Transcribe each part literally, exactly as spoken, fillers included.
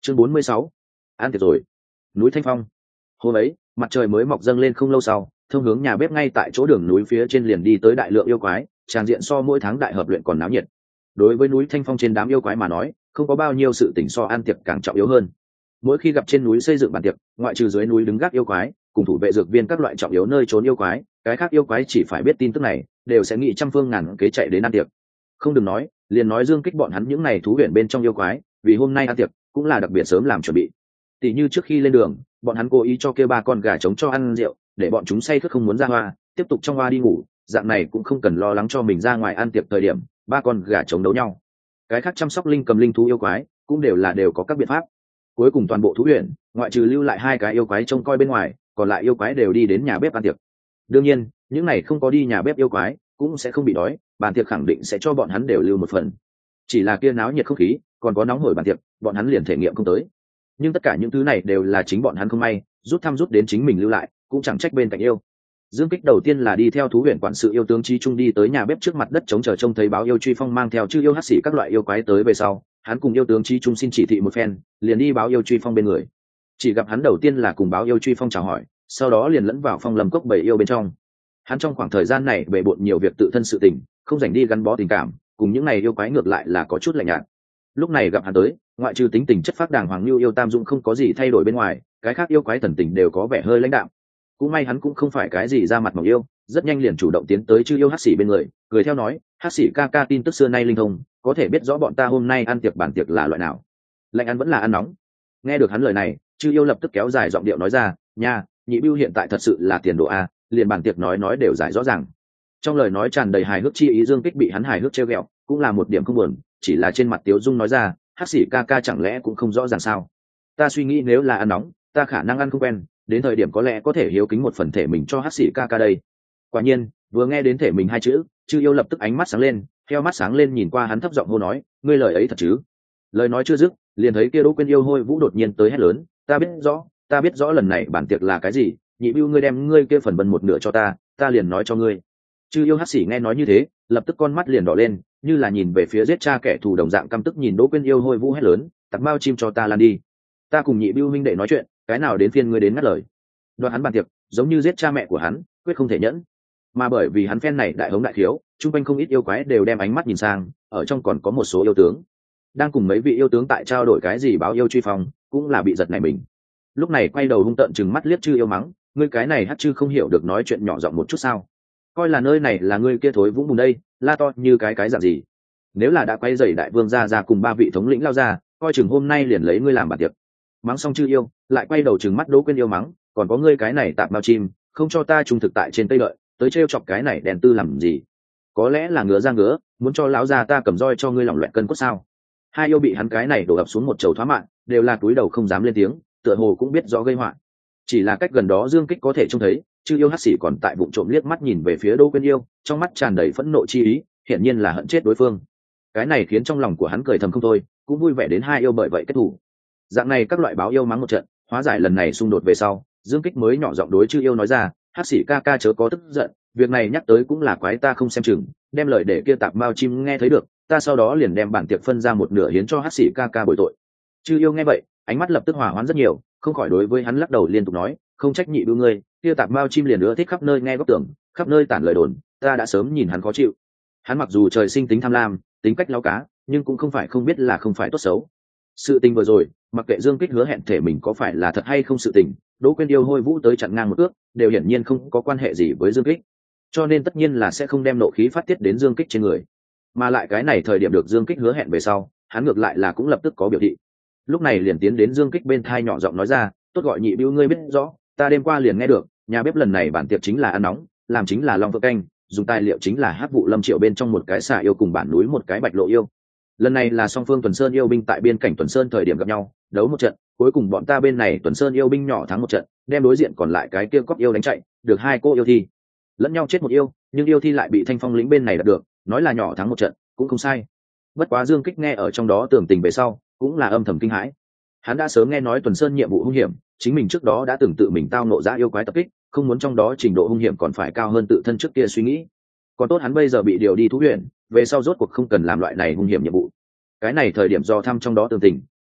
chương bốn mươi sáu, ăn tiệc rồi. Núi Thanh Phong. Hôm ấy mặt trời mới mọc dâng lên không lâu sau, thông hướng nhà bếp ngay tại chỗ đường núi phía trên liền đi tới đại lượng yêu quái, tràng diện so mỗi tháng đại hợp luyện còn náo nhiệt. Đối với núi Thanh Phong trên đám yêu quái mà nói, không có bao nhiêu sự tỉnh so ăn tiệc càng trọng yếu hơn. Mỗi khi gặp trên núi xây dựng bàn tiệc, ngoại trừ dưới núi đứng gác yêu quái cùng thủ vệ dược viên các loại trọng yếu nơi trốn yêu quái, cái khác yêu quái chỉ phải biết tin tức này đều sẽ nghĩ trăm phương ngàn kế chạy đến ăn tiệc. Không đừng nói, liền nói Dương Kích bọn hắn những này thú huyền bên trong yêu quái, vì hôm nay ăn tiệc cũng là đặc biệt sớm làm chuẩn bị. Tỷ như trước khi lên đường, bọn hắn cố ý cho kia ba con gà trống cho ăn rượu, để bọn chúng say khướt không muốn ra hoa, tiếp tục trong hoa đi ngủ, dạng này cũng không cần lo lắng cho mình ra ngoài ăn tiệc thời điểm ba con gà trống đấu nhau. Cái khác chăm sóc linh cầm linh thú yêu quái cũng đều là đều có các biện pháp. Cuối cùng toàn bộ thú huyền, ngoại trừ lưu lại hai cái yêu quái trông coi bên ngoài, còn lại yêu quái đều đi đến nhà bếp ăn tiệc. Đương nhiên, những này không có đi nhà bếp yêu quái cũng sẽ không bị đói, bàn tiệc khẳng định sẽ cho bọn hắn đều lưu một phần. Chỉ là kia náo nhiệt không khí, còn có nóng hổi bàn tiệc, bọn hắn liền thể nghiệm không tới. Nhưng tất cả những thứ này đều là chính bọn hắn không may rút thăm rút đến chính mình lưu lại, cũng chẳng trách bên cạnh yêu. Dương Kích đầu tiên là đi theo thú huyền quản sự yêu tướng Chi Trung đi tới nhà bếp trước mặt đất chống chờ trông thấy báo yêu truy phong mang theo chư yêu hắc sĩ các loại yêu quái tới về sau, hắn cùng yêu tướng Chi Trung xin chỉ thị một phen, liền đi báo yêu truy phong bên người. Chỉ gặp hắn đầu tiên là cùng báo yêu truy phong chào hỏi, sau đó liền lẫn vào phong lâm cốc bảy yêu bên trong. Hắn trong khoảng thời gian này bề bộn nhiều việc tự thân sự tình, không dành đi gắn bó tình cảm, cùng những này yêu quái ngược lại là có chút lạnh nhạt. Lúc này gặp hắn tới, ngoại trừ tính tình chất phác đàng hoàng như yêu tam dung không có gì thay đổi bên ngoài, cái khác yêu quái thần tình đều có vẻ hơi lãnh đạm. Cũng may hắn cũng không phải cái gì ra mặt mỏng yêu, rất nhanh liền chủ động tiến tới chư yêu hắc sĩ bên người, cười theo nói, hắc sĩ ca ca tin tức xưa nay linh thông, có thể biết rõ bọn ta hôm nay ăn tiệc bản tiệc là loại nào. Lạnh ăn vẫn là ăn nóng. Nghe được hắn lời này, chư yêu lập tức kéo dài giọng điệu nói ra, nha, nhị bưu hiện tại thật sự là tiền đồ a, liền bản tiệc nói nói đều giải rõ ràng. Trong lời nói tràn đầy hài hước chi ý, Dương Kích bị hắn hài hước trêu ghẹo, cũng là một điểm không buồn, chỉ là trên mặt tiếu dung nói ra, hắc sĩ ca ca chẳng lẽ cũng không rõ ràng sao? Ta suy nghĩ nếu là ăn nóng, ta khả năng ăn không quen, đến thời điểm có lẽ có thể hiếu kính một phần thể mình cho hắc sĩ ca ca đây. Quả nhiên, vừa nghe đến thể mình hai chữ, chư yêu lập tức ánh mắt sáng lên, theo mắt sáng lên nhìn qua hắn thấp giọng hô nói, ngươi lời ấy thật chứ? Lời nói chưa dứt, liền thấy kia Đỗ Quyên yêu hôi vũ đột nhiên tới hét lớn, ta biết rõ, ta biết rõ lần này bản tiệc là cái gì, nhị bưu ngươi đem ngươi kia phần bần một nửa cho ta, ta liền nói cho ngươi. Chư yêu hắc sĩ nghe nói như thế, lập tức con mắt liền đỏ lên, như là nhìn về phía giết cha kẻ thù đồng dạng căm tức nhìn Đỗ Quyên yêu hôi vũ hét lớn, tặc bao chim cho ta lan đi, ta cùng nhị bưu huynh đệ nói chuyện, cái nào đến phiên ngươi đến ngắt lời. Đoạn hắn bàn tiệc giống như giết cha mẹ của hắn, quyết không thể nhẫn. Mà bởi vì hắn phen này đại hống đại thiếu, chung quanh không ít yêu quái đều đem ánh mắt nhìn sang, ở trong còn có một số yêu tướng đang cùng mấy vị yêu tướng tại trao đổi cái gì báo yêu truy phong, cũng là bị giật này mình. Lúc này quay đầu hung tợn chừng mắt liếc chư yêu mắng, ngươi cái này hát chư không hiểu được nói chuyện nhỏ giọng một chút sao? Coi là nơi này là ngươi kia thối vũng bùn đây, la to như cái cái dạng gì? Nếu là đã quay dày đại vương ra ra cùng ba vị thống lĩnh lao ra, coi chừng hôm nay liền lấy ngươi làm bàn tiệc. Mắng xong chư yêu, lại quay đầu chừng mắt Đỗ Quyên yêu mắng, còn có ngươi cái này tạp bao chim, không cho ta trung thực tại trên tây lợi, tới trêu chọc cái này đèn tư làm gì? Có lẽ là ngứa ra ngứa, muốn cho lão già ta cầm roi cho ngươi lỏng loẹt cân cốt sao? Hai yêu bị hắn cái này đổ ập xuống một chầu thoá mạng, đều là túi đầu không dám lên tiếng, tựa hồ cũng biết rõ gây họa. Chỉ là cách gần đó Dương Kích có thể trông thấy, chư yêu hắc sĩ còn tại vụng trộm liếc mắt nhìn về phía Đỗ Quyên yêu, trong mắt tràn đầy phẫn nộ chi ý, hiển nhiên là hận chết đối phương. Cái này khiến trong lòng của hắn cười thầm không thôi, cũng vui vẻ đến hai yêu bởi vậy kết thủ. Dạng này các loại báo yêu mắng một trận, hóa giải lần này xung đột về sau, Dương Kích mới nhỏ giọng đối chư yêu nói ra, hắc sĩ ca ca chớ có tức giận, việc này nhắc tới cũng là quái ta không xem chừng, đem lời để kia tạp mao chim nghe thấy được, ta sau đó liền đem bản tiệc phân ra một nửa hiến cho hắc sĩ ca ca bồi tội. Chư yêu nghe vậy, ánh mắt lập tức hòa hoãn rất nhiều, không khỏi đối với hắn lắc đầu liên tục nói, không trách nhị bưu ngươi, kia tạp mao chim liền nữa thích khắp nơi nghe góc tưởng, khắp nơi tản lời đồn, ta đã sớm nhìn hắn khó chịu. Hắn mặc dù trời sinh tính tham lam, tính cách láo cá, nhưng cũng không phải không biết là không phải tốt xấu. Sự tình vừa rồi, mặc kệ Dương Kích hứa hẹn thể mình có phải là thật hay không sự tình, Đỗ Quyên yêu hôi vũ tới chặn ngang một ước, đều hiển nhiên không có quan hệ gì với Dương Kích, cho nên tất nhiên là sẽ không đem nộ khí phát tiết đến Dương Kích trên người. Mà lại cái này thời điểm được Dương Kích hứa hẹn về sau, hắn ngược lại là cũng lập tức có biểu thị. Lúc này liền tiến đến Dương Kích bên thai nhỏ giọng nói ra, tốt gọi nhị bưu ngươi biết rõ, ta đêm qua liền nghe được, nhà bếp lần này bản tiệc chính là ăn nóng, làm chính là long phượng canh, dùng tài liệu chính là hắc vụ lâm triệu bên trong một cái xà yêu cùng bản núi một cái bạch lộ yêu. Lần này là song phương Tuần Sơn yêu binh tại biên cảnh Tuần Sơn thời điểm gặp nhau, đấu một trận, cuối cùng bọn ta bên này Tuần Sơn yêu binh nhỏ thắng một trận, đem đối diện còn lại cái kia cóc yêu đánh chạy, được hai cô yêu thi. Lẫn nhau chết một yêu, nhưng yêu thi lại bị Thanh Phong lĩnh bên này đạt được, nói là nhỏ thắng một trận, cũng không sai. Bất quá Dương Kích nghe ở trong đó tưởng tình về sau, cũng là âm thầm kinh hãi. Hắn đã sớm nghe nói Tuần Sơn nhiệm vụ hung hiểm, chính mình trước đó đã từng tự mình tao nộ dã yêu quái tập kích, không muốn trong đó trình độ hung hiểm còn phải cao hơn tự thân trước kia suy nghĩ. Còn tốt hắn bây giờ bị điều đi thú huyền, về sau rốt cuộc không cần làm loại này hung hiểm nhiệm vụ. Cái này thời điểm do thăm trong đó tường tình,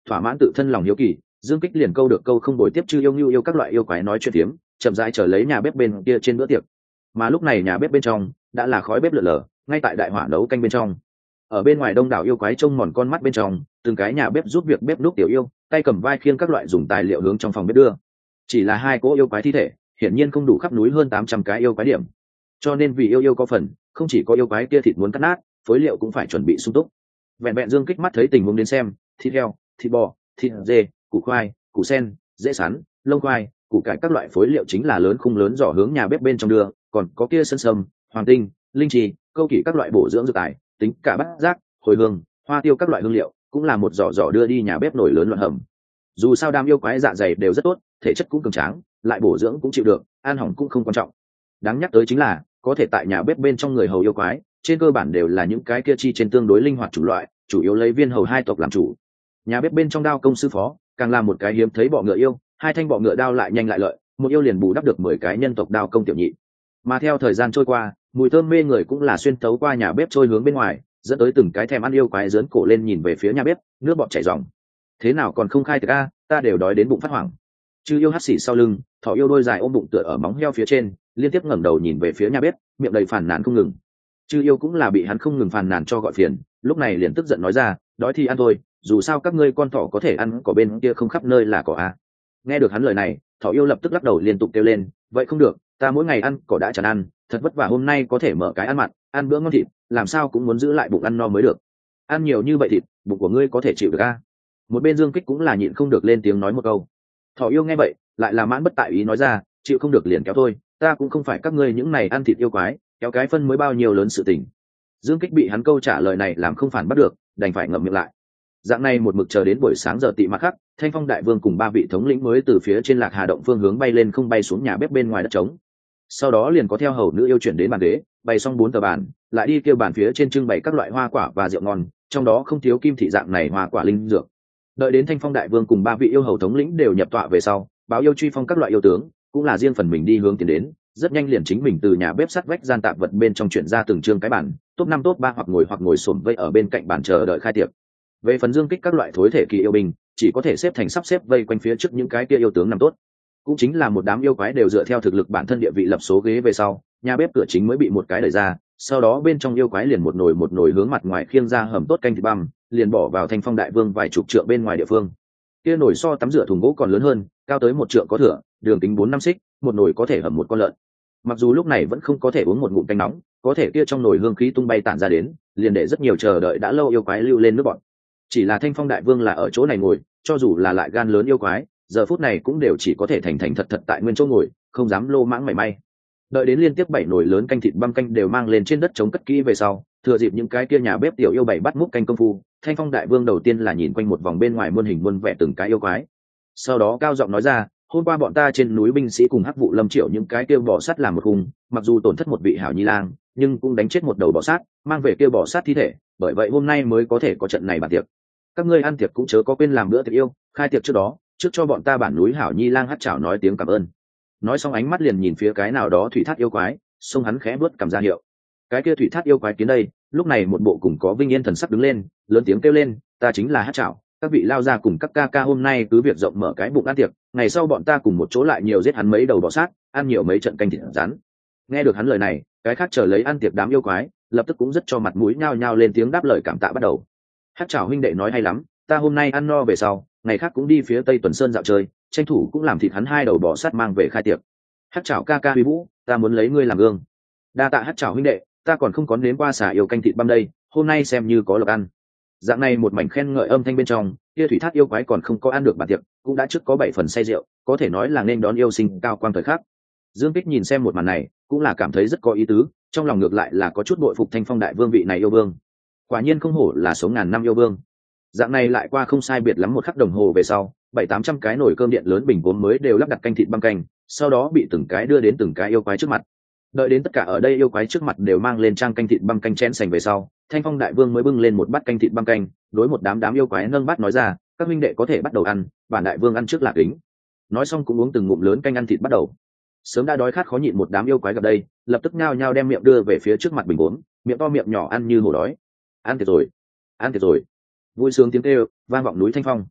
thỏa mãn tự thân lòng hiếu kỳ, Dương Kích liền câu được câu không bồi tiếp chư yêu ngưu yêu các loại yêu quái nói chuyện tiếm, chậm rãi trở lấy nhà bếp bên kia trên bữa tiệc. Mà lúc này nhà bếp bên trong đã là khói bếp lượn lờ, ngay tại đại hỏa nấu canh bên trong. Ở bên ngoài đông đảo yêu quái trông mòn con mắt bên trong, từng cái nhà bếp giúp việc bếp núc tiểu yêu, tay cầm vai khiêng các loại dùng tài liệu hướng trong phòng bếp đưa. Chỉ là hai cỗ yêu quái thi thể, hiển nhiên không đủ khắp núi hơn tám trăm cái yêu quái điểm. Cho nên vì yêu yêu có phần, không chỉ có yêu quái kia thịt muốn cắt nát, phối liệu cũng phải chuẩn bị sung túc. Vẹn vẹn Dương Kích mắt thấy tình huống đến xem, thịt heo, thịt bò, thịt dê, củ khoai, củ sen, dễ sắn, lông khoai, củ cải các loại phối liệu chính là lớn khung lớn giỏ hướng nhà bếp bên trong đưa, còn có kia sân sâm, hoàng tinh, linh trì, câu kỷ các loại bổ dưỡng dược tài, tính cả bát giác, hồi hương, hoa tiêu các loại hương liệu, cũng là một giỏ giỏ đưa đi nhà bếp nổi lớn loạn hầm. Dù sao đam yêu quái dạ dày đều rất tốt, thể chất cũng cường tráng, lại bổ dưỡng cũng chịu được, ăn hỏng cũng không quan trọng. Đáng nhắc tới chính là, có thể tại nhà bếp bên trong người hầu yêu quái, trên cơ bản đều là những cái kia chi trên tương đối linh hoạt chủ loại, chủ yếu lấy viên hầu hai tộc làm chủ. Nhà bếp bên trong đao công sư phó, càng là một cái hiếm thấy bọ ngựa yêu, hai thanh bọ ngựa đao lại nhanh lại lợi, một yêu liền bù đắp được mười cái nhân tộc đao công tiểu nhị. Mà theo thời gian trôi qua, mùi thơm mê người cũng là xuyên thấu qua nhà bếp trôi hướng bên ngoài, dẫn tới từng cái thèm ăn yêu quái giớn cổ lên nhìn về phía nhà bếp, nước bọt chảy ròng. Thế nào còn không khai thực a, ta đều đói đến bụng phát hoảng. Chư yêu hắt xỉ sau lưng, thỏ yêu đôi dài ôm bụng tựa ở móng heo phía trên, liên tiếp ngẩng đầu nhìn về phía nhà bếp, miệng đầy phàn nàn không ngừng. Chư yêu cũng là bị hắn không ngừng phàn nàn cho gọi phiền, lúc này liền tức giận nói ra, đói thì ăn thôi, dù sao các ngươi con thỏ có thể ăn cỏ bên kia không khắp nơi là cỏ a. Nghe được hắn lời này, thỏ yêu lập tức lắc đầu liên tục kêu lên, vậy không được, ta mỗi ngày ăn cỏ đã chẳng ăn, thật vất vả hôm nay có thể mở cái ăn mặn, ăn bữa ngon thịt, làm sao cũng muốn giữ lại bụng ăn no mới được. Ăn nhiều như vậy thịt, bụng của ngươi có thể chịu được a? Một bên Dương Kích cũng là nhịn không được lên tiếng nói một câu. Thỏ yêu nghe vậy, lại là mãn bất tại ý nói ra, chịu không được liền kéo thôi, ta cũng không phải các ngươi những này ăn thịt yêu quái, kéo cái phân mới bao nhiêu lớn sự tình. Dương Kích bị hắn câu trả lời này làm không phản bắt được, đành phải ngậm miệng lại. Dạng này một mực chờ đến buổi sáng giờ tị mặt khắc, Thanh Phong đại vương cùng ba vị thống lĩnh mới từ phía trên Lạc Hà động phương hướng bay lên không bay xuống nhà bếp bên ngoài đất trống. Sau đó liền có theo hầu nữ yêu chuyển đến bàn đế, bày xong bốn tờ bàn, lại đi kêu bàn phía trên trưng bày các loại hoa quả và rượu ngon, trong đó không thiếu kim thị dạng này hoa quả linh dược. Đợi đến Thanh Phong đại vương cùng ba vị yêu hầu thống lĩnh đều nhập tọa về sau, báo yêu truy phong các loại yêu tướng, cũng là riêng phần mình đi hướng tiến đến, rất nhanh liền chính mình từ nhà bếp sắt vách gian tạp vật bên trong chuyển ra từng trương cái bàn, top năm top ba hoặc ngồi hoặc ngồi xổm vây ở bên cạnh bàn chờ đợi khai tiệc. Về phần Dương Kích các loại thối thể kỳ yêu binh, chỉ có thể xếp thành sắp xếp vây quanh phía trước những cái kia yêu tướng nằm tốt. Cũng chính là một đám yêu quái đều dựa theo thực lực bản thân địa vị lập số ghế về sau, nhà bếp cửa chính mới bị một cái đẩy ra, sau đó bên trong yêu quái liền một nồi một nồi hướng mặt ngoài khiêng ra hầm tốt canh thịt băm, liền bỏ vào Thanh Phong đại vương vài chục trượng bên ngoài địa phương. Kia nồi so tắm rửa thùng gỗ còn lớn hơn, cao tới một trượng có thửa, đường kính bốn năm xích, một nồi có thể hầm một con lợn. Mặc dù lúc này vẫn không có thể uống một ngụm canh nóng, có thể kia trong nồi hương khí tung bay tản ra đến, liền để rất nhiều chờ đợi đã lâu yêu quái lưu lên nước bọt. Chỉ là Thanh Phong đại vương là ở chỗ này ngồi, cho dù là lại gan lớn yêu quái, giờ phút này cũng đều chỉ có thể thành thành thật thật tại nguyên chỗ ngồi, không dám lô mãng mảy may. Đợi đến liên tiếp bảy nồi lớn canh thịt băm canh đều mang lên trên đất chống cất kỹ về sau, thừa dịp những cái kia nhà bếp tiểu yêu bảy bắt múc canh công phu, Thanh Phong đại vương đầu tiên là nhìn quanh một vòng bên ngoài muôn hình muôn vẻ từng cái yêu quái, sau đó cao giọng nói ra, hôm qua bọn ta trên núi binh sĩ cùng hắc vụ lâm triệu những cái kia bò sát làm một khung, mặc dù tổn thất một vị hảo nhi lang, nhưng cũng đánh chết một đầu bò sát, mang về kia bò sát thi thể, bởi vậy hôm nay mới có thể có trận này bàn tiệc. Các ngươi ăn tiệc cũng chớ có quên làm bữa tiệc yêu, khai tiệc trước đó, trước cho bọn ta bản núi hảo nhi lang hát chào nói tiếng cảm ơn. Nói xong ánh mắt liền nhìn phía cái nào đó thủy thác yêu quái, xông hắn khẽ bước cầm ra hiệu. Cái kia thủy thác yêu quái kiến đây, lúc này một bộ cùng có vinh yên thần sắc đứng lên, lớn tiếng kêu lên, ta chính là hát chào, các vị lao ra cùng các ca ca hôm nay cứ việc rộng mở cái bụng ăn tiệc, ngày sau bọn ta cùng một chỗ lại nhiều giết hắn mấy đầu bò sát, ăn nhiều mấy trận canh thịt rắn. Nghe được hắn lời này, cái khác chờ lấy ăn tiệc đám yêu quái, lập tức cũng rất cho mặt mũi nhao nhao lên tiếng đáp lời cảm tạ bắt đầu. Hát chào huynh đệ nói hay lắm, ta hôm nay ăn no về sau, ngày khác cũng đi phía tây Tuần Sơn dạo chơi, tranh thủ cũng làm thịt hắn hai đầu bò sát mang về khai tiệc. Hát chào ca ca huy vũ, ta muốn lấy ngươi làm gương. Đa tạ hát chào huynh đệ, ta còn không có nếm qua xả yêu canh thịt băm đây, hôm nay xem như có lộc ăn. Dạng này một mảnh khen ngợi âm thanh bên trong, kia thủy thác yêu quái còn không có ăn được bàn tiệc, cũng đã trước có bảy phần say rượu, có thể nói là nên đón yêu sinh cao quang thời khắc. Dương Kích nhìn xem một màn này, cũng là cảm thấy rất có ý tứ, trong lòng ngược lại là có chút bội phục Thanh Phong đại vương vị này yêu vương. Quả nhiên không hổ là sống ngàn năm yêu vương. Dạng này lại qua không sai biệt lắm một khắc đồng hồ về sau, bảy tám trăm cái nồi cơm điện lớn bình vốn mới đều lắp đặt canh thịt băm canh, sau đó bị từng cái đưa đến từng cái yêu quái trước mặt. Đợi đến tất cả ở đây yêu quái trước mặt đều mang lên trang canh thịt băm canh chén sành về sau, Thanh Phong đại vương mới bưng lên một bát canh thịt băm canh, đối một đám đám yêu quái nâng bát nói ra, các huynh đệ có thể bắt đầu ăn, bản đại vương ăn trước là kính. Nói xong cũng uống từng ngụm lớn canh ăn thịt bắt đầu. Sớm đã đói khát khó nhịn một đám yêu quái gặp đây, lập tức nhao nhao đem miệng đưa về phía trước mặt bình uống, miệng to miệng nhỏ ăn như hổ đói. Ăn thiệt rồi, ăn thiệt rồi. Vui sướng tiếng kêu vang vọng núi Thanh Phong.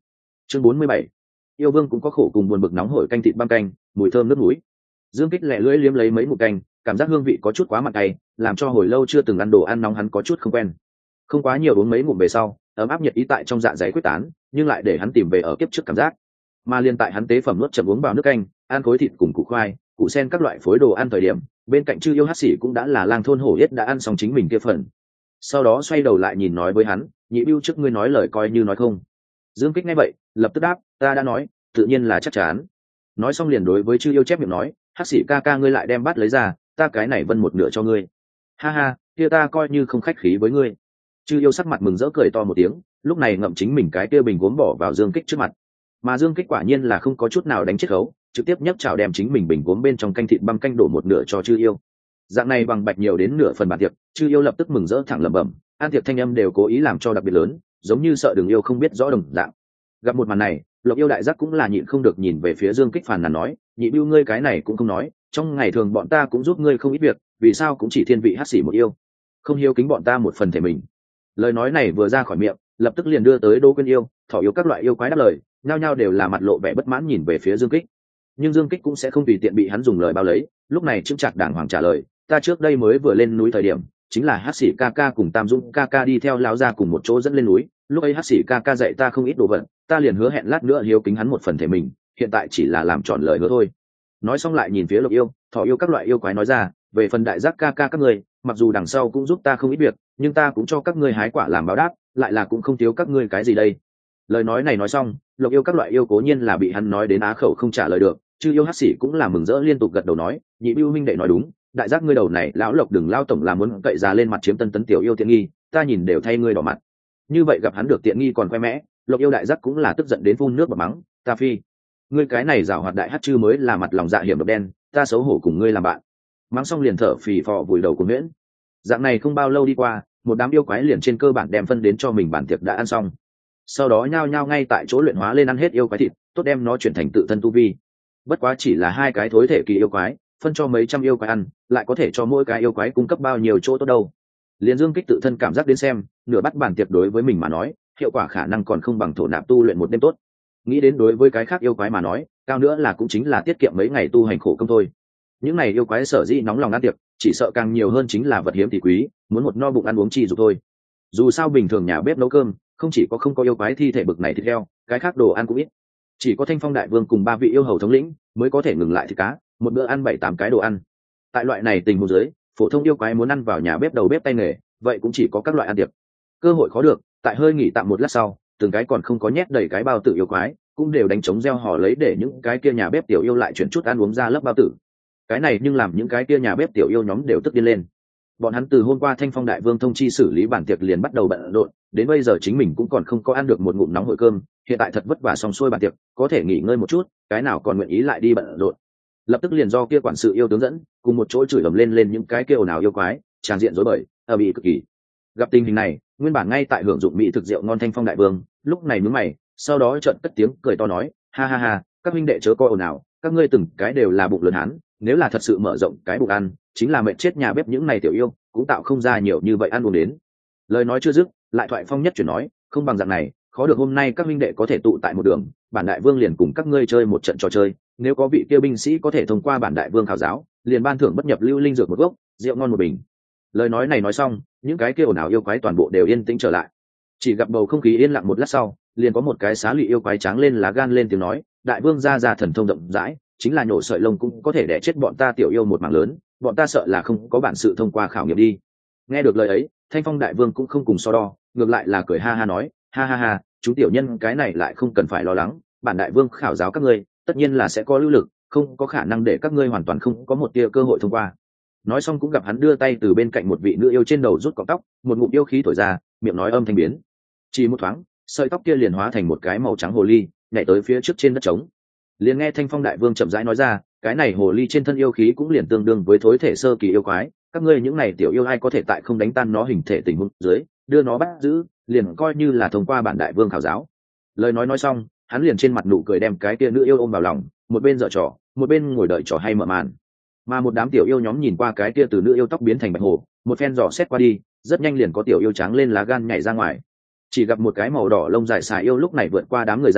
Chương bốn mươi bảy, yêu vương cũng có khổ cùng buồn bực. Nóng hổi canh thịt băm canh, mùi thơm nước núi. Dương Kích lẹ lưỡi liếm lấy mấy ngụm canh, cảm giác hương vị có chút quá mặn cay, làm cho hồi lâu chưa từng ăn đồ ăn nóng hắn có chút không quen. Không quá nhiều uống mấy ngụm về sau, ấm áp nhiệt ý tại trong dạ dày quyết tán, nhưng lại để hắn tìm về ở kiếp trước cảm giác. Mà liên tại hắn tế phẩm nuốt chậm uống vào nước canh, ăn khối thịt cùng củ khoai, củ sen các loại phối đồ ăn thời điểm, bên cạnh Chư Yêu Hắc Sĩ cũng đã là lang thôn hổ yết đã ăn xong chính mình kia phần. Sau đó xoay đầu lại nhìn nói với hắn, nhị bưu trước ngươi nói lời coi như nói không. Dương Kích nghe vậy, lập tức đáp, ta đã nói, tự nhiên là chắc chắn. Nói xong liền đối với Chư Yêu chép miệng nói, Hắc Sĩ ca ca ngươi lại đem bát lấy ra, ta cái này vân một nửa cho ngươi. Ha ha, kia ta coi như không khách khí với ngươi. Chư Yêu sắc mặt mừng rỡ cười to một tiếng, lúc này ngậm chính mình cái kia bình gốm bỏ vào Dương Kích trước mặt. Mà Dương Kích quả nhiên là không có chút nào đánh chết khấu, trực tiếp nhấc chảo đem chính mình bình gốm bên trong canh thịt băm canh đổ một nửa cho Chư Yêu. Dạng này bằng bạch nhiều đến nửa phần bản tiệc, Chư Yêu lập tức mừng rỡ thẳng lẩm bẩm, an tiệc thanh âm đều cố ý làm cho đặc biệt lớn, giống như sợ Đường Yêu không biết rõ đồng dạng. Gặp một màn này, Lộc Yêu đại giác cũng là nhịn không được nhìn về phía Dương Kích phàn nàn nói, nhị bưu ngươi cái này cũng không nói, trong ngày thường bọn ta cũng giúp ngươi không ít việc, vì sao cũng chỉ thiên vị hắc sĩ một yêu, không hiếu kính bọn ta một phần thể mình. Lời nói này vừa ra khỏi miệng, lập tức liền đưa tới Đỗ Quyên yêu, Thỏ yêu các loại yêu quái đáp lời, nhao nhao đều là mặt lộ vẻ bất mãn nhìn về phía Dương Kích. Nhưng Dương Kích cũng sẽ không tùy tiện bị hắn dùng lời bao lấy, lúc này chững chạc đàng hoàng trả lời, ta trước đây mới vừa lên núi thời điểm, chính là hắc sĩ ca ca cùng Tam Dung ca ca đi theo lão gia cùng một chỗ dẫn lên núi, lúc ấy hắc sĩ ca ca dạy ta không ít đồ vật, ta liền hứa hẹn lát nữa hiếu kính hắn một phần thể mình, hiện tại chỉ là làm tròn lời hứa thôi. Nói xong lại nhìn phía Lộc yêu, Thỏ yêu các loại yêu quái nói ra, về phần đại giác ca ca các ngươi, mặc dù đằng sau cũng giúp ta không ít việc, nhưng ta cũng cho các ngươi hái quả làm báo đáp, lại là cũng không thiếu các ngươi cái gì đây. Lời nói này nói xong, Lộc yêu các loại yêu cố nhiên là bị hắn nói đến á khẩu không trả lời được, Chư Yêu Hắc Sĩ cũng là mừng rỡ liên tục gật đầu nói, nhị bưu huynh đệ nói đúng, đại giác ngươi đầu này lão Lộc đừng lao tổng là muốn cậy ra lên mặt chiếm tân tấn tiểu yêu tiện nghi, ta nhìn đều thay ngươi đỏ mặt. Như vậy gặp hắn được tiện nghi còn khoe mẽ, Lộc yêu đại giác cũng là tức giận đến phun nước bọt mắng, ta phi, ngươi cái này giảo hoạt đại hắc chư mới là mặt lòng dạ hiểm độc đen, ta xấu hổ cùng ngươi làm bạn. Mắng xong liền thở phì phò vùi đầu của Nguyễn. Dạng này không bao lâu đi qua, một đám yêu quái liền trên cơ bản đem phân đến cho mình bản tiệc đã ăn xong. Sau đó nhao nhao ngay tại chỗ luyện hóa lên ăn hết yêu quái thịt, tốt đem nó chuyển thành tự thân tu vi. Bất quá chỉ là hai cái thối thể kỳ yêu quái, phân cho mấy trăm yêu quái ăn, lại có thể cho mỗi cái yêu quái cung cấp bao nhiêu chỗ tốt đâu. Liên Dương Kích tự thân cảm giác đến xem, nửa bắt bản tiệc đối với mình mà nói, hiệu quả khả năng còn không bằng thổ nạp tu luyện một đêm tốt. Nghĩ đến đối với cái khác yêu quái mà nói, cao nữa là cũng chính là tiết kiệm mấy ngày tu hành khổ công thôi. Những này yêu quái sở dĩ nóng lòng ăn tiệc, chỉ sợ càng nhiều hơn chính là vật hiếm thì quý, muốn một no bụng ăn uống chi dục thôi. Dù sao bình thường nhà bếp nấu cơm, không chỉ có không có yêu quái thi thể bực này thịt heo, cái khác đồ ăn cũng ít. Chỉ có Thanh Phong đại vương cùng ba vị yêu hầu thống lĩnh mới có thể ngừng lại thịt cá, một bữa ăn bảy tám cái đồ ăn. Tại loại này tình huống dưới, phổ thông yêu quái muốn ăn vào nhà bếp đầu bếp tay nghề, vậy cũng chỉ có các loại ăn tiệc. Cơ hội khó được, tại hơi nghỉ tạm một lát sau, từng cái còn không có nhét đầy cái bao tử yêu quái, cũng đều đánh trống reo hò lấy để những cái kia nhà bếp tiểu yêu lại chuyển chút ăn uống ra lớp bao tử. Cái này nhưng làm những cái kia nhà bếp tiểu yêu nhóm đều tức điên lên. Bọn hắn từ hôm qua Thanh Phong đại vương thông chi xử lý bản tiệc liền bắt đầu bận rộn, đến bây giờ chính mình cũng còn không có ăn được một ngụm nóng hổi cơm, hiện tại thật vất vả xong xuôi bản tiệc, có thể nghỉ ngơi một chút, cái nào còn nguyện ý lại đi bận rộn. Lập tức liền do kia quản sự yêu tướng dẫn, cùng một chỗ chửi ầm lên lên những cái kia ồn ào yêu quái, tràn diện rối bời, ở bị cực kỳ. Gặp tình hình này, nguyên bản ngay tại hưởng dụng mỹ thực rượu ngon Thanh Phong đại vương, lúc này nhướng mày, sau đó trợn cất tiếng cười to nói, ha ha ha, các huynh đệ chớ coi ồn ào, các ngươi từng cái đều là bụng lớn hán, nếu là thật sự mở rộng cái bụng ăn, chính là mệt chết nhà bếp những này tiểu yêu, cũng tạo không ra nhiều như vậy ăn uống đến. Lời nói chưa dứt, lại thoại phong nhất chuyển nói, không bằng dạng này, khó được hôm nay các huynh đệ có thể tụ tại một đường, bản đại vương liền cùng các ngươi chơi một trận trò chơi, nếu có vị kia binh sĩ có thể thông qua bản đại vương khảo giáo, liền ban thưởng bất nhập lưu linh dược một gốc, rượu ngon một bình. Lời nói này nói xong, những cái kia ồn ào yêu quái toàn bộ đều yên tĩnh trở lại. Chỉ gặp bầu không khí yên lặng một lát sau, liền có một cái xá lụy yêu quái tráng lên lá gan lên tiếng nói, đại vương ra ra thần thông rộng rãi, chính là nhổ sợi lông cũng có thể đẻ chết bọn ta tiểu yêu một mảng lớn, bọn ta sợ là không có bản sự thông qua khảo nghiệm đi. Nghe được lời ấy, Thanh Phong đại vương cũng không cùng so đo, ngược lại là cười ha ha nói, ha ha ha, chúng tiểu nhân cái này lại không cần phải lo lắng, bản đại vương khảo giáo các ngươi, tất nhiên là sẽ có lưu lực, không có khả năng để các ngươi hoàn toàn không có một tia cơ hội thông qua. Nói xong cũng gặp hắn đưa tay từ bên cạnh một vị nữ yêu trên đầu rút cọng tóc, một ngụm yêu khí thổi ra, miệng nói âm thanh biến. Chỉ một thoáng, sợi tóc kia liền hóa thành một cái màu trắng hồ ly, nhảy tới phía trước trên đất trống. Liền nghe Thanh Phong đại vương chậm rãi nói ra, cái này hồ ly trên thân yêu khí cũng liền tương đương với thối thể sơ kỳ yêu quái, các ngươi những này tiểu yêu ai có thể tại không đánh tan nó hình thể tình huống dưới, đưa nó bắt giữ, liền coi như là thông qua bản đại vương khảo giáo. Lời nói nói xong, hắn liền trên mặt nụ cười đem cái kia nữ yêu ôm vào lòng, một bên dở trò, một bên ngồi đợi trò hay mở màn. Mà một đám tiểu yêu nhóm nhìn qua cái kia từ nữ yêu tóc biến thành bạch hồ, một phen dò xét qua đi, rất nhanh liền có tiểu yêu trắng lên lá gan nhảy ra ngoài. Chỉ gặp một cái màu đỏ lông dài xà yêu lúc này vượt qua đám người ra,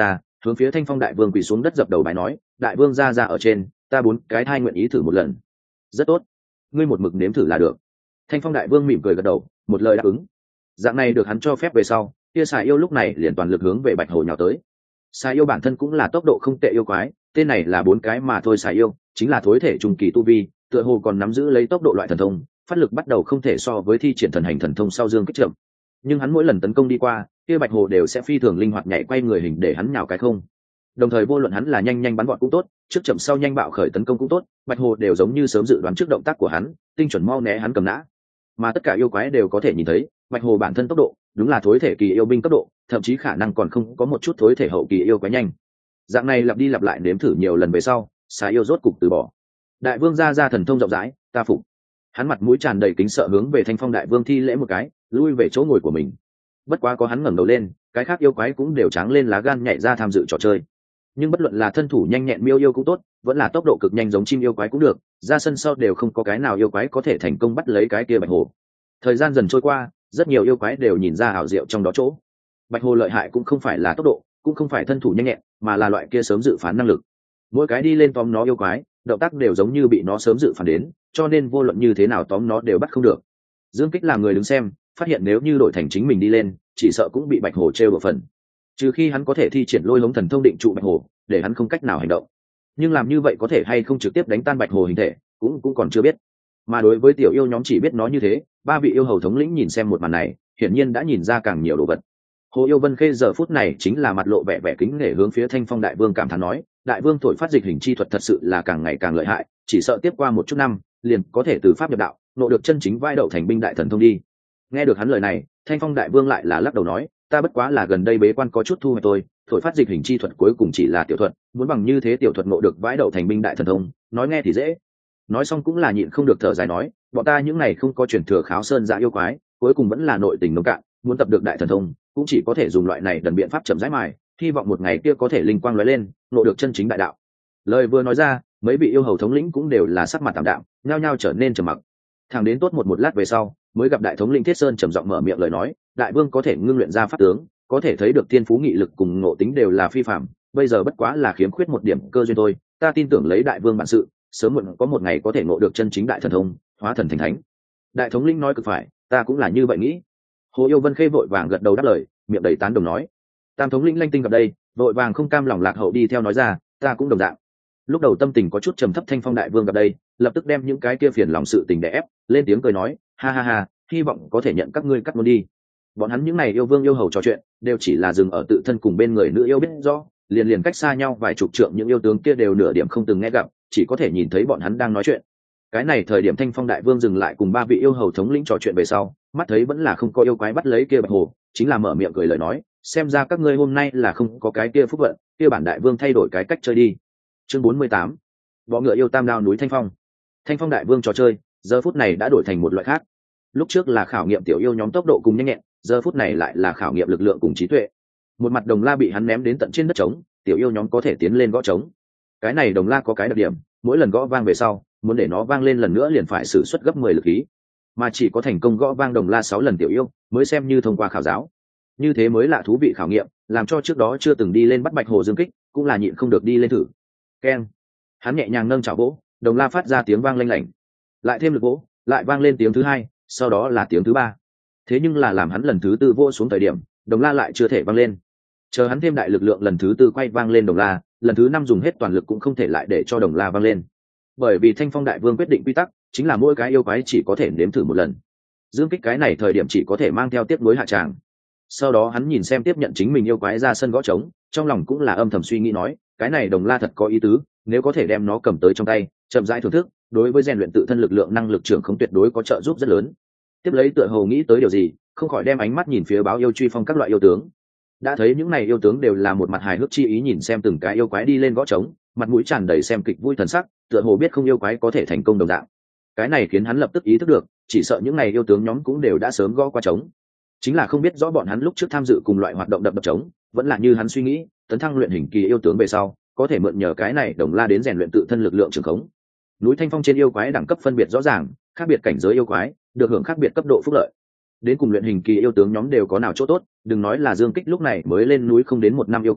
hướng phía Thanh Phong đại vương quỳ xuống đất dập đầu bài nói, đại vương ra ra ở trên, ta bốn cái thai nguyện ý thử một lần. Rất tốt, ngươi một mực nếm thử là được. Thanh Phong đại vương mỉm cười gật đầu, một lời đáp ứng. Dạng này được hắn cho phép về sau, kia xà yêu lúc này liền toàn lực hướng về bạch hồ nhào tới. Xà yêu bản thân cũng là tốc độ không tệ yêu quái, tên này là bốn cái mà thôi. Xà yêu chính là thối thể trùng kỳ tu vi, tựa hồ còn nắm giữ lấy tốc độ loại thần thông, phát lực bắt đầu không thể so với thi triển thần hành thần thông sau dương kích chậm, nhưng hắn mỗi lần tấn công đi qua, kia bạch hồ đều sẽ phi thường linh hoạt nhảy quay người hình để hắn nhào cái không. Đồng thời vô luận hắn là nhanh nhanh bắn gọn cũng tốt, trước chậm sau nhanh bạo khởi tấn công cũng tốt, bạch hồ đều giống như sớm dự đoán trước động tác của hắn, tinh chuẩn mau né hắn cầm nã. Mà tất cả yêu quái đều có thể nhìn thấy, bạch hồ bản thân tốc độ đúng là thối thể kỳ yêu binh cấp độ, thậm chí khả năng còn không có một chút thối thể hậu kỳ yêu quái nhanh. Dạng này lặp đi lặp lại nếm thử nhiều lần về sau, xà yêu rốt cục từ bỏ. Đại vương ra ra thần thông rộng rãi, ta phục. Hắn mặt mũi tràn đầy kính sợ hướng về Thanh Phong đại vương thi lễ một cái, lui về chỗ ngồi của mình. Bất quá có hắn ngẩng đầu lên, cái khác yêu quái cũng đều tráng lên lá gan nhảy ra tham dự trò chơi. Nhưng bất luận là thân thủ nhanh nhẹn miêu yêu cũng tốt, vẫn là tốc độ cực nhanh giống chim yêu quái cũng được, ra sân sau đều không có cái nào yêu quái có thể thành công bắt lấy cái kia bạch hồ. Thời gian dần trôi qua, rất nhiều yêu quái đều nhìn ra ảo diệu trong đó chỗ. Bạch hồ lợi hại cũng không phải là tốc độ, cũng không phải thân thủ nhanh nhẹn, mà là loại kia sớm dự phán năng lực. Mỗi cái đi lên tóm nó yêu quái, động tác đều giống như bị nó sớm dự phán đến, cho nên vô luận như thế nào tóm nó đều bắt không được. Dương Kích làm người đứng xem, phát hiện nếu như đổi thành chính mình đi lên, chỉ sợ cũng bị bạch hồ trêu đùa phần. Trừ khi hắn có thể thi triển lôi hống thần thông định trụ bạch hồ, để hắn không cách nào hành động. Nhưng làm như vậy có thể hay không trực tiếp đánh tan bạch hồ hình thể, cũng cũng còn chưa biết. Mà đối với tiểu yêu nhóm chỉ biết nó như thế, ba vị yêu hầu thống lĩnh nhìn xem một màn này, hiển nhiên đã nhìn ra càng nhiều đồ vật. Hồ Yêu Vân Khê giờ phút này chính là mặt lộ vẻ vẻ kính nể hướng phía Thanh Phong đại vương cảm thán nói, đại vương thổi phát dịch hình chi thuật thật sự là càng ngày càng lợi hại, chỉ sợ tiếp qua một chút năm, liền có thể từ pháp nhập đạo, nộ được chân chính vai đậu thành binh đại thần thông đi. Nghe được hắn lời này, Thanh Phong đại vương lại là lắc đầu nói, ta bất quá là gần đây bế quan có chút thu hoạch tôi, thổi phát dịch hình chi thuật cuối cùng chỉ là tiểu thuật, muốn bằng như thế tiểu thuật nộ được vai đậu thành binh đại thần thông, nói nghe thì dễ. Nói xong cũng là nhịn không được thở dài nói, bọn ta những này không có truyền thừa kháo sơn dạ yêu quái, cuối cùng vẫn là nội tình nông cạn, muốn tập được đại thần thông, cũng chỉ có thể dùng loại này đần biện pháp chậm rãi mài, hy vọng một ngày kia có thể linh quang lóe lên, nộ được chân chính đại đạo. Lời vừa nói ra, mấy vị yêu hầu thống lĩnh cũng đều là sắc mặt tạm đạm, nhao nhao trở nên trầm mặc. Thẳng đến tốt một một lát về sau, mới gặp đại thống lĩnh Thiết Sơn trầm giọng mở miệng lời nói, đại vương có thể ngưng luyện ra pháp tướng, có thể thấy được thiên phú nghị lực cùng ngộ tính đều là phi phàm, bây giờ bất quá là khiếm khuyết một điểm cơ duyên thôi, ta tin tưởng lấy đại vương bản sự, sớm muộn có một ngày có thể ngộ được chân chính đại thần thông, hóa thần thành thánh. Đại thống lĩnh nói cực phải, ta cũng là như vậy nghĩ. Hồ Yêu Vân Khê vội vàng gật đầu đáp lời, miệng đầy tán đồng nói. Tam thống lĩnh Lanh Tinh gặp đây, vội vàng không cam lòng lạc hậu đi theo nói ra, ta cũng đồng dạng. Lúc đầu tâm tình có chút trầm thấp Thanh Phong đại vương gặp đây, lập tức đem những cái kia phiền lòng sự tình đè ép, lên tiếng cười nói, ha ha ha, hy vọng có thể nhận các ngươi cắt luôn đi. Bọn hắn những này yêu vương yêu hầu trò chuyện, đều chỉ là dừng ở tự thân cùng bên người nữ yêu biết rõ, liền liền cách xa nhau vài chục trượng những yêu tướng kia đều nửa điểm không từng nghe gặp, chỉ có thể nhìn thấy bọn hắn đang nói chuyện. Cái này thời điểm Thanh Phong đại vương dừng lại cùng ba vị yêu hầu thống lĩnh trò chuyện về sau, mắt thấy vẫn là không có yêu quái bắt lấy kia bạch hồ, chính là mở miệng cười lời nói, xem ra các ngươi hôm nay là không có cái kia phúc vận, kia bản đại vương thay đổi cái cách chơi đi. Chương bốn mươi tám, bọ ngựa yêu tam đao núi Thanh Phong. Thanh Phong đại vương trò chơi, giờ phút này đã đổi thành một loại khác. Lúc trước là khảo nghiệm tiểu yêu nhóm tốc độ cùng nhanh nhẹn, giờ phút này lại là khảo nghiệm lực lượng cùng trí tuệ. Một mặt đồng la bị hắn ném đến tận trên đất trống, tiểu yêu nhóm có thể tiến lên gõ trống. Cái này đồng la có cái đặc điểm, mỗi lần gõ vang về sau, muốn để nó vang lên lần nữa liền phải sử xuất gấp mười lực khí, mà chỉ có thành công gõ vang đồng la sáu lần tiểu yêu mới xem như thông qua khảo giáo. Như thế mới là thú vị khảo nghiệm, làm cho trước đó chưa từng đi lên bắt bạch hồ Dương Kích cũng là nhịn không được đi lên thử. Keng, hắn nhẹ nhàng nâng chảo vỗ, đồng la phát ra tiếng vang lanh lảnh, lại thêm lực vỗ, lại vang lên tiếng thứ hai, sau đó là tiếng thứ ba. Thế nhưng là làm hắn lần thứ tư vỗ xuống thời điểm, đồng la lại chưa thể vang lên. Chờ hắn thêm đại lực lượng lần thứ tư quay vang lên đồng la, lần thứ năm dùng hết toàn lực cũng không thể lại để cho đồng la vang lên. Bởi vì Thanh Phong đại vương quyết định quy tắc chính là mỗi cái yêu quái chỉ có thể nếm thử một lần. Dương Kích cái này thời điểm chỉ có thể mang theo tiếp nối hạ tràng. Sau đó hắn nhìn xem tiếp nhận chính mình yêu quái ra sân gõ trống, trong lòng cũng là âm thầm suy nghĩ nói, cái này đồng la thật có ý tứ, nếu có thể đem nó cầm tới trong tay, chậm rãi thưởng thức, đối với rèn luyện tự thân lực lượng năng lực trưởng không tuyệt đối có trợ giúp rất lớn. Tiếp lấy tựa hồ nghĩ tới điều gì, không khỏi đem ánh mắt nhìn phía báo yêu truy phong các loại yêu tướng. Đã thấy những này yêu tướng đều là một mặt hài hước chi ý nhìn xem từng cái yêu quái đi lên gõ trống, mặt mũi tràn đầy xem kịch vui thần sắc, tựa hồ biết không yêu quái có thể thành công đồng dạng. Cái này khiến hắn lập tức ý thức được, chỉ sợ những này yêu tướng nhóm cũng đều đã sớm gõ qua trống, chính là không biết rõ bọn hắn lúc trước tham dự cùng loại hoạt động đập đập trống, vẫn là như hắn suy nghĩ, tấn thăng luyện hình kỳ yêu tướng về sau, có thể mượn nhờ cái này đồng la đến rèn luyện tự thân lực lượng trường khống. Núi Thanh Phong trên yêu quái đẳng cấp phân biệt rõ ràng, khác biệt cảnh giới yêu quái, được hưởng khác biệt cấp độ phúc lợi. Đến cùng luyện hình kỳ yêu tướng nhóm đều có nào chỗ tốt, đừng nói là Dương Kích lúc này mới lên núi không đến một năm yêu quái,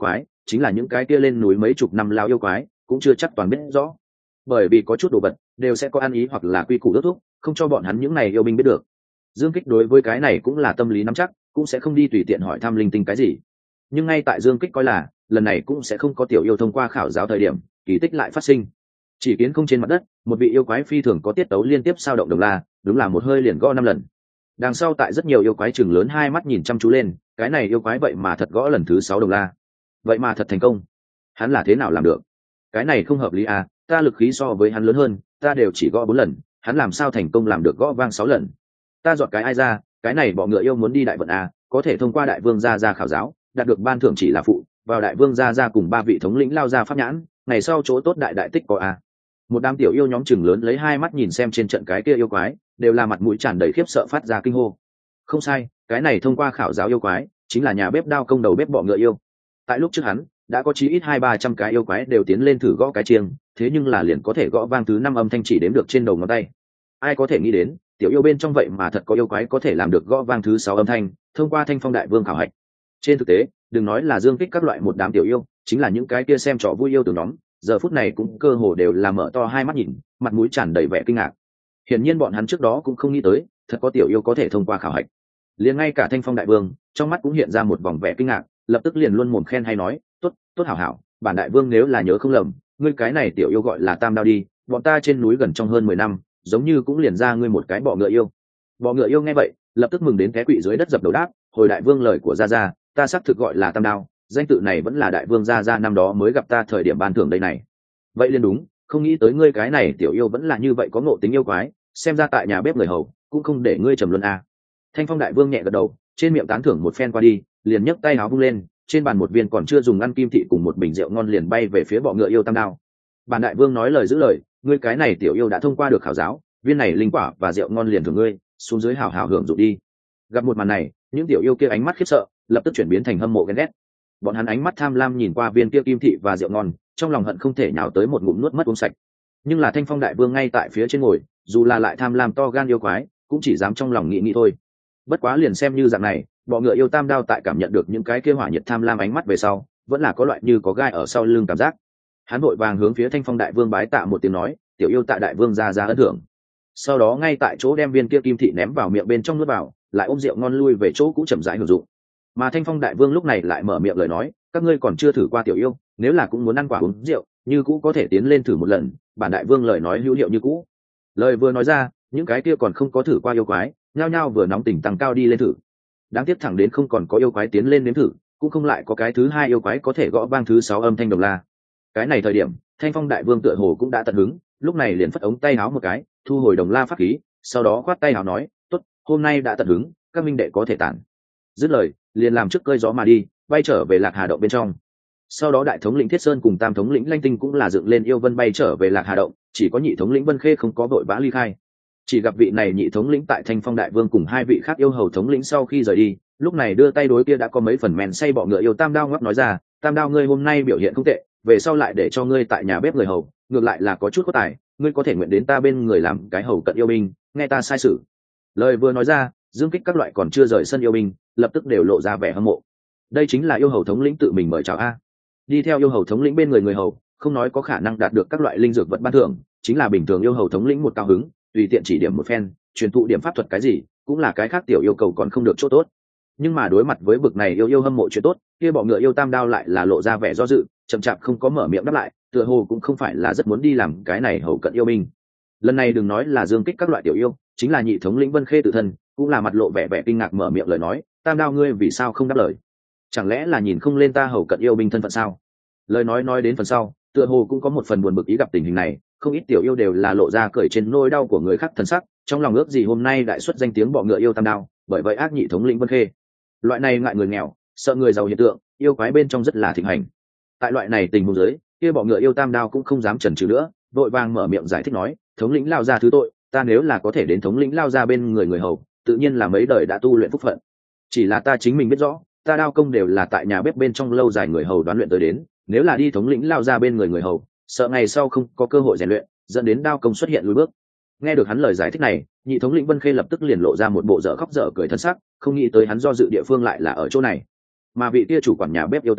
chính là những cái kia lên núi mấy chục năm lao yêu quái cũng chưa chắc toàn biết rõ, bởi vì có chút đồ vật đều sẽ có ăn ý hoặc là quy củ ước thúc, không cho bọn hắn những này yêu binh biết được. Dương Kích đối với cái này cũng là tâm lý nắm chắc, cũng sẽ không đi tùy tiện hỏi thăm linh tinh cái gì. Nhưng ngay tại Dương Kích coi là lần này cũng sẽ không có tiểu yêu thông qua khảo giáo thời điểm, kỳ tích lại phát sinh. Chỉ kiến không trên mặt đất, một vị yêu quái phi thường có tiết tấu liên tiếp sao động đồng la, đúng là một hơi liền gõ năm lần. Đằng sau tại rất nhiều yêu quái chừng lớn hai mắt nhìn chăm chú lên, cái này yêu quái vậy mà thật gõ lần thứ sáu đồng la, vậy mà thật thành công. Hắn là thế nào làm được? Cái này không hợp lý à, ta lực khí so với hắn lớn hơn, ta đều chỉ gõ bốn lần, hắn làm sao thành công làm được gõ vang sáu lần? Ta dọn cái ai ra, cái này bọ ngựa yêu muốn đi đại vận à, có thể thông qua đại vương gia ra khảo giáo, đạt được ban thưởng chỉ là phụ, vào đại vương gia ra cùng ba vị thống lĩnh lao ra pháp nhãn, ngày sau chỗ tốt đại đại tích có à. Một đám tiểu yêu nhóm chừng lớn lấy hai mắt nhìn xem trên trận cái kia yêu quái, đều là mặt mũi tràn đầy khiếp sợ phát ra kinh hô. Không sai, cái này thông qua khảo giáo yêu quái chính là nhà bếp đao công đầu bếp bọ ngựa yêu. Tại lúc trước hắn đã có chí ít hai ba trăm cái yêu quái đều tiến lên thử gõ cái chiêng, thế nhưng là liền có thể gõ vang thứ năm âm thanh chỉ đếm được trên đầu ngón tay. Ai có thể nghĩ đến tiểu yêu bên trong vậy mà thật có yêu quái có thể làm được gõ vang thứ sáu âm thanh, thông qua Thanh Phong đại vương khảo hạch. Trên thực tế đừng nói là Dương Kích các loại một đám tiểu yêu, chính là những cái kia xem trò vui yêu từ nhóm, giờ phút này cũng cơ hồ đều là mở to hai mắt nhìn, mặt mũi tràn đầy vẻ kinh ngạc. Hiển nhiên bọn hắn trước đó cũng không nghĩ tới thật có tiểu yêu có thể thông qua khảo hạch. Liền ngay cả Thanh Phong đại vương trong mắt cũng hiện ra một vòng vẻ kinh ngạc, lập tức liền luôn mồm khen hay nói, tốt tốt hảo hảo, bản đại vương nếu là nhớ không lầm, ngươi cái này tiểu yêu gọi là Tam Đao đi, bọn ta trên núi gần trong hơn mười năm giống như cũng liền ra ngươi một cái bọ ngựa yêu. Bọ ngựa yêu nghe vậy lập tức mừng đến té quỵ dưới đất dập đầu đáp, hồi đại vương lời của gia gia, ta xác thực gọi là Tam Đao, danh tự này vẫn là đại vương gia gia năm đó mới gặp ta thời điểm ban thưởng đây này. Vậy liền đúng, không nghĩ tới ngươi cái này tiểu yêu vẫn là như vậy có ngộ tính yêu quái, xem ra tại nhà bếp người hầu cũng không để ngươi trầm luân à. Thanh Phong đại vương nhẹ gật đầu, trên miệng tán thưởng một phen qua đi, liền nhấc tay áo vung lên, trên bàn một viên còn chưa dùng ăn kim thị cùng một bình rượu ngon liền bay về phía bọ ngựa yêu Tam Đao. Bản đại vương nói lời giữ lời, ngươi cái này tiểu yêu đã thông qua được khảo giáo, viên này linh quả và rượu ngon liền thưởng ngươi, xuống dưới hào hào hưởng dụng đi. Gặp một màn này, những tiểu yêu kia ánh mắt khiếp sợ lập tức chuyển biến thành hâm mộ ghen ghét. Bọn hắn ánh mắt tham lam nhìn qua viên kia kim thị và rượu ngon, trong lòng hận không thể nhào tới một ngụm nuốt mất uống sạch. Nhưng là Thanh Phong đại vương ngay tại phía trên ngồi, dù là lại tham lam to gan yêu quái cũng chỉ dám trong lòng nghĩ nghĩ thôi. Bất quá liền xem như dạng này, bọ ngựa yêu Tam Đao tại cảm nhận được những cái kia hỏa nhiệt tham lam ánh mắt về sau, vẫn là có loại như có gai ở sau lưng cảm giác. Hắn vội vàng hướng phía Thanh Phong đại vương bái tạ một tiếng nói, tiểu yêu tại đại vương ra ra ân thưởng. Sau đó ngay tại chỗ đem viên kia kim thị ném vào miệng bên trong nuốt vào, lại ôm rượu ngon lui về chỗ cũ chậm rãi hưởng dụng. Mà Thanh Phong đại vương lúc này lại mở miệng lời nói, các ngươi còn chưa thử qua tiểu yêu, nếu là cũng muốn ăn quả uống rượu, như cũ có thể tiến lên thử một lần, bản đại vương lời nói hữu hiệu như cũ. Lời vừa nói ra, những cái kia còn không có thử qua yêu quái nhao nhao vừa nóng tình tăng cao đi lên thử. Đáng tiếc thẳng đến không còn có yêu quái tiến lên nếm thử, cũng không lại có cái thứ hai yêu quái có thể gõ vang thứ sáu âm thanh đồng la. Cái này thời điểm Thanh Phong đại vương tựa hồ cũng đã tận hứng, lúc này liền phất ống tay áo một cái, thu hồi đồng la pháp khí, sau đó khoát tay áo nói, tốt, hôm nay đã tận hứng, các minh đệ có thể tản. Dứt lời liền làm trước cơi gió mà đi, bay trở về Lạc Hà động bên trong. Sau đó đại thống lĩnh Thiết Sơn cùng tam thống lĩnh Lanh Tinh cũng là dựng lên yêu vân bay trở về Lạc Hà động, chỉ có nhị thống lĩnh Vân Khê không có vội vã ly khai. Chỉ gặp vị này nhị thống lĩnh tại Thanh Phong đại vương cùng hai vị khác yêu hầu thống lĩnh sau khi rời đi, lúc này đưa tay đối kia đã có mấy phần men say bọ ngựa yêu Tam Đao ngóc nói ra, Tam Đao ngươi hôm nay biểu hiện không tệ, về sau lại để cho ngươi tại nhà bếp người hầu, ngược lại là có chút có tài, ngươi có thể nguyện đến ta bên người làm cái hầu cận yêu binh, nghe ta sai sử. Lời vừa nói ra, Dương Kích các loại còn chưa rời sân yêu binh lập tức đều lộ ra vẻ hâm mộ. Đây chính là yêu hầu thống lĩnh tự mình mời chào a. Đi theo yêu hầu thống lĩnh bên người người hầu, không nói có khả năng đạt được các loại linh dược vật ban thưởng, chính là bình thường yêu hầu thống lĩnh một cao hứng, tùy tiện chỉ điểm một phen, truyền thụ điểm pháp thuật cái gì, cũng là cái khác tiểu yêu cầu còn không được chỗ tốt. Nhưng mà đối mặt với bực này yêu yêu hâm mộ chuyện tốt, kia bọ ngựa yêu Tam Đao lại là lộ ra vẻ do dự, chậm chạp không có mở miệng đáp lại, tựa hồ cũng không phải là rất muốn đi làm cái này hầu cận yêu binh. Lần này đừng nói là Dương Kích các loại tiểu yêu, chính là nhị thống lĩnh Vân Khê tự thân cũng là mặt lộ vẻ vẻ kinh ngạc mở miệng lời nói, Tam Đao ngươi vì sao không đáp lời? Chẳng lẽ là nhìn không lên ta hầu cận yêu binh thân phận sao? Lời nói nói đến phần sau, tựa hồ cũng có một phần buồn bực ý gặp tình hình này, không ít tiểu yêu đều là lộ ra cởi trên nỗi đau của người khác thân sắc, trong lòng ước gì hôm nay đại xuất danh tiếng bọ ngựa yêu Tam Đao, bởi vậy ác nhị thống lĩnh Vân Khê. Loại này ngại người nghèo, sợ người giàu hiện tượng, yêu quái bên trong rất là thịnh hành. Tại loại này tình huống dưới, kia bọ ngựa yêu Tam Đao cũng không dám chần chừ nữa, vội vàng mở miệng giải thích nói, thống lĩnh lao ra thứ tội, ta nếu là có thể đến thống lĩnh lao ra bên người người hầu, tự nhiên là mấy đời đã tu luyện phúc phận. Chỉ là ta chính mình biết rõ, ta đao công đều là tại nhà bếp bên trong lâu dài người hầu đoán luyện tới đến, nếu là đi thống lĩnh lao ra bên người người hầu, sợ ngày sau không có cơ hội rèn luyện, dẫn đến đao công xuất hiện lùi bước. Nghe được hắn lời giải thích này, nhị thống lĩnh Vân Khê lập tức liền lộ ra một bộ dở khóc dở cười thân sắc, không nghĩ tới hắn do dự địa phương lại là ở chỗ này. Mà vị kia chủ quản nhà bếp yêu tướng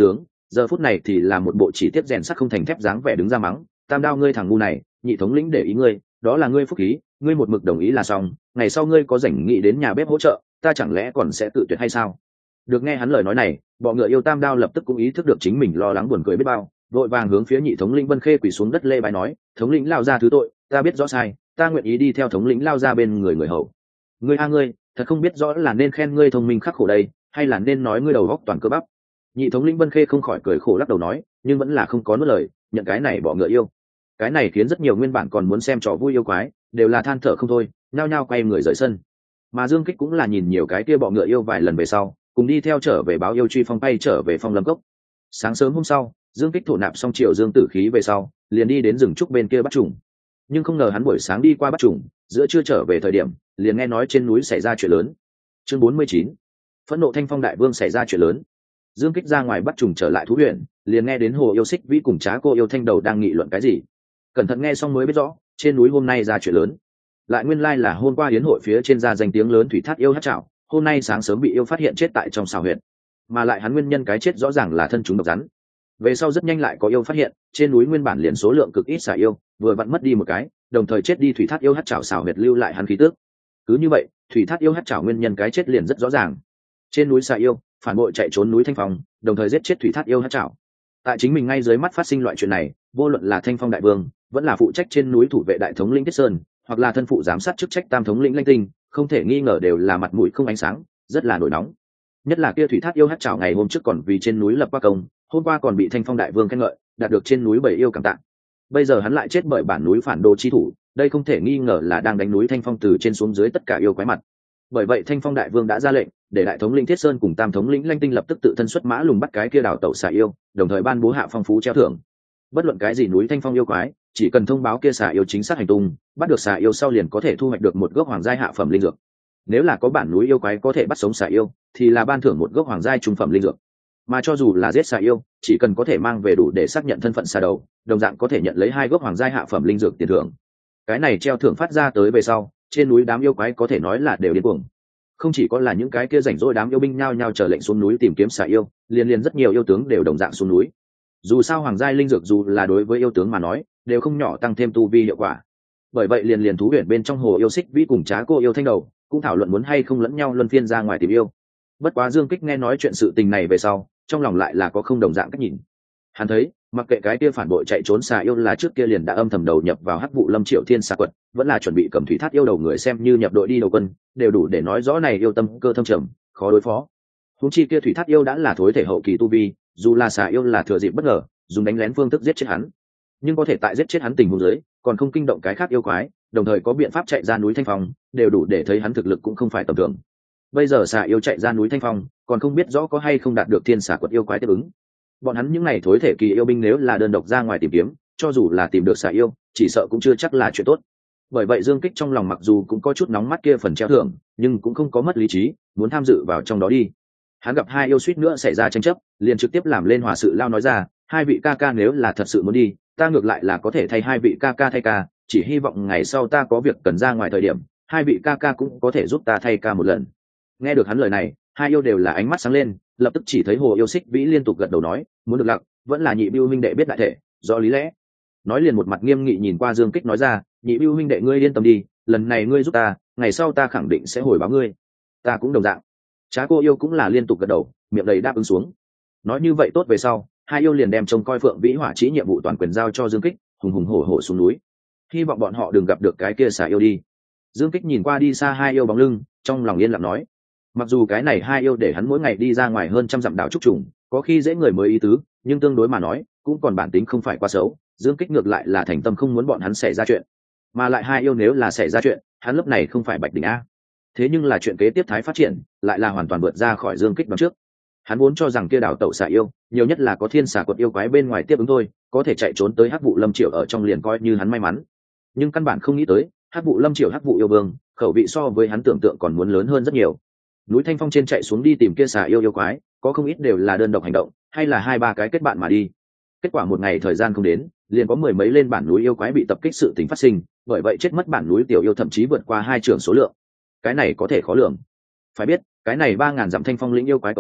giờ phút này thì là một bộ chỉ tiết rèn sắt không thành thép dáng vẻ đứng ra mắng: Tam Đao ngươi thằng ngu này, nhị thống lĩnh để ý ngươi, đó là ngươi phúc khí, ngươi một mực đồng ý là xong, ngày sau ngươi có rảnh nghĩ đến nhà bếp hỗ trợ, ta chẳng lẽ còn sẽ tự tuyệt hay sao? Được nghe hắn lời nói này, bọ ngựa yêu Tam Đao lập tức cũng ý thức được chính mình lo lắng buồn cười biết bao, vội vàng hướng phía nhị thống lĩnh Vân Khê quỳ xuống đất lê bái nói: thống lĩnh lao ra thứ tội, ta biết rõ sai, ta nguyện ý đi theo thống lĩnh lao ra bên người người hầu. Ngươi a ngươi, thật không biết rõ là nên khen ngươi thông minh khắc khổ đây, hay là nên nói ngươi đầu góc toàn cơ bắp. Nhị thống lĩnh Vân Khê không khỏi cười khổ lắc đầu nói, nhưng vẫn là không có nuốt lời, nhận cái này bọ ngựa yêu. Cái này khiến rất nhiều nguyên bản còn muốn xem trò vui yêu quái đều là than thở không thôi, nhao nhao quay người rời sân. Mà Dương Kích cũng là nhìn nhiều cái kia bọ ngựa yêu vài lần về sau, cùng đi theo trở về báo yêu truy phong bay trở về Phong Lâm Cốc. Sáng sớm hôm sau, Dương Kích thổ nạp xong triệu dương tử khí về sau, liền đi đến rừng trúc bên kia bắt trùng. Nhưng không ngờ hắn buổi sáng đi qua bắt trùng, giữa trưa trở về thời điểm, liền nghe nói trên núi xảy ra chuyện lớn. Chương bốn mươi chín, phẫn nộ Thanh Phong đại vương xảy ra chuyện lớn. Dương Kích ra ngoài bắt trùng trở lại thú huyện, liền nghe đến Hồ Yêu Xích Vĩ cùng Trá Cô Yêu Thanh Đầu đang nghị luận cái gì. Cẩn thận nghe xong mới biết rõ, trên núi hôm nay ra chuyện lớn. Lại nguyên lai là hôm qua yến hội phía trên ra danh tiếng lớn thủy thát yêu hát trảo, hôm nay sáng sớm bị yêu phát hiện chết tại trong xào huyện. Mà lại hắn nguyên nhân cái chết rõ ràng là thân chúng độc rắn. Về sau rất nhanh lại có yêu phát hiện, trên núi nguyên bản liền số lượng cực ít xà yêu, vừa vặn mất đi một cái, đồng thời chết đi thủy thát yêu hát trảo xào huyệt lưu lại hắn khí tước. Cứ như vậy, thủy thát yêu hát trảo nguyên nhân cái chết liền rất rõ ràng. Trên núi xà yêu, phản bội chạy trốn núi Thanh Phong, đồng thời giết chết thủy thát yêu hát trảo. Tại chính mình ngay dưới mắt phát sinh loại chuyện này, vô luận là Thanh Phong đại vương, vẫn là phụ trách trên núi thủ vệ đại thống lĩnh Tiết Sơn, hoặc là thân phụ giám sát chức trách tam thống lĩnh Lanh Tinh, không thể nghi ngờ đều là mặt mũi không ánh sáng, rất là nổi nóng. Nhất là kia thủy thát yêu hát trảo ngày hôm trước còn vì trên núi lập qua công, hôm qua còn bị Thanh Phong đại vương khen ngợi, đạt được trên núi bảy yêu cảm tạ. Bây giờ hắn lại chết bởi bản núi phản đồ chi thủ, đây không thể nghi ngờ là đang đánh núi Thanh Phong từ trên xuống dưới tất cả yêu quái mặt. Bởi vậy Thanh Phong đại vương đã ra lệnh, để đại thống lĩnh Thiết Sơn cùng tam thống lĩnh Lanh Tinh lập tức tự thân xuất mã lùng bắt cái kia đảo tẩu xà yêu, đồng thời ban bố hạ phong phú treo thưởng. Bất luận cái gì núi Thanh Phong yêu quái, chỉ cần thông báo kia xà yêu chính xác hành tung, bắt được xà yêu sau liền có thể thu hoạch được một gốc hoàng giai hạ phẩm linh dược. Nếu là có bản núi yêu quái có thể bắt sống xà yêu, thì là ban thưởng một gốc hoàng giai trung phẩm linh dược. Mà cho dù là giết xà yêu, chỉ cần có thể mang về đủ để xác nhận thân phận xà đầu, đồng dạng có thể nhận lấy hai gốc hoàng giai hạ phẩm linh dược tiền thưởng. Cái này treo thưởng phát ra tới về sau, trên núi đám yêu quái có thể nói là đều điên cuồng. Không chỉ có là những cái kia rảnh rỗi đám yêu binh nhao nhao chờ lệnh xuống núi tìm kiếm xà yêu, liền liền rất nhiều yêu tướng đều đồng dạng xuống núi. Dù sao hoàng giai linh dược dù là đối với yêu tướng mà nói, đều không nhỏ tăng thêm tu vi hiệu quả. Bởi vậy liền liền thú huyền bên trong Hồ Yêu Xích Vĩ cùng Trá Cô Yêu Thanh Đầu cũng thảo luận muốn hay không lẫn nhau luân phiên ra ngoài tìm yêu. Bất quá Dương Kích nghe nói chuyện sự tình này về sau, trong lòng lại là có không đồng dạng cách nhìn. Hắn thấy, mặc kệ cái kia phản bội chạy trốn xà yêu là trước kia liền đã âm thầm đầu nhập vào Hắc Vụ Lâm Triệu Thiên xà quật, vẫn là chuẩn bị cầm thủy thát yêu đầu người xem như nhập đội đi đầu quân, đều đủ để nói rõ này yêu tâm cơ thâm trầm, khó đối phó. Huống chi kia thủy thát yêu đã là thối thể hậu kỳ tu vi, dù là xà yêu là thừa dịp bất ngờ, dùng đánh lén phương thức giết chết hắn, nhưng có thể tại giết chết hắn tình huống dưới, còn không kinh động cái khác yêu quái, đồng thời có biện pháp chạy ra núi Thanh Phong, đều đủ để thấy hắn thực lực cũng không phải tầm thường. Bây giờ xà yêu chạy ra núi Thanh Phong, còn không biết rõ có hay không đạt được thiên xà quật yêu quái tiếp ứng. Bọn hắn những ngày thối thể kỳ yêu binh nếu là đơn độc ra ngoài tìm kiếm, cho dù là tìm được xà yêu, chỉ sợ cũng chưa chắc là chuyện tốt. Bởi vậy Dương Kích trong lòng mặc dù cũng có chút nóng mắt kia phần treo thưởng, nhưng cũng không có mất lý trí, muốn tham dự vào trong đó đi. Hắn gặp hai yêu suýt nữa xảy ra tranh chấp, liền trực tiếp làm lên hòa sự lao nói ra, hai vị ca ca nếu là thật sự muốn đi, ta ngược lại là có thể thay hai vị ca ca thay ca, chỉ hy vọng ngày sau ta có việc cần ra ngoài thời điểm, hai vị ca ca cũng có thể giúp ta thay ca một lần. Nghe được hắn lời này, hai yêu đều là ánh mắt sáng lên, lập tức chỉ thấy Hồ Yêu Xích Vĩ liên tục gật đầu nói, muốn được lặc, vẫn là nhị bưu huynh đệ biết đại thể, rõ lý lẽ. Nói liền một mặt nghiêm nghị nhìn qua Dương Kích nói ra, nhị bưu huynh đệ ngươi yên tâm đi, lần này ngươi giúp ta, ngày sau ta khẳng định sẽ hồi báo ngươi. Ta cũng đồng dạng. Trá Cô Yêu cũng là liên tục gật đầu, miệng đầy đáp ứng xuống. Nói như vậy tốt về sau, hai yêu liền đem trông coi Phượng Vĩ Hỏa Chí nhiệm vụ toàn quyền giao cho Dương Kích, hùng hùng hổ hổ xuống núi. Hy vọng bọn họ đừng gặp được cái kia xà yêu đi. Dương Kích nhìn qua đi xa hai yêu bóng lưng, trong lòng yên lặng nói, mặc dù cái này hai yêu để hắn mỗi ngày đi ra ngoài hơn trăm dặm đảo trúc trùng, có khi dễ người mới ý tứ, nhưng tương đối mà nói, cũng còn bản tính không phải quá xấu. Dương Kích ngược lại là thành tâm không muốn bọn hắn xảy ra chuyện, mà lại hai yêu nếu là xảy ra chuyện, hắn lúc này không phải Bạch Đỉnh a. Thế nhưng là chuyện kế tiếp thái phát triển, lại là hoàn toàn vượt ra khỏi Dương Kích đoán trước. Hắn vốn cho rằng kia đảo tẩu xà yêu, nhiều nhất là có thiên xà quật yêu quái bên ngoài tiếp ứng thôi, có thể chạy trốn tới Hắc Vụ Lâm Triệu ở trong liền coi như hắn may mắn. Nhưng căn bản không nghĩ tới, Hắc Vụ Lâm Triệu Hắc Vụ yêu vương, khẩu vị so với hắn tưởng tượng còn muốn lớn hơn rất nhiều. Núi Thanh Phong trên chạy xuống đi tìm kia xà yêu yêu quái, có không ít đều là đơn độc hành động, hay là hai ba cái kết bạn mà đi. Kết quả một ngày thời gian không đến, liền có mười mấy lên bản núi yêu quái bị tập kích sự tình phát sinh, bởi vậy chết mất bản núi tiểu yêu thậm chí vượt qua hai trưởng số lượng. Cái này có thể khó lường. Phải biết, cái này ba ngàn dặm Thanh Phong lĩnh yêu quái cộng lại,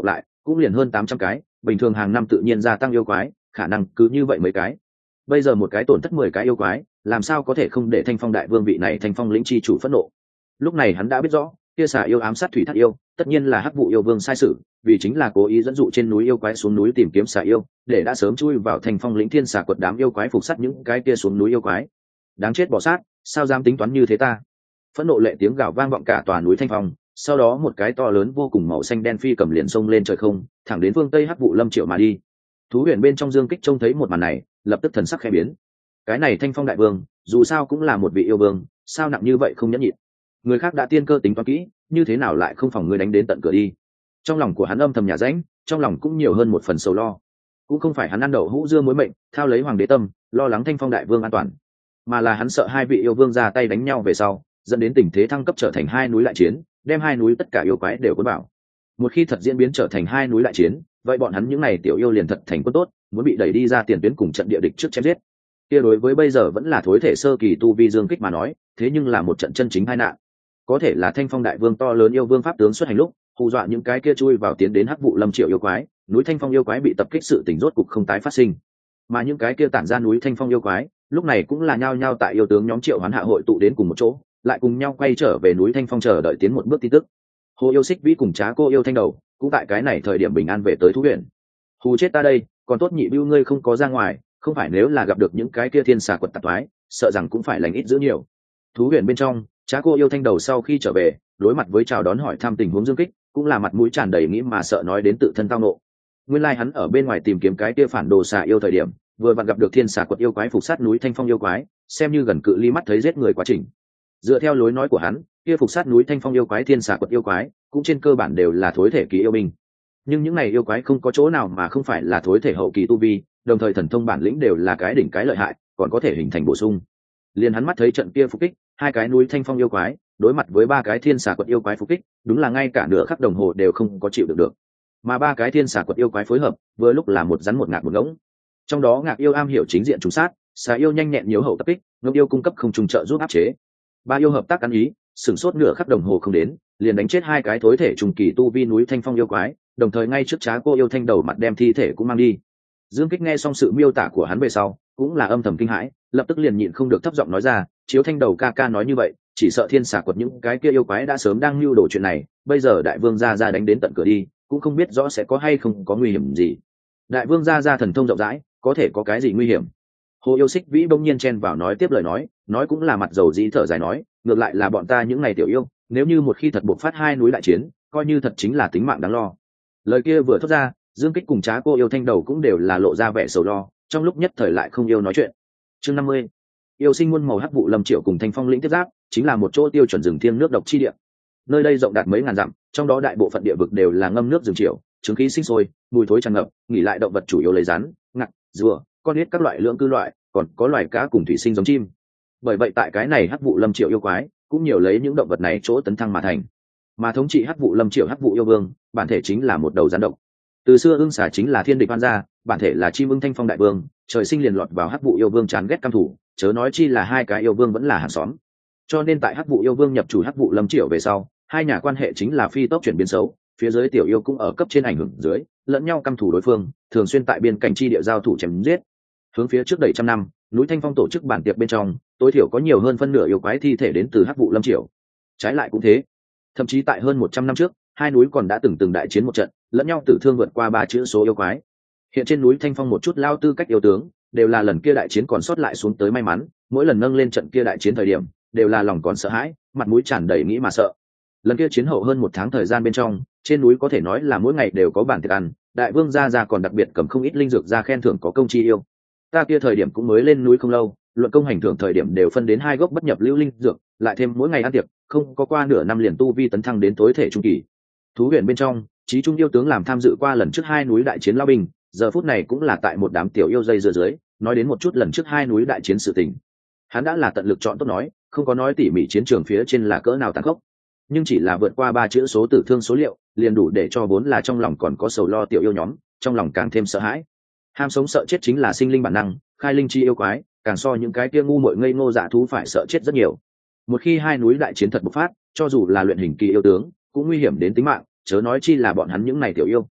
cũng liền hơn tám trăm cái, bình thường hàng năm tự nhiên gia tăng yêu quái, khả năng cứ như vậy mấy cái. Bây giờ một cái tổn thất mười cái yêu quái, làm sao có thể không để Thanh Phong đại vương vị này Thanh Phong lĩnh chi chủ phẫn nộ. Lúc này hắn đã biết rõ, kia xà yêu ám sát thủy thác yêu, tất nhiên là hắc vụ yêu vương sai sự, vì chính là cố ý dẫn dụ trên núi yêu quái xuống núi tìm kiếm xà yêu, để đã sớm chui vào Thanh Phong lĩnh thiên xà quật đám yêu quái phục sát những cái kia xuống núi yêu quái. Đáng chết bỏ sát, sao dám tính toán như thế ta? Phẫn nộ lệ tiếng gào vang vọng cả tòa núi Thanh Phong, sau đó một cái to lớn vô cùng màu xanh đen phi cầm liền xông lên trời không, thẳng đến phương tây hắc vụ lâm triệu mà đi. Thú huyền bên trong Dương Kích trông thấy một màn này, lập tức thần sắc khẽ biến. Cái này Thanh Phong đại vương, dù sao cũng là một vị yêu vương, sao nặng như vậy không nhẫn nhịn. Người khác đã tiên cơ tính toán kỹ, như thế nào lại không phòng ngươi đánh đến tận cửa đi. Trong lòng của hắn âm thầm nhà rãnh, trong lòng cũng nhiều hơn một phần sầu lo. Cũng không phải hắn ăn đậu hũ dưa muối mệnh, thao lấy hoàng đế tâm, lo lắng Thanh Phong đại vương an toàn, mà là hắn sợ hai vị yêu vương ra tay đánh nhau về sau, dẫn đến tình thế thăng cấp trở thành hai núi đại chiến, đem hai núi tất cả yêu quái đều cuốn vào. Một khi thật diễn biến trở thành hai núi đại chiến, vậy bọn hắn những này tiểu yêu liền thật thành quân tốt, muốn bị đẩy đi ra tiền tuyến cùng trận địa địch trước chém giết. Kia đối với bây giờ vẫn là thối thể sơ kỳ tu vi Dương Kích mà nói, thế nhưng là một trận chân chính tai nạn. Có thể là Thanh Phong đại vương to lớn yêu vương pháp tướng xuất hành lúc, hù dọa những cái kia chui vào tiến đến hắc vụ lâm triệu yêu quái, núi Thanh Phong yêu quái bị tập kích sự tình rốt cục không tái phát sinh. Mà những cái kia tản ra núi Thanh Phong yêu quái, lúc này cũng là nhao nhao tại yêu tướng nhóm Triệu Hoán hạ hội tụ đến cùng một chỗ, lại cùng nhau quay trở về núi Thanh Phong chờ đợi tiến một bước tin tức. Hồ Yêu Xích Vĩ cùng Trá Cô Yêu Thanh Đầu cũng tại cái này thời điểm bình an về tới thú huyện. Hù chết ta đây, còn tốt nhị bưu ngươi không có ra ngoài, không phải nếu là gặp được những cái kia thiên xà quật tạp thoái, sợ rằng cũng phải lành ít giữ nhiều. Thú huyện bên trong, Trá Cô Yêu Thanh Đầu sau khi trở về, đối mặt với chào đón hỏi thăm tình huống Dương Kích, cũng là mặt mũi tràn đầy nghĩ mà sợ nói đến tự thân tao nộ. Nguyên lai like hắn ở bên ngoài tìm kiếm cái kia phản đồ xà yêu thời điểm, vừa vặn gặp được thiên xà quật yêu quái phục sát núi Thanh Phong yêu quái, xem như gần cự ly mắt thấy giết người quá trình. Dựa theo lối nói của hắn, kia phục sát núi Thanh Phong yêu quái thiên xà quật yêu quái, cũng trên cơ bản đều là thối thể kỳ yêu binh. Nhưng những này yêu quái không có chỗ nào mà không phải là thối thể hậu kỳ tu vi, đồng thời thần thông bản lĩnh đều là cái đỉnh cái lợi hại, còn có thể hình thành bổ sung. Liền hắn mắt thấy trận kia phục kích, hai cái núi Thanh Phong yêu quái, đối mặt với ba cái thiên xà quật yêu quái phục kích, đúng là ngay cả nửa khắc đồng hồ đều không có chịu được được. Mà ba cái thiên xà quật yêu quái phối hợp, vừa lúc là một rắn một ngạc một ngỗng. Trong đó ngạc yêu am hiểu chính diện trùng sát, xà yêu nhanh nhẹn nhiều hậu tập kích, ngỗng yêu cung cấp không trùng trợ giúp áp chế. Ba yêu hợp tác ăn ý, sửng sốt nửa khắc đồng hồ không đến, liền đánh chết hai cái thối thể trùng kỳ tu vi núi Thanh Phong yêu quái, đồng thời ngay trước Trá Cô Yêu Thanh Đầu mặt đem thi thể cũng mang đi. Dương Kích nghe xong sự miêu tả của hắn về sau, cũng là âm thầm kinh hãi, lập tức liền nhịn không được thấp giọng nói ra, chiếu Thanh Đầu ca ca nói như vậy, chỉ sợ thiên xà quật những cái kia yêu quái đã sớm đang lưu đồ chuyện này, bây giờ đại vương gia ra đánh đến tận cửa đi, cũng không biết rõ sẽ có hay không có nguy hiểm gì. Đại vương gia ra thần thông rộng rãi, có thể có cái gì nguy hiểm? Hồ Yêu Xích Vĩ bỗng nhiên chen vào nói tiếp lời nói, nói cũng là mặt dầu dĩ thở dài nói, ngược lại là bọn ta những ngày tiểu yêu, nếu như một khi thật buộc phát hai núi đại chiến, coi như thật chính là tính mạng đáng lo. Lời kia vừa thốt ra, Dương Kích cùng Trá Cô Yêu Thanh Đầu cũng đều là lộ ra vẻ sầu lo, trong lúc nhất thời lại không yêu nói chuyện. Chương năm mươi, yêu sinh muôn màu hắc vụ lâm triệu cùng Thanh Phong lĩnh tiếp giáp, chính là một chỗ tiêu chuẩn rừng thiêng nước độc chi địa. Nơi đây rộng đạt mấy ngàn dặm, trong đó đại bộ phận địa vực đều là ngâm nước rừng triệu, chứng khí sinh sôi, mùi thối tràn ngập, nghỉ lại động vật chủ yếu lấy rắn, ngặt, rùa, con ếch các loại lưỡng cư loại, còn có loài cá cùng thủy sinh giống chim. Bởi vậy tại cái này hắc vụ lâm triệu yêu quái, cũng nhiều lấy những động vật này chỗ tấn thăng mà thành. Mà thống trị hắc vụ lâm triệu hắc vụ yêu vương, bản thể chính là một đầu rắn độc. Từ xưa ưng xà chính là thiên địch oan gia, bản thể là chim ưng Thanh Phong đại vương, trời sinh liền lọt vào hắc vụ yêu vương chán ghét căm thủ, chớ nói chi là hai cái yêu vương vẫn là hàng xóm. Cho nên tại hắc vụ yêu vương nhập chủ hắc vụ lâm triệu về sau, hai nhà quan hệ chính là phi tốc chuyển biến xấu, phía dưới tiểu yêu cũng ở cấp trên ảnh hưởng dưới, lẫn nhau căm thủ đối phương, thường xuyên tại biên cảnh chi địa giao thủ chém giết. Hướng phía trước đầy trăm năm, núi Thanh Phong tổ chức bản tiệc bên trong, tối thiểu có nhiều hơn phân nửa yêu quái thi thể đến từ hắc vụ lâm triệu. Trái lại cũng thế, thậm chí tại hơn một trăm năm trước, hai núi còn đã từng từng đại chiến một trận, lẫn nhau tử thương vượt qua ba chữ số yêu quái. Hiện trên núi Thanh Phong một chút lao tư cách yêu tướng, đều là lần kia đại chiến còn sót lại xuống tới may mắn, mỗi lần nâng lên trận kia đại chiến thời điểm, đều là lòng còn sợ hãi, mặt mũi tràn đầy nghĩ mà sợ. Lần kia chiến hậu hơn một tháng thời gian bên trong, trên núi có thể nói là mỗi ngày đều có bản tiệc ăn, đại vương gia gia còn đặc biệt cầm không ít linh dược ra khen thưởng có công chi yêu. Ta kia thời điểm cũng mới lên núi không lâu, luận công hành thưởng thời điểm đều phân đến hai gốc bất nhập lưu linh dược, lại thêm mỗi ngày ăn tiệc, không có qua nửa năm liền tu vi tấn thăng đến tối thể trung kỳ. Thú huyện bên trong, Chí Trung yêu tướng làm tham dự qua lần trước hai núi đại chiến lao binh, giờ phút này cũng là tại một đám tiểu yêu dây dưa dưới, nói đến một chút lần trước hai núi đại chiến sự tình. Hắn đã là tận lực chọn tốt nói, không có nói tỉ mỉ chiến trường phía trên là cỡ nào tàn khốc, nhưng chỉ là vượt qua ba chữ số tử thương số liệu, liền đủ để cho vốn là trong lòng còn có sầu lo tiểu yêu nhóm, trong lòng càng thêm sợ hãi. Ham sống sợ chết chính là sinh linh bản năng, khai linh chi yêu quái, càng so những cái kia ngu muội ngây ngô dạ thú phải sợ chết rất nhiều. Một khi hai núi đại chiến thật bộc phát, cho dù là luyện hình kỳ yêu tướng, cũng nguy hiểm đến tính mạng, chớ nói chi là bọn hắn những này tiểu yêu.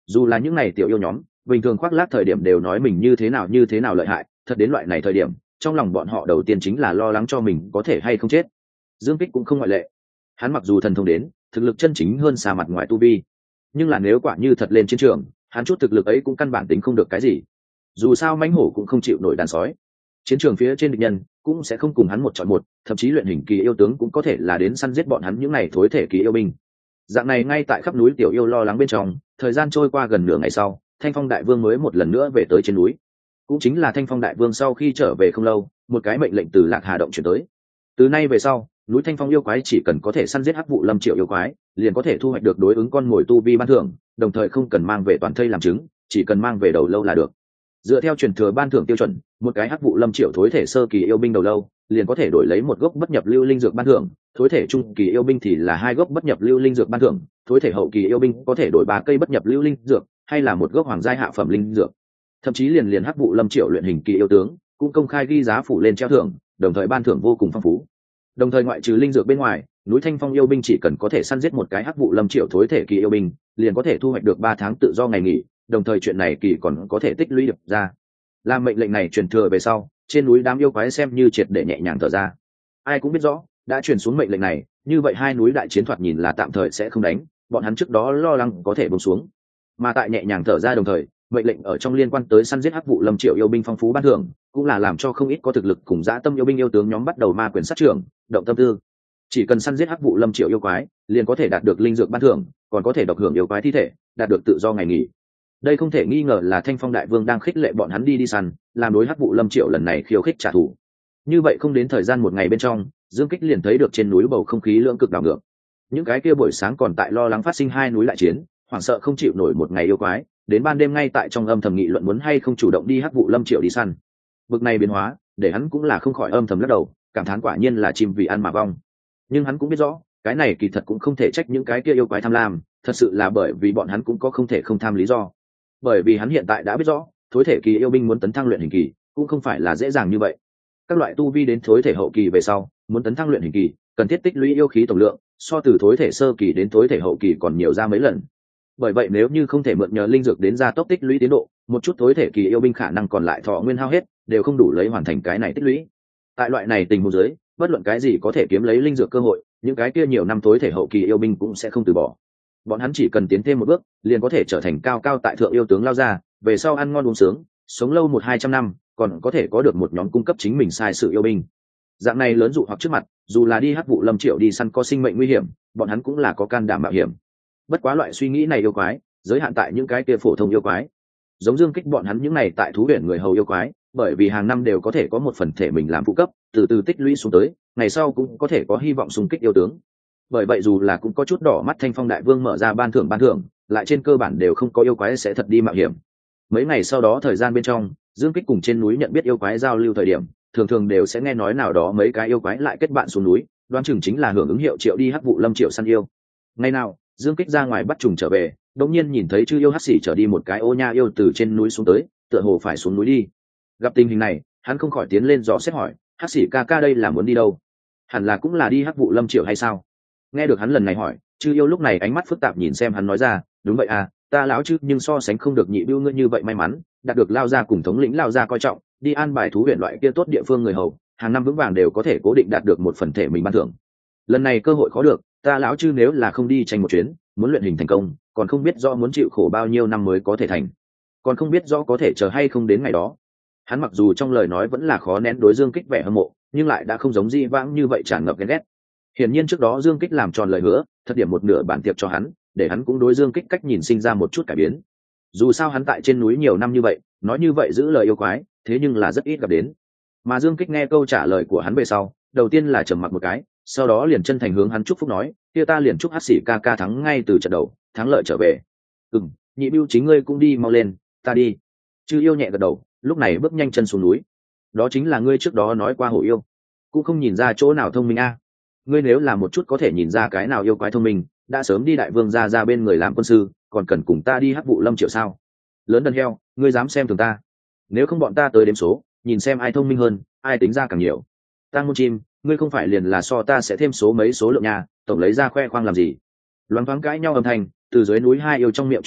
Dù là những này tiểu yêu nhóm bình thường khoác lác thời điểm đều nói mình như thế nào như thế nào lợi hại, thật đến loại này thời điểm trong lòng bọn họ đầu tiên chính là lo lắng cho mình có thể hay không chết. Dương Kích cũng không ngoại lệ. Hắn mặc dù thần thông đến thực lực chân chính hơn xa mặt ngoài tu vi, nhưng là nếu quả như thật lên chiến trường, hắn chút thực lực ấy cũng căn bản tính không được cái gì. Dù sao mãnh hổ cũng không chịu nổi đàn sói, chiến trường phía trên địch nhân cũng sẽ không cùng hắn một chọn một, thậm chí luyện hình kỳ yêu tướng cũng có thể là đến săn giết bọn hắn những này thối thể kỳ yêu binh. Dạng này ngay tại khắp núi tiểu yêu lo lắng bên trong, thời gian trôi qua gần nửa ngày sau, Thanh Phong Đại Vương mới một lần nữa về tới trên núi. Cũng chính là Thanh Phong Đại Vương sau khi trở về không lâu, một cái mệnh lệnh từ Lạc Hà động chuyển tới. Từ nay về sau, núi Thanh Phong yêu quái chỉ cần có thể săn giết hắc vụ lâm triệu yêu quái, liền có thể thu hoạch được đối ứng con mồi tu vi ban thưởng, đồng thời không cần mang về toàn thây làm chứng, chỉ cần mang về đầu lâu là được. Dựa theo truyền thừa ban thưởng tiêu chuẩn, một cái hắc vụ lâm triệu thối thể sơ kỳ yêu binh đầu lâu liền có thể đổi lấy một gốc bất nhập lưu linh dược ban thưởng, thối thể trung kỳ yêu binh thì là hai gốc bất nhập lưu linh dược ban thưởng, thối thể hậu kỳ yêu binh có thể đổi ba cây bất nhập lưu linh dược hay là một gốc hoàng giai hạ phẩm linh dược. Thậm chí liền liền hắc vụ lâm triệu luyện hình kỳ yêu tướng cũng công khai ghi giá phủ lên treo thưởng, đồng thời ban thưởng vô cùng phong phú. Đồng thời ngoại trừ linh dược bên ngoài, núi Thanh Phong yêu binh chỉ cần có thể săn giết một cái hắc vụ lâm triệu thối thể kỳ yêu binh, liền có thể thu hoạch được ba tháng tự do ngày nghỉ, đồng thời chuyện này kỳ còn có thể tích lũy được ra. Làm mệnh lệnh này truyền thừa về sau, trên núi đám yêu quái xem như triệt để nhẹ nhàng thở ra. Ai cũng biết rõ, đã truyền xuống mệnh lệnh này, như vậy hai núi đại chiến thoạt nhìn là tạm thời sẽ không đánh, bọn hắn trước đó lo lắng có thể buông xuống. Mà tại nhẹ nhàng thở ra đồng thời, mệnh lệnh ở trong liên quan tới săn giết hắc vụ lâm triệu yêu binh phong phú ban thưởng, cũng là làm cho không ít có thực lực cùng dã tâm yêu binh yêu tướng nhóm bắt đầu ma quyền sát trưởng, động tâm tư. Chỉ cần săn giết hắc vụ lâm triệu yêu quái, liền có thể đạt được linh dược ban thưởng, còn có thể độc hưởng yêu quái thi thể, đạt được tự do ngày nghỉ. Đây không thể nghi ngờ là Thanh Phong Đại Vương đang khích lệ bọn hắn đi đi săn, làm đối hắc vụ lâm triệu lần này khiêu khích trả thù. Như vậy không đến thời gian một ngày bên trong, Dương Kích liền thấy được trên núi bầu không khí lưỡng cực đảo ngược. Những cái kia buổi sáng còn tại lo lắng phát sinh hai núi đại chiến, hoảng sợ không chịu nổi một ngày yêu quái, đến ban đêm ngay tại trong âm thầm nghị luận muốn hay không chủ động đi hắc vụ lâm triệu đi săn. Bực này biến hóa, để hắn cũng là không khỏi âm thầm lắc đầu, cảm thán quả nhiên là chim vì ăn mà vong. Nhưng hắn cũng biết rõ, cái này kỳ thật cũng không thể trách những cái kia yêu quái tham lam, thật sự là bởi vì bọn hắn cũng có không thể không tham lý do. Bởi vì hắn hiện tại đã biết rõ, thối thể kỳ yêu binh muốn tấn thăng luyện hình kỳ cũng không phải là dễ dàng như vậy. Các loại tu vi đến thối thể hậu kỳ về sau, muốn tấn thăng luyện hình kỳ, cần thiết tích lũy yêu khí tổng lượng, so từ thối thể sơ kỳ đến thối thể hậu kỳ còn nhiều ra mấy lần. Bởi vậy nếu như không thể mượn nhờ linh dược đến gia tốc tích lũy tiến độ, một chút thối thể kỳ yêu binh khả năng còn lại thọ nguyên hao hết, đều không đủ lấy hoàn thành cái này tích lũy. Tại loại này tình huống dưới, bất luận cái gì có thể kiếm lấy linh dược cơ hội, những cái kia nhiều năm thối thể hậu kỳ yêu binh cũng sẽ không từ bỏ. Bọn hắn chỉ cần tiến thêm một bước, liền có thể trở thành cao cao tại thượng yêu tướng lao ra, về sau ăn ngon uống sướng, sống lâu một hai trăm năm, còn có thể có được một nhóm cung cấp chính mình sai sự yêu binh. Dạng này lớn dụ hoặc trước mặt, dù là đi hắc vụ lâm triệu đi săn có sinh mệnh nguy hiểm, bọn hắn cũng là có can đảm mạo hiểm. Bất quá loại suy nghĩ này yêu quái, giới hạn tại những cái kia phổ thông yêu quái. Giống Dương Kích bọn hắn những này tại thú huyện người hầu yêu quái, bởi vì hàng năm đều có thể có một phần thể mình làm phụ cấp, từ từ tích lũy xuống tới, ngày sau cũng có thể có hy vọng xung kích yêu tướng. Bởi vậy dù là cũng có chút đỏ mắt Thanh Phong Đại Vương mở ra ban thưởng ban thưởng, lại trên cơ bản đều không có yêu quái sẽ thật đi mạo hiểm. Mấy ngày sau đó thời gian bên trong, Dương Kích cùng trên núi nhận biết yêu quái giao lưu thời điểm, thường thường đều sẽ nghe nói nào đó mấy cái yêu quái lại kết bạn xuống núi, đoán chừng chính là hưởng ứng hiệu triệu đi hắc vụ lâm triệu săn yêu. Ngày nào, Dương Kích ra ngoài bắt trùng trở về, đột nhiên nhìn thấy chư yêu hắc xỉ trở đi một cái ô nha yêu từ trên núi xuống tới, tựa hồ phải xuống núi đi. Gặp tình hình này, hắn không khỏi tiến lên dò xét hỏi, hắc xỉ ca ca đây là muốn đi đâu? Hẳn là cũng là đi hắc vụ lâm triệu hay sao? Nghe được hắn lần này hỏi, chư yêu lúc này ánh mắt phức tạp nhìn xem hắn nói ra, đúng vậy à, ta lão chư nhưng so sánh không được nhị bưu ngươi như vậy may mắn, đạt được lao ra cùng thống lĩnh lao ra coi trọng, đi an bài thú huyện loại kia tốt địa phương người hầu, hàng năm vững vàng đều có thể cố định đạt được một phần thể mình ban thưởng. Lần này cơ hội khó được, ta lão chư nếu là không đi tranh một chuyến, muốn luyện hình thành công, còn không biết rõ muốn chịu khổ bao nhiêu năm mới có thể thành, còn không biết rõ có thể chờ hay không đến ngày đó. Hắn mặc dù trong lời nói vẫn là khó nén đối Dương Kích vẻ hâm mộ, nhưng lại đã không giống Di Vãng như vậy tràn ngập ghen ghét. Hiển nhiên trước đó Dương Kích làm tròn lời hứa, thật điểm một nửa bản tiệc cho hắn, để hắn cũng đối Dương Kích cách nhìn sinh ra một chút cải biến. Dù sao hắn tại trên núi nhiều năm như vậy, nói như vậy giữ lời yêu quái, thế nhưng là rất ít gặp đến. Mà Dương Kích nghe câu trả lời của hắn về sau, đầu tiên là trầm mặc một cái, sau đó liền chân thành hướng hắn chúc phúc nói, kia ta liền chúc hắc sĩ ca ca thắng ngay từ trận đầu, thắng lợi trở về. Ừm, nhị bưu chính ngươi cũng đi mau lên, ta đi. Chư yêu nhẹ gật đầu, lúc này bước nhanh chân xuống núi. Đó chính là ngươi trước đó nói qua hổ yêu, cũng không nhìn ra chỗ nào thông minh a. Ngươi nếu là một chút có thể nhìn ra cái nào yêu quái thông minh, đã sớm đi đại vương ra ra bên người làm quân sư, còn cần cùng ta đi hắc vụ lâm triệu sao? Lớn đần heo, ngươi dám xem thường ta? Nếu không bọn ta tới đếm số, nhìn xem ai thông minh hơn, ai tính ra càng nhiều. Tang môn chim, ngươi không phải liền là so ta sẽ thêm số mấy số lượng nhà, tổng lấy ra khoe khoang làm gì? Loáng thoáng cãi nhau âm thanh từ dưới núi hai yêu trong miệng truyền ra,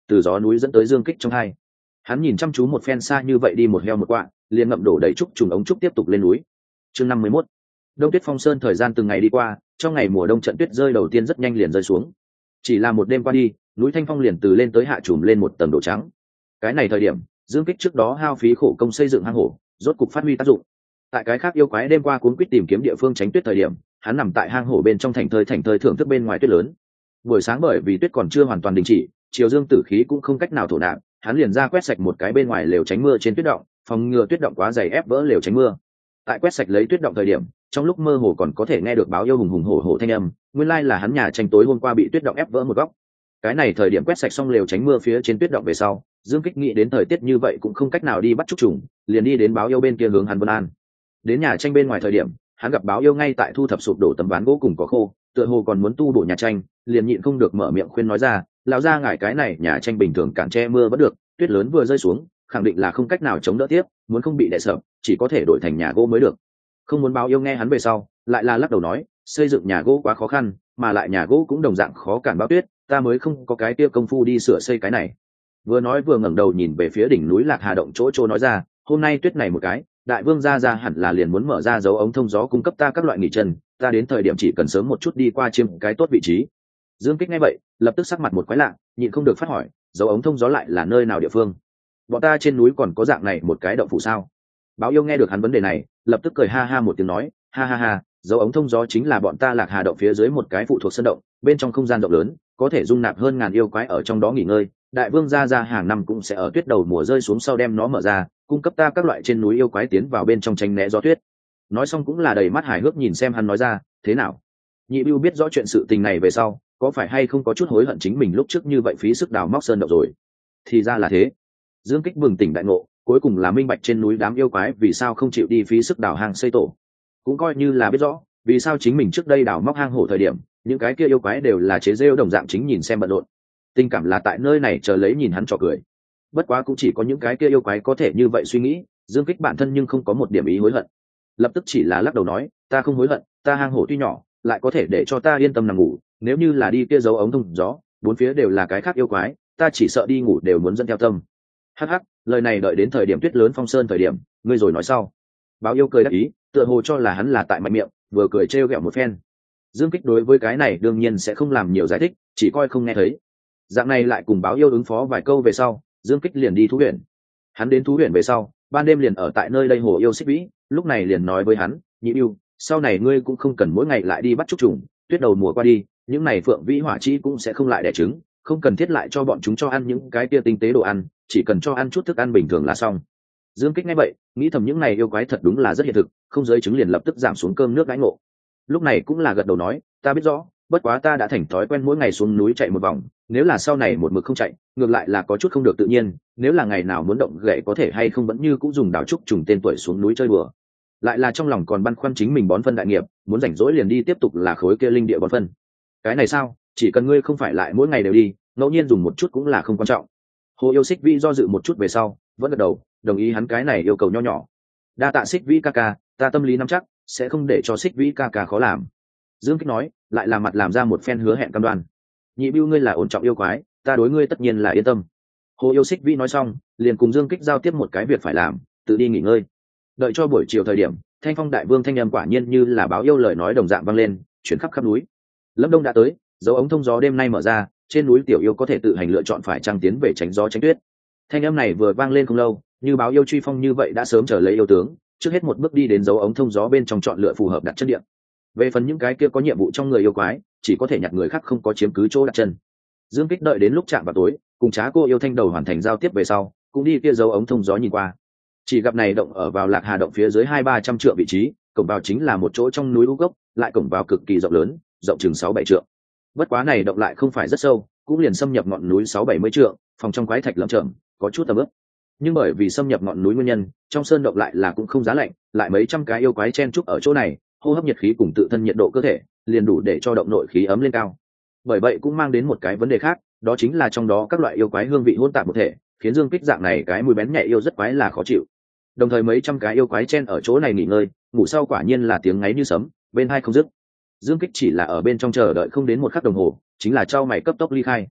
từ gió núi dẫn tới dương kích trong hai. Hắn nhìn chăm chú một phen xa như vậy đi một heo một quạ, liền ngậm đổ đầy trúc trùng ống trúc tiếp tục lên núi. Chương năm mươi mốt. Đông tuyết phong sơn, thời gian từng ngày đi qua, trong ngày mùa đông trận tuyết rơi đầu tiên rất nhanh liền rơi xuống. Chỉ là một đêm qua đi, núi Thanh Phong liền từ lên tới hạ trùm lên một tầng độ trắng. Cái này thời điểm, dương kích trước đó hao phí khổ công xây dựng hang hổ, rốt cục phát huy tác dụng. Tại cái khác yêu quái đêm qua cuốn quýt tìm kiếm địa phương tránh tuyết thời điểm, hắn nằm tại hang hổ bên trong thành thơi thành thơi thưởng thức bên ngoài tuyết lớn. Buổi sáng bởi vì tuyết còn chưa hoàn toàn đình chỉ, chiều dương tử khí cũng không cách nào thổ nạp, hắn liền ra quét sạch một cái bên ngoài lều tránh mưa trên tuyết động, phòng ngừa tuyết động quá dày ép vỡ lều tránh mưa. Tại quét sạch lấy tuyết động thời điểm, trong lúc mơ hồ còn có thể nghe được báo yêu hùng hùng hổ hổ thanh âm, nguyên lai là hắn nhà tranh tối hôm qua bị tuyết động ép vỡ một góc. Cái này thời điểm quét sạch xong lều tránh mưa phía trên tuyết động về sau, dương kích nghĩ đến thời tiết như vậy cũng không cách nào đi bắt trúc trùng, liền đi đến báo yêu bên kia hướng hắn vân an. Đến nhà tranh bên ngoài thời điểm, hắn gặp báo yêu ngay tại thu thập sụp đổ tấm ván gỗ cùng cỏ khô, tựa hồ còn muốn tu bổ nhà tranh, liền nhịn không được mở miệng khuyên nói ra, lão gia ngài cái này nhà tranh bình thường cản che mưa vẫn được, tuyết lớn vừa rơi xuống, khẳng định là không cách nào chống đỡ tiếp, muốn không bị đè sập, chỉ có thể đổi thành nhà gỗ mới được. Không muốn báo yêu nghe hắn về sau, lại là lắc đầu nói, xây dựng nhà gỗ quá khó khăn, mà lại nhà gỗ cũng đồng dạng khó cản bão tuyết, ta mới không có cái kia công phu đi sửa xây cái này. Vừa nói vừa ngẩng đầu nhìn về phía đỉnh núi Lạc Hà động chỗ chỗ nói ra, hôm nay tuyết này một cái, đại vương gia gia hẳn là liền muốn mở ra dấu ống thông gió cung cấp ta các loại nghỉ chân, ta đến thời điểm chỉ cần sớm một chút đi qua chiêm cái tốt vị trí. Dương Kích nghe vậy, lập tức sắc mặt một quái lạ, nhịn không được phát hỏi, dấu ống thông gió lại là nơi nào địa phương? Bọn ta trên núi còn có dạng này một cái động phủ sao? Báo yêu nghe được hắn vấn đề này, lập tức cười ha ha một tiếng nói, ha ha ha, dấu ống thông gió chính là bọn ta Lạc Hà động phía dưới một cái phụ thuộc sân động, bên trong không gian rộng lớn, có thể dung nạp hơn ngàn yêu quái ở trong đó nghỉ ngơi. Đại vương gia gia hàng năm cũng sẽ ở tuyết đầu mùa rơi xuống sau đem nó mở ra, cung cấp ta các loại trên núi yêu quái tiến vào bên trong tránh né gió tuyết. Nói xong cũng là đầy mắt hài hước nhìn xem hắn nói ra, thế nào? Nhị Bưu biết rõ chuyện sự tình này về sau, có phải hay không có chút hối hận chính mình lúc trước như vậy phí sức đào móc sơn động rồi? Thì ra là thế. Dương Kích bừng tỉnh đại ngộ, cuối cùng là minh bạch trên núi đám yêu quái vì sao không chịu đi phí sức đào hang xây tổ, cũng coi như là biết rõ vì sao chính mình trước đây đào móc hang hổ thời điểm những cái kia yêu quái đều là chế rêu đồng dạng chính nhìn xem bận rộn, tình cảm là tại nơi này chờ lấy nhìn hắn trò cười. Bất quá cũng chỉ có những cái kia yêu quái có thể như vậy suy nghĩ, Dương Kích bản thân nhưng không có một điểm ý hối hận, lập tức chỉ là lắc đầu nói, ta không hối hận, ta hang hổ tuy nhỏ lại có thể để cho ta yên tâm nằm ngủ, nếu như là đi kia giấu ống thông gió, bốn phía đều là cái khác yêu quái, ta chỉ sợ đi ngủ đều muốn dẫn theo tâm. Hắc hắc, lời này đợi đến thời điểm tuyết lớn phong sơn thời điểm, ngươi rồi nói sau. Báo yêu cười đáp ý, tựa hồ cho là hắn là tại mạnh miệng, vừa cười trêu ghẹo một phen. Dương Kích đối với cái này đương nhiên sẽ không làm nhiều giải thích, chỉ coi không nghe thấy. Dạng này lại cùng báo yêu ứng phó vài câu về sau, Dương Kích liền đi thú huyện. Hắn đến thú huyện về sau, ban đêm liền ở tại nơi đây hồ yêu xích vĩ, lúc này liền nói với hắn, nhị yêu, sau này ngươi cũng không cần mỗi ngày lại đi bắt trúc trùng, tuyết đầu mùa qua đi, những này phượng vĩ hỏa chi cũng sẽ không lại đẻ trứng, không cần thiết lại cho bọn chúng cho ăn những cái kia tinh tế đồ ăn, chỉ cần cho ăn chút thức ăn bình thường là xong. Dương Kích nghe vậy, nghĩ thầm những này yêu quái thật đúng là rất hiện thực, không giới trứng liền lập tức giảm xuống cơm nước đãi ngộ. Lúc này cũng là gật đầu nói, ta biết rõ, bất quá ta đã thành thói quen mỗi ngày xuống núi chạy một vòng, nếu là sau này một mực không chạy, ngược lại là có chút không được tự nhiên, nếu là ngày nào muốn động gậy có thể hay không vẫn như cũng dùng đào trúc trùng tên tuổi xuống núi chơi bừa. Lại là trong lòng còn băn khoăn chính mình bón phân đại nghiệp, muốn rảnh rỗi liền đi tiếp tục là khối kia linh địa bón phân. Cái này sao, chỉ cần ngươi không phải lại mỗi ngày đều đi, ngẫu nhiên dùng một chút cũng là không quan trọng. Hồ yêu Xích Vĩ do dự một chút về sau, vẫn gật đầu, đồng ý hắn cái này yêu cầu nho nhỏ. Đa tạ Xích Vĩ ca ca, ta tâm lý nắm chắc, sẽ không để cho Xích Vĩ ca ca khó làm. Dương Kích nói, lại làm mặt làm ra một phen hứa hẹn cam đoan. Nhị Bưu ngươi là ổn trọng yêu quái, ta đối ngươi tất nhiên là yên tâm. Hồ yêu Xích Vĩ nói xong, liền cùng Dương Kích giao tiếp một cái việc phải làm, tự đi nghỉ ngơi. Đợi cho buổi chiều thời điểm, Thanh Phong đại vương thanh âm quả nhiên như là báo yêu lời nói đồng dạng vang lên, chuyển khắp khắp núi. Lâm Đông đã tới, dấu ống thông gió đêm nay mở ra, trên núi tiểu yêu có thể tự hành lựa chọn phải trăng tiến về tránh gió tránh tuyết. Thanh âm này vừa vang lên không lâu, như báo yêu truy phong như vậy đã sớm chờ lấy yêu tướng, trước hết một bước đi đến dấu ống thông gió bên trong chọn lựa phù hợp đặt chân địa. Về phần những cái kia có nhiệm vụ trong người yêu quái, chỉ có thể nhặt người khác không có chiếm cứ chỗ đặt chân. Dương Kích đợi đến lúc chạm vào tối, cùng Trá Cô yêu thanh đầu hoàn thành giao tiếp về sau, cũng đi kia dấu ống thông gió nhìn qua. Chỉ gặp này động ở vào Lạc Hà động phía dưới hai ba trăm trượng vị trí, cổng vào chính là một chỗ trong núi u gốc, lại cổng vào cực kỳ rộng lớn, rộng chừng sáu bảy trượng. Bất quá này động lại không phải rất sâu, cũng liền xâm nhập ngọn núi sáu bảy mươi trượng, phòng trong quái thạch lởm chởm, có chút tầm ướp. Nhưng bởi vì xâm nhập ngọn núi nguyên nhân, trong sơn động lại là cũng không giá lạnh, lại mấy trăm cái yêu quái chen chúc ở chỗ này, hô hấp nhiệt khí cùng tự thân nhiệt độ cơ thể, liền đủ để cho động nội khí ấm lên cao. Bởi vậy cũng mang đến một cái vấn đề khác, đó chính là trong đó các loại yêu quái hương vị hỗn tạp một thể, khiến Dương Kích dạng này cái mùi bén nhẹ yêu rất quái là khó chịu. Đồng thời mấy trăm cái yêu quái chen ở chỗ này nghỉ ngơi, ngủ sau quả nhiên là tiếng ngáy như sấm, bên hai không dứt. Dương Kích chỉ là ở bên trong chờ đợi không đến một khắc đồng hồ, chính là trao mày cấp tốc ly khai.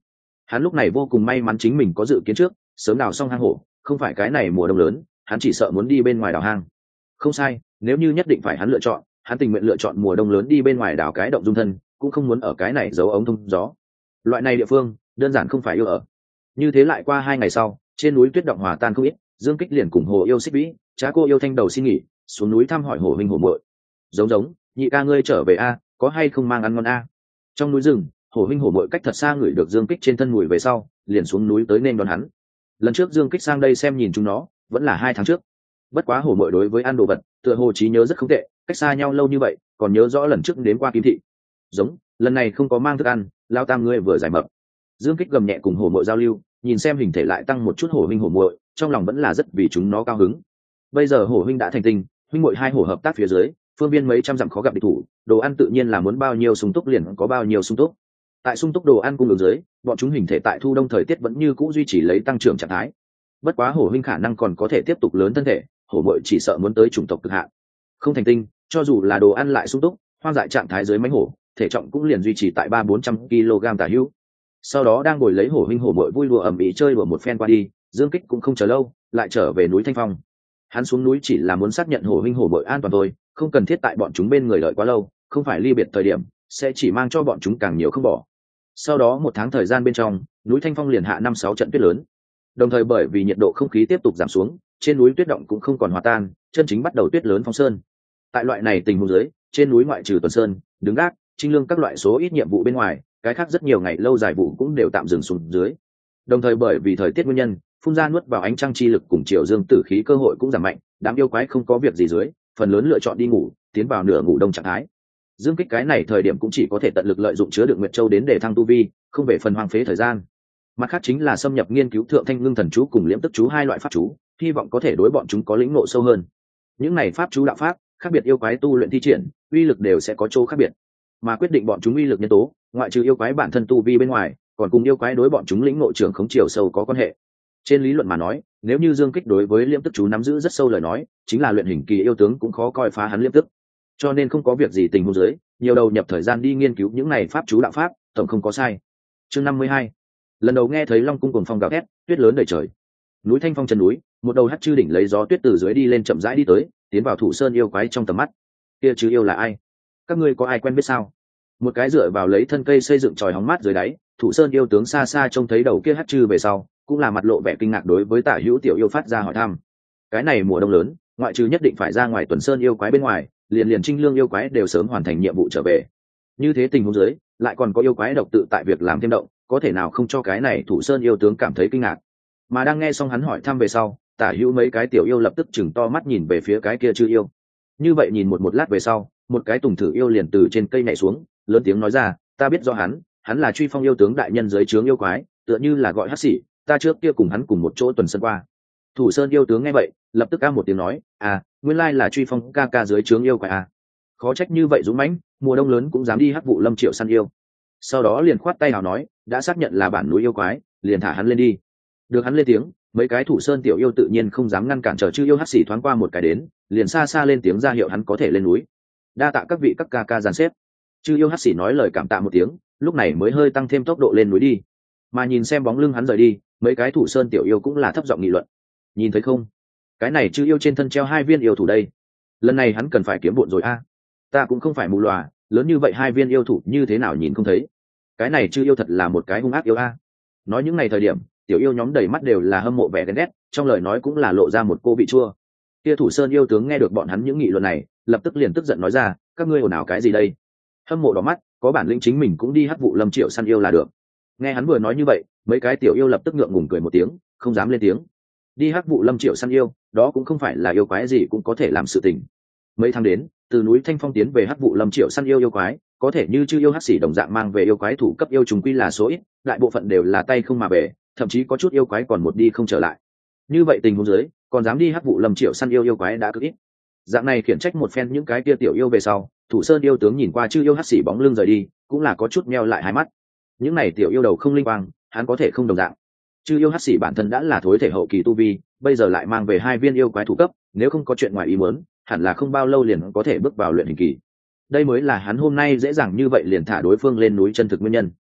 Hắn lúc này vô cùng may mắn chính mình có dự kiến trước, sớm đào xong hang hổ, không phải cái này mùa đông lớn hắn chỉ sợ muốn đi bên ngoài đào hang. Không sai, nếu như nhất định phải hắn lựa chọn, hắn tình nguyện lựa chọn mùa đông lớn đi bên ngoài đào cái động dung thân, cũng không muốn ở cái này giấu ống thông gió. Loại này địa phương đơn giản không phải yêu ở. Như thế lại qua hai ngày sau, trên núi tuyết động hòa tan không ít, Dương Kích liền cùng Hồ Yêu Xích Vĩ, Trá Cô Yêu Thanh đầu xin nghỉ, xuống núi thăm hỏi Hồ huynh Hồ muội. Giống giống, nhị ca ngươi trở về a, có hay không mang ăn ngon a? Trong núi rừng, Hồ huynh Hồ muội cách thật xa ngửi được Dương Kích trên thân mùi về sau, liền xuống núi tới nên đón hắn. Lần trước Dương Kích sang đây xem nhìn chúng nó, vẫn là hai tháng trước. Bất quá Hồ muội đối với ăn đồ vật, tựa hồ trí nhớ rất không tệ, cách xa nhau lâu như vậy, còn nhớ rõ lần trước đến qua Kim thị. Giống, lần này không có mang thức ăn, lao tam ngươi vừa giải mập. Dương Kích gầm nhẹ cùng Hồ muội giao lưu, nhìn xem hình thể lại tăng một chút Hồ huynh Hồ muội, trong lòng vẫn là rất vì chúng nó cao hứng. Bây giờ Hồ huynh đã thành tinh, huynh muội hai hổ hợp tác phía dưới, phương viên mấy trăm dặm khó gặp địch thủ, đồ ăn tự nhiên là muốn bao nhiêu sung túc liền có bao nhiêu sung túc. Tại sung túc đồ ăn cung ứng dưới, bọn chúng hình thể tại thu đông thời tiết vẫn như cũ duy trì lấy tăng trưởng trạng thái. Bất quá Hổ huynh khả năng còn có thể tiếp tục lớn thân thể, hổ muội chỉ sợ muốn tới chủng tộc cực hạn. Không thành tinh, cho dù là đồ ăn lại sung túc, hoang dại trạng thái dưới mánh hổ, thể trọng cũng liền duy trì tại ba bốn trăm ki lô gam tả hữu. Sau đó đang ngồi lấy Hổ huynh hổ muội vui đùa ầm ĩ chơi đùa một phen qua đi, Dương Kích cũng không chờ lâu, lại trở về núi Thanh Phong. Hắn xuống núi chỉ là muốn xác nhận Hổ huynh hổ muội an toàn thôi, không cần thiết tại bọn chúng bên người đợi quá lâu, không phải ly biệt thời điểm, sẽ chỉ mang cho bọn chúng càng nhiều không bỏ. Sau đó một tháng thời gian bên trong, núi Thanh Phong liền hạ năm sáu trận tuyết lớn. Đồng thời bởi vì nhiệt độ không khí tiếp tục giảm xuống, trên núi tuyết động cũng không còn hòa tan, chân chính bắt đầu tuyết lớn phong sơn. Tại loại này tình huống dưới, trên núi ngoại trừ tuần sơn, đứng gác, trinh lương các loại số ít nhiệm vụ bên ngoài, cái khác rất nhiều ngày lâu dài vụ cũng đều tạm dừng xuống dưới. Đồng thời bởi vì thời tiết nguyên nhân, phun ra nuốt vào ánh trăng chi lực cùng chiều dương tử khí cơ hội cũng giảm mạnh, đám yêu quái không có việc gì dưới, phần lớn lựa chọn đi ngủ, tiến vào nửa ngủ đông trạng thái. Dương Kích cái này thời điểm cũng chỉ có thể tận lực lợi dụng chứa đựng Nguyệt Châu đến để thăng tu vi, không về phần hoang phế thời gian. Mặt khác chính là xâm nhập nghiên cứu thượng thanh ngưng thần chú cùng liễm tức chú hai loại pháp chú, hy vọng có thể đối bọn chúng có lĩnh ngộ sâu hơn. Những này pháp chú đạo pháp, khác biệt yêu quái tu luyện thi triển, uy lực đều sẽ có chỗ khác biệt. Mà quyết định bọn chúng uy lực nhân tố, ngoại trừ yêu quái bản thân tu vi bên ngoài, còn cùng yêu quái đối bọn chúng lĩnh ngộ trưởng khống chiều sâu có quan hệ. Trên lý luận mà nói, nếu như Dương Kích đối với liễm tức chú nắm giữ rất sâu lời nói, chính là luyện hình kỳ yêu tướng cũng khó coi phá hắn liễm tức. Cho nên không có việc gì tình huống dưới, nhiều đầu nhập thời gian đi nghiên cứu những này pháp chú đạo pháp, tổng không có sai. Chương năm mươi hai. Lần đầu nghe thấy Long cung cuồng phong gào thét, tuyết lớn đầy trời. Núi Thanh Phong chân núi, một đầu hắc chư đỉnh lấy gió tuyết từ dưới đi lên chậm rãi đi tới, tiến vào Thủ Sơn yêu quái trong tầm mắt. Kia chứ yêu là ai? Các ngươi có ai quen biết sao? Một cái dựa vào lấy thân cây xây dựng tròi hóng mát dưới đáy, Thủ Sơn yêu tướng xa xa trông thấy đầu kia hắc chư về sau, cũng là mặt lộ vẻ kinh ngạc đối với Tả Hữu tiểu yêu phát ra hỏi thăm. Cái này mùa đông lớn, ngoại trừ nhất định phải ra ngoài tuần sơn yêu quái bên ngoài, liền liền trinh lương yêu quái đều sớm hoàn thành nhiệm vụ trở về. Như thế tình huống dưới, lại còn có yêu quái độc tự tại việc làm thêm động, có thể nào không cho cái này Thủ Sơn yêu tướng cảm thấy kinh ngạc. Mà đang nghe xong hắn hỏi thăm về sau, Tả Hữu mấy cái tiểu yêu lập tức chừng to mắt nhìn về phía cái kia chư yêu. Như vậy nhìn một một lát về sau, một cái tùng thử yêu liền từ trên cây nhảy xuống, lớn tiếng nói ra, ta biết do hắn, hắn là Truy Phong yêu tướng đại nhân dưới trướng yêu quái, tựa như là gọi hắc sĩ, ta trước kia cùng hắn cùng một chỗ tuần sơn qua. Thủ Sơn yêu tướng nghe vậy, lập tức ca một tiếng nói, à, nguyên lai là Truy Phong ca ca dưới trướng yêu quái à. Khó trách như vậy dũng mãnh, mùa đông lớn cũng dám đi hắc vụ lâm triệu săn yêu. Sau đó liền khoát tay nào nói, đã xác nhận là bản núi yêu quái, liền thả hắn lên đi. Được hắn lên tiếng, mấy cái Thủ Sơn tiểu yêu tự nhiên không dám ngăn cản, chờ chư yêu hắc sĩ thoáng qua một cái đến, liền xa xa lên tiếng ra hiệu hắn có thể lên núi. Đa tạ các vị các ca ca giàn xếp. Chư yêu hắc sĩ nói lời cảm tạ một tiếng, lúc này mới hơi tăng thêm tốc độ lên núi đi. Mà nhìn xem bóng lưng hắn rời đi, mấy cái Thủ Sơn tiểu yêu cũng là thấp giọng nghị luận. Nhìn thấy không, cái này chư yêu trên thân treo hai viên yêu thủ đây, lần này hắn cần phải kiếm bộn rồi a. Ta cũng không phải mù lòa, lớn như vậy hai viên yêu thủ như thế nào nhìn không thấy. Cái này chư yêu thật là một cái hung ác yêu a. Nói những ngày thời điểm, tiểu yêu nhóm đầy mắt đều là hâm mộ vẻ ghen ghét, trong lời nói cũng là lộ ra một cô vị chua. Kia Thủ Sơn yêu tướng nghe được bọn hắn những nghị luận này, lập tức liền tức giận nói ra, các ngươi ồn ào cái gì đây? Hâm mộ đỏ mắt, có bản lĩnh chính mình cũng đi hắc vụ lâm triệu săn yêu là được. Nghe hắn vừa nói như vậy, mấy cái tiểu yêu lập tức ngượng ngùng cười một tiếng, không dám lên tiếng. Đi hắc vụ lâm triệu săn yêu, đó cũng không phải là yêu quái gì cũng có thể làm sự tình. Mấy tháng đến, từ núi Thanh Phong tiến về hắc vụ lâm triệu săn yêu yêu quái, có thể như chư yêu hắc sĩ đồng dạng mang về yêu quái thủ cấp yêu trùng quy là số ít, đại bộ phận đều là tay không mà về, thậm chí có chút yêu quái còn một đi không trở lại. Như vậy tình huống dưới, còn dám đi hắc vụ lâm triệu săn yêu yêu quái đã cực ít. Dạng này khiển trách một phen những cái kia tiểu yêu về sau, Thủ Sơn yêu tướng nhìn qua chư yêu hắc sĩ bóng lưng rời đi, cũng là có chút meo lại hai mắt. Những này tiểu yêu đầu không linh quang, hắn có thể không đồng dạng. Chư yêu hắc sĩ bản thân đã là thối thể hậu kỳ tu vi, bây giờ lại mang về hai viên yêu quái thủ cấp, nếu không có chuyện ngoài ý muốn, hẳn là không bao lâu liền có thể bước vào luyện hình kỳ. Đây mới là hắn hôm nay dễ dàng như vậy liền thả đối phương lên núi chân thực nguyên nhân.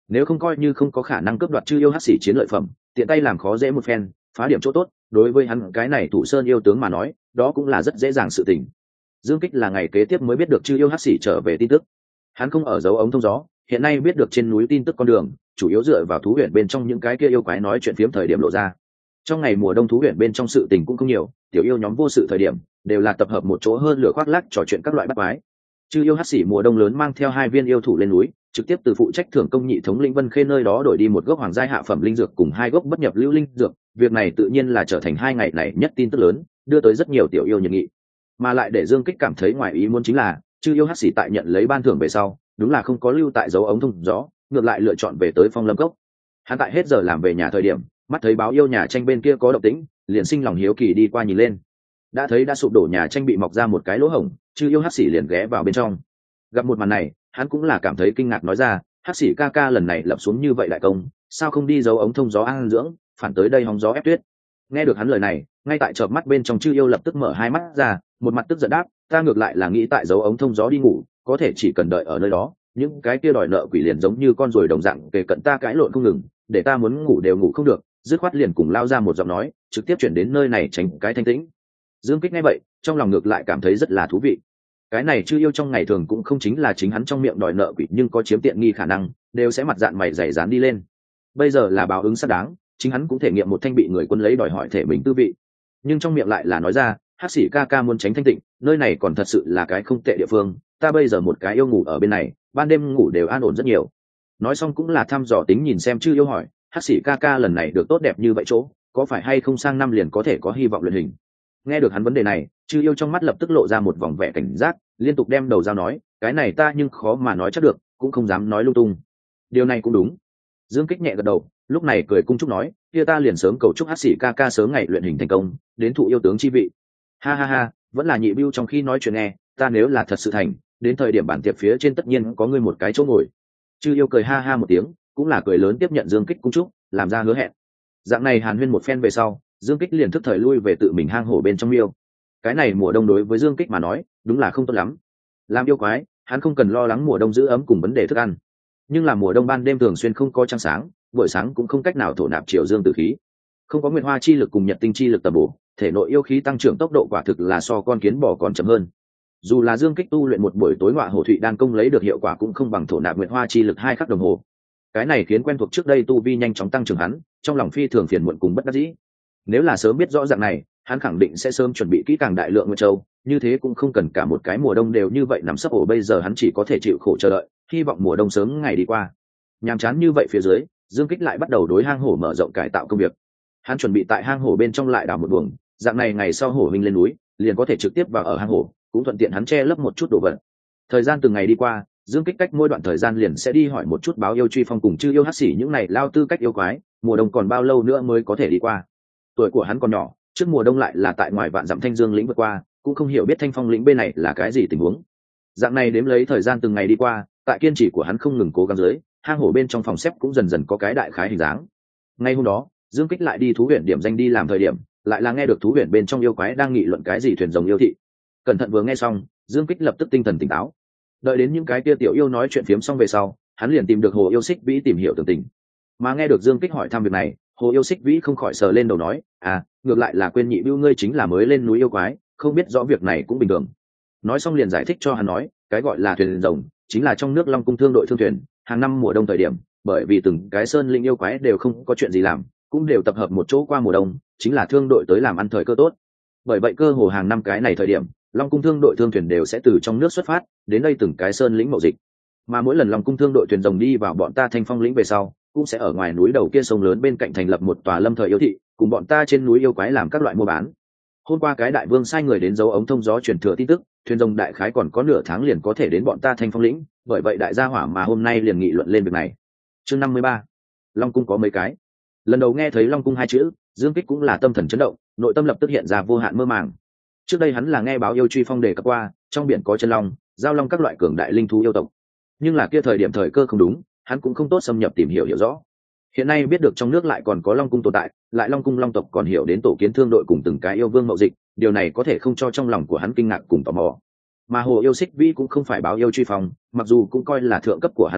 nếu không coi như không có khả năng cướp đoạt chư yêu hắc xỉ chiến lợi phẩm, tiện tay làm khó dễ một phen, phá điểm chỗ tốt, đối với hắn cái này thủ sơn yêu tướng mà nói, đó cũng là rất dễ dàng sự tình. Dương Kích là ngày kế tiếp mới biết được chư yêu hắc xỉ trở về tin tức. Hắn không ở dấu ống thông gió, hiện nay biết được trên núi tin tức con đường, chủ yếu dựa vào thú huyện bên trong những cái kia yêu quái nói chuyện phiếm thời điểm lộ ra. Trong ngày mùa đông thú huyện bên trong sự tình cũng không nhiều, tiểu yêu nhóm vô sự thời điểm đều là tập hợp một chỗ hơn lửa khoác lác trò chuyện các loại bắt quái. Chư yêu hắc xỉ mùa đông lớn mang theo hai viên yêu thủ lên núi, trực tiếp từ phụ trách thưởng công nhị thống lĩnh Vân Khê nơi đó đổi đi một gốc hoàng giai hạ phẩm linh dược cùng hai gốc bất nhập lưu linh dược, việc này tự nhiên là trở thành hai ngày này nhất tin tức lớn, đưa tới rất nhiều tiểu yêu nhiệt nghị. Mà lại để Dương Kích cảm thấy ngoài ý muốn chính là, chư yêu hắc xỉ tại nhận lấy ban thưởng về sau, đúng là không có lưu tại dấu ống thông gió, ngược lại lựa chọn về tới Phong Lâm Cốc. Hắn tại hết giờ làm về nhà thời điểm, mắt thấy báo yêu nhà tranh bên kia có động tĩnh, liền sinh lòng hiếu kỳ đi qua nhìn lên. Đã thấy đã sụp đổ nhà tranh bị mọc ra một cái lỗ hổng, chư yêu hắc xỉ liền ghé vào bên trong. Gặp một màn này, hắn cũng là cảm thấy kinh ngạc nói ra, hắc xỉ ca ca lần này lập xuống như vậy đại công, sao không đi giấu ống thông gió an dưỡng, phản tới đây hóng gió ép tuyết. Nghe được hắn lời này, ngay tại chợp mắt bên trong chư yêu lập tức mở hai mắt ra, một mặt tức giận đáp, ta ngược lại là nghĩ tại giấu ống thông gió đi ngủ, có thể chỉ cần đợi ở nơi đó, những cái kia đòi nợ quỷ liền giống như con ruồi đồng dạng kề cận ta cãi lộn không ngừng, để ta muốn ngủ đều ngủ không được, dứt khoát liền cùng lao ra một giọng nói, trực tiếp chuyển đến nơi này tránh cái thanh tĩnh. Dương Kích nghe vậy, trong lòng ngược lại cảm thấy rất là thú vị. Cái này chư yêu trong ngày thường cũng không chính là chính hắn trong miệng đòi nợ quỷ, nhưng có chiếm tiện nghi khả năng, đều sẽ mặt dạng mày dày dán đi lên. Bây giờ là báo ứng xác đáng, chính hắn cũng thể nghiệm một thanh bị người quân lấy đòi hỏi thể mình tư vị. Nhưng trong miệng lại là nói ra, hắc xỉ ca ca muốn tránh thanh tịnh, nơi này còn thật sự là cái không tệ địa phương, ta bây giờ một cái yêu ngủ ở bên này, ban đêm ngủ đều an ổn rất nhiều. Nói xong cũng là thăm dò tính nhìn xem chư yêu hỏi, hắc xỉ ca ca lần này được tốt đẹp như vậy chỗ, có phải hay không sang năm liền có thể có hy vọng luyện hình. Nghe được hắn vấn đề này, chư yêu trong mắt lập tức lộ ra một vòng vẻ cảnh giác, liên tục đem đầu dao nói, cái này ta nhưng khó mà nói chắc được, cũng không dám nói lung tung. Điều này cũng đúng. Dương Kích nhẹ gật đầu, lúc này cười cung chúc nói, kia ta liền sớm cầu chúc hắc xỉ ca ca sớm ngày luyện hình thành công, đến thụ yêu tướng chi vị. Ha ha ha, vẫn là nhị bưu trong khi nói chuyện nghe, ta nếu là thật sự thành, đến thời điểm bản tiệc phía trên tất nhiên có ngươi một cái chỗ ngồi. Chư yêu cười ha ha một tiếng, cũng là cười lớn tiếp nhận Dương Kích cung chúc, làm ra hứa hẹn. Dạng này hàn huyên một phen về sau, Dương Kích liền thức thời lui về tự mình hang hổ bên trong yêu. Cái này mùa đông đối với Dương Kích mà nói, đúng là không tốt lắm. Làm yêu quái, hắn không cần lo lắng mùa đông giữ ấm cùng vấn đề thức ăn, nhưng là mùa đông ban đêm thường xuyên không có trăng sáng, buổi sáng cũng không cách nào thổ nạp triều dương tử khí, không có nguyệt hoa chi lực cùng nhật tinh chi lực tầm bổ, thể nội yêu khí tăng trưởng tốc độ quả thực là so con kiến bò còn chậm hơn. Dù là Dương Kích tu luyện một buổi tối ngọa hổ thụy đan công lấy được hiệu quả cũng không bằng thổ nạp nguyệt hoa chi lực hai khắc đồng hồ. Cái này khiến quen thuộc trước đây tu vi nhanh chóng tăng trưởng hắn, trong lòng phi thường phiền muộn cùng bất đắc dĩ. Nếu là sớm biết rõ dạng này, hắn khẳng định sẽ sớm chuẩn bị kỹ càng đại lượng nguyệt châu, như thế cũng không cần cả một cái mùa đông đều như vậy nằm sấp ổ. Bây giờ hắn chỉ có thể chịu khổ chờ đợi, hy vọng mùa đông sớm ngày đi qua. Nhàm chán như vậy phía dưới, Dương Kích lại bắt đầu đối hang hổ mở rộng cải tạo công việc. Hắn chuẩn bị tại hang hổ bên trong lại đào một buồng, dạng này ngày sau hổ huynh lên núi, liền có thể trực tiếp vào ở hang hổ, cũng thuận tiện hắn che lấp một chút đồ vật. Thời gian từng ngày đi qua, Dương Kích cách mỗi đoạn thời gian liền sẽ đi hỏi một chút báo yêu truy phong cùng chư yêu hắc xỉ những này lao tư cách yêu quái, mùa đông còn bao lâu nữa mới có thể đi qua. Tuổi của hắn còn nhỏ, trước mùa đông lại là tại ngoài vạn dặm Thanh Dương lĩnh vượt qua, cũng không hiểu biết Thanh Phong lĩnh bên này là cái gì tình huống. Dạng này đếm lấy thời gian từng ngày đi qua, tại kiên trì của hắn không ngừng cố gắng dưới, hang hổ bên trong phòng xếp cũng dần dần có cái đại khái hình dáng. Ngay hôm đó, Dương Kích lại đi thú huyện điểm danh đi làm thời điểm, lại là nghe được thú huyện bên trong yêu quái đang nghị luận cái gì thuyền rồng yêu thị. Cẩn thận vừa nghe xong, Dương Kích lập tức tinh thần tỉnh táo. Đợi đến những cái kia tiểu yêu nói chuyện phiếm xong về sau, hắn liền tìm được Hồ Yêu Xích Vĩ tìm hiểu tường tình. Mà nghe được Dương Kích hỏi thăm việc này, Hồ Yêu Xích Vĩ không khỏi sờ lên đầu nói, à, ngược lại là quên nhị bưu ngươi chính là mới lên núi yêu quái, không biết rõ việc này cũng bình thường. Nói xong liền giải thích cho hắn nói, cái gọi là thuyền rồng chính là trong nước Long Cung thương đội thương thuyền, hàng năm mùa đông thời điểm, bởi vì từng cái sơn linh yêu quái đều không có chuyện gì làm, cũng đều tập hợp một chỗ qua mùa đông, chính là thương đội tới làm ăn thời cơ tốt. Bởi vậy cơ hồ hàng năm cái này thời điểm, Long Cung thương đội thương thuyền đều sẽ từ trong nước xuất phát, đến đây từng cái sơn lĩnh mậu dịch. Mà mỗi lần Long Cung thương đội thuyền rồng đi vào bọn ta Thanh Phong lĩnh về sau, cũng sẽ ở ngoài núi đầu kia sông lớn bên cạnh thành lập một tòa lâm thời yêu thị, cùng bọn ta trên núi yêu quái làm các loại mua bán. Hôm qua cái đại vương sai người đến giấu ống thông gió truyền thừa tin tức, thuyền rồng đại khái còn có nửa tháng liền có thể đến bọn ta Thanh Phong lĩnh, bởi vậy đại gia hỏa mà hôm nay liền nghị luận lên việc này. Chương năm mươi ba, Long Cung có mấy cái. Lần đầu nghe thấy Long Cung hai chữ, Dương Kích cũng là tâm thần chấn động, nội tâm lập tức hiện ra vô hạn mơ màng. Trước đây hắn là nghe báo yêu truy phong đề cập qua, trong biển có chân long, giao long các loại cường đại linh thú yêu tộc, nhưng là kia thời điểm thời cơ không đúng, hắn cũng không tốt xâm nhập tìm hiểu hiểu rõ. Hiện nay biết được trong nước lại còn có Long Cung tồn tại, lại Long Cung long tộc còn hiểu đến tổ kiến thương đội cùng từng cái yêu vương mậu dịch, điều này có thể không cho trong lòng của hắn kinh ngạc cùng tò mò. Mà Hồ Yêu Xích Vĩ cũng không phải báo yêu truy phong, mặc dù cũng coi là thượng cấp của hắn lãnh đạo,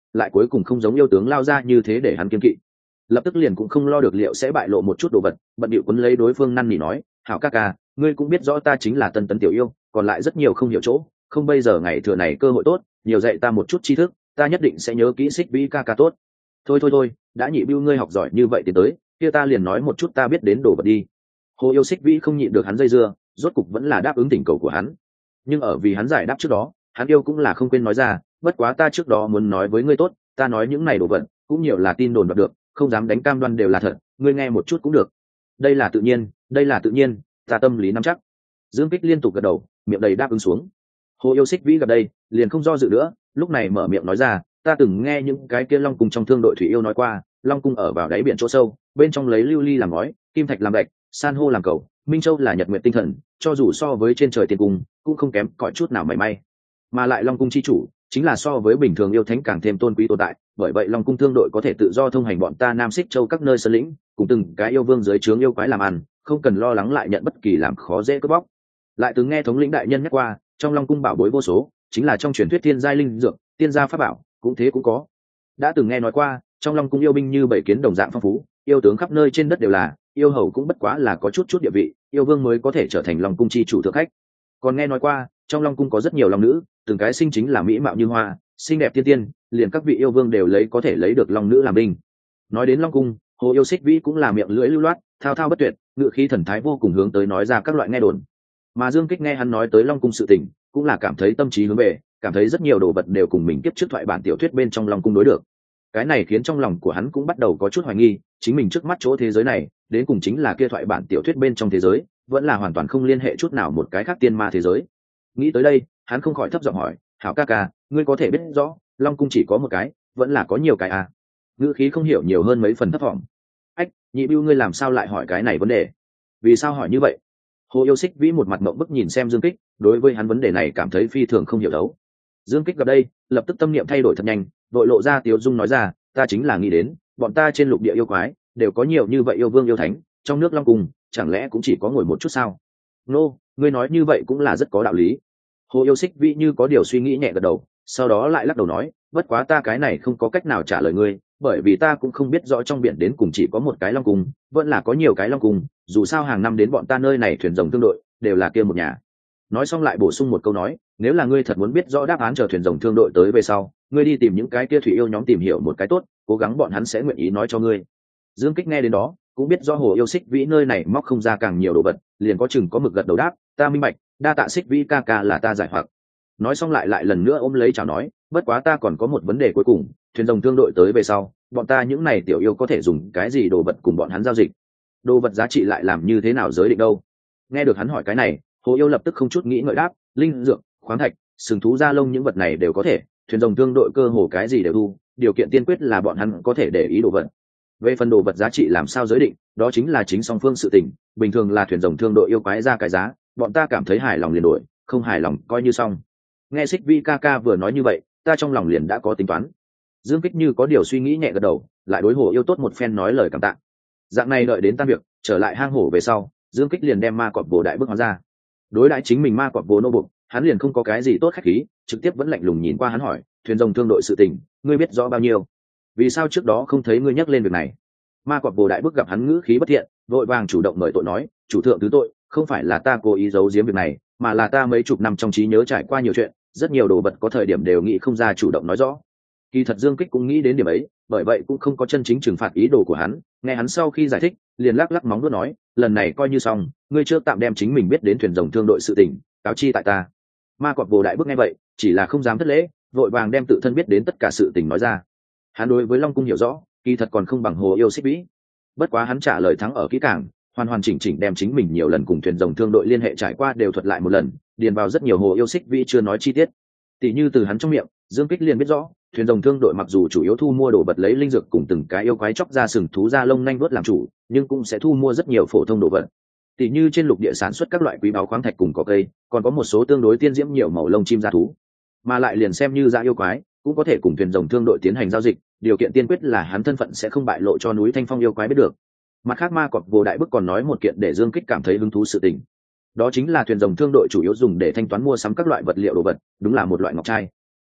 lại cuối cùng không giống yêu tướng lao ra như thế để hắn kiên kỵ. Lập tức liền cũng không lo được liệu sẽ bại lộ một chút đồ vật, bận điệu quấn lấy đối phương năn nỉ nói, hảo ca ca, ngươi cũng biết rõ ta chính là tân tấn tiểu yêu, còn lại rất nhiều không hiểu chỗ, không bây giờ ngày thừa này cơ hội tốt, nhiều dạy ta một chút tri thức, ta nhất định sẽ nhớ kỹ Xích Vĩ ca ca tốt. Thôi thôi thôi, đã nhị bưu ngươi học giỏi như vậy thì tới, kia ta liền nói một chút ta biết đến đồ vật đi. Hồ yêu Xích Vĩ không nhịn được hắn dây dưa, rốt cục vẫn là đáp ứng tình cầu của hắn. Nhưng ở vì hắn giải đáp trước đó, hắn yêu cũng là không quên nói ra, bất quá ta trước đó muốn nói với ngươi tốt, ta nói những này đồ vật cũng nhiều là tin đồn đoạt được, không dám đánh cam đoan đều là thật, ngươi nghe một chút cũng được. Đây là tự nhiên, đây là tự nhiên, ta tâm lý nắm chắc. Dương Kích liên tục gật đầu, miệng đầy đáp ứng xuống. Hồ yêu Xích Vĩ gặp đây, liền không do dự nữa, lúc này mở miệng nói ra, ta từng nghe những cái kia long cung trong thương đội thủy yêu nói qua, long cung ở vào đáy biển chỗ sâu, bên trong lấy lưu ly làm ngói, kim thạch làm gạch, san hô làm cầu, minh châu là nhật nguyện tinh thần, cho dù so với trên trời tiên cung cũng không kém cỏi chút nào mảy may. Mà lại long cung chi chủ chính là so với bình thường yêu thánh càng thêm tôn quý tồn tại, bởi vậy long cung thương đội có thể tự do thông hành bọn ta Nam Xích Châu các nơi sơn lĩnh, cùng từng cái yêu vương dưới trướng yêu quái làm ăn, không cần lo lắng lại nhận bất kỳ làm khó dễ cướp bóc. Lại từng nghe thống lĩnh đại nhân nhắc qua, trong long cung bảo bối vô số, chính là trong truyền thuyết thiên giai linh dược, tiên gia pháp bảo, cũng thế cũng có. Đã từng nghe nói qua, trong long cung yêu binh như bảy kiến đồng dạng phong phú, yêu tướng khắp nơi trên đất đều là, yêu hầu cũng bất quá là có chút chút địa vị, yêu vương mới có thể trở thành long cung chi chủ thượng khách. Còn nghe nói qua, trong long cung có rất nhiều long nữ, từng cái sinh chính là mỹ mạo như hoa, xinh đẹp tiên tiên, liền các vị yêu vương đều lấy có thể lấy được long nữ làm binh. Nói đến long cung, Hồ yêu Xích Vĩ cũng là miệng lưỡi lưu loát, thao thao bất tuyệt, ngự khí thần thái vô cùng hướng tới nói ra các loại nghe đồn. Mà Dương Kích nghe hắn nói tới long cung sự tình, cũng là cảm thấy tâm trí hướng về, cảm thấy rất nhiều đồ vật đều cùng mình kiếp trước thoại bản tiểu thuyết bên trong long cung đối được. Cái này khiến trong lòng của hắn cũng bắt đầu có chút hoài nghi, chính mình trước mắt chỗ thế giới này, đến cùng chính là kia thoại bản tiểu thuyết bên trong thế giới, vẫn là hoàn toàn không liên hệ chút nào một cái khác tiên ma thế giới. Nghĩ tới đây, hắn không khỏi thấp giọng hỏi, hảo ca ca, ngươi có thể biết rõ long cung chỉ có một cái, vẫn là có nhiều cái à? Ngữ khí không hiểu nhiều hơn mấy phần thấp thỏm. Ách, nhị bưu ngươi làm sao lại hỏi cái này vấn đề? Vì sao hỏi như vậy? Hồ yêu Xích Vĩ một mặt mộng bức nhìn xem Dương Kích, đối với hắn vấn đề này cảm thấy phi thường không hiểu đấu. Dương Kích gặp đây, lập tức tâm niệm thay đổi thật nhanh, vội lộ ra tiếu dung nói ra, ta chính là nghĩ đến, bọn ta trên lục địa yêu quái đều có nhiều như vậy yêu vương yêu thánh, trong nước long cung chẳng lẽ cũng chỉ có ngồi một chút sao? Nô, ngươi nói như vậy cũng là rất có đạo lý. Hồ yêu Xích Vĩ như có điều suy nghĩ nhẹ gật đầu, sau đó lại lắc đầu nói, bất quá ta cái này không có cách nào trả lời ngươi, bởi vì ta cũng không biết rõ trong biển đến cùng chỉ có một cái long cung, vẫn là có nhiều cái long cung, dù sao hàng năm đến bọn ta nơi này thuyền rồng thương đội đều là kia một nhà. Nói xong lại bổ sung một câu nói, nếu là ngươi thật muốn biết rõ đáp án chờ thuyền rồng thương đội tới về sau, ngươi đi tìm những cái kia thủy yêu nhóm tìm hiểu một cái tốt, cố gắng bọn hắn sẽ nguyện ý nói cho ngươi. Dương Kích nghe đến đó, cũng biết do Hồ yêu Xích Vĩ nơi này móc không ra càng nhiều đồ vật, liền có chừng có mực gật đầu đáp, ta minh bạch, đa tạ Xích Vĩ ca ca là ta giải hoặc. Nói xong lại lại lần nữa ôm lấy chào nói, bất quá ta còn có một vấn đề cuối cùng, thuyền rồng thương đội tới về sau, bọn ta những này tiểu yêu có thể dùng cái gì đồ vật cùng bọn hắn giao dịch? Đồ vật giá trị lại làm như thế nào giới định đâu? Nghe được hắn hỏi cái này, Hồ yêu lập tức không chút nghĩ ngợi đáp, linh dược, khoáng thạch, sừng thú da lông những vật này đều có thể, thuyền rồng thương đội cơ hồ cái gì đều thu, điều kiện tiên quyết là bọn hắn có thể để ý đồ vật. Về phần đồ vật giá trị làm sao giới định, đó chính là chính song phương sự tình, bình thường là thuyền rồng thương đội yêu quái ra cái giá, bọn ta cảm thấy hài lòng liền đổi, không hài lòng coi như xong. Nghe Xích Vĩ ca ca vừa nói như vậy, ta trong lòng liền đã có tính toán. Dương Kích như có điều suy nghĩ nhẹ gật đầu, lại đối Hồ yêu tốt một phen nói lời cảm tạ. Dạng này đợi đến tan việc, trở lại hang hổ về sau, Dương Kích liền đem ma cọp vồ đại bước hóa ra. Đối đãi chính mình ma cọp vồ nô bục, hắn liền không có cái gì tốt khách khí, trực tiếp vẫn lạnh lùng nhìn qua hắn hỏi, thuyền rồng thương đội sự tình, ngươi biết rõ bao nhiêu? Vì sao trước đó không thấy ngươi nhắc lên việc này? Ma cọp vồ đại bước gặp hắn ngữ khí bất thiện, vội vàng chủ động mời tội nói, chủ thượng thứ tội, không phải là ta cố ý giấu giếm việc này, mà là ta mấy chục năm trong trí nhớ trải qua nhiều chuyện, rất nhiều đồ vật có thời điểm đều nghĩ không ra chủ động nói rõ. Kỳ thật Dương Kích cũng nghĩ đến điểm ấy, bởi vậy cũng không có chân chính trừng phạt ý đồ của hắn. Nghe hắn sau khi giải thích, liền lắc lắc móng vuốt nói, lần này coi như xong, ngươi chưa tạm đem chính mình biết đến thuyền rồng thương đội sự tình cáo chi tại ta. Ma cọp vồ đại bước nghe vậy, chỉ là không dám thất lễ, vội vàng đem tự thân biết đến tất cả sự tình nói ra. Hắn đối với Long cung hiểu rõ, kỳ thật còn không bằng Hồ yêu Xích Vĩ. Bất quá hắn trả lời thắng ở kỹ càng, hoàn hoàn chỉnh chỉnh đem chính mình nhiều lần cùng thuyền rồng thương đội liên hệ trải qua đều thuật lại một lần, điền vào rất nhiều Hồ yêu Xích Vĩ chưa nói chi tiết. Tỷ như từ hắn trong miệng, Dương Kích liền biết rõ, thuyền rồng thương đội mặc dù chủ yếu thu mua đồ vật lấy linh dược cùng từng cái yêu quái chóc ra sừng thú da lông nanh vớt làm chủ, nhưng cũng sẽ thu mua rất nhiều phổ thông đồ vật. Tỷ như trên lục địa sản xuất các loại quý báu khoáng thạch cùng cỏ cây, còn có một số tương đối tiên diễm nhiều màu lông chim gia thú. Mà lại liền xem như ra yêu quái, cũng có thể cùng thuyền rồng thương đội tiến hành giao dịch, điều kiện tiên quyết là hắn thân phận sẽ không bại lộ cho núi Thanh Phong yêu quái biết được. Mặt khác ma cọp vô đại bức còn nói một kiện để Dương Kích cảm thấy hứng thú sự tình. Đó chính là thuyền rồng thương đội chủ yếu dùng để thanh toán mua sắm các loại vật liệu đồ vật, đúng là một loại ngọc trai.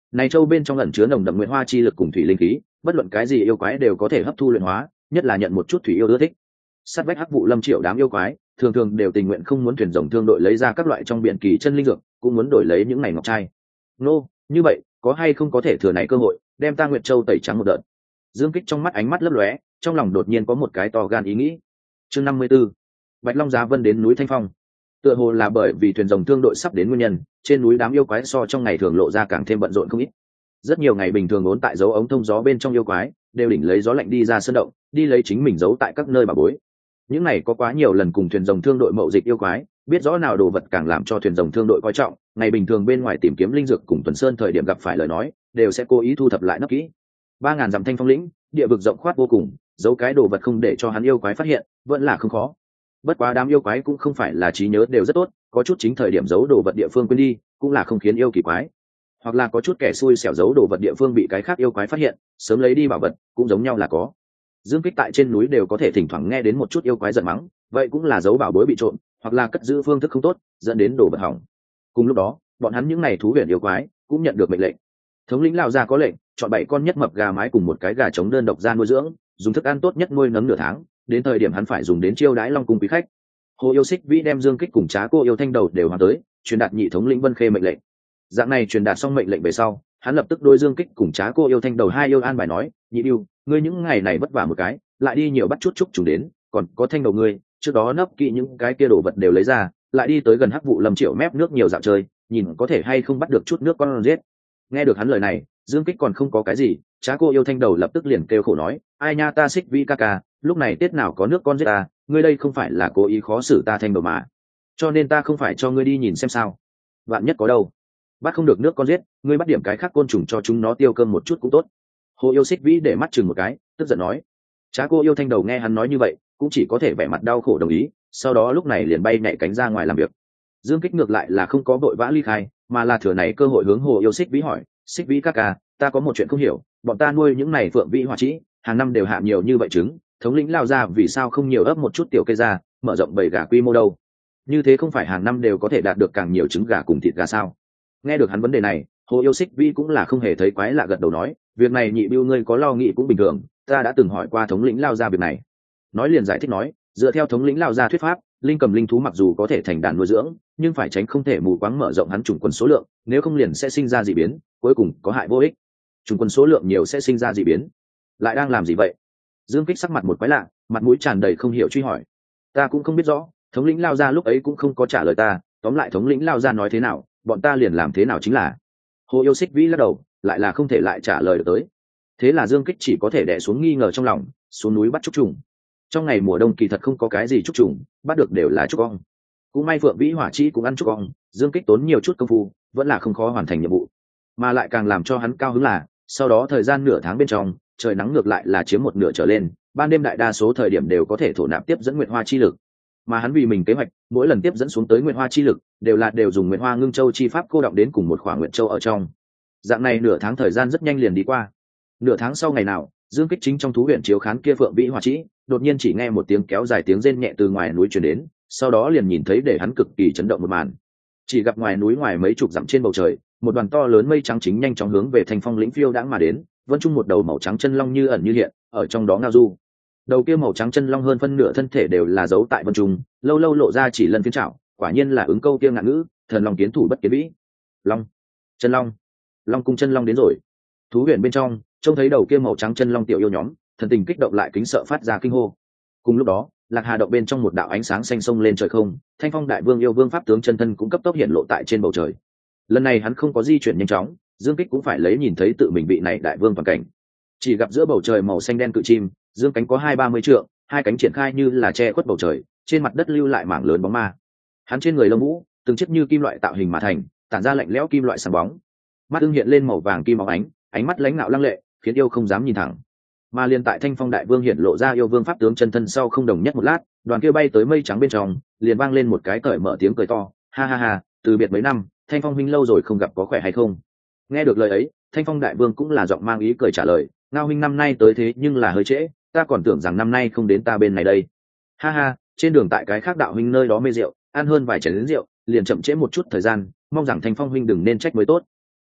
Này châu bên trong ẩn chứa nồng đậm nguyện hoa chi lực cùng thủy linh khí, bất luận cái gì yêu quái đều có thể hấp thu luyện hóa, nhất là nhận một chút thủy yêu ưa thích. Sát vách Hắc Vụ Lâm Triệu đám yêu quái, thường thường đều tình nguyện không muốn thuyền rồng thương đội lấy ra các loại trong biển kỳ chân linh dược, cũng muốn đổi lấy những này ngọc trai. Nô, như vậy, có hay không có thể thừa này cơ hội, đem ta Nguyệt Châu tẩy trắng một đợt. Dương Kích trong mắt ánh mắt lấp lóe, trong lòng đột nhiên có một cái to gan ý nghĩ. Chương năm mươi 54. Bạch Long Giá Vân đến núi Thanh Phong. Tựa hồ là bởi vì thuyền rồng thương đội sắp đến nguyên nhân, trên núi đám yêu quái so trong ngày thường lộ ra càng thêm bận rộn không ít. Rất nhiều ngày bình thường ốn tại dấu ống thông gió bên trong yêu quái, đều đỉnh lấy gió lạnh đi ra sơn động, đi lấy chính mình giấu tại các nơi bà bối. Những này có quá nhiều lần cùng thuyền rồng thương đội mậu dịch yêu quái, biết rõ nào đồ vật càng làm cho thuyền rồng thương đội coi trọng, ngày bình thường bên ngoài tìm kiếm linh dược cùng tuần sơn thời điểm gặp phải lời nói, đều sẽ cố ý thu thập lại nấp kỹ. Ba ngàn dặm Thanh Phong lĩnh, địa vực rộng khoát vô cùng, giấu cái đồ vật không để cho hắn yêu quái phát hiện, vẫn là không khó. Bất quá đám yêu quái cũng không phải là trí nhớ đều rất tốt, có chút chính thời điểm giấu đồ vật địa phương quên đi, cũng là không khiến yêu kỳ quái. Hoặc là có chút kẻ xui xẻo giấu đồ vật địa phương bị cái khác yêu quái phát hiện, sớm lấy đi bảo vật, cũng giống nhau là có. Dương Kích tại trên núi đều có thể thỉnh thoảng nghe đến một chút yêu quái giận mắng, vậy cũng là giấu bảo bối bị trộm, hoặc là cất giữ phương thức không tốt, dẫn đến đồ vật hỏng. Cùng lúc đó, bọn hắn những này thú huyền yêu quái cũng nhận được mệnh lệnh. Thống lĩnh Lão gia có lệnh, chọn bảy con nhất mập gà mái cùng một cái gà trống đơn độc ra nuôi dưỡng, dùng thức ăn tốt nhất nuôi nấng nửa tháng, đến thời điểm hắn phải dùng đến chiêu đãi Long cung quý khách. Hồ Yêu Xích Vĩ đem Dương Kích cùng Trá Cô Yêu Thanh Đầu đều hoàn tới, truyền đạt nhị thống lĩnh Vân Khê mệnh lệnh. Dạng này truyền đạt xong mệnh lệnh về sau, hắn lập tức đối Dương Kích cùng Trá Cô Yêu Thanh Đầu hai yêu an bài nói, nhị yêu, ngươi những ngày này vất vả một cái, lại đi nhiều bắt chút chút chúng đến, còn có Thanh Đầu ngươi, trước đó nấp kỹ những cái kia đồ vật đều lấy ra, lại đi tới gần Hắc Vụ Lâm Triệu mép nước nhiều dạo chơi, nhìn có thể hay không bắt được chút nước con giết. Nghe được hắn lời này, Dương Kích còn không có cái gì, Trá Cô Yêu Thanh Đầu lập tức liền kêu khổ nói, ai nha ta Xích Vĩ ca ca, lúc này tiết nào có nước con giết ta, ngươi đây không phải là cố ý khó xử ta Thanh Đầu mà, cho nên ta không phải cho ngươi đi nhìn xem sao, vạn nhất có đâu bắt không được nước con giết, ngươi bắt điểm cái khác côn trùng cho chúng nó tiêu cơm một chút cũng tốt. Hồ Yêu Xích Vĩ để mắt chừng một cái, tức giận nói. Trá Cô Yêu Thanh Đầu nghe hắn nói như vậy, cũng chỉ có thể vẻ mặt đau khổ đồng ý, sau đó lúc này liền bay nhảy cánh ra ngoài làm việc. Dương Kích ngược lại là không có vội vã ly khai, mà là thừa này cơ hội hướng Hồ Yêu Xích Vĩ hỏi, Xích Vĩ ca ca, ta có một chuyện không hiểu, bọn ta nuôi những này phượng vĩ hỏa trĩ, hàng năm đều hạ nhiều như vậy trứng, thống lĩnh Lão gia vì sao không nhiều ấp một chút tiểu cây ra, mở rộng bầy gà quy mô đâu? Như thế không phải hàng năm đều có thể đạt được càng nhiều trứng gà cùng thịt gà sao? Nghe được hắn vấn đề này, Hồ Yêu Xích Vĩ cũng là không hề thấy quái lạ gật đầu nói, việc này nhị bưu ngươi có lo nghĩ cũng bình thường, ta đã từng hỏi qua thống lĩnh Lão gia việc này. Nói liền giải thích nói, dựa theo thống lĩnh Lão gia thuyết pháp, linh cầm linh thú mặc dù có thể thành đàn nuôi dưỡng, nhưng phải tránh không thể mù quáng mở rộng hắn chủng quần số lượng, nếu không liền sẽ sinh ra dị biến, cuối cùng có hại vô ích. Chủng quần số lượng nhiều sẽ sinh ra dị biến. Lại đang làm gì vậy? Dương Kích sắc mặt một quái lạ, mặt mũi tràn đầy không hiểu truy hỏi. Ta cũng không biết rõ, thống lĩnh Lão gia lúc ấy cũng không có trả lời ta, tóm lại thống lĩnh Lão gia nói thế nào, bọn ta liền làm thế nào chính là. Hồ Yêu Xích Vĩ lắc đầu, lại là không thể lại trả lời được tới. Thế là Dương Kích chỉ có thể đè xuống nghi ngờ trong lòng, xuống núi bắt trúc trùng. Trong ngày mùa đông kỳ thật không có cái gì trúc trùng, bắt được đều là trúc ong. Cũng may Phượng Vĩ Hỏa Trĩ cũng ăn trúc ong, Dương Kích tốn nhiều chút công phu, vẫn là không khó hoàn thành nhiệm vụ. Mà lại càng làm cho hắn cao hứng là, sau đó thời gian nửa tháng bên trong, trời nắng ngược lại là chiếm một nửa trở lên, ban đêm đại đa số thời điểm đều có thể thổ nạp tiếp dẫn nguyệt hoa chi lực. Mà hắn vì mình kế hoạch, mỗi lần tiếp dẫn xuống tới nguyệt hoa chi lực, đều là đều dùng nguyệt hoa ngưng châu chi pháp cô động đến cùng một khoảng nguyệt châu ở trong. Dạng này nửa tháng thời gian rất nhanh liền đi qua. Nửa tháng sau ngày nào, Dương Kích chính trong thú huyện chiếu khán kia Phượng Vĩ Hỏa Trĩ, đột nhiên chỉ nghe một tiếng kéo dài tiếng rên nhẹ từ ngoài núi truyền đến, sau đó liền nhìn thấy để hắn cực kỳ chấn động một màn. Chỉ gặp ngoài núi ngoài mấy chục dặm trên bầu trời, một đoàn to lớn mây trắng chính nhanh chóng hướng về Thanh Phong lĩnh phiêu đãng mà đến, vân trung một đầu màu trắng chân long như ẩn như hiện, ở trong đó ngao du. Đầu kia màu trắng chân long hơn phân nửa thân thể đều là giấu tại vân trung, lâu lâu lộ ra chỉ lần phiến trảo, quả nhiên là ứng câu kia ngạn ngữ, thần long kiến thủ bất kiến vĩ. Long, chân long, long cung chân long đến rồi. Thú huyện bên trong, trông thấy đầu kia màu trắng chân long tiểu yêu nhóm, thần tình kích động lại kính sợ phát ra kinh hô. Cùng lúc đó, Lạc Hà động bên trong một đạo ánh sáng xanh sông lên trời không, Thanh Phong đại vương yêu vương pháp tướng chân thân cũng cấp tốc hiện lộ tại trên bầu trời. Lần này hắn không có di chuyển nhanh chóng, Dương Kích cũng phải lấy nhìn thấy tự mình vị này đại vương toàn cảnh. Chỉ gặp giữa bầu trời màu xanh đen cự chim, dương cánh có hai ba mươi trượng, hai cánh triển khai như là che khuất bầu trời, trên mặt đất lưu lại mảng lớn bóng ma. Hắn trên người lông vũ, từng chiếc như kim loại tạo hình mà thành, tản ra lạnh lẽo kim loại sáng bóng. Mắt ưng hiện lên màu vàng kim óng ánh, ánh mắt lãnh nạo lăng lệ, khiến yêu không dám nhìn thẳng. Mà liền tại Thanh Phong đại vương hiện lộ ra yêu vương pháp tướng chân thân sau không đồng nhất một lát, đoàn kia bay tới mây trắng bên trong, liền vang lên một cái cởi mở tiếng cười to, ha ha ha, từ biệt mấy năm, Thanh Phong huynh lâu rồi không gặp có khỏe hay không? Nghe được lời ấy, Thanh Phong đại vương cũng là giọng mang ý cười trả lời, ngao huynh năm nay tới thế nhưng là hơi trễ, ta còn tưởng rằng năm nay không đến ta bên này đây. Ha ha, trên đường tại cái khác đạo huynh nơi đó mê rượu, ăn hơn vài chén rượu, liền chậm trễ một chút thời gian, mong rằng Thanh Phong huynh đừng nên trách mới tốt.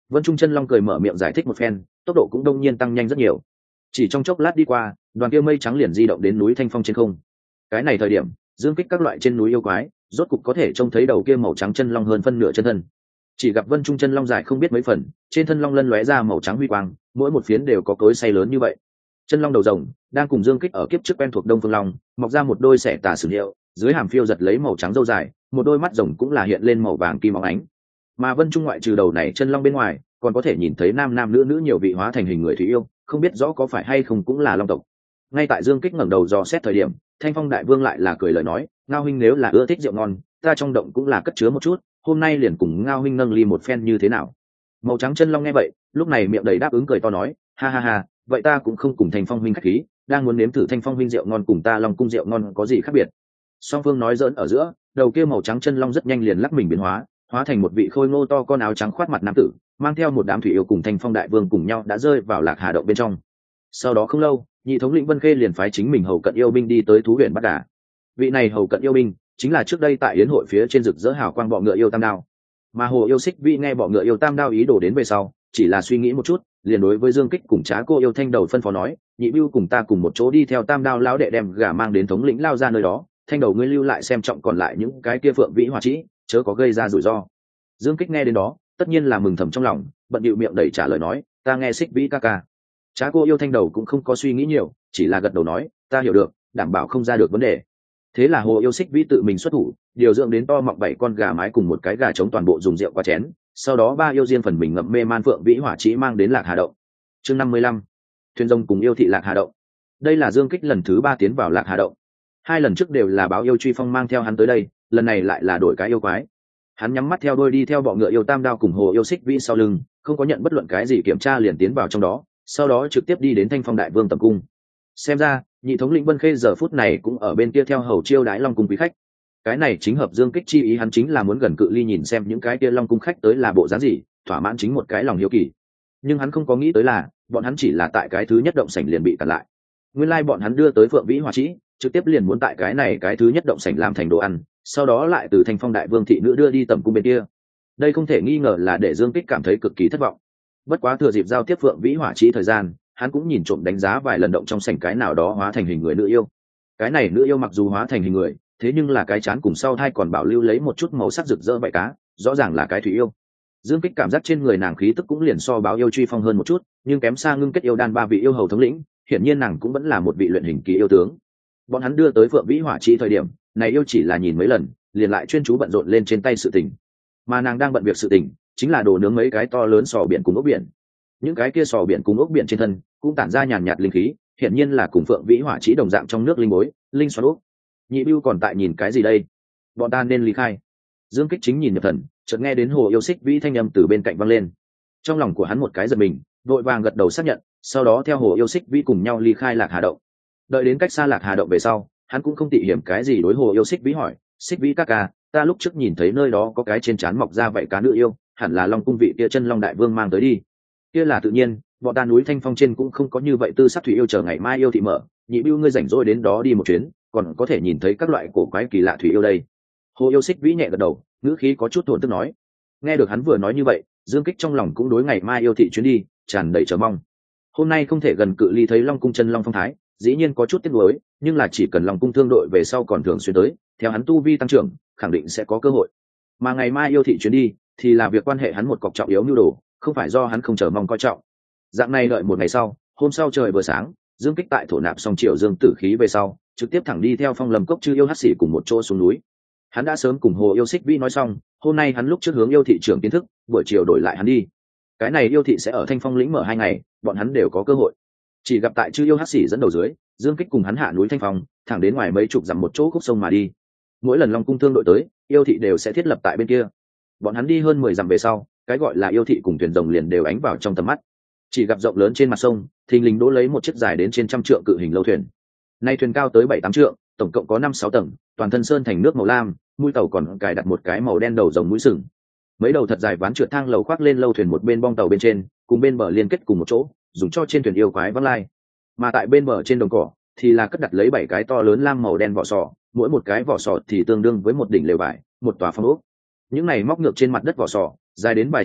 Vân Trung Chân Long cười mở miệng giải thích một phen, tốc độ cũng đông nhiên tăng nhanh rất nhiều. Chỉ trong chốc lát đi qua, đoàn kia mây trắng liền di động đến núi Thanh Phong trên không. Cái này thời điểm, dương kích các loại trên núi yêu quái, rốt cục có thể trông thấy đầu kia màu trắng chân long hơn phân nửa chân thân. Chỉ gặp Vân Trung Chân Long dài không biết mấy phần, trên thân long lân lóe ra màu trắng huy quang, mỗi một phiến đều có cối xay lớn như vậy. Chân long đầu rồng đang cùng dương kích ở kiếp trước quen thuộc Đông Phương Long, mọc ra một đôi xẻ tà sử hiệu, dưới hàm phiêu giật lấy màu trắng râu dài, một đôi mắt rồng cũng là hiện lên màu vàng kim óng ánh. Mà Vân Trung ngoại trừ đầu này chân long bên ngoài, còn có thể nhìn thấy nam nam nữ nữ nhiều vị hóa thành hình người thủy yêu, không biết rõ có phải hay không cũng là long tộc. Ngay tại dương kích ngẩng đầu dò xét thời điểm, Thanh Phong đại vương lại là cười lời nói, ngao huynh nếu là ưa thích rượu ngon, ta trong động cũng là cất chứa một chút, hôm nay liền cùng ngao huynh nâng ly một phen như thế nào. Màu trắng chân long nghe vậy, lúc này miệng đầy đáp ứng cười to nói, ha ha ha, vậy ta cũng không cùng Thanh Phong huynh khách khí, đang muốn nếm thử Thanh Phong huynh rượu ngon cùng ta long cung rượu ngon có gì khác biệt. Song phương nói giỡn ở giữa, đầu kia màu trắng chân long rất nhanh liền lắc mình biến hóa, hóa thành một vị khôi ngô to con áo trắng khoát mặt nam tử, mang theo một đám thủy yêu cùng Thanh Phong đại vương cùng nhau đã rơi vào Lạc Hà động bên trong. Sau đó không lâu, nhị thống lĩnh Vân Khê liền phái chính mình hầu cận yêu binh đi tới thú huyện Bát Đà. Vị này hầu cận yêu binh chính là trước đây tại yến hội phía trên rực rỡ hào quang bọ ngựa yêu tam đao. Mà hồ yêu xích vị nghe bọ ngựa yêu tam đao ý đồ đến về sau, chỉ là suy nghĩ một chút, liền đối với Dương Kích cùng Trá Cô yêu thanh đầu phân phó nói, nhị bưu cùng ta cùng một chỗ đi theo tam đao lão đệ đem gà mang đến thống lĩnh lao ra nơi đó, thanh đầu ngươi lưu lại xem trọng còn lại những cái kia phượng vĩ hỏa trĩ, chớ có gây ra rủi ro. Dương Kích nghe đến đó, tất nhiên là mừng thầm trong lòng, bận bịu miệng đầy trả lời nói, ta nghe xích vĩ ca ca. Trá Cô yêu thanh đầu cũng không có suy nghĩ nhiều, chỉ là gật đầu nói, ta hiểu được, đảm bảo không ra được vấn đề. Thế là hồ yêu xích vĩ tự mình xuất thủ, điều dưỡng đến to mọng bảy con gà mái cùng một cái gà trống toàn bộ dùng rượu qua chén, sau đó ba yêu riêng phần mình ngậm mê man phượng vĩ hỏa trĩ mang đến Lạc Hà động. Chương năm mươi lăm, thuyền rồng cùng yêu thị Lạc Hà động. Đây là Dương Kích lần thứ ba tiến vào Lạc Hà động. Hai lần trước đều là báo yêu truy phong mang theo hắn tới đây, lần này lại là đổi cái yêu quái. Hắn nhắm mắt theo đuôi đi theo bọ ngựa yêu tam đao cùng hồ yêu xích vĩ sau lưng, không có nhận bất luận cái gì kiểm tra liền tiến vào trong đó, sau đó trực tiếp đi đến Thanh Phong đại vương tầm cung. Xem ra nhị thống lĩnh Vân Khê giờ phút này cũng ở bên kia theo hầu chiêu đái long cung quý khách. Cái này chính hợp Dương Kích chi ý, hắn chính là muốn gần cự ly nhìn xem những cái kia long cung khách tới là bộ dáng gì, thỏa mãn chính một cái lòng hiếu kỳ. Nhưng hắn không có nghĩ tới là bọn hắn chỉ là tại cái thứ nhất động sảnh liền bị cản lại. Nguyên lai like bọn hắn đưa tới phượng vĩ hỏa trĩ, trực tiếp liền muốn tại cái này cái thứ nhất động sảnh làm thành đồ ăn, sau đó lại từ Thanh Phong đại vương thị nữ đưa đi tầm cung bên kia. Đây không thể nghi ngờ là để Dương Kích cảm thấy cực kỳ thất vọng. Bất quá thừa dịp giao tiếp phượng vĩ hỏa trĩ thời gian, hắn cũng nhìn trộm đánh giá vài lần động trong sảnh cái nào đó hóa thành hình người nữ yêu. Cái này nữ yêu mặc dù hóa thành hình người, thế nhưng là cái chán cùng sau thai còn bảo lưu lấy một chút màu sắc rực rỡ vảy cá, rõ ràng là cái thủy yêu. Dương Kích cảm giác trên người nàng khí tức cũng liền so báo yêu truy phong hơn một chút, nhưng kém xa ngưng kết yêu đan ba vị yêu hầu thống lĩnh, hiển nhiên nàng cũng vẫn là một vị luyện hình kỳ yêu tướng. Bọn hắn đưa tới phượng vĩ hỏa trĩ thời điểm, này yêu chỉ là nhìn mấy lần, liền lại chuyên chú bận rộn lên trên tay sự tình. Mà nàng đang bận việc sự tình, chính là đồ nướng mấy cái to lớn sò biển cùng ốc biển. Những cái kia sò biển cùng ốc biển trên thân cũng tản ra nhàn nhạt linh khí, hiển nhiên là cùng phượng vĩ hỏa trĩ đồng dạng trong nước linh bối, linh xoắn ốc. Nhị bưu còn tại nhìn cái gì đây? Bọn ta nên ly khai. Dương Kích chính nhìn nhập thần, chợt nghe đến hồ yêu xích vĩ thanh âm từ bên cạnh vang lên. Trong lòng của hắn một cái giật mình, vội vàng gật đầu xác nhận, sau đó theo hồ yêu xích vĩ cùng nhau ly khai Lạc Hà động. Đợi đến cách xa Lạc Hà động về sau, hắn cũng không tị hiểm cái gì đối hồ yêu xích vĩ hỏi, xích vĩ các ca, ta lúc trước nhìn thấy nơi đó có cái trên trán mọc ra vảy cá nữ yêu, hẳn là long cung vị kia chân long đại vương mang tới đi. Kia là tự nhiên, bọn ta núi Thanh Phong trên cũng không có như vậy tư sắc thủy yêu, chờ ngày mai yêu thị mở, nhị bưu ngươi rảnh rỗi đến đó đi một chuyến, còn có thể nhìn thấy các loại cổ quái kỳ lạ thủy yêu đây. Hồ yêu xích vĩ nhẹ gật đầu, ngữ khí có chút thổn thức nói. Nghe được hắn vừa nói như vậy, Dương Kích trong lòng cũng đối ngày mai yêu thị chuyến đi tràn đầy chờ mong. Hôm nay không thể gần cự ly thấy long cung chân long phong thái, dĩ nhiên có chút tiếc nuối, nhưng là chỉ cần long cung thương đội về sau còn thường xuyên tới, theo hắn tu vi tăng trưởng, khẳng định sẽ có cơ hội. Mà ngày mai yêu thị chuyến đi thì là việc quan hệ hắn một cọc trọng yếu nhu đồ, không phải do hắn không chờ mong coi trọng. Dạng này đợi một ngày sau, hôm sau trời vừa sáng, Dương Kích tại thổ nạp xong triều dương tử khí về sau, trực tiếp thẳng đi theo Phong Lâm cốc chư yêu hắc xỉ cùng một chỗ xuống núi. Hắn đã sớm cùng hồ yêu xích vĩ nói xong, hôm nay hắn lúc trước hướng yêu thị trưởng kiến thức, buổi chiều đổi lại hắn đi. Cái này yêu thị sẽ ở Thanh Phong lĩnh mở hai ngày, bọn hắn đều có cơ hội. Chỉ gặp tại chư yêu hắc xỉ dẫn đầu dưới, Dương Kích cùng hắn hạ núi Thanh Phong, thẳng đến ngoài mấy chục dặm một chỗ khúc sông mà đi. Mỗi lần long cung thương đội tới, yêu thị đều sẽ thiết lập tại bên kia. Bọn hắn đi hơn mười dặm về sau, cái gọi là yêu thị cùng thuyền rồng liền đều ánh vào trong tầm mắt. Chỉ gặp rộng lớn trên mặt sông, thình lình đỗ lấy một chiếc dài đến trên trăm trượng cự hình lâu thuyền. Nay thuyền cao tới bảy tám trượng, tổng cộng có năm sáu tầng, toàn thân sơn thành nước màu lam, mũi tàu còn cài đặt một cái màu đen đầu rồng mũi sừng. Mấy đầu thật dài ván trượt thang lầu khoác lên lâu thuyền một bên bong tàu bên trên, cùng bên bờ liên kết cùng một chỗ, dùng cho trên thuyền yêu quái vãng lai. Mà tại bên bờ trên đồng cỏ thì là cất đặt lấy bảy cái to lớn lam màu đen vỏ sò, mỗi một cái vỏ sò thì tương đương với một đỉnh lều vải, một tòa phong ốc. Những này móc ngược trên mặt đất vỏ sò, dài đến vài chục trượng,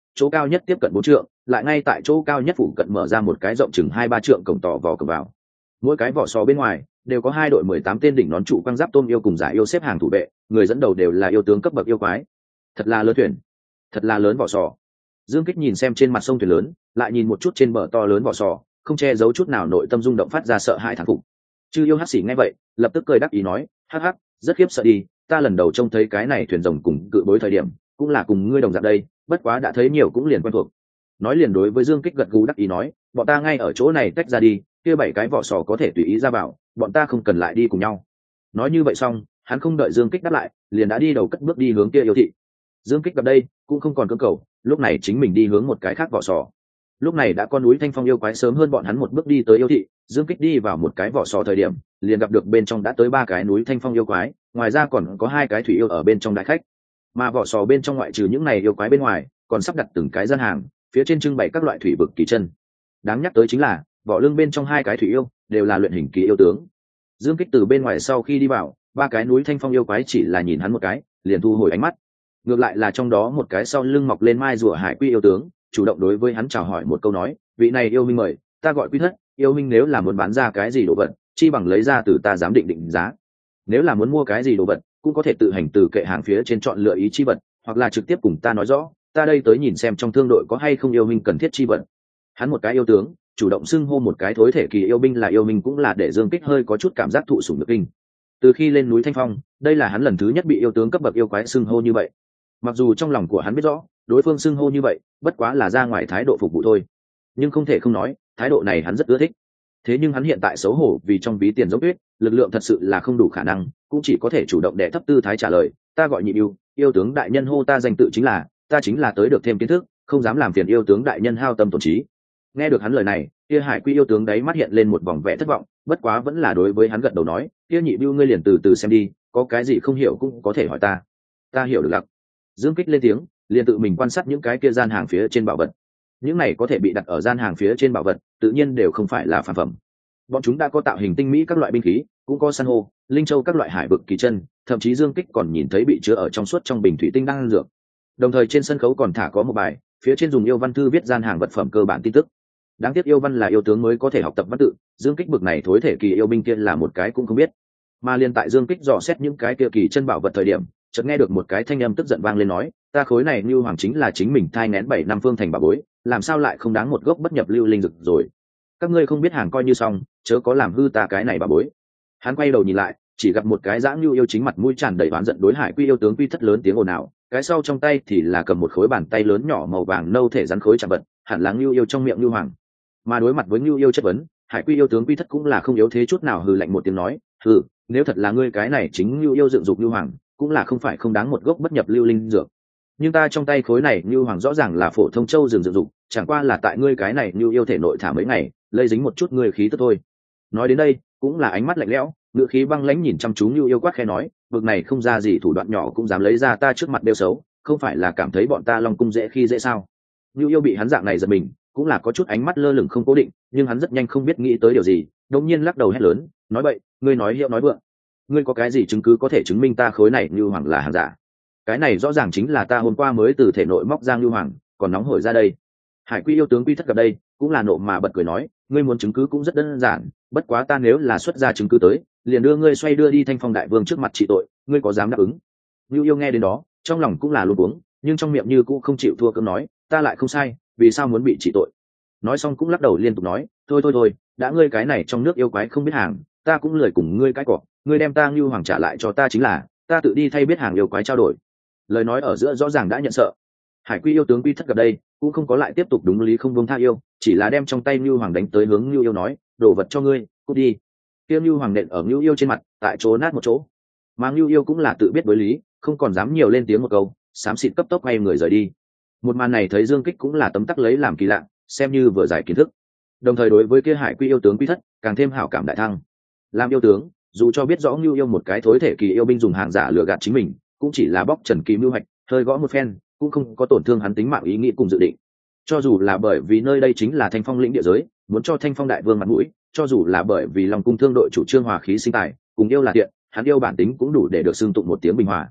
chỗ cao nhất tiếp cận bốn trượng, lại ngay tại chỗ cao nhất phụ cận mở ra một cái rộng chừng hai ba trượng cổng tỏ vò cổng vào. Mỗi cái vỏ sò bên ngoài đều có hai đội mười tám tên đỉnh nón trụ quang giáp tôm yêu cùng giả yêu xếp hàng thủ vệ, người dẫn đầu đều là yêu tướng cấp bậc yêu quái. Thật là lớn thuyền, thật là lớn vỏ sò. Dương Kích nhìn xem trên mặt sông thuyền lớn, lại nhìn một chút trên bờ to lớn vỏ sò, không che giấu chút nào nội tâm rung động, phát ra sợ hãi thán phục. Chư yêu hắc xỉ nghe vậy, lập tức cười đắc ý nói, hắc hắc, rất khiếp sợ đi, ta lần đầu trông thấy cái này thuyền rồng cùng cự bối thời điểm, cũng là cùng ngươi đồng dạng đây, bất quá đã thấy nhiều cũng liền quen thuộc. Nói liền đối với Dương Kích gật gù đắc ý nói, bọn ta ngay ở chỗ này tách ra đi, kia bảy cái vỏ sò có thể tùy ý ra vào, bọn ta không cần lại đi cùng nhau. Nói như vậy xong, hắn không đợi Dương Kích đáp lại, liền đã đi đầu cất bước đi hướng kia yêu thị. Dương Kích gặp đây cũng không còn cưỡng cầu, lúc này chính mình đi hướng một cái khác vỏ sò. Lúc này đã con núi Thanh Phong yêu quái sớm hơn bọn hắn một bước đi tới yêu thị. Dương Kích đi vào một cái vỏ sò thời điểm, liền gặp được bên trong đã tới ba cái núi Thanh Phong yêu quái, ngoài ra còn có hai cái thủy yêu ở bên trong đại khách. Mà vỏ sò bên trong ngoại trừ những này yêu quái bên ngoài, còn sắp đặt từng cái gian hàng, phía trên trưng bày các loại thủy vực kỳ chân. Đáng nhắc tới chính là vỏ lưng bên trong hai cái thủy yêu đều là luyện hình kỳ yêu tướng. Dương Kích từ bên ngoài sau khi đi vào, ba cái núi Thanh Phong yêu quái chỉ là nhìn hắn một cái, liền thu hồi ánh mắt. Ngược lại là trong đó một cái sau lưng mọc lên mai rùa hải quy yêu tướng, chủ động đối với hắn chào hỏi một câu nói, vị này yêu minh mời, ta gọi Quy Thất, yêu minh nếu là muốn bán ra cái gì đồ vật, chi bằng lấy ra từ ta dám định định giá. Nếu là muốn mua cái gì đồ vật, cũng có thể tự hành từ kệ hàng phía trên chọn lựa ý chi vật, hoặc là trực tiếp cùng ta nói rõ, ta đây tới nhìn xem trong thương đội có hay không yêu minh cần thiết chi vật. Hắn một cái yêu tướng, chủ động xưng hô một cái thối thể kỳ yêu binh là yêu minh, cũng là để Dương Kích hơi có chút cảm giác thụ sủng nhược kinh. Từ khi lên núi Thanh Phong, đây là hắn lần thứ nhất bị yêu tướng cấp bậc yêu quái xưng hô như vậy. Mặc dù trong lòng của hắn biết rõ, đối phương xưng hô như vậy, bất quá là ra ngoài thái độ phục vụ thôi. Nhưng không thể không nói, thái độ này hắn rất ưa thích. Thế nhưng hắn hiện tại xấu hổ vì trong ví tiền dốc tuyết, lực lượng thật sự là không đủ khả năng, cũng chỉ có thể chủ động đè thấp tư thái trả lời, ta gọi nhị yêu, yêu tướng đại nhân hô ta danh tự chính là, ta chính là tới được thêm kiến thức, không dám làm phiền yêu tướng đại nhân hao tâm tổn trí. Nghe được hắn lời này, kia hải quy yêu tướng đấy mắt hiện lên một vòng vẻ thất vọng, bất quá vẫn là đối với hắn gật đầu nói, kia nhị yêu ngươi liền từ từ xem đi, có cái gì không hiểu cũng có thể hỏi ta. Ta hiểu được lặc. Dương Kích lên tiếng, liền tự mình quan sát những cái kia gian hàng phía trên bảo vật. Những này có thể bị đặt ở gian hàng phía trên bảo vật, tự nhiên đều không phải là phàm phẩm. Bọn chúng đã có tạo hình tinh mỹ các loại binh khí, cũng có san hô, linh châu các loại hải vực kỳ chân, thậm chí Dương Kích còn nhìn thấy bị chứa ở trong suốt trong bình thủy tinh đang dược. Đồng thời trên sân khấu còn thả có một bài, phía trên dùng yêu văn thư viết gian hàng vật phẩm cơ bản tin tức. Đáng tiếc yêu văn là yêu tướng mới có thể học tập văn tự, Dương Kích bực này thối thể kỳ yêu binh kia là một cái cũng không biết. Mà liên tại Dương Kích dò xét những cái kia kỳ chân bảo vật thời điểm, chợt nghe được một cái thanh âm tức giận vang lên nói, ta khối này Nưu Hoàng chính là chính mình thai nén bảy năm phương thành bà bối, làm sao lại không đáng một gốc bất nhập lưu linh dược rồi. Các ngươi không biết hàng coi như xong, chớ có làm hư ta cái này bà bối. Hắn quay đầu nhìn lại, chỉ gặp một cái dã Nưu yêu chính mặt mũi tràn đầy oán giận đối Hải Quy yêu tướng Quy Thất lớn tiếng ồn ào, cái sau trong tay thì là cầm một khối bàn tay lớn nhỏ màu vàng nâu thể rắn khối chạm vật, hẳn là Nưu yêu trong miệng Nưu Hoàng. Mà đối mặt với Nưu yêu chất vấn, Hải Quy yêu tướng Quy Thất cũng là không yếu thế chút nào, hừ lạnh một tiếng nói, hừ, nếu thật là ngươi cái này chính Nưu yêu dựng dục Nưu Hoàng, cũng là không phải không đáng một gốc bất nhập lưu linh dược. Nhưng ta trong tay khối này Nưu Hoàng rõ ràng là phổ thông châu rừng dựng dục, chẳng qua là tại ngươi cái này Nưu yêu thể nội thả mấy ngày, lây dính một chút ngươi khí tức thôi. Nói đến đây, cũng là ánh mắt lạnh lẽo, ngựa khí băng lãnh nhìn chăm chú Nưu yêu quát khẽ nói, vực này không ra gì thủ đoạn nhỏ cũng dám lấy ra ta trước mặt đeo xấu, không phải là cảm thấy bọn ta Long cung dễ khi dễ sao? Nưu yêu bị hắn dạng này giật mình, cũng là có chút ánh mắt lơ lửng không cố định, nhưng hắn rất nhanh không biết nghĩ tới điều gì, đột nhiên lắc đầu hét lớn, nói bậy, ngươi nói hiệu nói vượng. Ngươi có cái gì chứng cứ có thể chứng minh ta khối này Nưu Hoàng là hàng giả? Cái này rõ ràng chính là ta hôm qua mới từ thể nội móc ra Nưu Hoàng, còn nóng hổi ra đây. Hải Quy yêu tướng Quy Thất gặp đây, cũng là nộ mà bật cười nói, ngươi muốn chứng cứ cũng rất đơn giản, bất quá ta nếu là xuất ra chứng cứ tới, liền đưa ngươi xoay đưa đi Thanh Phong đại vương trước mặt trị tội, ngươi có dám đáp ứng? Nưu yêu nghe đến đó, trong lòng cũng là luống cuống, nhưng trong miệng như cũng không chịu thua cứng nói, ta lại không sai, vì sao muốn bị trị tội? Nói xong cũng lắc đầu liên tục nói, thôi thôi thôi, đã ngươi cái này trong nước yêu quái không biết hàng, ta cũng lười cùng ngươi cái cọ, ngươi đem ta Nưu Hoàng trả lại cho ta chính là, ta tự đi thay biết hàng yêu quái trao đổi. Lời nói ở giữa rõ ràng đã nhận sợ. Hải Quy yêu tướng Quy Thất gặp đây, cũng không có lại tiếp tục đúng lý không buông tha yêu, chỉ là đem trong tay Nưu Hoàng đánh tới hướng Nưu yêu nói, đổ vật cho ngươi, cút đi. Tiêu Nưu Hoàng nện ở Nưu yêu trên mặt, tại chỗ nát một chỗ. Mà Nưu yêu cũng là tự biết đối lý, không còn dám nhiều lên tiếng một câu, xám xịt cấp tốc quay người rời đi. Một màn này thấy Dương Kích cũng là tấm tắc lấy làm kỳ lạ, xem như vừa giải kiến thức. Đồng thời đối với kia Hải Quy yêu tướng Quy Thất, càng thêm hảo cảm đại thăng. Làm yêu tướng, dù cho biết rõ Nưu yêu một cái thối thể kỳ yêu binh dùng hàng giả lừa gạt chính mình, cũng chỉ là bóc trần kỳ mưu hạch, hơi gõ một phen, cũng không có tổn thương hắn tính mạng ý nghĩ cùng dự định. Cho dù là bởi vì nơi đây chính là Thanh Phong lĩnh địa giới, muốn cho Thanh Phong đại vương mặt mũi, cho dù là bởi vì Long cung thương đội chủ trương hòa khí sinh tài, cùng yêu là tiện, hắn yêu bản tính cũng đủ để được xưng tụng một tiếng bình hòa.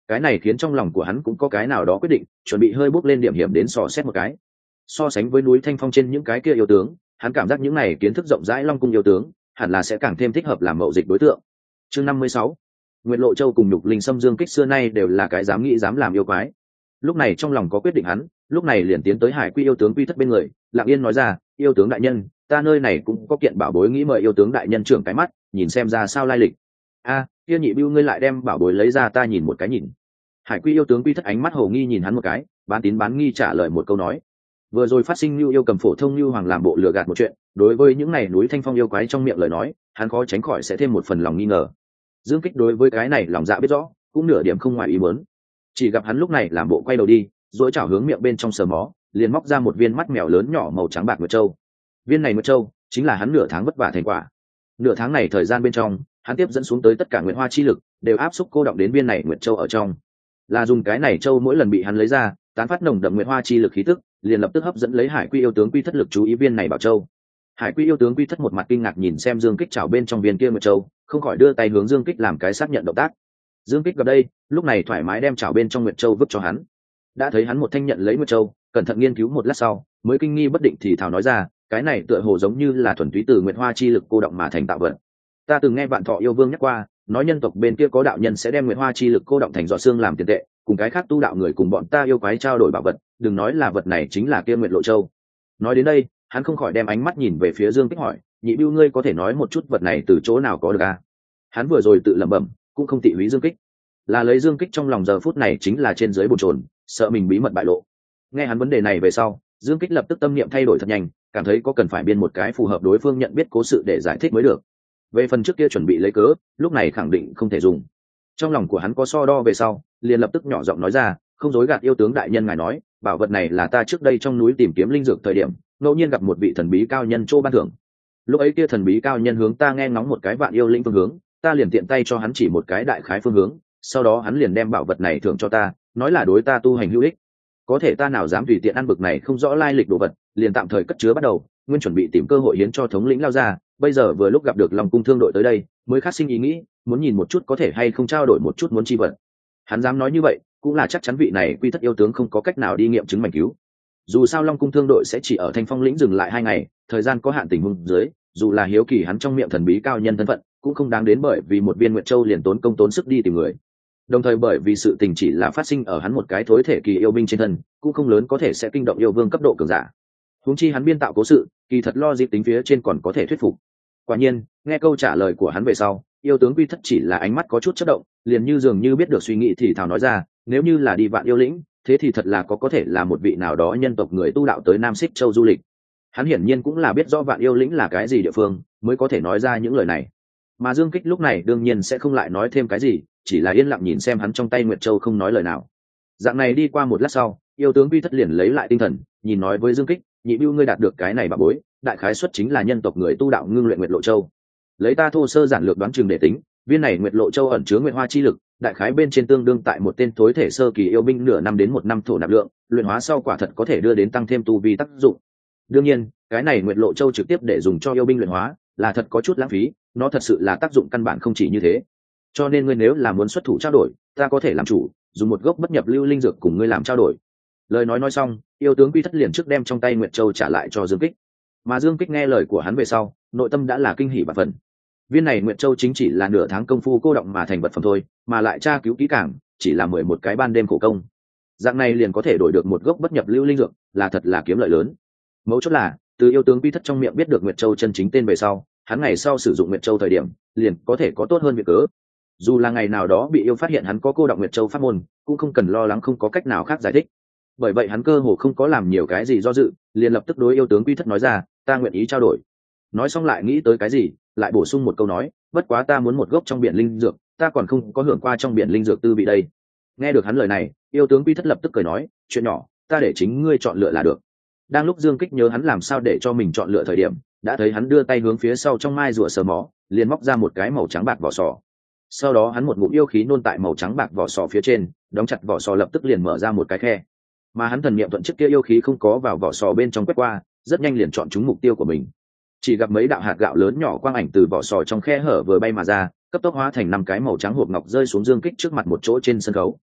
cái này khiến trong lòng của hắn cũng có cái nào đó quyết định, chuẩn bị hơi bước lên điểm hiểm đến sò xét một cái. So sánh với núi Thanh Phong trên những cái kia yêu tướng, hắn cảm giác những này kiến thức rộng rãi Long cung yêu tướng hẳn là sẽ càng thêm thích hợp làm mậu dịch đối tượng. Chương năm mươi sáu, Nguyệt Lộ Châu cùng Nhục Linh Sâm Dương Kích xưa nay đều là cái dám nghĩ dám làm yêu quái. Lúc này trong lòng có quyết định hắn, lúc này liền tiến tới Hải Quy yêu tướng Quy Thất bên người, lặng yên nói ra, yêu tướng đại nhân, ta nơi này cũng có kiện bảo bối, nghĩ mời yêu tướng đại nhân trưởng cái mắt, nhìn xem ra sao lai lịch. A, kia nhị bưu ngươi lại đem bảo bối lấy ra ta nhìn một cái nhìn. Hải Quy yêu tướng Quy Thất ánh mắt hồ nghi nhìn hắn một cái, bán tín bán nghi trả lời một câu nói. Vừa rồi phát sinh Nưu yêu cầm phổ thông Nưu hoàng làm bộ lừa gạt một chuyện, đối với những này núi Thanh Phong yêu quái trong miệng lời nói, hắn khó tránh khỏi sẽ thêm một phần lòng nghi ngờ. Dương Kích đối với cái này lòng dạ biết rõ, cũng nửa điểm không ngoài ý muốn. Chỉ gặp hắn lúc này làm bộ quay đầu đi, duỗi chảo hướng miệng bên trong sờ mó, liền móc ra một viên mắt mèo lớn nhỏ màu trắng bạc nguyệt châu. Viên này nguyệt châu chính là hắn nửa tháng vất vả thành quả. Nửa tháng này thời gian bên trong, hắn tiếp dẫn xuống tới tất cả nguyệt hoa chi lực, đều áp xúc cô động đến viên này nguyệt châu ở trong. Là dùng cái này châu mỗi lần bị hắn lấy ra, tán phát nồng đậm nguyệt hoa chi lực khí tức, liền lập tức hấp dẫn lấy Hải Quy yêu tướng Quy Thất lực chú ý viên này bảo châu. Hải Quy yêu tướng Quy Thất một mặt kinh ngạc nhìn xem Dương Kích chảo bên trong viên kia nguyệt châu, không khỏi đưa tay hướng Dương Kích làm cái xác nhận động tác. Dương Kích gặp đây, lúc này thoải mái đem chảo bên trong nguyệt châu vứt cho hắn. Đã thấy hắn một thanh nhận lấy nguyệt châu, cẩn thận nghiên cứu một lát sau, mới kinh nghi bất định thì thào nói ra, cái này tựa hồ giống như là thuần túy từ nguyệt hoa chi lực cô động mà thành tạo vật. Ta từng nghe Vạn Thọ yêu vương nhắc qua, nói nhân tộc bên kia có đạo nhân sẽ đem nguyệt hoa chi lực cô động thành giọt xương làm tiền tệ, cùng cái khác tu đạo người cùng bọn ta yêu quái trao đổi bảo vật, đừng nói là vật này chính là kia Nguyệt Lộ Châu. Nói đến đây, hắn không khỏi đem ánh mắt nhìn về phía Dương Kích hỏi, nhị bưu ngươi có thể nói một chút vật này từ chỗ nào có được à? Hắn vừa rồi tự lẩm bẩm, cũng không tị húy Dương Kích, là lấy Dương Kích trong lòng giờ phút này chính là trên dưới bồn chồn, sợ mình bí mật bại lộ. Nghe hắn vấn đề này về sau, Dương Kích lập tức tâm niệm thay đổi thật nhanh, cảm thấy có cần phải biên một cái phù hợp đối phương nhận biết cố sự để giải thích mới được. Về phần trước kia chuẩn bị lấy cớ, lúc này khẳng định không thể dùng. Trong lòng của hắn có so đo về sau, liền lập tức nhỏ giọng nói ra, không dối gạt yêu tướng đại nhân ngài nói, bảo vật này là ta trước đây trong núi tìm kiếm linh dược thời điểm, ngẫu nhiên gặp một vị thần bí cao nhân Châu ban thưởng. Lúc ấy kia thần bí cao nhân hướng ta nghe ngóng một cái vạn yêu lĩnh phương hướng, ta liền tiện tay cho hắn chỉ một cái đại khái phương hướng, sau đó hắn liền đem bảo vật này thưởng cho ta, nói là đối ta tu hành hữu ích. Có thể ta nào dám tùy tiện ăn bực này không rõ lai lịch đồ vật, liền tạm thời cất chứa bắt đầu, nguyên chuẩn bị tìm cơ hội hiến cho thống lĩnh lao ra, bây giờ vừa lúc gặp được Long cung thương đội tới đây, mới phát sinh ý nghĩ, muốn nhìn một chút có thể hay không trao đổi một chút muốn chi vật. Hắn dám nói như vậy, cũng là chắc chắn vị này Quy Thất yêu tướng không có cách nào đi nghiệm chứng mảnh cứu. Dù sao Long cung thương đội sẽ chỉ ở Thanh Phong lĩnh dừng lại hai ngày, thời gian có hạn tình huống dưới, dù là hiếu kỳ hắn trong miệng thần bí cao nhân thân phận, cũng không đáng đến bởi vì một viên nguyệt châu liền tốn công tốn sức đi tìm người. Đồng thời bởi vì sự tình chỉ là phát sinh ở hắn một cái thối thể kỳ yêu binh trên thân, cũng không lớn có thể sẽ kinh động yêu vương cấp độ cường giả. Huống chi hắn biên tạo cố sự, kỳ thật lo dịp tính phía trên còn có thể thuyết phục. Quả nhiên, nghe câu trả lời của hắn về sau, yêu tướng Quy Thất chỉ là ánh mắt có chút chớp động, liền như dường như biết được suy nghĩ thì thào nói ra, nếu như là đi Vạn Yêu Lĩnh, thế thì thật là có có thể là một vị nào đó nhân tộc người tu đạo tới Nam Xích Châu du lịch. Hắn hiển nhiên cũng là biết rõ Vạn Yêu Lĩnh là cái gì địa phương, mới có thể nói ra những lời này. Mà Dương Kích lúc này đương nhiên sẽ không lại nói thêm cái gì, chỉ là yên lặng nhìn xem hắn trong tay Nguyệt Châu không nói lời nào. Dạng này đi qua một lát sau, yêu tướng Quy Thất liền lấy lại tinh thần, nhìn nói với Dương Kích, nhị bưu ngươi đạt được cái này bà bối, đại khái xuất chính là nhân tộc người tu đạo ngưng luyện Nguyệt Lộ Châu. Lấy ta thô sơ giản lược đoán chừng để tính, viên này Nguyệt Lộ Châu ẩn chứa nguyệt hoa chi lực, đại khái bên trên tương đương tại một tên thối thể sơ kỳ yêu binh nửa năm đến một năm thổ nạp lượng, luyện hóa sau quả thật có thể đưa đến tăng thêm tu vi tác dụng. Đương nhiên, cái này Nguyệt Lộ Châu trực tiếp để dùng cho yêu binh luyện hóa, là thật có chút lãng phí, nó thật sự là tác dụng căn bản không chỉ như thế. Cho nên ngươi nếu là muốn xuất thủ trao đổi, ta có thể làm chủ, dùng một gốc bất nhập lưu linh dược cùng ngươi làm trao đổi. Lời nói nói xong, yêu tướng Quy Thất liền trước đem trong tay Nguyệt Châu trả lại cho Dương Kích. Mà Dương Kích nghe lời của hắn về sau, nội tâm đã là kinh hỉ bạt phần. Viên này Nguyệt Châu chính chỉ là nửa tháng công phu cô động mà thành vật phẩm thôi, mà lại tra cứu kỹ càng, chỉ là mười một cái ban đêm khổ công. Dạng này liền có thể đổi được một gốc bất nhập lưu linh dược, là thật là kiếm lợi lớn. Mấu chốt là, từ yêu tướng Quy Thất trong miệng biết được Nguyệt Châu chân chính tên về sau, hắn ngày sau sử dụng Nguyệt Châu thời điểm, liền có thể có tốt hơn việc cớ. Dù là ngày nào đó bị yêu phát hiện hắn có cô động Nguyệt Châu pháp môn, cũng không cần lo lắng không có cách nào khác giải thích. Bởi vậy hắn cơ hồ không có làm nhiều cái gì do dự, liền lập tức đối yêu tướng Quy Thất nói ra, ta nguyện ý trao đổi. Nói xong lại nghĩ tới cái gì, lại bổ sung một câu nói, bất quá ta muốn một gốc trong biển linh dược, ta còn không có hưởng qua trong biển linh dược tư vị đây. Nghe được hắn lời này, yêu tướng Quy Thất lập tức cười nói, chuyện nhỏ, ta để chính ngươi chọn lựa là được. Đang lúc Dương Kích nhớ hắn làm sao để cho mình chọn lựa thời điểm, đã thấy hắn đưa tay hướng phía sau trong mai rùa sờ mó, liền móc ra một cái màu trắng bạc vỏ sò. Sau đó hắn một ngụm yêu khí nôn tại màu trắng bạc vỏ sò phía trên, đóng chặt vỏ sò lập tức liền mở ra một cái khe. Mà hắn thần niệm thuận trước kia yêu khí không có vào vỏ sò bên trong quét qua, rất nhanh liền chọn trúng mục tiêu của mình. Chỉ gặp mấy đạo hạt gạo lớn nhỏ quang ảnh từ vỏ sò trong khe hở vừa bay mà ra, cấp tốc hóa thành năm cái màu trắng hộp ngọc rơi xuống Dương Kích trước mặt một chỗ trên sân khấu.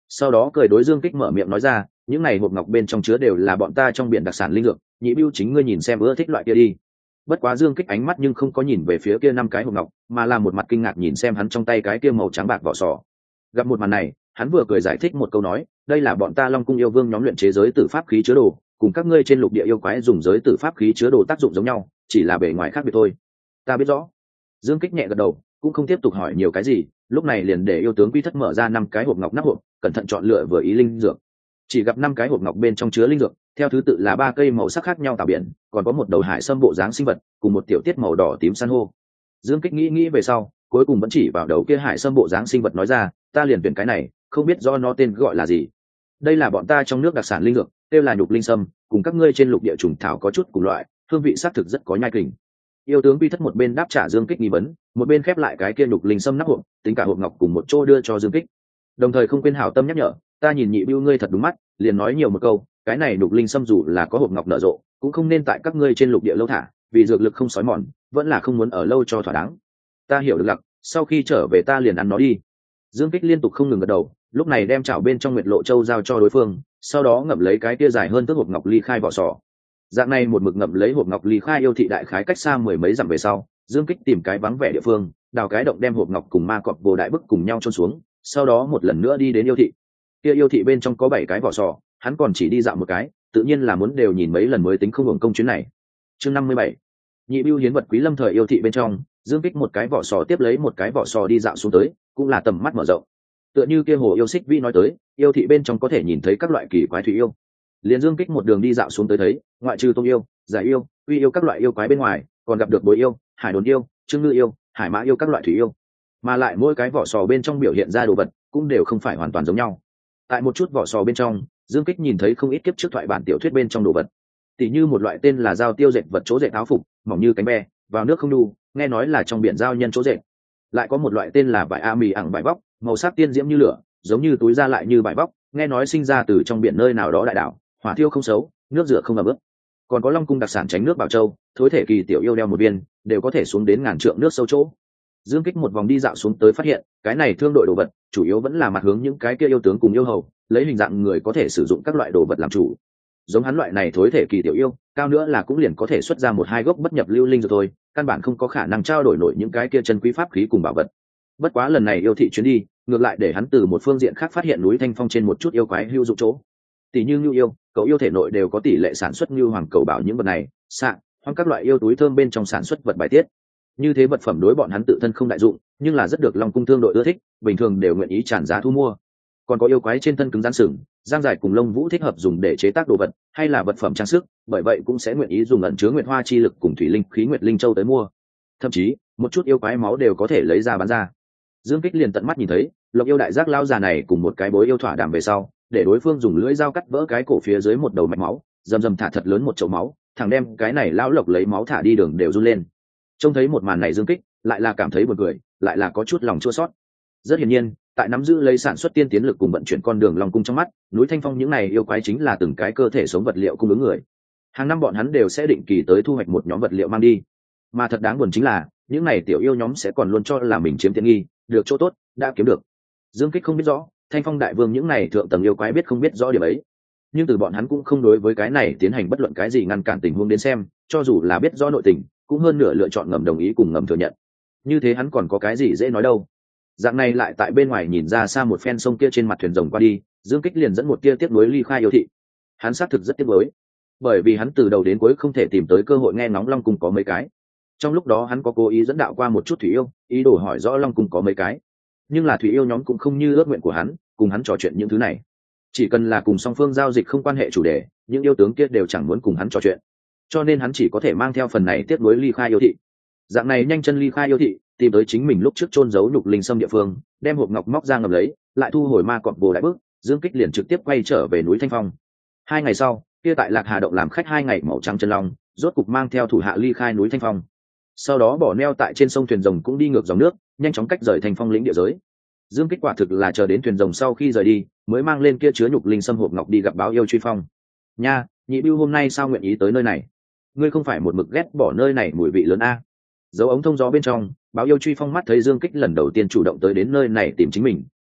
sau đó cười đối Dương Kích mở miệng nói ra, những này hộp ngọc bên trong chứa đều là bọn ta trong biển đặc sản linh dược, nhị bưu chính ngươi nhìn xem ưa thích loại kia đi. Bất quá Dương Kích ánh mắt nhưng không có nhìn về phía kia năm cái hộp ngọc, mà là một mặt kinh ngạc nhìn xem hắn trong tay cái kia màu trắng bạc vỏ sò. Gặp một màn này, hắn vừa cười giải thích một câu nói, đây là bọn ta Long Cung yêu vương nhóm luyện chế giới tử pháp khí chứa đồ, cùng các ngươi trên lục địa yêu quái dùng giới tử pháp khí chứa đồ tác dụng giống nhau, chỉ là bề ngoài khác biệt thôi. Ta biết rõ. Dương Kích nhẹ gật đầu, cũng không tiếp tục hỏi nhiều cái gì, lúc này liền để yêu tướng Quy Thất mở ra năm cái hộp ngọc nắp hộp, cẩn thận chọn lựa vừa ý linh dược. Chỉ gặp năm cái hộp ngọc bên trong chứa linh dược, theo thứ tự là ba cây màu sắc khác nhau tảo biển, còn có một đầu hải sâm bộ dáng sinh vật, cùng một tiểu tiết màu đỏ tím san hô. Dương Kích nghĩ nghĩ về sau, cuối cùng vẫn chỉ vào đầu kia hải sâm bộ dáng sinh vật nói ra, ta liền tuyển cái này, không biết do nó tên gọi là gì. Đây là bọn ta trong nước đặc sản linh dược, tên là nhục linh sâm, cùng các ngươi trên lục địa trùng thảo có chút cùng loại, hương vị xác thực rất có nhai kình. Yêu tướng Quy Thất một bên đáp trả Dương Kích nghi vấn, một bên khép lại cái kia nhục linh sâm nắp hộp, tính cả hộp ngọc cùng một chỗ đưa cho Dương Kích. Đồng thời không quên hảo tâm nhắc nhở, ta nhìn nhị bưu ngươi thật đúng mắt, liền nói nhiều một câu, cái này nhục linh sâm dù là có hộp ngọc nở rộ, cũng không nên tại các ngươi trên lục địa lâu thả, vì dược lực không sói mòn, vẫn là không muốn ở lâu cho thỏa đáng. Ta hiểu được lặc, sau khi trở về ta liền ăn nó đi. Dương Kích liên tục không ngừng gật đầu, lúc này đem chảo bên trong Nguyệt Lộ Châu giao cho đối phương, sau đó ngậm lấy cái kia dài hơn thước hộp ngọc ly khai vỏ sò. Dạng này một mực ngậm lấy hộp ngọc ly khai yêu thị đại khái cách xa mười mấy dặm về sau, Dương Kích tìm cái vắng vẻ địa phương, đào cái động đem hộp ngọc cùng ma cọp vô đại bức cùng nhau chôn xuống, sau đó một lần nữa đi đến yêu thị. Kia yêu thị bên trong có bảy cái vỏ sò, hắn còn chỉ đi dạo một cái, tự nhiên là muốn đều nhìn mấy lần mới tính không hưởng công chuyến này. Chương năm mươi bảy, nhị bưu hiến vật quý lâm thời yêu thị bên trong, Dương Kích một cái vỏ sò tiếp lấy một cái vỏ sò đi dạo xuống tới, cũng là tầm mắt mở rộng. Tựa như kia hồ yêu xích vi nói tới, yêu thị bên trong có thể nhìn thấy các loại kỳ quái thủy yêu. Liên Dương Kích một đường đi dạo xuống tới thấy, ngoại trừ tôm yêu, giải yêu, uy yêu các loại yêu quái bên ngoài, còn gặp được bối yêu, hải đồn yêu, trương ngư yêu, hải mã yêu các loại thủy yêu. Mà lại mỗi cái vỏ sò bên trong biểu hiện ra đồ vật cũng đều không phải hoàn toàn giống nhau. Tại một chút vỏ sò bên trong, Dương Kích nhìn thấy không ít kiếp trước thoại bản tiểu thuyết bên trong đồ vật. Tỷ như một loại tên là dao tiêu dệt vật chỗ dệt áo phục, mỏng như cánh be, vào nước không đu, nghe nói là trong biển giao nhân chỗ dệt. Lại có một loại tên là vải a mì ẳng vải vóc, màu sắc tiên diễm như lửa, giống như túi da lại như vải vóc, nghe nói sinh ra từ trong biển nơi nào đó đại đảo, hỏa thiêu không xấu, nước rửa không ẩm ướt. Còn có Long Cung đặc sản tránh nước bảo châu, thối thể kỳ tiểu yêu đeo một viên, đều có thể xuống đến ngàn trượng nước sâu chỗ. Dương Kích một vòng đi dạo xuống tới phát hiện, cái này thương đội đồ vật, chủ yếu vẫn là mặt hướng những cái kia yêu tướng cùng yêu hầu, lấy hình dạng người có thể sử dụng các loại đồ vật làm chủ. Giống hắn loại này thối thể kỳ tiểu yêu, cao nữa là cũng liền có thể xuất ra một hai gốc bất nhập lưu linh rồi thôi, căn bản không có khả năng trao đổi nổi những cái kia chân quý pháp khí cùng bảo vật. Bất quá lần này yêu thị chuyến đi, ngược lại để hắn từ một phương diện khác phát hiện núi Thanh Phong trên một chút yêu quái hữu dụng chỗ. Tỷ như ngưu yêu, cậu yêu thể nội đều có tỷ lệ sản xuất ngưu hoàng cầu bảo những vật này, xạ, hoặc các loại yêu túi thơm bên trong sản xuất vật bài tiết. Như thế vật phẩm đối bọn hắn tự thân không đại dụng, nhưng là rất được Long Cung thương đội ưa thích, bình thường đều nguyện ý tràn giá thu mua. Còn có yêu quái trên thân cứng rắn sừng, giang dài cùng lông vũ thích hợp dùng để chế tác đồ vật, hay là vật phẩm trang sức, bởi vậy cũng sẽ nguyện ý dùng ẩn chứa nguyệt hoa chi lực cùng thủy linh khí nguyệt linh châu tới mua. Thậm chí, một chút yêu quái máu đều có thể lấy ra bán ra. Dương Kích liền tận mắt nhìn thấy, Lộc yêu đại giác lao già này cùng một cái bối yêu thỏa đàm về sau, để đối phương dùng lưỡi dao cắt vỡ cái cổ phía dưới một đầu mạch máu, dầm dầm thả thật lớn một chậu máu, thằng đem cái này lão Lộc lấy máu thả đi đường đều run lên. Trông thấy một màn này Dương Kích, lại là cảm thấy buồn cười, lại là có chút lòng chua xót. Rất hiển nhiên, tại nắm giữ lấy sản xuất tiên tiến lực cùng vận chuyển con đường Long Cung trong mắt, núi Thanh Phong những này yêu quái chính là từng cái cơ thể sống vật liệu cung ứng người. Hàng năm bọn hắn đều sẽ định kỳ tới thu hoạch một nhóm vật liệu mang đi. Mà thật đáng buồn chính là, những này tiểu yêu nhóm sẽ còn luôn cho là mình chiếm tiện nghi, được chỗ tốt, đã kiếm được. Dương Kích không biết rõ, Thanh Phong đại vương những này thượng tầng yêu quái biết không biết rõ điểm ấy. Nhưng từ bọn hắn cũng không đối với cái này tiến hành bất luận cái gì ngăn cản tình huống đến xem, cho dù là biết rõ nội tình, cũng hơn nửa lựa chọn ngầm đồng ý cùng ngầm thừa nhận. Như thế hắn còn có cái gì dễ nói đâu. Dạng này lại tại bên ngoài nhìn ra xa một phen sông kia trên mặt thuyền rồng qua đi, Dương Kích liền dẫn một tia tiếp nối ly khai yêu thị. Hắn xác thực rất tiếc nuối, bởi vì hắn từ đầu đến cuối không thể tìm tới cơ hội nghe ngóng Long Cung có mấy cái. Trong lúc đó hắn có cố ý dẫn đạo qua một chút thủy yêu, ý đồ hỏi rõ Long Cung có mấy cái, nhưng là thủy yêu nhóm cũng không như ước nguyện của hắn, cùng hắn trò chuyện những thứ này. Chỉ cần là cùng song phương giao dịch không quan hệ chủ đề, những yêu tướng kia đều chẳng muốn cùng hắn trò chuyện, cho nên hắn chỉ có thể mang theo phần này tiếp nối ly khai yêu thị. Dạng này nhanh chân ly khai yêu thị, tìm tới chính mình lúc trước chôn giấu nhục linh sâm địa phương, đem hộp ngọc móc ra ngầm lấy, lại thu hồi ma cọp bồ đại bước, Dương Kích liền trực tiếp quay trở về núi Thanh Phong. Hai ngày sau, kia tại Lạc Hà động làm khách hai ngày màu trắng chân long, rốt cục mang theo thủ hạ ly khai núi Thanh Phong. Sau đó bỏ neo tại trên sông thuyền rồng cũng đi ngược dòng nước, nhanh chóng cách rời Thanh Phong lĩnh địa giới. Dương Kích quả thực là chờ đến thuyền rồng sau khi rời đi, mới mang lên kia chứa nhục linh sâm hộp ngọc đi gặp báo yêu Truy Phong. Nha, nhị bưu hôm nay sao nguyện ý tới nơi này? Ngươi không phải một mực ghét bỏ nơi này mùi vị lớn a? Dấu ống thông gió bên trong, báo yêu Truy Phong mắt thấy Dương Kích lần đầu tiên chủ động tới đến nơi này tìm chính mình,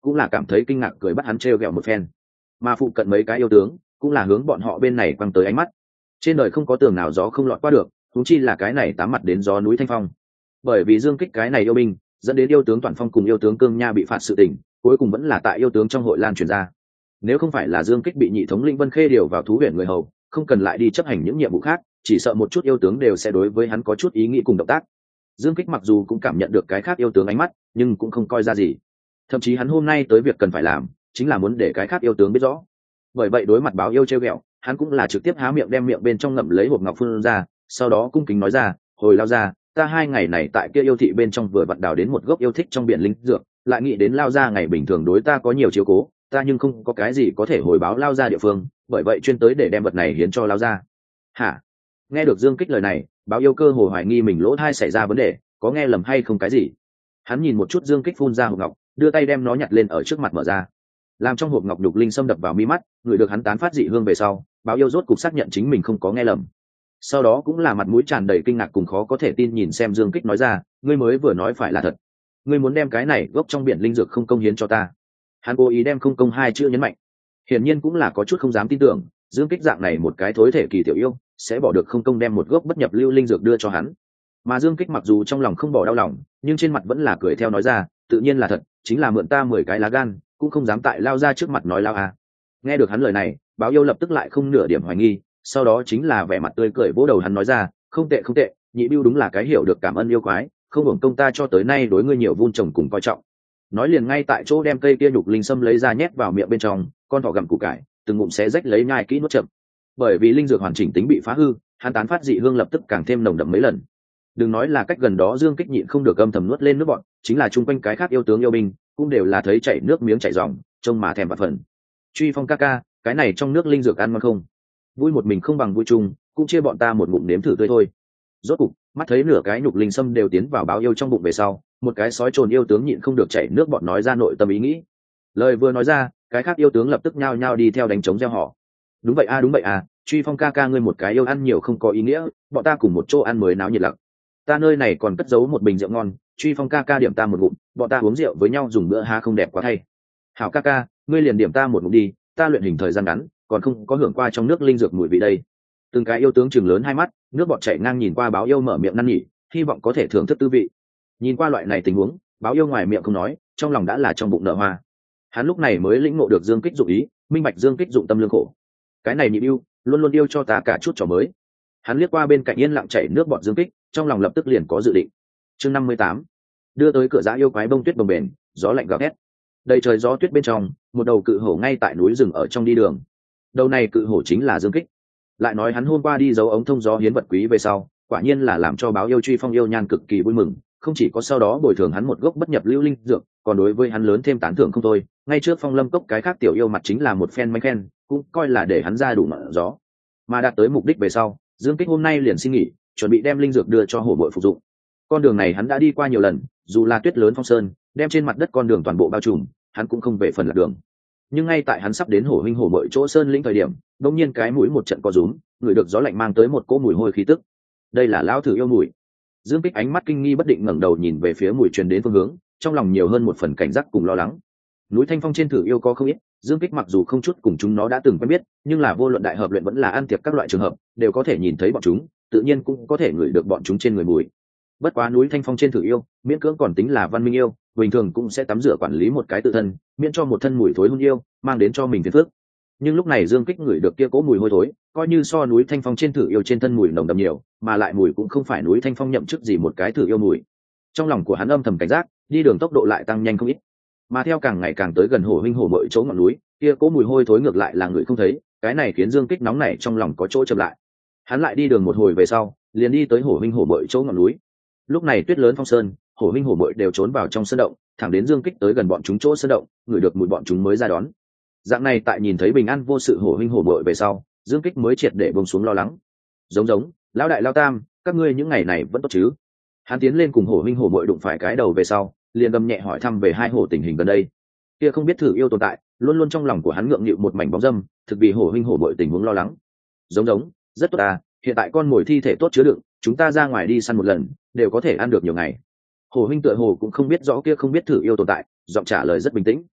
cũng là cảm thấy kinh ngạc cười bắt hắn trêu ghẹo một phen. Mà phụ cận mấy cái yêu tướng cũng là hướng bọn họ bên này quăng tới ánh mắt. Trên đời không có tường nào gió không lọt qua được, huống chi là cái này tám mặt đến gió núi Thanh Phong. Bởi vì Dương Kích cái này yêu binh, dẫn đến yêu tướng Toàn Phong cùng yêu tướng Cương Nha bị phạt sự tình, cuối cùng vẫn là tại yêu tướng trong hội lan truyền ra. Nếu không phải là Dương Kích bị nhị thống lĩnh Vân Khê điều vào thú huyện người hầu, không cần lại đi chấp hành những nhiệm vụ khác, chỉ sợ một chút yêu tướng đều sẽ đối với hắn có chút ý nghĩ cùng động tác. Dương Kích mặc dù cũng cảm nhận được cái khác yêu tướng ánh mắt, nhưng cũng không coi ra gì. Thậm chí hắn hôm nay tới việc cần phải làm, chính là muốn để cái khác yêu tướng biết rõ. Bởi vậy đối mặt báo yêu trêu ghẹo, hắn cũng là trực tiếp há miệng đem miệng bên trong ngậm lấy hộp ngọc phun ra, sau đó cung kính nói ra, hồi lao ra, ta hai ngày này tại kia yêu thị bên trong vừa vặn đào đến một gốc yêu thích trong biển linh dược, lại nghĩ đến lao ra ngày bình thường đối ta có nhiều chiếu cố, ta nhưng không có cái gì có thể hồi báo lao ra địa phương, bởi vậy chuyên tới để đem vật này hiến cho lao ra. Hả? Nghe được Dương Kích lời này, báo yêu cơ hồ hoài nghi mình lỗ thai xảy ra vấn đề, có nghe lầm hay không cái gì. Hắn nhìn một chút Dương Kích phun ra hộp ngọc, đưa tay đem nó nhặt lên ở trước mặt mở ra, làm trong hộp ngọc đục linh xâm đập vào mi mắt, người được hắn tán phát dị hương về sau, báo yêu rốt cục xác nhận chính mình không có nghe lầm. Sau đó cũng là mặt mũi tràn đầy kinh ngạc cùng khó có thể tin nhìn xem Dương Kích nói ra, ngươi mới vừa nói phải là thật, ngươi muốn đem cái này gốc trong biển linh dược không công hiến cho ta. Hắn cố ý đem không công hai chữ nhấn mạnh, hiển nhiên cũng là có chút không dám tin tưởng Dương Kích dạng này một cái thối thể kỳ tiểu yêu sẽ bỏ được không công đem một gốc bất nhập lưu linh dược đưa cho hắn. Mà Dương Kích mặc dù trong lòng không bỏ đau lòng, nhưng trên mặt vẫn là cười theo nói ra, tự nhiên là thật, chính là mượn ta mười cái lá gan, cũng không dám tại lao ra trước mặt nói lao à. Nghe được hắn lời này, báo yêu lập tức lại không nửa điểm hoài nghi, sau đó chính là vẻ mặt tươi cười vỗ đầu hắn nói ra, không tệ không tệ, nhị bưu đúng là cái hiểu được cảm ơn yêu quái, không hưởng công ta cho tới nay đối ngươi nhiều vun trồng cùng coi trọng. Nói liền ngay tại chỗ đem cây kia nhục linh sâm lấy ra nhét vào miệng bên trong, con thỏ gặm củ cải, từng ngụm xé rách lấy nhai kỹ nuốt chậm. Bởi vì linh dược hoàn chỉnh tính bị phá hư, hắn tán phát dị hương lập tức càng thêm nồng đậm mấy lần. Đừng nói là cách gần đó Dương Kích nhịn không được âm thầm nuốt lên nước bọt, chính là chung quanh cái khác yêu tướng yêu binh cũng đều là thấy chảy nước miếng chảy ròng, trông mà thèm vặt phần. Truy Phong ca ca, cái này trong nước linh dược ăn ngon không? Vui một mình không bằng vui chung, cũng chia bọn ta một ngụm nếm thử tươi thôi. Rốt cục, mắt thấy nửa cái nhục linh sâm đều tiến vào báo yêu trong bụng về sau, một cái sói trồn yêu tướng nhịn không được chảy nước bọt nói ra nội tâm ý nghĩ. Lời vừa nói ra, cái khác yêu tướng lập tức nhao nhao đi theo đánh trống reo hò. Đúng vậy a à, đúng vậy à, Truy Phong ca ca ngươi một cái yêu ăn nhiều không có ý nghĩa, bọn ta cùng một chỗ ăn mới náo nhiệt lặc. Ta nơi này còn cất giấu một bình rượu ngon, Truy Phong ca ca điểm ta một ngụm, bọn ta uống rượu với nhau dùng bữa há không đẹp quá thay. Hảo ca ca, ngươi liền điểm ta một ngụm đi, ta luyện hình thời gian ngắn, còn không có hưởng qua trong nước linh dược mùi vị đây. Từng cái yêu tướng chừng lớn hai mắt, nước bọt chảy ngang nhìn qua báo yêu mở miệng năn nỉ, hy vọng có thể thưởng thức tư vị. Nhìn qua loại này tình huống, báo yêu ngoài miệng không nói, trong lòng đã là trong bụng nở hoa. Hắn lúc này mới lĩnh ngộ được Dương Kích dụng ý, minh bạch Dương Kích dụng tâm lương khổ. Cái này nhị yêu, luôn luôn yêu cho ta cả chút trò mới. Hắn liếc qua bên cạnh yên lặng chảy nước bọt Dương Kích, trong lòng lập tức liền có dự định. Chương năm mươi tám, đưa tới cửa dã yêu quái bông tuyết bồng bềnh, gió lạnh gào thét. Đầy trời gió tuyết bên trong, một đầu cự hổ ngay tại núi rừng ở trong đi đường. Đầu này cự hổ chính là Dương Kích. Lại nói hắn hôm qua đi giấu ống thông gió hiến vật quý về sau, quả nhiên là làm cho báo yêu Truy Phong yêu nhan cực kỳ vui mừng, không chỉ có sau đó bồi thường hắn một gốc bất nhập lưu linh dược, còn đối với hắn lớn thêm tán thưởng không thôi. Ngay trước Phong Lâm cốc cái khác tiểu yêu mặt chính là một phen mánh khen, cũng coi là để hắn ra đủ ngọn gió. Mà đạt tới mục đích về sau, Dương Kích hôm nay liền xin nghỉ, chuẩn bị đem linh dược đưa cho hổ bội phục dụng. Con đường này hắn đã đi qua nhiều lần, dù là tuyết lớn phong sơn, đem trên mặt đất con đường toàn bộ bao trùm, hắn cũng không về phần lạc đường. Nhưng ngay tại hắn sắp đến hổ huynh hổ bội chỗ sơn lĩnh thời điểm, đột nhiên cái mũi một trận co rúm, người được gió lạnh mang tới một cỗ mùi hôi khí tức. Đây là lão thử yêu mùi. Dương Kích ánh mắt kinh nghi bất định ngẩng đầu nhìn về phía mùi truyền đến phương hướng, trong lòng nhiều hơn một phần cảnh giác cùng lo lắng. Núi Thanh Phong trên thử yêu có không ít, Dương Kích mặc dù không chút cùng chúng nó đã từng quen biết, nhưng là vô luận đại hợp luyện vẫn là ăn tiệc các loại trường hợp, đều có thể nhìn thấy bọn chúng, tự nhiên cũng có thể ngửi được bọn chúng trên người mùi. Bất quá núi Thanh Phong trên thử yêu, miễn cưỡng còn tính là văn minh yêu, bình thường cũng sẽ tắm rửa quản lý một cái tự thân, miễn cho một thân mùi thối hung yêu mang đến cho mình phiền phức. Nhưng lúc này Dương Kích ngửi được kia cỗ mùi hôi thối, coi như so núi Thanh Phong trên thử yêu trên thân mùi nồng đậm nhiều, mà lại mùi cũng không phải núi Thanh Phong nhậm chức gì một cái thử yêu mùi. Trong lòng của hắn âm thầm cảnh giác, đi đường tốc độ lại tăng nhanh không ít. Mà theo càng ngày càng tới gần hổ huynh hổ bội chỗ ngọn núi, kia cỗ mùi hôi thối ngược lại là người không thấy, cái này khiến Dương Kích nóng nảy trong lòng có chỗ chậm lại. Hắn lại đi đường một hồi về sau, liền đi tới hổ huynh hổ bội chỗ ngọn núi. Lúc này tuyết lớn phong sơn, hổ huynh hổ bội đều trốn vào trong sơn động, thẳng đến Dương Kích tới gần bọn chúng chỗ sơn động, ngửi được mùi bọn chúng mới ra đón. Dạng này tại nhìn thấy bình an vô sự hổ huynh hổ bội về sau, Dương Kích mới triệt để buông xuống lo lắng. Giống giống, lão đại lao tam, các ngươi những ngày này vẫn tốt chứ? Hắn tiến lên cùng hổ huynh hổ bội đụng phải cái đầu về sau, liền gầm nhẹ hỏi thăm về hai hổ tình hình gần đây. Kia không biết thử yêu tồn tại, luôn luôn trong lòng của hắn ngượng nghịu một mảnh bóng dâm, thực vì hổ huynh hổ bội tình huống lo lắng. Giống giống, rất tốt à, hiện tại con mồi thi thể tốt chứa đựng, chúng ta ra ngoài đi săn một lần, đều có thể ăn được nhiều ngày. Hổ huynh tựa hồ cũng không biết rõ kia không biết thử yêu tồn tại, giọng trả lời rất bình tĩnh.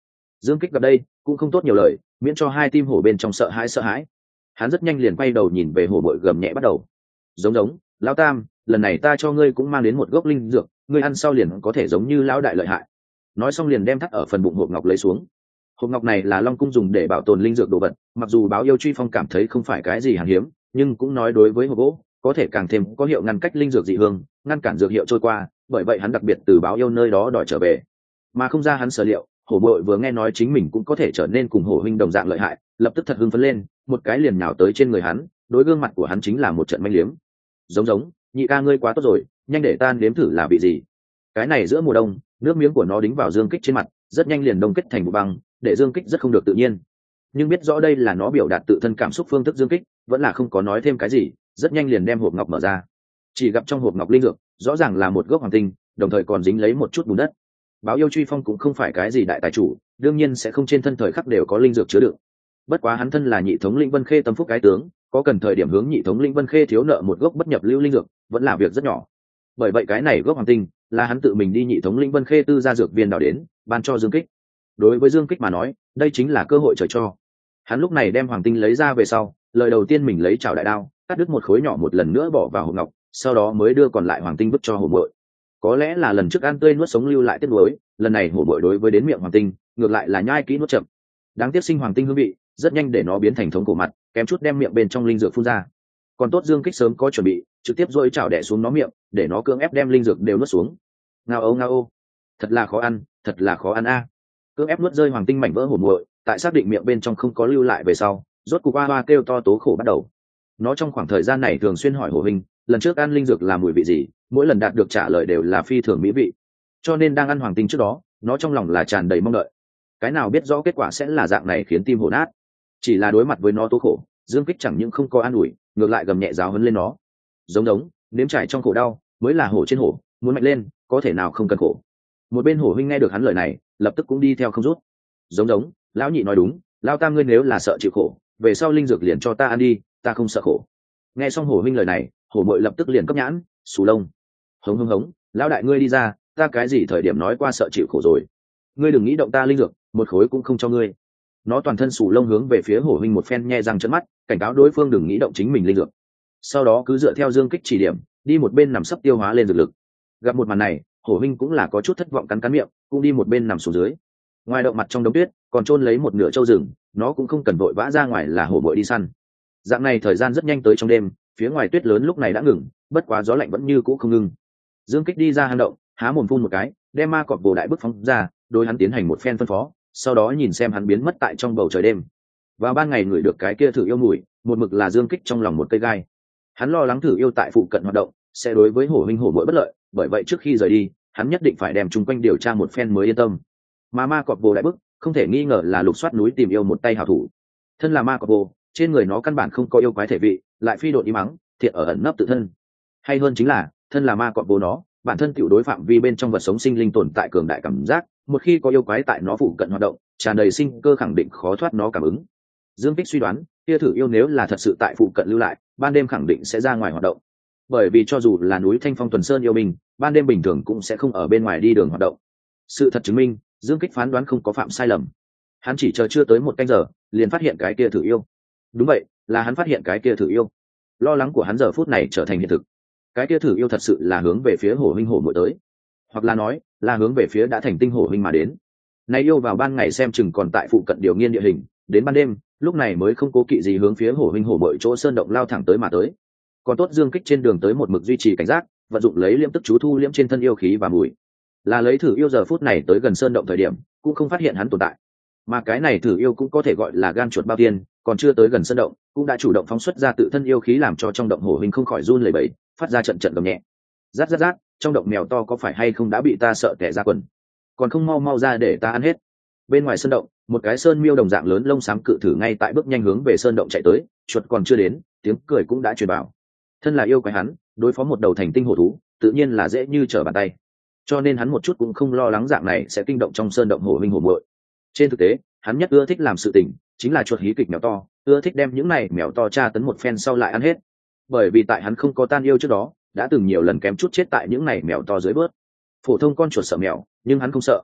Dương Kích gặp đây cũng không tốt nhiều lời, miễn cho hai tim hổ bên trong sợ hãi sợ hãi. Hắn rất nhanh liền quay đầu nhìn về hổ bội gầm nhẹ bắt đầu. Giống giống, lão tam, lần này ta cho ngươi cũng mang đến một gốc linh dược, ngươi ăn sau liền có thể giống như lão đại lợi hại. Nói xong liền đem thắt ở phần bụng hộp ngọc lấy xuống. Hộp ngọc này là Long cung dùng để bảo tồn linh dược đồ vật, mặc dù Báo Yêu Truy Phong cảm thấy không phải cái gì hàng hiếm, nhưng cũng nói đối với hộp gỗ có thể càng thêm có hiệu ngăn cách linh dược dị hương, ngăn cản dược hiệu trôi qua, bởi vậy hắn đặc biệt từ Báo Yêu nơi đó đòi trở về. Mà không ra hắn sở liệu, hổ bội vừa nghe nói chính mình cũng có thể trở nên cùng hổ huynh đồng dạng lợi hại, lập tức thật hưng phấn lên, một cái liền nhào tới trên người hắn, đối gương mặt của hắn chính là một trận manh liếm. Giống giống, nhị ca ngươi quá tốt rồi, nhanh để ta nếm thử là vị gì. Cái này giữa mùa đông, nước miếng của nó đính vào Dương Kích trên mặt, rất nhanh liền đông kết thành một băng, để Dương Kích rất không được tự nhiên. Nhưng biết rõ đây là nó biểu đạt tự thân cảm xúc phương thức Dương Kích, vẫn là không có nói thêm cái gì, rất nhanh liền đem hộp ngọc mở ra. Chỉ gặp trong hộp ngọc linh dược, rõ ràng là một gốc hoàng tinh, đồng thời còn dính lấy một chút bùn đất. Báo Yêu Truy Phong cũng không phải cái gì đại tài chủ, đương nhiên sẽ không trên thân thời khắc đều có linh dược chứa đựng. Bất quá hắn thân là nhị thống lĩnh Vân Khê tâm phúc cái tướng, có cần thời điểm hướng nhị thống lĩnh Vân Khê thiếu nợ một gốc bất nhập lưu linh dược, vẫn là việc rất nhỏ. Bởi vậy cái này gốc hoàng tinh là hắn tự mình đi nhị thống lĩnh Vân Khê tư ra dược viên đào đến, ban cho Dương Kích. Đối với Dương Kích mà nói, đây chính là cơ hội trời cho. Hắn lúc này đem hoàng tinh lấy ra về sau, lời đầu tiên mình lấy chảo đại đao, cắt đứt một khối nhỏ một lần nữa bỏ vào hộp ngọc, sau đó mới đưa còn lại hoàng tinh vứt cho hổ bội. Có lẽ là lần trước ăn tươi nuốt sống lưu lại tiếc nuối, lần này hổ bội đối với đến miệng hoàng tinh, ngược lại là nhai kỹ nuốt chậm. Đáng tiếc sinh hoàng tinh hương vị, rất nhanh để nó biến thành thống cổ mặt, kém chút đem miệng bên trong linh dược phun ra. Còn tốt Dương Kích sớm có chuẩn bị, trực tiếp dội chảo đè xuống nó miệng, để nó cưỡng ép đem linh dược đều nuốt xuống. Ngao ô ngao ô, thật là khó ăn, thật là khó ăn a. Cưỡng ép nuốt rơi hoàng tinh mảnh vỡ hổ muội, tại xác định miệng bên trong không có lưu lại về sau, rốt cục oa oa kêu to tố khổ bắt đầu. Nó trong khoảng thời gian này thường xuyên hỏi hổ huynh, lần trước ăn linh dược là mùi vị gì, mỗi lần đạt được trả lời đều là phi thường mỹ vị. Cho nên đang ăn hoàng tinh trước đó, nó trong lòng là tràn đầy mong đợi. Cái nào biết rõ kết quả sẽ là dạng này khiến tim hổ nát. Chỉ là đối mặt với nó tố khổ, Dương Kích chẳng những không có an ủi, ngược lại gầm nhẹ giáo huấn lên nó. Giống giống, nếm trải trong khổ đau, mới là hổ trên hổ, muốn mạnh lên, có thể nào không cần khổ. Một bên hổ huynh nghe được hắn lời này, lập tức cũng đi theo không rút. Giống giống, lão nhị nói đúng, lão tam ngươi nếu là sợ chịu khổ, về sau linh dược liền cho ta ăn đi, ta không sợ khổ. Nghe xong hổ huynh lời này, hổ muội lập tức liền cấp nhãn, xù lông. Hống hống hống, lão đại ngươi đi ra, ta cái gì thời điểm nói qua sợ chịu khổ rồi. Ngươi đừng nghĩ động ta linh dược, một khối cũng không cho ngươi. Nó toàn thân xù lông hướng về phía hổ huynh một phen nhe răng trợn mắt, cảnh cáo đối phương đừng nghĩ động chính mình linh dược. Sau đó cứ dựa theo Dương Kích chỉ điểm, đi một bên nằm sấp tiêu hóa lên dược lực. Gặp một màn này, hổ huynh cũng là có chút thất vọng cắn cắn miệng, cũng đi một bên nằm xuống dưới. Ngoài động mặt trong đống tuyết, còn chôn lấy một nửa trâu rừng, nó cũng không cần vội vã ra ngoài là hổ bội đi săn. Dạng này thời gian rất nhanh tới trong đêm, phía ngoài tuyết lớn lúc này đã ngừng, bất quá gió lạnh vẫn như cũ không ngừng. Dương Kích đi ra hang động, há mồm phun một cái, đem ma cọp bồ đại bức phóng ra, đối hắn tiến hành một phen phân phó, sau đó nhìn xem hắn biến mất tại trong bầu trời đêm. Vào ban ngày ngửi được cái kia thử yêu mùi, một mực là Dương Kích trong lòng một cây gai. Hắn lo lắng thử yêu tại phụ cận hoạt động sẽ đối với hổ huynh hổ bội bất lợi, bởi vậy trước khi rời đi, hắn nhất định phải đem chung quanh điều tra một phen mới yên tâm. Mà ma cọp bồ đại bức không thể nghi ngờ là lục soát núi tìm yêu một tay hảo thủ. Thân là ma cọp bồ, trên người nó căn bản không có yêu quái thể vị, lại phi độn đi mắng, thiện ở ẩn nấp tự thân. Hay hơn chính là, thân là ma cọp bồ nó, bản thân tiểu đối phạm vi bên trong vật sống sinh linh tồn tại cường đại cảm giác, một khi có yêu quái tại nó phụ cận hoạt động, tràn đầy sinh cơ khẳng định khó thoát nó cảm ứng. Dương Kích suy đoán, kia thử yêu nếu là thật sự tại phụ cận lưu lại, ban đêm khẳng định sẽ ra ngoài hoạt động. Bởi vì cho dù là núi Thanh Phong Tuần Sơn yêu mình, ban đêm bình thường cũng sẽ không ở bên ngoài đi đường hoạt động. Sự thật chứng minh, Dương Kích phán đoán không có phạm sai lầm. Hắn chỉ chờ chưa tới một canh giờ, liền phát hiện cái kia thử yêu. Đúng vậy, là hắn phát hiện cái kia thử yêu. Lo lắng của hắn giờ phút này trở thành hiện thực. Cái kia thử yêu thật sự là hướng về phía hổ huynh hổ muội tới, hoặc là nói là hướng về phía đã thành tinh hổ huynh mà đến. Này yêu vào ban ngày xem chừng còn tại phụ cận điều nghiên địa hình, đến ban đêm lúc này mới không cố kỵ gì hướng phía hổ huynh hổ muội chỗ sơn động lao thẳng tới mà tới. Còn tốt Dương Kích trên đường tới một mực duy trì cảnh giác, vận dụng lấy liễm tức chú thu liễm trên thân yêu khí và mùi, là lấy thử yêu giờ phút này tới gần sơn động thời điểm cũng không phát hiện hắn tồn tại. Mà cái này thử yêu cũng có thể gọi là gan chuột bao tiên, còn chưa tới gần sơn động cũng đã chủ động phóng xuất ra tự thân yêu khí, làm cho trong động hổ huynh không khỏi run lẩy bẩy, phát ra trận trận gầm nhẹ. Rát rát rát, trong động mèo to có phải hay không đã bị ta sợ tẻ ra quần, còn không mau mau ra để ta ăn hết. Bên ngoài sơn động, một cái sơn miêu đồng dạng lớn lông xám cự thử ngay tại bước nhanh hướng về sơn động chạy tới, chuột còn chưa đến, tiếng cười cũng đã truyền bảo. Thân là yêu quái hắn, đối phó một đầu thành tinh hổ thú, tự nhiên là dễ như trở bàn tay. Cho nên hắn một chút cũng không lo lắng dạng này sẽ kinh động trong sơn động hổ huynh hổ muội. Trên thực tế, hắn nhất ưa thích làm sự tình chính là chuột hí kịch mèo to, ưa thích đem những này mèo to tra tấn một phen sau lại ăn hết. Bởi vì tại hắn không có tan yêu trước đó, đã từng nhiều lần kém chút chết tại những này mèo to dưới bớt. Phổ thông con chuột sợ mèo, nhưng hắn không sợ.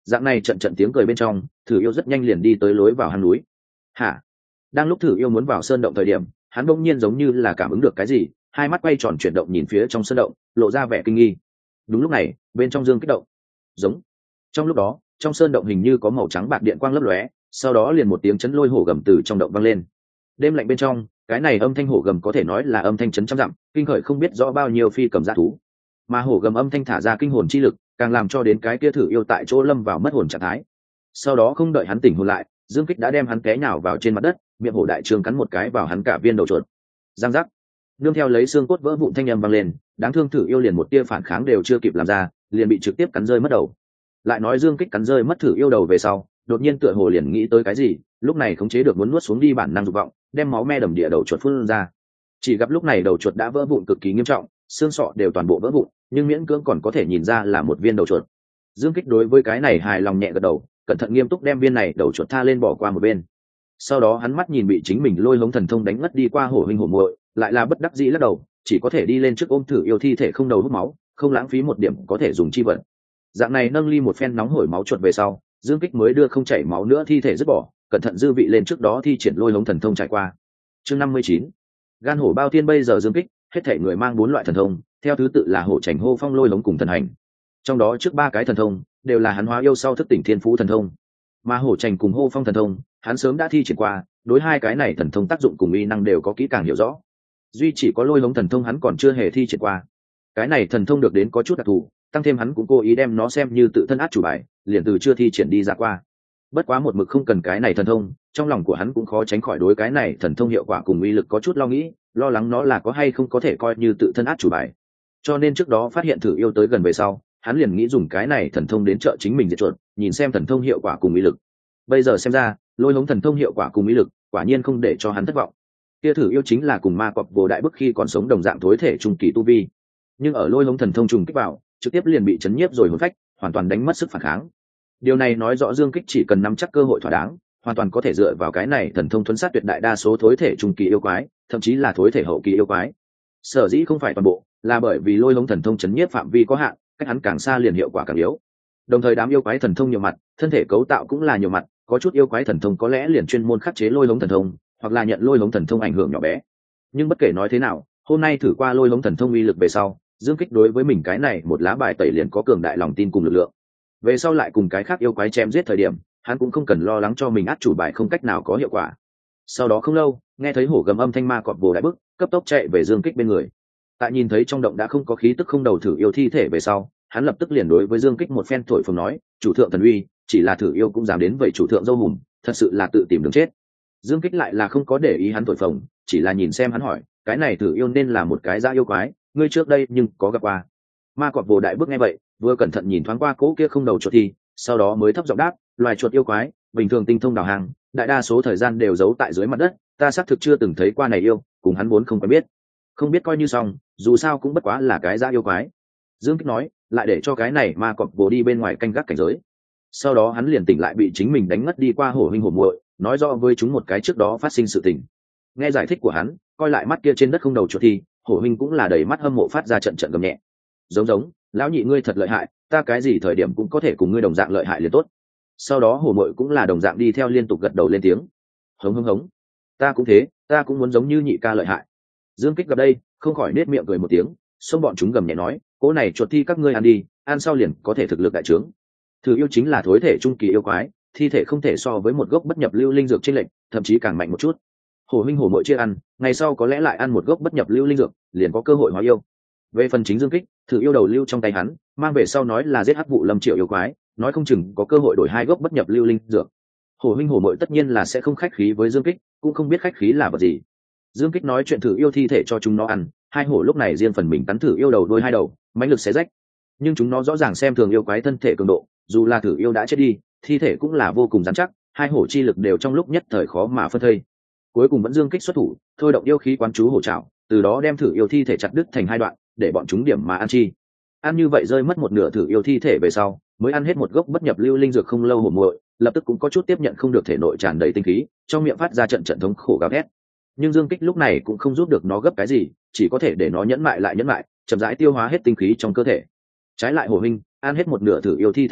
Dạng này trận trận tiếng cười bên trong, thử yêu rất nhanh liền đi tới lối vào hang núi. Hả? Đang lúc thử yêu muốn vào sơn động thời điểm, hắn bỗng nhiên giống như là cảm ứng được cái gì, hai mắt quay tròn chuyển động nhìn phía trong sơn động, lộ ra vẻ kinh nghi. Đúng lúc này, bên trong dương kích động. Giống. Trong lúc đó, trong sơn động hình như có màu trắng bạc điện quang lấp lóe, sau đó liền một tiếng chấn lôi hổ gầm từ trong động vang lên. Đêm lạnh bên trong, cái này âm thanh hổ gầm có thể nói là âm thanh chấn trăm dặm, kinh khởi không biết rõ bao nhiêu phi cầm dã thú. Mà hổ gầm âm thanh thả ra kinh hồn chi lực, càng làm cho đến cái kia thử yêu tại chỗ lâm vào mất hồn trạng thái. Sau đó không đợi hắn tỉnh hồn lại, dương kích đã đem hắn té nhào vào trên mặt đất, miệng hổ đại trường cắn một cái vào hắn cả viên đầu chuột. Giang giác. Nương theo lấy xương cốt vỡ vụn thanh âm vang lên, đáng thương thử yêu liền một tia phản kháng đều chưa kịp làm ra, liền bị trực tiếp cắn rơi mất đầu. Lại nói dương kích cắn rơi mất thử yêu đầu về sau, đột nhiên tựa hồ liền nghĩ tới cái gì, lúc này khống chế được muốn nuốt xuống đi bản năng dục vọng, đem máu me đầm địa đầu chuột phun ra. Chỉ gặp lúc này đầu chuột đã vỡ vụn cực kỳ nghiêm trọng, xương sọ đều toàn bộ vỡ vụn, nhưng miễn cưỡng còn có thể nhìn ra là một viên đầu chuột. Dương kích đối với cái này hài lòng nhẹ gật đầu, cẩn thận nghiêm túc đem viên này đầu chuột tha lên bỏ qua một bên. Sau đó hắn mắt nhìn bị chính mình lôi hống thần thông đánh ngất đi qua hổ huynh hổ muội, lại là bất đắc dĩ lắc đầu, chỉ có thể đi lên trước ôm thử yêu thi thể không đầu hút máu, không lãng phí một điểm có thể dùng chi vận. Dạng này nâng ly một phen nóng hổi máu chuột về sau, dương kích mới đưa không chảy máu nữa thi thể dứt bỏ, cẩn thận dư vị lên trước đó thi triển lôi hống thần thông trải qua. Chương năm mươi chín. Gan hổ bao thiên bây giờ dương kích, hết thể người mang bốn loại thần thông, theo thứ tự là hổ chảnh hô phong lôi hống cùng thần hành. Trong đó trước ba cái thần thông đều là hắn hóa yêu sau thức tỉnh thiên phú thần thông, mà hổ chảnh cùng hô phong thần thông hắn sớm đã thi triển qua, đối hai cái này thần thông tác dụng cùng uy năng đều có kỹ càng hiểu rõ. Duy chỉ có lôi hống thần thông hắn còn chưa hề thi triển qua. Cái này thần thông được đến có chút đặc thù, tăng thêm hắn cũng cố ý đem nó xem như tự thân át chủ bài, liền từ chưa thi triển đi ra qua. Bất quá một mực không cần cái này thần thông, trong lòng của hắn cũng khó tránh khỏi đối cái này thần thông hiệu quả cùng uy lực có chút lo nghĩ, lo lắng nó là có hay không có thể coi như tự thân át chủ bài. Cho nên trước đó phát hiện thử yêu tới gần về sau, hắn liền nghĩ dùng cái này thần thông đến trợ chính mình diệt chuột, nhìn xem thần thông hiệu quả cùng uy lực. Bây giờ xem ra, lôi hống thần thông hiệu quả cùng uy lực, quả nhiên không để cho hắn thất vọng. Kia thử yêu chính là cùng ma cọp vô đại bức khi còn sống đồng dạng thối thể trung kỳ tu vi, nhưng ở lôi hống thần thông trùng kích vào, trực tiếp liền bị chấn nhiếp rồi hồn phách, hoàn toàn đánh mất sức phản kháng. Điều này nói rõ dương kích chỉ cần nắm chắc cơ hội thỏa đáng, hoàn toàn có thể dựa vào cái này thần thông thuấn sát tuyệt đại đa số thối thể trung kỳ yêu quái, thậm chí là thối thể hậu kỳ yêu quái. Sở dĩ không phải toàn bộ, là bởi vì lôi hống thần thông chấn nhiếp phạm vi có hạn, cách hắn càng xa liền hiệu quả càng yếu. Đồng thời đám yêu quái thần thông nhiều mặt, thân thể cấu tạo cũng là nhiều mặt, có chút yêu quái thần thông có lẽ liền chuyên môn khắc chế lôi hống thần thông, hoặc là nhận lôi hống thần thông ảnh hưởng nhỏ bé. Nhưng bất kể nói thế nào, hôm nay thử qua lôi hống thần thông uy lực về sau, dương kích đối với mình cái này một lá bài tẩy liền có cường đại lòng tin cùng lực lượng. Về sau lại cùng cái khác yêu quái chém giết thời điểm, hắn cũng không cần lo lắng cho mình át chủ bài không cách nào có hiệu quả. Sau đó không lâu, nghe thấy hổ gầm âm thanh ma cọp vồ đại bức, cấp tốc chạy về dương kích bên người. Tại nhìn thấy trong động đã không có khí tức không đầu thử yêu thi thể về sau, hắn lập tức liền đối với dương kích một phen thổi phồng nói, chủ thượng thần uy, chỉ là thử yêu cũng dám đến vậy chủ thượng dâu hùm, thật sự là tự tìm đường chết. Dương kích lại là không có để ý hắn thổi phồng, chỉ là nhìn xem hắn hỏi, cái này thử yêu nên là một cái dã yêu quái, ngươi trước đây nhưng có gặp qua? Ma cọp vồ đại bước nghe vậy, vừa cẩn thận nhìn thoáng qua cỗ kia không đầu chuột thi, sau đó mới thấp giọng đáp, loài chuột yêu quái bình thường tinh thông đào hàng, đại đa số thời gian đều giấu tại dưới mặt đất, ta xác thực chưa từng thấy qua này yêu, cùng hắn vốn không quen biết. Không biết coi như xong, dù sao cũng bất quá là cái dã yêu quái. Dương kích nói, lại để cho cái này ma cọp vồ đi bên ngoài canh gác cảnh giới. Sau đó hắn liền tỉnh lại bị chính mình đánh ngất đi qua hổ huynh hổ muội, nói rõ với chúng một cái trước đó phát sinh sự tình. Nghe giải thích của hắn, coi lại mắt kia trên đất không đầu chuột thi, hổ huynh cũng là đầy mắt hâm mộ phát ra trận trận gầm nhẹ. Giống giống, lão nhị ngươi thật lợi hại, ta cái gì thời điểm cũng có thể cùng ngươi đồng dạng lợi hại liền tốt. Sau đó hổ muội cũng là đồng dạng đi theo liên tục gật đầu lên tiếng. Hống hống hống, ta cũng thế, ta cũng muốn giống như nhị ca lợi hại. Dương kích gặp đây, không khỏi nết miệng cười một tiếng, xông bọn chúng gầm nhẹ nói, cỗ này chuột thi các ngươi ăn đi, ăn sau liền có thể thực lực đại trướng. Thử yêu chính là thối thể trung kỳ yêu quái, thi thể không thể so với một gốc bất nhập lưu linh dược trên lệnh, thậm chí càng mạnh một chút. Hổ huynh hổ muội chia ăn, ngày sau có lẽ lại ăn một gốc bất nhập lưu linh dược, liền có cơ hội hóa yêu. Về phần chính Dương kích, thử yêu đầu lưu trong tay hắn, mang về sau nói là giết hắc vụ lâm triệu yêu quái, nói không chừng có cơ hội đổi hai gốc bất nhập lưu linh dược. Hổ huynh hổ muội tất nhiên là sẽ không khách khí với Dương kích, cũng không biết khách khí là vật gì. Dương kích nói chuyện thử yêu thi thể cho chúng nó ăn, hai hổ lúc này riêng phần mình cắn thử yêu đầu đôi hai đầu, mãnh lực xé rách. Nhưng chúng nó rõ ràng xem thường yêu quái thân thể cường độ, dù là thử yêu đã chết đi, thi thể cũng là vô cùng rắn chắc, hai hổ chi lực đều trong lúc nhất thời khó mà phân thây. Cuối cùng vẫn Dương kích xuất thủ, thôi động yêu khí quán chú hổ trảo, từ đó đem thử yêu thi thể chặt đứt thành hai đoạn, để bọn chúng điểm mà ăn chi. Ăn như vậy rơi mất một nửa thử yêu thi thể về sau, mới ăn hết một gốc bất nhập lưu linh dược không lâu hổ muội, lập tức cũng có chút tiếp nhận không được thể nội tràn đầy tinh khí, trong miệng phát ra trận trận thống khổ gào thét. Nhưng Dương kích lúc này cũng không giúp được nó gấp cái gì, chỉ có thể để nó nhẫn mại lại nhẫn mại, chậm rãi tiêu hóa hết tinh khí trong cơ thể. Trái lại hổ huynh, ăn hết một nửa thử yêu thi thể nó,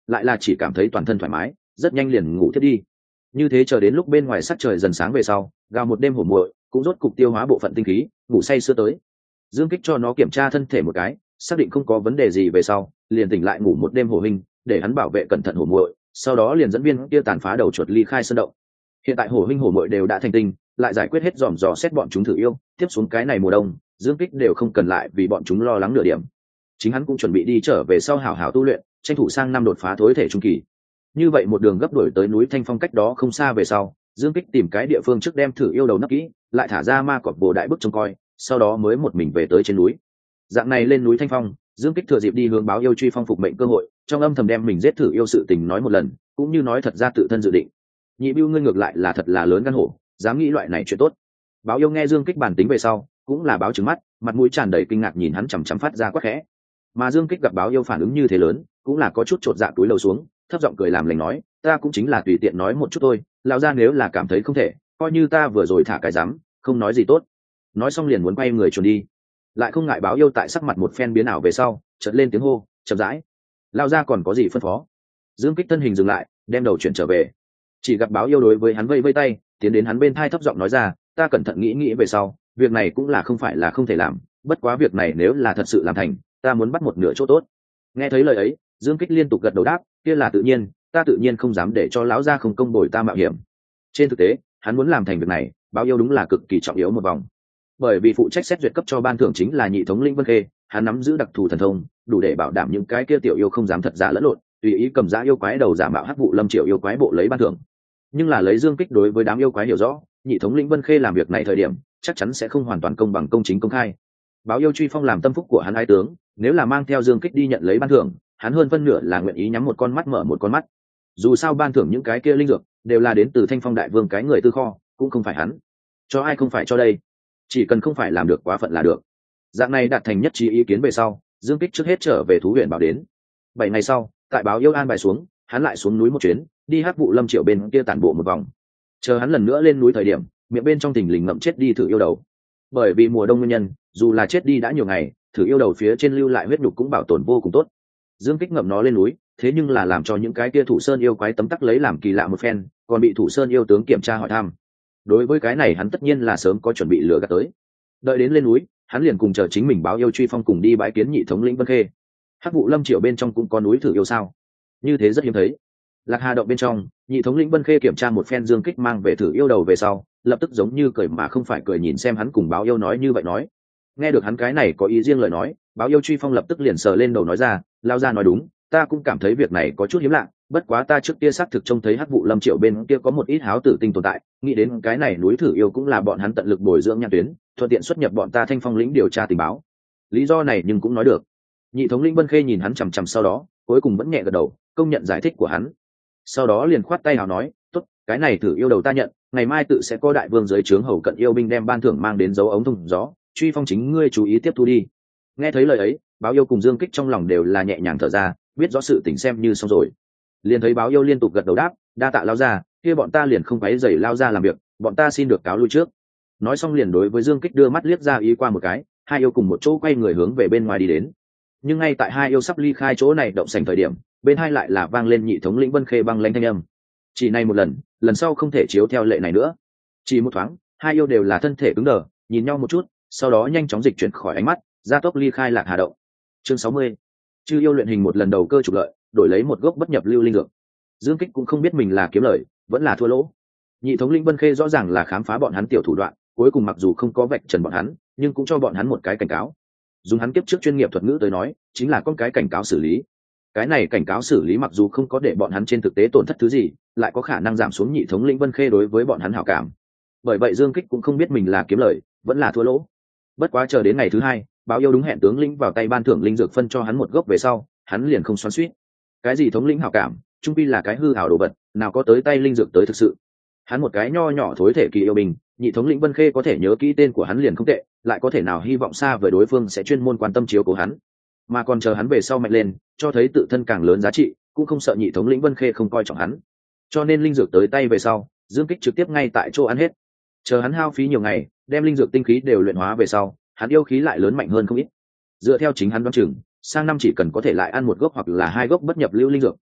lại là chỉ cảm thấy toàn thân thoải mái, rất nhanh liền ngủ thiết đi. Như thế chờ đến lúc bên ngoài sắc trời dần sáng về sau, gào một đêm hổ muội cũng rốt cục tiêu hóa bộ phận tinh khí, ngủ say sưa tới. Dương Kích cho nó kiểm tra thân thể một cái, xác định không có vấn đề gì về sau, liền tỉnh lại ngủ một đêm hổ hình, để hắn bảo vệ cẩn thận hổ muội, sau đó liền dẫn viên kia tàn phá đầu chuột ly khai sơn động. Hiện tại hổ huynh hổ muội đều đã thành tinh, lại giải quyết hết dòm dò xét bọn chúng thử yêu, tiếp xuống cái này mùa đông, Dương Kích đều không cần lại vì bọn chúng lo lắng nửa điểm. Chính hắn cũng chuẩn bị đi trở về sau hảo hảo tu luyện, tranh thủ sang năm đột phá thối thể trung kỳ. Như vậy một đường gấp đuổi tới núi Thanh Phong cách đó không xa về sau, Dương Kích tìm cái địa phương trước đem thử yêu đầu nấp kỹ, lại thả ra ma cọp bồ đại bức trông coi, sau đó mới một mình về tới trên núi. Dạng này lên núi Thanh Phong, Dương Kích thừa dịp đi hướng báo yêu truy phong phục mệnh cơ hội, trong âm thầm đem mình giết thử yêu sự tình nói một lần, cũng như nói thật ra tự thân dự định. Nhị Bưu ngươi ngược lại là thật là lớn gan hổ, dám nghĩ loại này chuyện tốt. Báo yêu nghe Dương Kích bản tính về sau, cũng là báo trừng mắt, mặt mũi tràn đầy kinh ngạc nhìn hắn chằm chằm phát ra quát khẽ. Mà Dương Kích gặp báo yêu phản ứng như thế lớn, cũng là có chút chột dạ túi lầu xuống, thấp giọng cười làm lành nói, ta cũng chính là tùy tiện nói một chút thôi, lão gia nếu là cảm thấy không thể, coi như ta vừa rồi thả cái dám, không nói gì tốt. Nói xong liền muốn quay người chuồn đi, lại không ngại báo yêu tại sắc mặt một phen biến ảo về sau, chợt lên tiếng hô, chậm rãi. Lão gia còn có gì phân phó? Dương Kích thân hình dừng lại, đem đầu chuyển trở về, chỉ gặp báo yêu đối với hắn vây vây tay, tiến đến hắn bên thai thấp giọng nói ra, ta cẩn thận nghĩ nghĩ về sau, việc này cũng là không phải là không thể làm, bất quá việc này nếu là thật sự làm thành, ta muốn bắt một nửa chỗ tốt. Nghe thấy lời ấy, Dương Kích liên tục gật đầu đáp, kia là tự nhiên, ta tự nhiên không dám để cho lão gia không công bồi ta mạo hiểm. Trên thực tế, hắn muốn làm thành việc này, báo yêu đúng là cực kỳ trọng yếu một vòng. Bởi vì phụ trách xét duyệt cấp cho ban thưởng chính là nhị thống lĩnh Vân Khê, hắn nắm giữ đặc thù thần thông, đủ để bảo đảm những cái kia tiểu yêu không dám thật giả lẫn lộn, tùy ý cầm giá yêu quái đầu giả mạo hắc vụ lâm triệu yêu quái bộ lấy ban thưởng. Nhưng là lấy Dương Kích đối với đám yêu quái hiểu rõ, nhị thống lĩnh Vân Khê làm việc này thời điểm, chắc chắn sẽ không hoàn toàn công bằng công chính công khai. Báo yêu truy phong làm tâm phúc của hắn ái tướng, nếu là mang theo Dương Kích đi nhận lấy ban thưởng, hắn hơn phân nửa là nguyện ý nhắm một con mắt mở một con mắt. Dù sao ban thưởng những cái kia linh dược đều là đến từ Thanh Phong đại vương cái người tư kho, cũng không phải hắn. Cho ai không phải cho đây, chỉ cần không phải làm được quá phận là được. Dạng này đạt thành nhất trí ý kiến về sau, Dương Kích trước hết trở về thú huyện bảo đến. Bảy ngày sau, tại báo yêu an bài xuống, hắn lại xuống núi một chuyến, đi hắc vụ lâm triệu bên kia tản bộ một vòng. Chờ hắn lần nữa lên núi thời điểm, miệng bên trong tình lình ngậm chết đi thử yêu đầu. Bởi vì mùa đông nguyên nhân, dù là chết đi đã nhiều ngày, thử yêu đầu phía trên lưu lại huyết nhục cũng bảo tồn vô cùng tốt. Dương Kích ngậm nó lên núi, thế nhưng là làm cho những cái kia thủ sơn yêu quái tấm tắc lấy làm kỳ lạ một phen, còn bị thủ sơn yêu tướng kiểm tra hỏi thăm. Đối với cái này hắn tất nhiên là sớm có chuẩn bị lừa gạt tới. Đợi đến lên núi, hắn liền cùng chờ chính mình báo yêu truy phong cùng đi bãi kiến nhị thống lĩnh Vân Khê. Hắc vụ lâm triệu bên trong cũng có núi thử yêu sao? Như thế rất hiếm thấy. Lạc Hà động bên trong, nhị thống lĩnh Vân Khê kiểm tra một phen Dương Kích mang về thử yêu đầu về sau, lập tức giống như cười mà không phải cười nhìn xem hắn cùng báo yêu nói như vậy nói. Nghe được hắn cái này có ý riêng lời nói, báo yêu truy phong lập tức liền sờ lên đầu nói ra, lao ra nói đúng, ta cũng cảm thấy việc này có chút hiếm lạ, bất quá ta trước kia xác thực trông thấy hắc vụ lâm triệu bên kia có một ít háo tử tinh tồn tại, nghĩ đến cái này núi thử yêu cũng là bọn hắn tận lực bồi dưỡng nhãn tuyến, thuận tiện xuất nhập bọn ta Thanh Phong lĩnh điều tra tình báo. Lý do này nhưng cũng nói được. Nhị thống lĩnh Vân Khê nhìn hắn chằm chằm sau đó, cuối cùng vẫn nhẹ gật đầu, công nhận giải thích của hắn. Sau đó liền khoát tay hào nói, tốt, cái này thử yêu đầu ta nhận, ngày mai tự sẽ có đại vương dưới trướng hầu cận yêu binh đem ban thưởng mang đến dấu ống thông gió, truy phong chính ngươi chú ý tiếp thu đi. Nghe thấy lời ấy, báo yêu cùng Dương Kích trong lòng đều là nhẹ nhàng thở ra, biết rõ sự tình xem như xong rồi. Liền thấy báo yêu liên tục gật đầu đáp, đa tạ lao ra, kia bọn ta liền không quấy rầy lao ra làm việc, bọn ta xin được cáo lui trước. Nói xong liền đối với Dương Kích đưa mắt liếc ra ý qua một cái, hai yêu cùng một chỗ quay người hướng về bên ngoài đi đến. Nhưng ngay tại hai yêu sắp ly khai chỗ này động sành thời điểm, bên hai lại là vang lên nhị thống lĩnh Vân Khê băng lãnh thanh âm. Chỉ này một lần, lần sau không thể chiếu theo lệ này nữa. Chỉ một thoáng, hai yêu đều là thân thể cứng đờ, nhìn nhau một chút, sau đó nhanh chóng dịch chuyển khỏi ánh mắt, gia tốc ly khai Lạc Hà động. Chương sáu mươi. Chư yêu luyện hình một lần đầu cơ trục lợi, đổi lấy một gốc bất nhập lưu linh dược. Dương Kích cũng không biết mình là kiếm lời, vẫn là thua lỗ. Nhị thống lĩnh Vân Khê rõ ràng là khám phá bọn hắn tiểu thủ đoạn, cuối cùng mặc dù không có vạch trần bọn hắn, nhưng cũng cho bọn hắn một cái cảnh cáo. Dùng hắn kiếp trước chuyên nghiệp thuật ngữ tới nói, chính là con cái cảnh cáo xử lý. Cái này cảnh cáo xử lý mặc dù không có để bọn hắn trên thực tế tổn thất thứ gì, lại có khả năng giảm xuống nhị thống lĩnh Vân Khê đối với bọn hắn hảo cảm. Bởi vậy Dương Kích cũng không biết mình là kiếm lời, vẫn là thua lỗ. Bất quá chờ đến ngày thứ hai, báo yêu đúng hẹn tướng lĩnh vào tay ban thưởng linh dược phân cho hắn một gốc về sau, hắn liền không xoắn xuýt. Cái gì thống lĩnh hảo cảm, trung pi là cái hư ảo đồ vật, nào có tới tay linh dược tới thực sự. Hắn một cái nho nhỏ thối thể kỳ yêu bình, nhị thống lĩnh Vân Khê có thể nhớ kỹ tên của hắn liền không tệ, lại có thể nào hy vọng xa về đối phương sẽ chuyên môn quan tâm chiếu cố hắn, mà còn chờ hắn về sau mạnh lên, cho thấy tự thân càng lớn giá trị, cũng không sợ nhị thống lĩnh Vân Khê không coi trọng hắn. Cho nên linh dược tới tay về sau, Dương Kích trực tiếp ngay tại chỗ ăn hết. Chờ hắn hao phí nhiều ngày, đem linh dược tinh khí đều luyện hóa về sau, hắn yêu khí lại lớn mạnh hơn không ít. Dựa theo chính hắn đoán chừng, sang năm chỉ cần có thể lại ăn một gốc hoặc là hai gốc bất nhập lưu linh dược,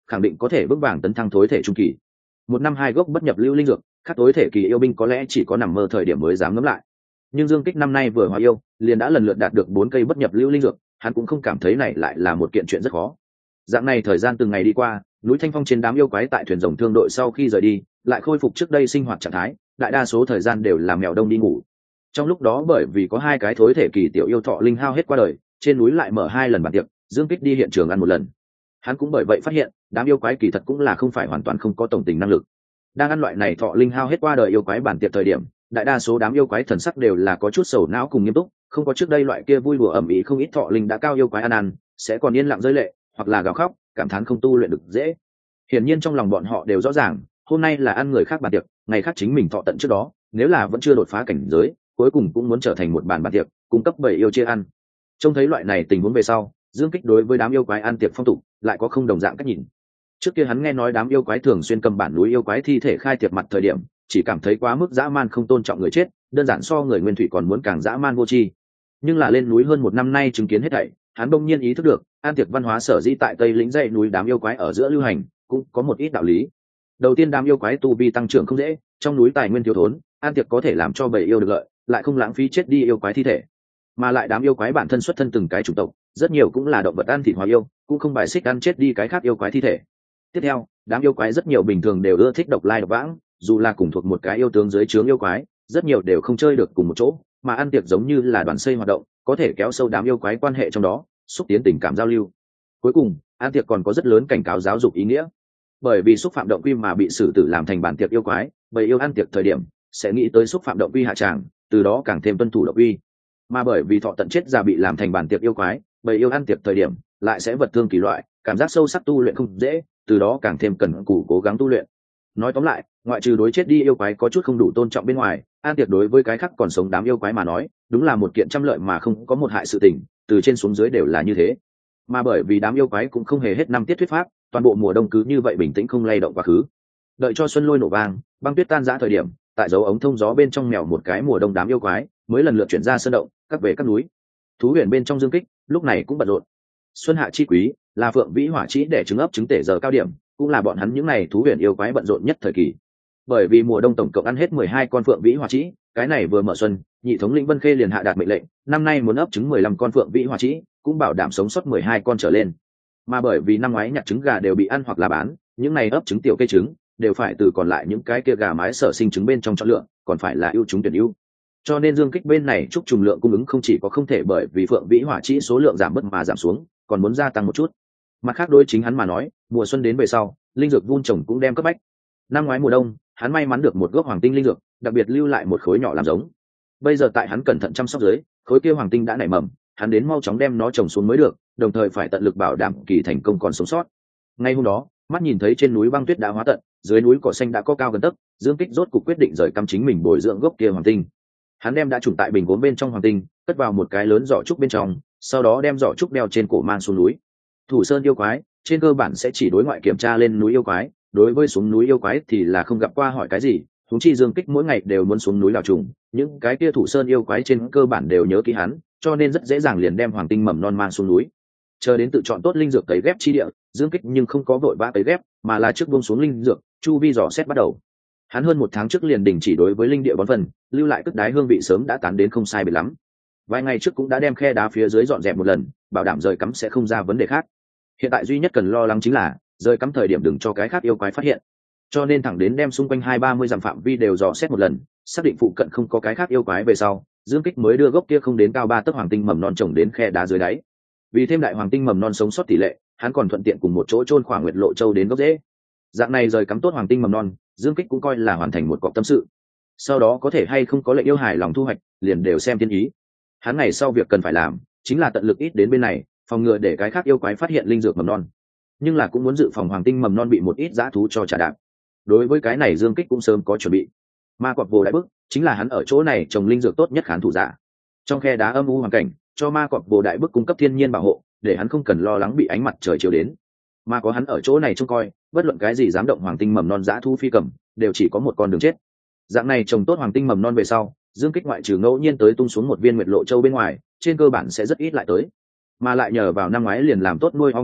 khẳng định có thể vững vàng tấn thăng thối thể trung kỳ. Một năm hai gốc bất nhập lưu linh dược, các thối thể kỳ yêu binh có lẽ chỉ có nằm mơ thời điểm mới dám ngẫm lại. Nhưng Dương Kích năm nay vừa hóa yêu, liền đã lần lượt đạt được bốn cây bất nhập lưu linh dược, hắn cũng không cảm thấy này lại là một kiện chuyện rất khó. Dạng này thời gian từng ngày đi qua, núi Thanh Phong trên đám yêu quái tại thuyền rồng thương đội sau khi rời đi, lại khôi phục trước đây sinh hoạt trạng thái, đại đa số thời gian đều là mèo đông đi ngủ. Trong lúc đó bởi vì có hai cái thối thể kỳ tiểu yêu thọ linh hao hết qua đời, trên núi lại mở hai lần bàn tiệc, Dương Kích đi hiện trường ăn một lần. Hắn cũng bởi vậy phát hiện, đám yêu quái kỳ thật cũng là không phải hoàn toàn không có tổng tình năng lực. Đang ăn loại này thọ linh hao hết qua đời yêu quái bàn tiệc thời điểm, đại đa số đám yêu quái thần sắc đều là có chút sầu não cùng nghiêm túc, không có trước đây loại kia vui đùa ẩm ý không ít thọ linh đã cao yêu quái ăn ăn, sẽ còn yên lặng rơi lệ, hoặc là gào khóc, cảm thán không tu luyện được dễ. Hiển nhiên trong lòng bọn họ đều rõ ràng, hôm nay là ăn người khác bàn tiệc, ngày khác chính mình thọ tận trước đó, nếu là vẫn chưa đột phá cảnh giới, cuối cùng cũng muốn trở thành một bàn bàn tiệc, cung cấp bảy yêu chia ăn. Trông thấy loại này tình huống về sau, Dương Kích đối với đám yêu quái ăn tiệc phong tục lại có không đồng dạng cách nhìn. Trước kia hắn nghe nói đám yêu quái thường xuyên cầm bản núi yêu quái thi thể khai tiệc mặt thời điểm, chỉ cảm thấy quá mức dã man không tôn trọng người chết, đơn giản so người nguyên thủy còn muốn càng dã man vô tri. Nhưng là lên núi hơn một năm nay chứng kiến hết thảy, hắn bỗng nhiên ý thức được, ăn tiệc văn hóa sở dĩ tại Tây lĩnh dãy núi đám yêu quái ở giữa lưu hành, cũng có một ít đạo lý. Đầu tiên đám yêu quái tu vi tăng trưởng không dễ, trong núi tài nguyên thiếu thốn, ăn tiệc có thể làm cho bầy yêu được lợi, lại không lãng phí chết đi yêu quái thi thể. Mà lại đám yêu quái bản thân xuất thân từng cái chủng tộc, rất nhiều cũng là động vật ăn thịt hóa yêu, cũng không bài xích ăn chết đi cái khác yêu quái thi thể. Tiếp theo, đám yêu quái rất nhiều bình thường đều ưa thích độc lai độc vãng, dù là cùng thuộc một cái yêu tướng dưới trướng yêu quái, rất nhiều đều không chơi được cùng một chỗ, mà ăn tiệc giống như là đoàn xây hoạt động, có thể kéo sâu đám yêu quái quan hệ trong đó, xúc tiến tình cảm giao lưu. Cuối cùng, ăn tiệc còn có rất lớn cảnh cáo giáo dục ý nghĩa, bởi vì xúc phạm động quy mà bị xử tử làm thành bản tiệc yêu quái, bầy yêu ăn tiệc thời điểm sẽ nghĩ tới xúc phạm động quy hạ tràng, từ đó càng thêm tuân thủ động quy. Mà bởi vì thọ tận chết già bị làm thành bản tiệc yêu quái, bầy yêu ăn tiệc thời điểm lại sẽ vật thương kỳ loại, cảm giác sâu sắc tu luyện không dễ, từ đó càng thêm cần cù cố gắng tu luyện. Nói tóm lại, ngoại trừ đối chết đi yêu quái có chút không đủ tôn trọng bên ngoài, ăn tiệc đối với cái khác còn sống đám yêu quái mà nói, đúng là một kiện trăm lợi mà không có một hại sự tình, từ trên xuống dưới đều là như thế. Mà bởi vì đám yêu quái cũng không hề hết năm tiết thuyết pháp, toàn bộ mùa đông cứ như vậy bình tĩnh không lay động quá khứ. Đợi cho xuân lôi nổ vang, băng tuyết tan rã thời điểm, tại dấu ống thông gió bên trong mèo một cái mùa đông đám yêu quái mới lần lượt chuyển ra sơn động, cắt về các núi. Thú huyền bên trong Dương Kích lúc này cũng bận rộn. Xuân hạ chi quý là phượng vĩ hỏa trĩ để trứng ấp trứng tể giờ cao điểm, cũng là bọn hắn những này thú huyền yêu quái bận rộn nhất thời kỳ. Bởi vì mùa đông tổng cộng ăn hết mười hai con phượng vĩ hỏa trĩ, cái này vừa mở xuân, nhị thống lĩnh Vân Khê liền hạ đạt mệnh lệnh, năm nay muốn ấp trứng mười lăm con phượng vĩ hỏa trĩ, cũng bảo đảm sống sót mười hai con trở lên. Mà bởi vì năm ngoái nhặt trứng gà đều bị ăn hoặc là bán, những này ấp trứng tiểu cây trứng đều phải từ còn lại những cái kia gà mái sở sinh trứng bên trong chọn lựa, còn phải là ưu trứng tuyển ưu. Cho nên Dương Kích bên này trúc trùng lượng cung ứng không chỉ có không thể bởi vì phượng vĩ hỏa trĩ số lượng giảm bớt mà giảm xuống, còn muốn gia tăng một chút. Mặt khác đối chính hắn mà nói, mùa xuân đến về sau, linh dược vun trồng cũng đem cấp bách. Năm ngoái mùa đông, hắn may mắn được một gốc hoàng tinh linh dược, đặc biệt lưu lại một khối nhỏ làm giống. Bây giờ tại hắn cẩn thận chăm sóc dưới, khối kia hoàng tinh đã nảy mầm, hắn đến mau chóng đem nó trồng xuống mới được, đồng thời phải tận lực bảo đảm kỳ thành công còn sống sót. Ngay hôm đó, mắt nhìn thấy trên núi băng tuyết đã hóa tận, dưới núi cỏ xanh đã có cao gần tấc, Dương Kích rốt cuộc quyết định rời cắm chính mình bồi dưỡng gốc kia hoàng tinh. Hắn đem đã trùng tại bình gốm bên trong hoàng tinh cất vào một cái lớn giỏ trúc bên trong, sau đó đem giỏ trúc đeo trên cổ mang xuống núi. Thủ sơn yêu quái trên cơ bản sẽ chỉ đối ngoại kiểm tra lên núi yêu quái, đối với xuống núi yêu quái thì là không gặp qua hỏi cái gì. Huống chi Dương Kích mỗi ngày đều muốn xuống núi đào trùng, những cái kia thủ sơn yêu quái trên cơ bản đều nhớ kỹ hắn, cho nên rất dễ dàng liền đem hoàng tinh mầm non mang xuống núi. Chờ đến tự chọn tốt linh dược cấy ghép chi địa, Dương Kích nhưng không có vội vã cấy ghép, mà là trước buông xuống linh dược, chu vi dò xét bắt đầu. Hắn hơn một tháng trước liền đình chỉ đối với linh địa bón phần, lưu lại cất đái hương vị sớm đã tán đến không sai biệt lắm. Vài ngày trước cũng đã đem khe đá phía dưới dọn dẹp một lần, bảo đảm rời cắm sẽ không ra vấn đề khác. Hiện tại duy nhất cần lo lắng chính là rời cắm thời điểm đừng cho cái khác yêu quái phát hiện. Cho nên thẳng đến đem xung quanh hai ba mươi dặm phạm vi đều dò xét một lần, xác định phụ cận không có cái khác yêu quái về sau, Dương Kích mới đưa gốc kia không đến cao ba tấc hoàng tinh mầm non trồng đến khe đá dưới đáy. Vì thêm đại hoàng tinh mầm non sống sót tỷ lệ, hắn còn thuận tiện cùng một chỗ chôn khoảng nguyệt lộ châu đến gốc rễ. Dạng này rời cắm tốt hoàng tinh mầm non, Dương Kích cũng coi là hoàn thành một cọc tâm sự. Sau đó có thể hay không có lệnh yêu hài lòng thu hoạch, liền đều xem thiên ý. Hắn ngày sau việc cần phải làm chính là tận lực ít đến bên này, phòng ngừa để cái khác yêu quái phát hiện linh dược mầm non, nhưng là cũng muốn dự phòng hoàng tinh mầm non bị một ít dã thú cho trả đạp. Đối với cái này Dương Kích cũng sớm có chuẩn bị. Ma cọp vồ đại bức chính là hắn ở chỗ này trồng linh dược tốt nhất khán thủ giả. Trong khe đá âm u hoàn cảnh, cho ma cọp vồ đại bức cung cấp thiên nhiên bảo hộ, để hắn không cần lo lắng bị ánh mặt trời chiếu đến. Mà có hắn ở chỗ này trông coi, bất luận cái gì dám động hoàng tinh mầm non dã thú phi cầm, đều chỉ có một con đường chết. Dạng này trồng tốt hoàng tinh mầm non về sau, Dương Kích ngoại trừ ngẫu nhiên tới tung xuống một viên nguyệt lộ châu bên ngoài, trên cơ bản sẽ rất ít lại tới. Mà lại nhờ vào năm ngoái liền làm tốt nuôi ong kế hoạch,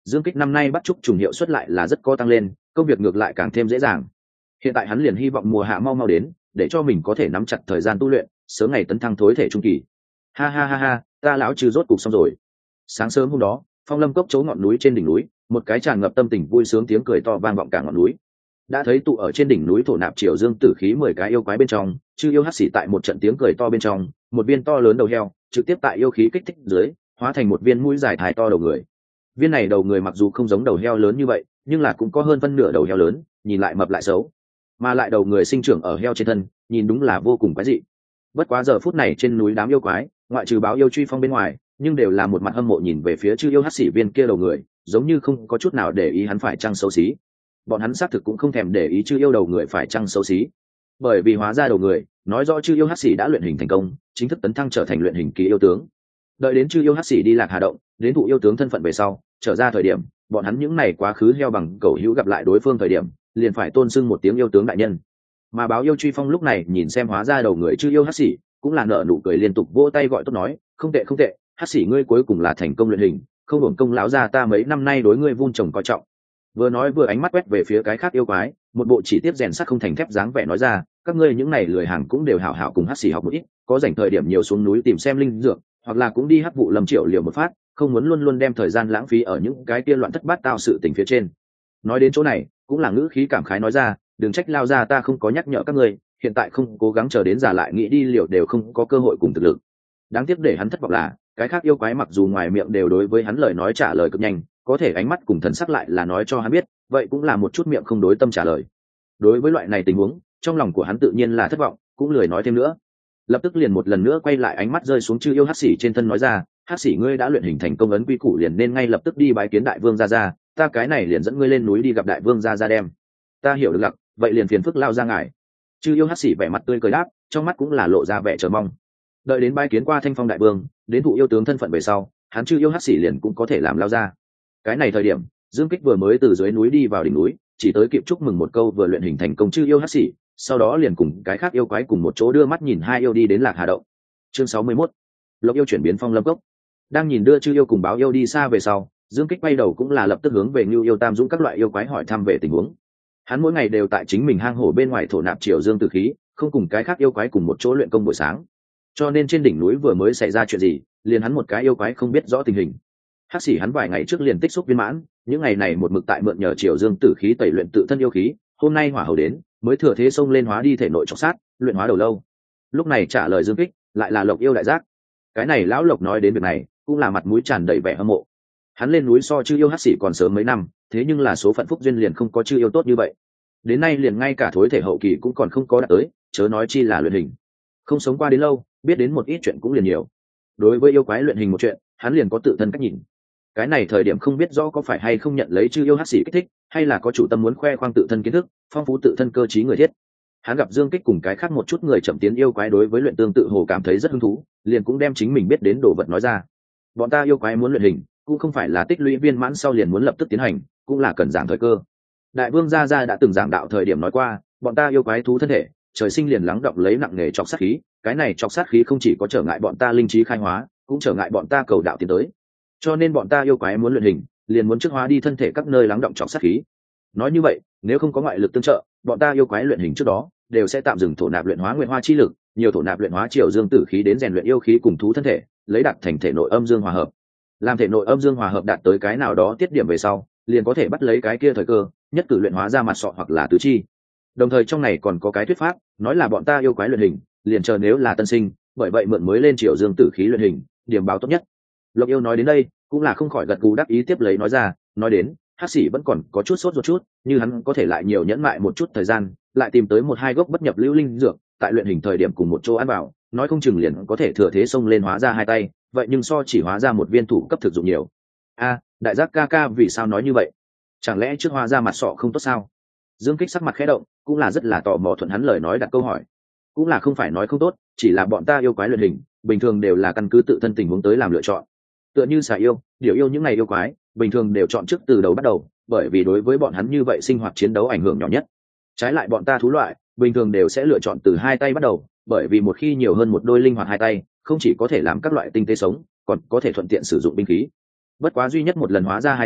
Dương Kích năm nay bắt chúc trùng hiệu suất lại là rất có tăng lên, công việc ngược lại càng thêm dễ dàng. Hiện tại hắn liền hy vọng mùa hạ mau mau đến, để cho mình có thể nắm chặt thời gian tu luyện, sớm ngày tấn thăng thối thể trung kỳ. Ha ha ha ha, ta lão trừ rốt cục xong rồi. Sáng sớm hôm đó, Phong Lâm cốc chỗ ngọn núi trên đỉnh núi, một cái tràn ngập tâm tình vui sướng tiếng cười to vang vọng cả ngọn núi. Đã thấy tụ ở trên đỉnh núi thổ nạp triều dương tử khí mười cái yêu quái bên trong, chư yêu hắc xỉ tại một trận tiếng cười to bên trong, một viên to lớn đầu heo, trực tiếp tại yêu khí kích thích dưới, hóa thành một viên mũi dài thái to đầu người. Viên này đầu người mặc dù không giống đầu heo lớn như vậy, nhưng là cũng có hơn phân nửa đầu heo lớn, nhìn lại mập lại xấu, mà lại đầu người sinh trưởng ở heo trên thân, nhìn đúng là vô cùng quái dị. Bất quá giờ phút này trên núi đám yêu quái, ngoại trừ báo yêu truy phong bên ngoài, nhưng đều là một mặt hâm mộ nhìn về phía chư yêu hắc xỉ viên kia đầu người, giống như không có chút nào để ý hắn phải chăng xấu xí. Bọn hắn xác thực cũng không thèm để ý chư yêu đầu người phải chăng xấu xí, bởi vì hóa ra đầu người nói rõ chư yêu hắc xỉ đã luyện hình thành công, chính thức tấn thăng trở thành luyện hình kỳ yêu tướng. Đợi đến chư yêu hắc xỉ đi lạc hà động, đến thụ yêu tướng thân phận về sau, trở ra thời điểm, bọn hắn những này quá khứ heo bằng cầu hữu gặp lại đối phương thời điểm, liền phải tôn xưng một tiếng yêu tướng đại nhân. Mà báo yêu truy phong lúc này nhìn xem hóa ra đầu người chư yêu hắc xỉ, cũng là nở nụ cười liên tục vỗ tay gọi tốt nói, không tệ không tệ, hắc xỉ ngươi cuối cùng là thành công luyện hình, không hưởng công lão gia ta mấy năm nay đối ngươi vun trồng coi trọng. Vừa nói vừa ánh mắt quét về phía cái khác yêu quái, một bộ chỉ tiếp rèn sắt không thành thép dáng vẻ nói ra, các ngươi những này lười hàng cũng đều hảo hảo cùng hắc xỉ học một ít, có rảnh thời điểm nhiều xuống núi tìm xem linh dược, hoặc là cũng đi hắc vụ lâm triệu liều một phát, không muốn luôn luôn đem thời gian lãng phí ở những cái kia loạn thất bát tao sự tình phía trên. Nói đến chỗ này, cũng là ngữ khí cảm khái nói ra, đừng trách lao ra ta không có nhắc nhở các ngươi, hiện tại không cố gắng chờ đến già lại nghĩ đi liệu đều không có cơ hội cùng thực lực. Đáng tiếc để hắn thất vọng là, cái khác yêu quái mặc dù ngoài miệng đều đối với hắn lời nói trả lời cực nhanh, có thể ánh mắt cùng thần sắc lại là nói cho hắn biết, vậy cũng là một chút miệng không đối tâm trả lời. Đối với loại này tình huống, trong lòng của hắn tự nhiên là thất vọng, cũng lười nói thêm nữa. Lập tức liền một lần nữa quay lại ánh mắt rơi xuống chư yêu hắc xỉ trên thân nói ra, hắc xỉ ngươi đã luyện hình thành công ấn quy củ liền nên ngay lập tức đi bái kiến đại vương gia gia, ta cái này liền dẫn ngươi lên núi đi gặp đại vương gia gia đem. Ta hiểu được lặc, vậy liền phiền phức lao ra ngài. Chư yêu hắc xỉ vẻ mặt tươi cười đáp, trong mắt cũng là lộ ra vẻ chờ mong. Đợi đến bái kiến qua thanh phong đại vương, đến thụ yêu tướng thân phận về sau, hắn chư yêu hắc xỉ liền cũng có thể làm lao ra. Cái này thời điểm, Dương Kích vừa mới từ dưới núi đi vào đỉnh núi, chỉ tới kịp chúc mừng một câu vừa luyện hình thành công chư yêu hắc xỉ, sau đó liền cùng cái khác yêu quái cùng một chỗ đưa mắt nhìn hai yêu đi đến lạc hà động. Chương sáu mươi mốt, Lộc yêu chuyển biến phong lâm cốc. Đang nhìn đưa chư yêu cùng báo yêu đi xa về sau, Dương Kích quay đầu cũng là lập tức hướng về Nưu yêu Tam Dũng các loại yêu quái hỏi thăm về tình huống. Hắn mỗi ngày đều tại chính mình hang hổ bên ngoài thổ nạp triều dương tử khí, không cùng cái khác yêu quái cùng một chỗ luyện công buổi sáng. Cho nên trên đỉnh núi vừa mới xảy ra chuyện gì, liền hắn một cái yêu quái không biết rõ tình hình. Hắc xỉ hắn vài ngày trước liền tích xúc viên mãn, những ngày này một mực tại mượn nhờ triều dương tử khí tẩy luyện tự thân yêu khí, hôm nay hỏa hầu đến, mới thừa thế xông lên hóa đi thể nội trọng sát, luyện hóa đầu lâu. Lúc này trả lời Dương Kích, lại là Lộc yêu đại giác. Cái này lão Lộc nói đến việc này, cũng là mặt mũi tràn đầy vẻ hâm mộ. Hắn lên núi so chư yêu hắc xỉ còn sớm mấy năm, thế nhưng là số phận phúc duyên liền không có chư yêu tốt như vậy. Đến nay liền ngay cả thối thể hậu kỳ cũng còn không có đạt tới, chớ nói chi là luyện hình. Không sống qua đến lâu, biết đến một ít chuyện cũng liền nhiều. Đối với yêu quái luyện hình một chuyện, hắn liền có tự thân cách nhìn. Cái này thời điểm không biết rõ có phải hay không nhận lấy chư yêu hắc xỉ kích thích, hay là có chủ tâm muốn khoe khoang tự thân kiến thức, phong phú tự thân cơ trí người thiết. Hắn gặp Dương Kích cùng cái khác một chút người chậm tiến yêu quái đối với luyện tương tự hồ cảm thấy rất hứng thú, liền cũng đem chính mình biết đến đồ vật nói ra. Bọn ta yêu quái muốn luyện hình, cũng không phải là tích lũy viên mãn sau liền muốn lập tức tiến hành, cũng là cần giảng thời cơ. Đại vương gia gia đã từng giảng đạo thời điểm nói qua, bọn ta yêu quái thú thân thể, trời sinh liền lắng động lấy nặng nghề chọc sát khí, cái này chọc sát khí không chỉ có trở ngại bọn ta linh trí khai hóa, cũng trở ngại bọn ta cầu đạo tiến tới. Cho nên bọn ta yêu quái muốn luyện hình, liền muốn trước hóa đi thân thể các nơi lắng động chọc sát khí. Nói như vậy, nếu không có ngoại lực tương trợ, bọn ta yêu quái luyện hình trước đó, đều sẽ tạm dừng thổ nạp luyện hóa nguyện hoa chi lực, nhiều thổ nạp luyện hóa triều dương tử khí đến rèn luyện yêu khí cùng thú thân thể, lấy đạt thành thể nội âm dương hòa hợp. Làm thể nội âm dương hòa hợp đạt tới cái nào đó tiết điểm về sau, liền có thể bắt lấy cái kia thời cơ, nhất cử luyện hóa ra mặt sọ hoặc là tứ chi. Đồng thời trong này còn có cái thuyết pháp, nói là bọn ta yêu quái luyện hình, liền chờ nếu là tân sinh, bởi vậy mượn mới lên triều dương tử khí luyện hình, điểm báo tốt nhất. Lộc yêu nói đến đây, cũng là không khỏi gật gù đáp ý tiếp lấy nói ra, nói đến, hắc xỉ vẫn còn có chút sốt ruột chút, như hắn có thể lại nhiều nhẫn mại một chút thời gian, lại tìm tới một hai gốc bất nhập lưu linh dược, tại luyện hình thời điểm cùng một chỗ ăn vào, nói không chừng liền có thể thừa thế xông lên hóa ra hai tay, vậy nhưng so chỉ hóa ra một viên thủ cấp thực dụng nhiều. A, đại giác ca ca vì sao nói như vậy? Chẳng lẽ trước hóa ra mặt sọ không tốt sao? Dương Kích sắc mặt khẽ động, cũng là rất là tò mò thuận hắn lời nói đặt câu hỏi. Cũng là không phải nói không tốt, chỉ là bọn ta yêu quái luyện hình, bình thường đều là căn cứ tự thân tình huống tới làm lựa chọn. Tựa như xà yêu, điều yêu những ngày yêu quái, bình thường đều chọn trước từ đầu bắt đầu, bởi vì đối với bọn hắn như vậy sinh hoạt chiến đấu ảnh hưởng nhỏ nhất. Trái lại bọn ta thú loại, bình thường đều sẽ lựa chọn từ hai tay bắt đầu, bởi vì một khi nhiều hơn một đôi linh hoạt hai tay, không chỉ có thể làm các loại tinh tế sống, còn có thể thuận tiện sử dụng binh khí. Bất quá duy nhất một lần hóa ra hai tay,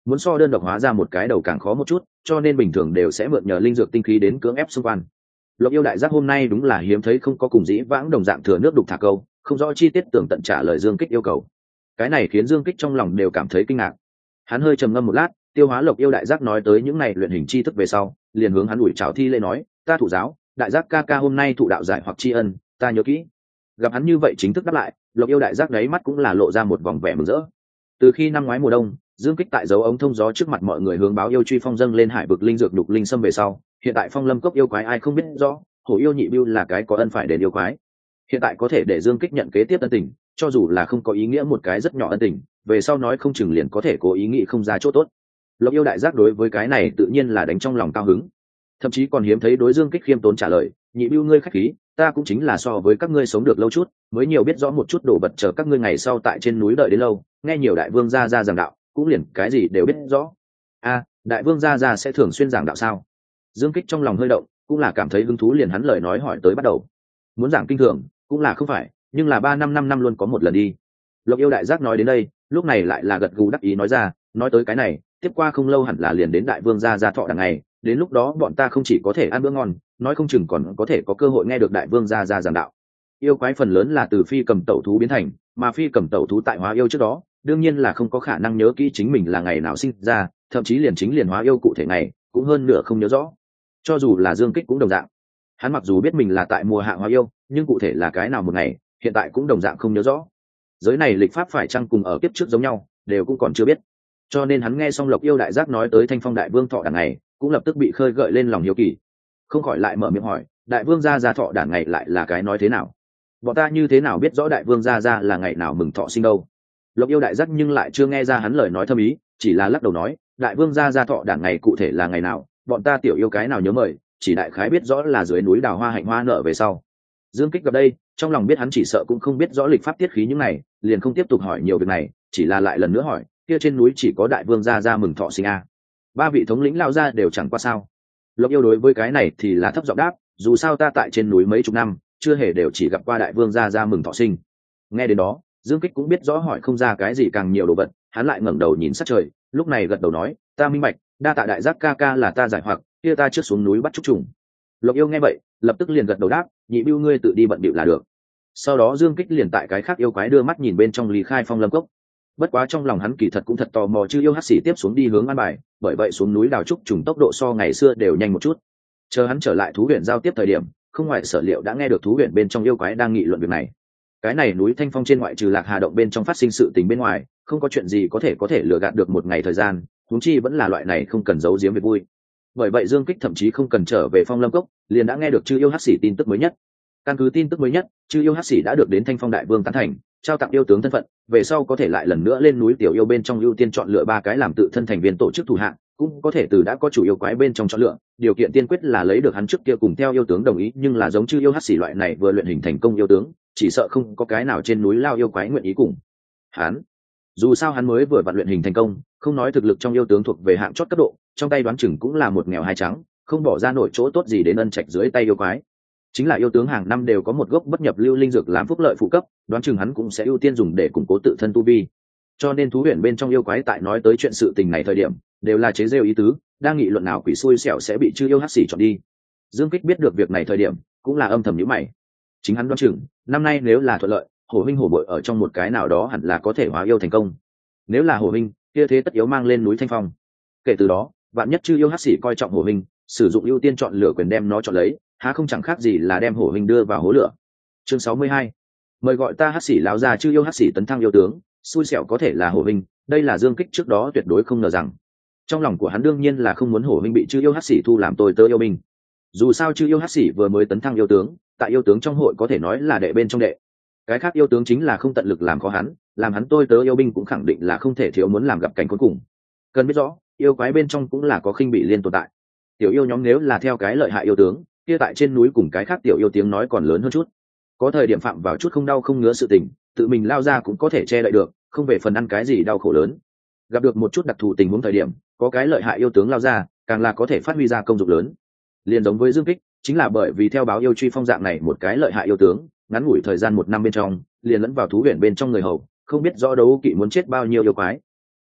muốn so đơn độc hóa ra một cái đầu càng khó một chút, cho nên bình thường đều sẽ mượn nhờ linh dược tinh khí đến cưỡng ép xung quanh. Lộc Yêu đại giác hôm nay đúng là hiếm thấy không có cùng dĩ vãng đồng dạng thừa nước đục thả câu, không rõ chi tiết tường tận trả lời Dương Kích yêu cầu. Cái này khiến Dương Kích trong lòng đều cảm thấy kinh ngạc. Hắn hơi trầm ngâm một lát, tiêu hóa Lộc Yêu đại giác nói tới những này luyện hình chi thức về sau, liền hướng hắn ủi chào thi lễ nói, ta thụ giáo, đại giác ca ca hôm nay thụ đạo giải hoặc tri ân, ta nhớ kỹ. Gặp hắn như vậy chính thức đáp lại, Lộc Yêu đại giác đáy mắt cũng là lộ ra một vòng vẻ mừng rỡ. Từ khi năm ngoái mùa đông, Dương Kích tại dấu ống thông gió trước mặt mọi người hướng báo yêu truy phong dâng lên hải vực linh dược đục linh xâm về sau, hiện tại phong lâm cốc yêu quái ai không biết rõ, hổ yêu nhị bưu là cái có ân phải đền yêu quái. Hiện tại có thể để Dương Kích nhận kế tiếp ân tình, cho dù là không có ý nghĩa một cái rất nhỏ ân tình, về sau nói không chừng liền có thể cố ý nghĩ không ra chỗ tốt. Lộc Yêu đại giác đối với cái này tự nhiên là đánh trong lòng cao hứng, thậm chí còn hiếm thấy đối Dương Kích khiêm tốn trả lời, nhị bưu ngươi khách khí, ta cũng chính là so với các ngươi sống được lâu chút, mới nhiều biết rõ một chút đồ vật, chờ các ngươi ngày sau tại trên núi đợi đến lâu, nghe nhiều đại vương gia gia giảng đạo, cũng liền cái gì đều biết rõ. A, đại vương gia gia sẽ thường xuyên giảng đạo sao? Dương Kích trong lòng hơi động, cũng là cảm thấy hứng thú, liền hắn lời nói hỏi tới bắt đầu. Muốn giảng kinh thường, cũng là không phải, nhưng là ba năm năm năm luôn có một lần đi. Lộc Yêu đại giác nói đến đây, lúc này lại là gật gù đắc ý nói ra, nói tới cái này, tiếp qua không lâu hẳn là liền đến đại vương gia gia thọ đằng ngày, đến lúc đó bọn ta không chỉ có thể ăn bữa ngon, nói không chừng còn có thể có cơ hội nghe được đại vương gia gia giảng đạo. Yêu quái phần lớn là từ phi cầm tẩu thú biến thành, mà phi cầm tẩu thú tại hóa yêu trước đó, đương nhiên là không có khả năng nhớ kỹ chính mình là ngày nào sinh ra, thậm chí liền chính liền hóa yêu cụ thể này cũng hơn nửa không nhớ rõ. Cho dù là Dương Kích cũng đồng dạng, hắn mặc dù biết mình là tại mùa hạ hóa yêu, nhưng cụ thể là cái nào một ngày, hiện tại cũng đồng dạng không nhớ rõ. Giới này lịch pháp phải chăng cùng ở kiếp trước giống nhau, đều cũng còn chưa biết. Cho nên hắn nghe xong Lộc Yêu đại giác nói tới Thanh Phong đại vương thọ đản ngày, cũng lập tức bị khơi gợi lên lòng hiếu kỳ, không khỏi lại mở miệng hỏi, đại vương gia gia thọ đản ngày lại là cái nói thế nào? Bọn ta như thế nào biết rõ đại vương gia gia là ngày nào mừng thọ sinh đâu? Lộc Yêu đại giác nhưng lại chưa nghe ra hắn lời nói thâm ý, chỉ là lắc đầu nói, đại vương gia gia thọ đản ngày cụ thể là ngày nào, bọn ta tiểu yêu cái nào nhớ mời, chỉ đại khái biết rõ là dưới núi đào hoa hạnh hoa nở về sau. Dương Kích gặp đây, trong lòng biết hắn chỉ sợ cũng không biết rõ lịch pháp tiết khí những này, liền không tiếp tục hỏi nhiều việc này, chỉ là lại lần nữa hỏi, kia trên núi chỉ có đại vương gia gia mừng thọ sinh a, ba vị thống lĩnh lao ra đều chẳng qua sao? Lộc Yêu đối với cái này thì là thấp giọng đáp, dù sao ta tại trên núi mấy chục năm, chưa hề đều chỉ gặp qua đại vương gia gia mừng thọ sinh. Nghe đến đó, Dương Kích cũng biết rõ hỏi không ra cái gì càng nhiều đồ vật, hắn lại ngẩng đầu nhìn sát trời, lúc này gật đầu nói, ta minh bạch, đa tạ đại giác ca ca là ta giải hoặc, kia ta trước xuống núi bắt trúc trùng. Lộc Yêu nghe vậy, lập tức liền gật đầu đáp, nhị bưu ngươi tự đi bận bịu là được. Sau đó Dương Kích liền tại cái khác yêu quái đưa mắt nhìn bên trong Lý Khai Phong lâm cốc. Bất quá trong lòng hắn kỳ thật cũng thật tò mò chư yêu hắc xỉ tiếp xuống đi hướng An Bài, bởi vậy xuống núi đào trúc trùng tốc độ so ngày xưa đều nhanh một chút. Chờ hắn trở lại thú huyện giao tiếp thời điểm, không ngoài sở liệu đã nghe được thú huyện bên trong yêu quái đang nghị luận việc này. Cái này núi Thanh Phong trên ngoại trừ Lạc Hà động bên trong phát sinh sự tình bên ngoài, không có chuyện gì có thể có thể lừa gạt được một ngày thời gian, huống chi vẫn là loại này không cần giấu giếm việc vui. Bởi vậy Dương Kích thậm chí không cần trở về Phong Lâm Cốc, liền đã nghe được chư yêu hắc xỉ tin tức mới nhất. Căn cứ tin tức mới nhất, chư yêu hắc xỉ đã được đến Thanh Phong đại vương tán thành, trao tặng yêu tướng thân phận, về sau có thể lại lần nữa lên núi tiểu yêu bên trong ưu tiên chọn lựa ba cái làm tự thân thành viên tổ chức thủ hạng, cũng có thể từ đã có chủ yêu quái bên trong chọn lựa, điều kiện tiên quyết là lấy được hắn trước kia cùng theo yêu tướng đồng ý, nhưng là giống chư yêu hắc xỉ loại này vừa luyện hình thành công yêu tướng, chỉ sợ không có cái nào trên núi lao yêu quái nguyện ý cùng hắn. Dù sao hắn mới vừa vặn luyện hình thành công, không nói thực lực trong yêu tướng thuộc về hạng chót cấp độ, trong tay đoán chừng cũng là một nghèo hai trắng, không bỏ ra nổi chỗ tốt gì đến ân trạch dưới tay yêu quái. Chính là yêu tướng hàng năm đều có một gốc bất nhập lưu linh dược làm phúc lợi phụ cấp, đoán chừng hắn cũng sẽ ưu tiên dùng để củng cố tự thân tu vi. Cho nên thú huyền bên trong yêu quái tại nói tới chuyện sự tình này thời điểm, đều là chế rêu ý tứ, đang nghị luận nào quỷ xui xẻo sẽ bị chư yêu hắc xỉ chọn đi. Dương Kích biết được việc này thời điểm, cũng là âm thầm nhíu mày. Chính hắn đoán chừng, năm nay nếu là thuận lợi, hổ huynh hổ bội ở trong một cái nào đó hẳn là có thể hóa yêu thành công. Nếu là hổ huynh, kia thế tất yếu mang lên núi Thanh Phong. Kể từ đó, vạn nhất chư yêu hắc xỉ coi trọng hổ huynh, sử dụng ưu tiên chọn lựa quyền đem nó chọn lấy, há không chẳng khác gì là đem hổ huynh đưa vào hố lửa. Chương sáu mươi hai, mời gọi ta hắc xỉ lão già chư yêu hắc xỉ tấn thăng yêu tướng, xui xẻo có thể là hổ huynh, đây là Dương Kích trước đó tuyệt đối không ngờ rằng. Trong lòng của hắn đương nhiên là không muốn hổ huynh bị chư yêu hắc xỉ thu làm tôi tớ yêu binh. Dù sao chư yêu hắc xỉ vừa mới tấn thăng yêu tướng, tại yêu tướng trong hội có thể nói là đệ bên trong đệ. Cái khác yêu tướng chính là không tận lực làm khó hắn, làm hắn tôi tớ yêu binh cũng khẳng định là không thể thiếu muốn làm gặp cảnh cuối cùng. Cần biết rõ, yêu quái bên trong cũng là có khinh bị liên tồn tại. Tiểu yêu nhóm nếu là theo cái lợi hại yêu tướng, kia tại trên núi cùng cái khác tiểu yêu tiếng nói còn lớn hơn chút. Có thời điểm phạm vào chút không đau không ngứa sự tình, tự mình lao ra cũng có thể che đậy được, không về phần ăn cái gì đau khổ lớn. Gặp được một chút đặc thù tình huống thời điểm, có cái lợi hại yêu tướng lao ra, càng là có thể phát huy ra công dụng lớn. Liên giống với Dương Kích, chính là bởi vì theo báo yêu truy phong dạng này một cái lợi hại yêu tướng, ngắn ngủi thời gian một năm bên trong, liền lẫn vào thú huyền bên trong người hầu, không biết rõ đấu kỵ muốn chết bao nhiêu yêu quái.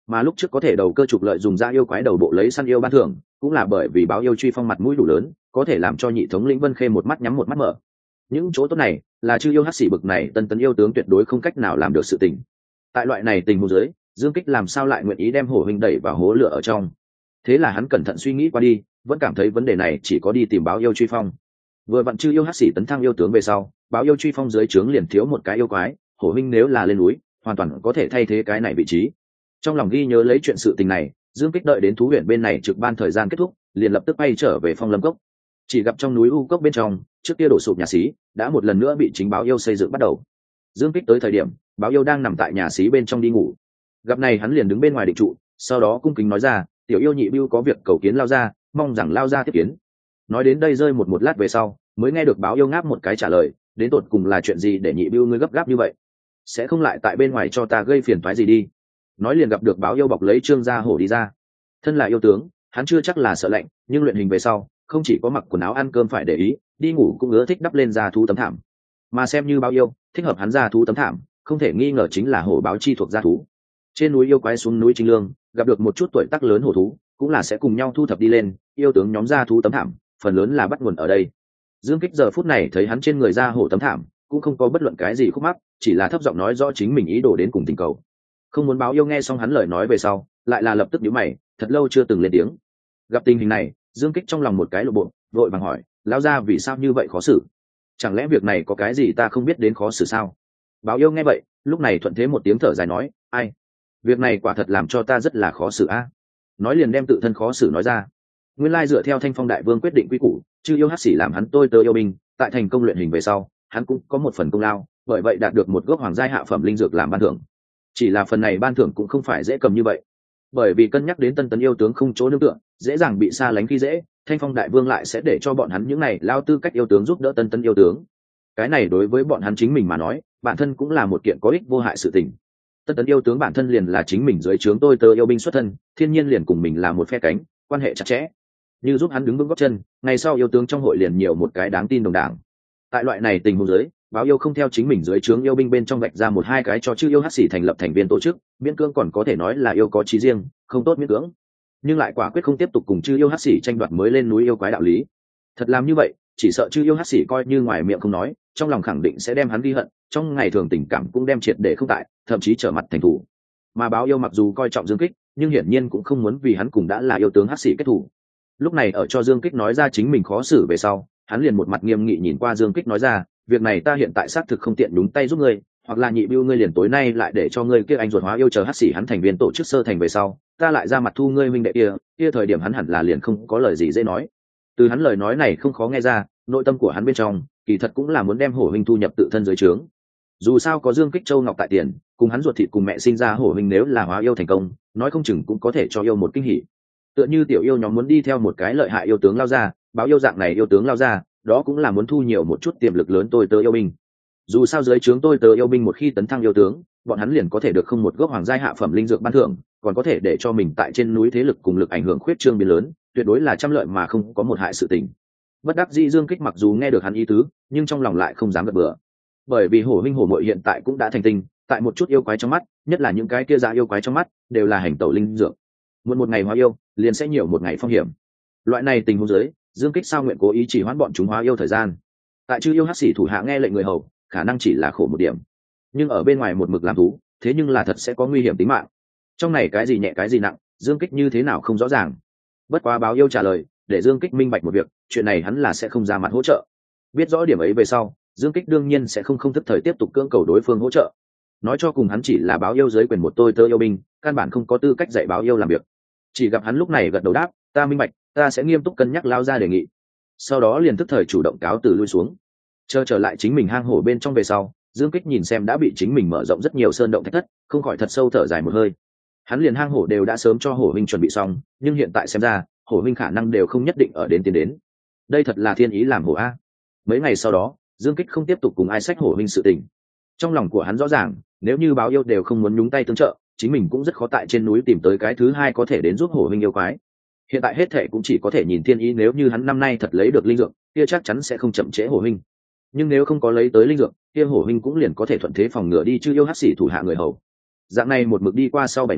mà lúc trước có thể đầu cơ trục lợi dùng ra yêu quái đầu bộ lấy săn yêu ban thưởng cũng là bởi vì báo yêu truy phong mặt mũi đủ lớn, có thể làm cho nhị thống lĩnh Vân Khê một mắt nhắm một mắt mở. Những chỗ tốt này là chư yêu hắc xỉ bực này tân tấn yêu tướng tuyệt đối không cách nào làm được sự tình. Tại loại này tình huống dưới, Dương Kích làm sao lại nguyện ý đem hổ huynh đẩy vào hố lửa ở trong. Thế là hắn cẩn thận suy nghĩ qua đi, vẫn cảm thấy vấn đề này chỉ có đi tìm báo yêu truy phong. Vừa vặn chư yêu hắc xỉ tấn thăng yêu tướng về sau, báo yêu truy phong dưới trướng liền thiếu một cái yêu quái, hổ huynh nếu là lên núi hoàn toàn có thể thay thế cái này vị trí. Trong lòng ghi nhớ lấy chuyện sự tình này, Dương Kích đợi đến thú huyện bên này trực ban thời gian kết thúc, liền lập tức bay trở về Phong Lâm Cốc. Chỉ gặp trong núi u cốc bên trong, trước kia đổ sụp nhà xí đã một lần nữa bị chính báo yêu xây dựng bắt đầu. Dương Kích tới thời điểm, báo yêu đang nằm tại nhà xí bên trong đi ngủ. Gặp này hắn liền đứng bên ngoài định trụ, sau đó cung kính nói ra, tiểu yêu nhị bưu có việc cầu kiến lao ra, mong rằng lao ra tiếp kiến. Nói đến đây rơi một một lát về sau, mới nghe được báo yêu ngáp một cái trả lời, đến tột cùng là chuyện gì để nhị bưu ngươi gấp gáp như vậy? Sẽ không lại tại bên ngoài cho ta gây phiền toái gì đi? Nói liền gặp được báo yêu bọc lấy trương gia hổ đi ra. Thân là yêu tướng, hắn chưa chắc là sợ lạnh, nhưng luyện hình về sau, không chỉ có mặc quần áo ăn cơm phải để ý, đi ngủ cũng ưa thích đắp lên da thú tấm thảm. Mà xem như báo yêu, thích hợp hắn da thú tấm thảm, không thể nghi ngờ chính là hổ báo chi thuộc da thú. Trên núi yêu quái xuống núi Trinh Lương, gặp được một chút tuổi tác lớn hổ thú, cũng là sẽ cùng nhau thu thập đi lên, yêu tướng nhóm da thú tấm thảm, phần lớn là bắt nguồn ở đây. Dương Kích giờ phút này thấy hắn trên người da hổ tấm thảm, cũng không có bất luận cái gì khúc mắc, chỉ là thấp giọng nói rõ chính mình ý đồ đến cùng tình cầu. Không muốn báo yêu nghe xong hắn lời nói về sau, lại là lập tức nhíu mày, thật lâu chưa từng lên tiếng. Gặp tình hình này, Dương Kích trong lòng một cái lộ bộ, vội vàng hỏi, lão gia vì sao như vậy khó xử? Chẳng lẽ việc này có cái gì ta không biết đến khó xử sao? Báo yêu nghe vậy, lúc này thuận thế một tiếng thở dài nói, ai, việc này quả thật làm cho ta rất là khó xử a. Nói liền đem tự thân khó xử nói ra. Nguyên lai dựa theo Thanh Phong đại vương quyết định quy củ, chư yêu hắc xỉ làm hắn tôi tớ yêu binh, tại thành công luyện hình về sau, hắn cũng có một phần công lao, bởi vậy đạt được một gốc hoàng giai hạ phẩm linh dược làm ban thưởng. Chỉ là phần này ban thưởng cũng không phải dễ cầm như vậy, bởi vì cân nhắc đến tân tấn yêu tướng không chỗ nương tựa, dễ dàng bị xa lánh khi dễ, Thanh Phong đại vương lại sẽ để cho bọn hắn những này lao tư cách yêu tướng giúp đỡ tân tấn yêu tướng. Cái này đối với bọn hắn chính mình mà nói, bản thân cũng là một kiện có ích vô hại sự tình. Tân tấn yêu tướng bản thân liền là chính mình dưới trướng tôi tớ yêu binh xuất thân, thiên nhiên liền cùng mình là một phe cánh, quan hệ chặt chẽ. Như giúp hắn đứng vững gót chân, ngày sau yêu tướng trong hội liền nhiều một cái đáng tin đồng đảng. Tại loại này tình huống dưới, báo yêu không theo chính mình dưới trướng yêu binh bên trong vạch ra một hai cái cho chư yêu hắc xỉ thành lập thành viên tổ chức, miễn cưỡng còn có thể nói là yêu có chí riêng, không tốt miễn cưỡng. Nhưng lại quả quyết không tiếp tục cùng chư yêu hắc xỉ tranh đoạt mới lên núi yêu quái đạo lý. Thật làm như vậy, chỉ sợ chư yêu hắc xỉ coi như ngoài miệng không nói, trong lòng khẳng định sẽ đem hắn ghi hận, trong ngày thường tình cảm cũng đem triệt để không tại, thậm chí trở mặt thành thủ. Mà báo yêu mặc dù coi trọng Dương Kích, nhưng hiển nhiên cũng không muốn vì hắn cùng đã là yêu tướng hắc xỉ kết thủ. Lúc này ở cho Dương Kích nói ra chính mình khó xử về sau, hắn liền một mặt nghiêm nghị nhìn qua Dương Kích nói ra, việc này ta hiện tại xác thực không tiện đúng tay giúp ngươi, hoặc là nhị bưu ngươi liền tối nay lại để cho ngươi kia anh ruột hóa yêu chờ hắc xỉ hắn thành viên tổ chức sơ thành về sau, ta lại ra mặt thu ngươi minh đệ kia, kia thời điểm hắn hẳn là liền không có lời gì dễ nói. Từ hắn lời nói này không khó nghe ra, nội tâm của hắn bên trong kỳ thật cũng là muốn đem hổ huynh thu nhập tự thân dưới trướng. Dù sao có Dương Kích Châu Ngọc tại tiền, cùng hắn ruột thịt cùng mẹ sinh ra hổ huynh nếu là hóa yêu thành công, nói không chừng cũng có thể cho yêu một kinh hỉ. Tựa như tiểu yêu nhóm muốn đi theo một cái lợi hại yêu tướng lao ra, báo yêu dạng này yêu tướng lao ra, đó cũng là muốn thu nhiều một chút tiềm lực lớn tôi tớ yêu binh. Dù sao dưới trướng tôi tớ yêu binh một khi tấn thăng yêu tướng, bọn hắn liền có thể được không một gốc hoàng giai hạ phẩm linh dược ban thưởng, còn có thể để cho mình tại trên núi thế lực cùng lực ảnh hưởng khuyết trương biến lớn, tuyệt đối là trăm lợi mà không có một hại sự tình. Bất đắc dĩ Dương Kích mặc dù nghe được hắn ý tứ, nhưng trong lòng lại không dám gật bừa, bởi vì hổ huynh hổ muội hiện tại cũng đã thành tinh, tại một chút yêu quái trong mắt, nhất là những cái kia dạ yêu quái trong mắt, đều là hành tẩu linh dược. Một một ngày hóa yêu, liền sẽ nhiều một ngày phong hiểm. Loại này tình huống dưới, Dương Kích sao nguyện cố ý chỉ hoãn bọn chúng hóa yêu thời gian. Tại chư yêu hắc xỉ thủ hạ nghe lệnh người hầu, khả năng chỉ là khổ một điểm, nhưng ở bên ngoài một mực làm thú, thế nhưng là thật sẽ có nguy hiểm tính mạng. Trong này cái gì nhẹ cái gì nặng, Dương Kích như thế nào không rõ ràng. Bất quá báo yêu trả lời, để Dương Kích minh bạch một việc, chuyện này hắn là sẽ không ra mặt hỗ trợ. Biết rõ điểm ấy về sau, Dương Kích đương nhiên sẽ không không thức thời tiếp tục cưỡng cầu đối phương hỗ trợ. Nói cho cùng hắn chỉ là báo yêu dưới quyền một tôi tớ yêu binh, căn bản không có tư cách dạy báo yêu làm việc. Chỉ gặp hắn lúc này gật đầu đáp, ta minh bạch, ta sẽ nghiêm túc cân nhắc lao ra đề nghị. Sau đó liền thức thời chủ động cáo từ lui xuống. Chờ trở lại chính mình hang hổ bên trong về sau, Dương Kích nhìn xem đã bị chính mình mở rộng rất nhiều sơn động thạch thất, không khỏi thật sâu thở dài một hơi. Hắn liền hang hổ đều đã sớm cho hổ huynh chuẩn bị xong, nhưng hiện tại xem ra, hổ huynh khả năng đều không nhất định ở đến tiến đến. Đây thật là thiên ý làm hổ a. Mấy ngày sau đó, Dương Kích không tiếp tục cùng ai sách hổ huynh sự tình. Trong lòng của hắn rõ ràng, nếu như báo yêu đều không muốn nhúng tay tương trợ, chính mình cũng rất khó tại trên núi tìm tới cái thứ hai có thể đến giúp hổ huynh yêu quái. Hiện tại hết thệ cũng chỉ có thể nhìn thiên ý, nếu như hắn năm nay thật lấy được linh dược, kia chắc chắn sẽ không chậm trễ hổ huynh. Nhưng nếu không có lấy tới linh dược, kia hổ huynh cũng liền có thể thuận thế phòng ngừa đi chư yêu hắc xỉ thủ hạ người hầu. Dạng này một mực đi qua sau bảy ngày,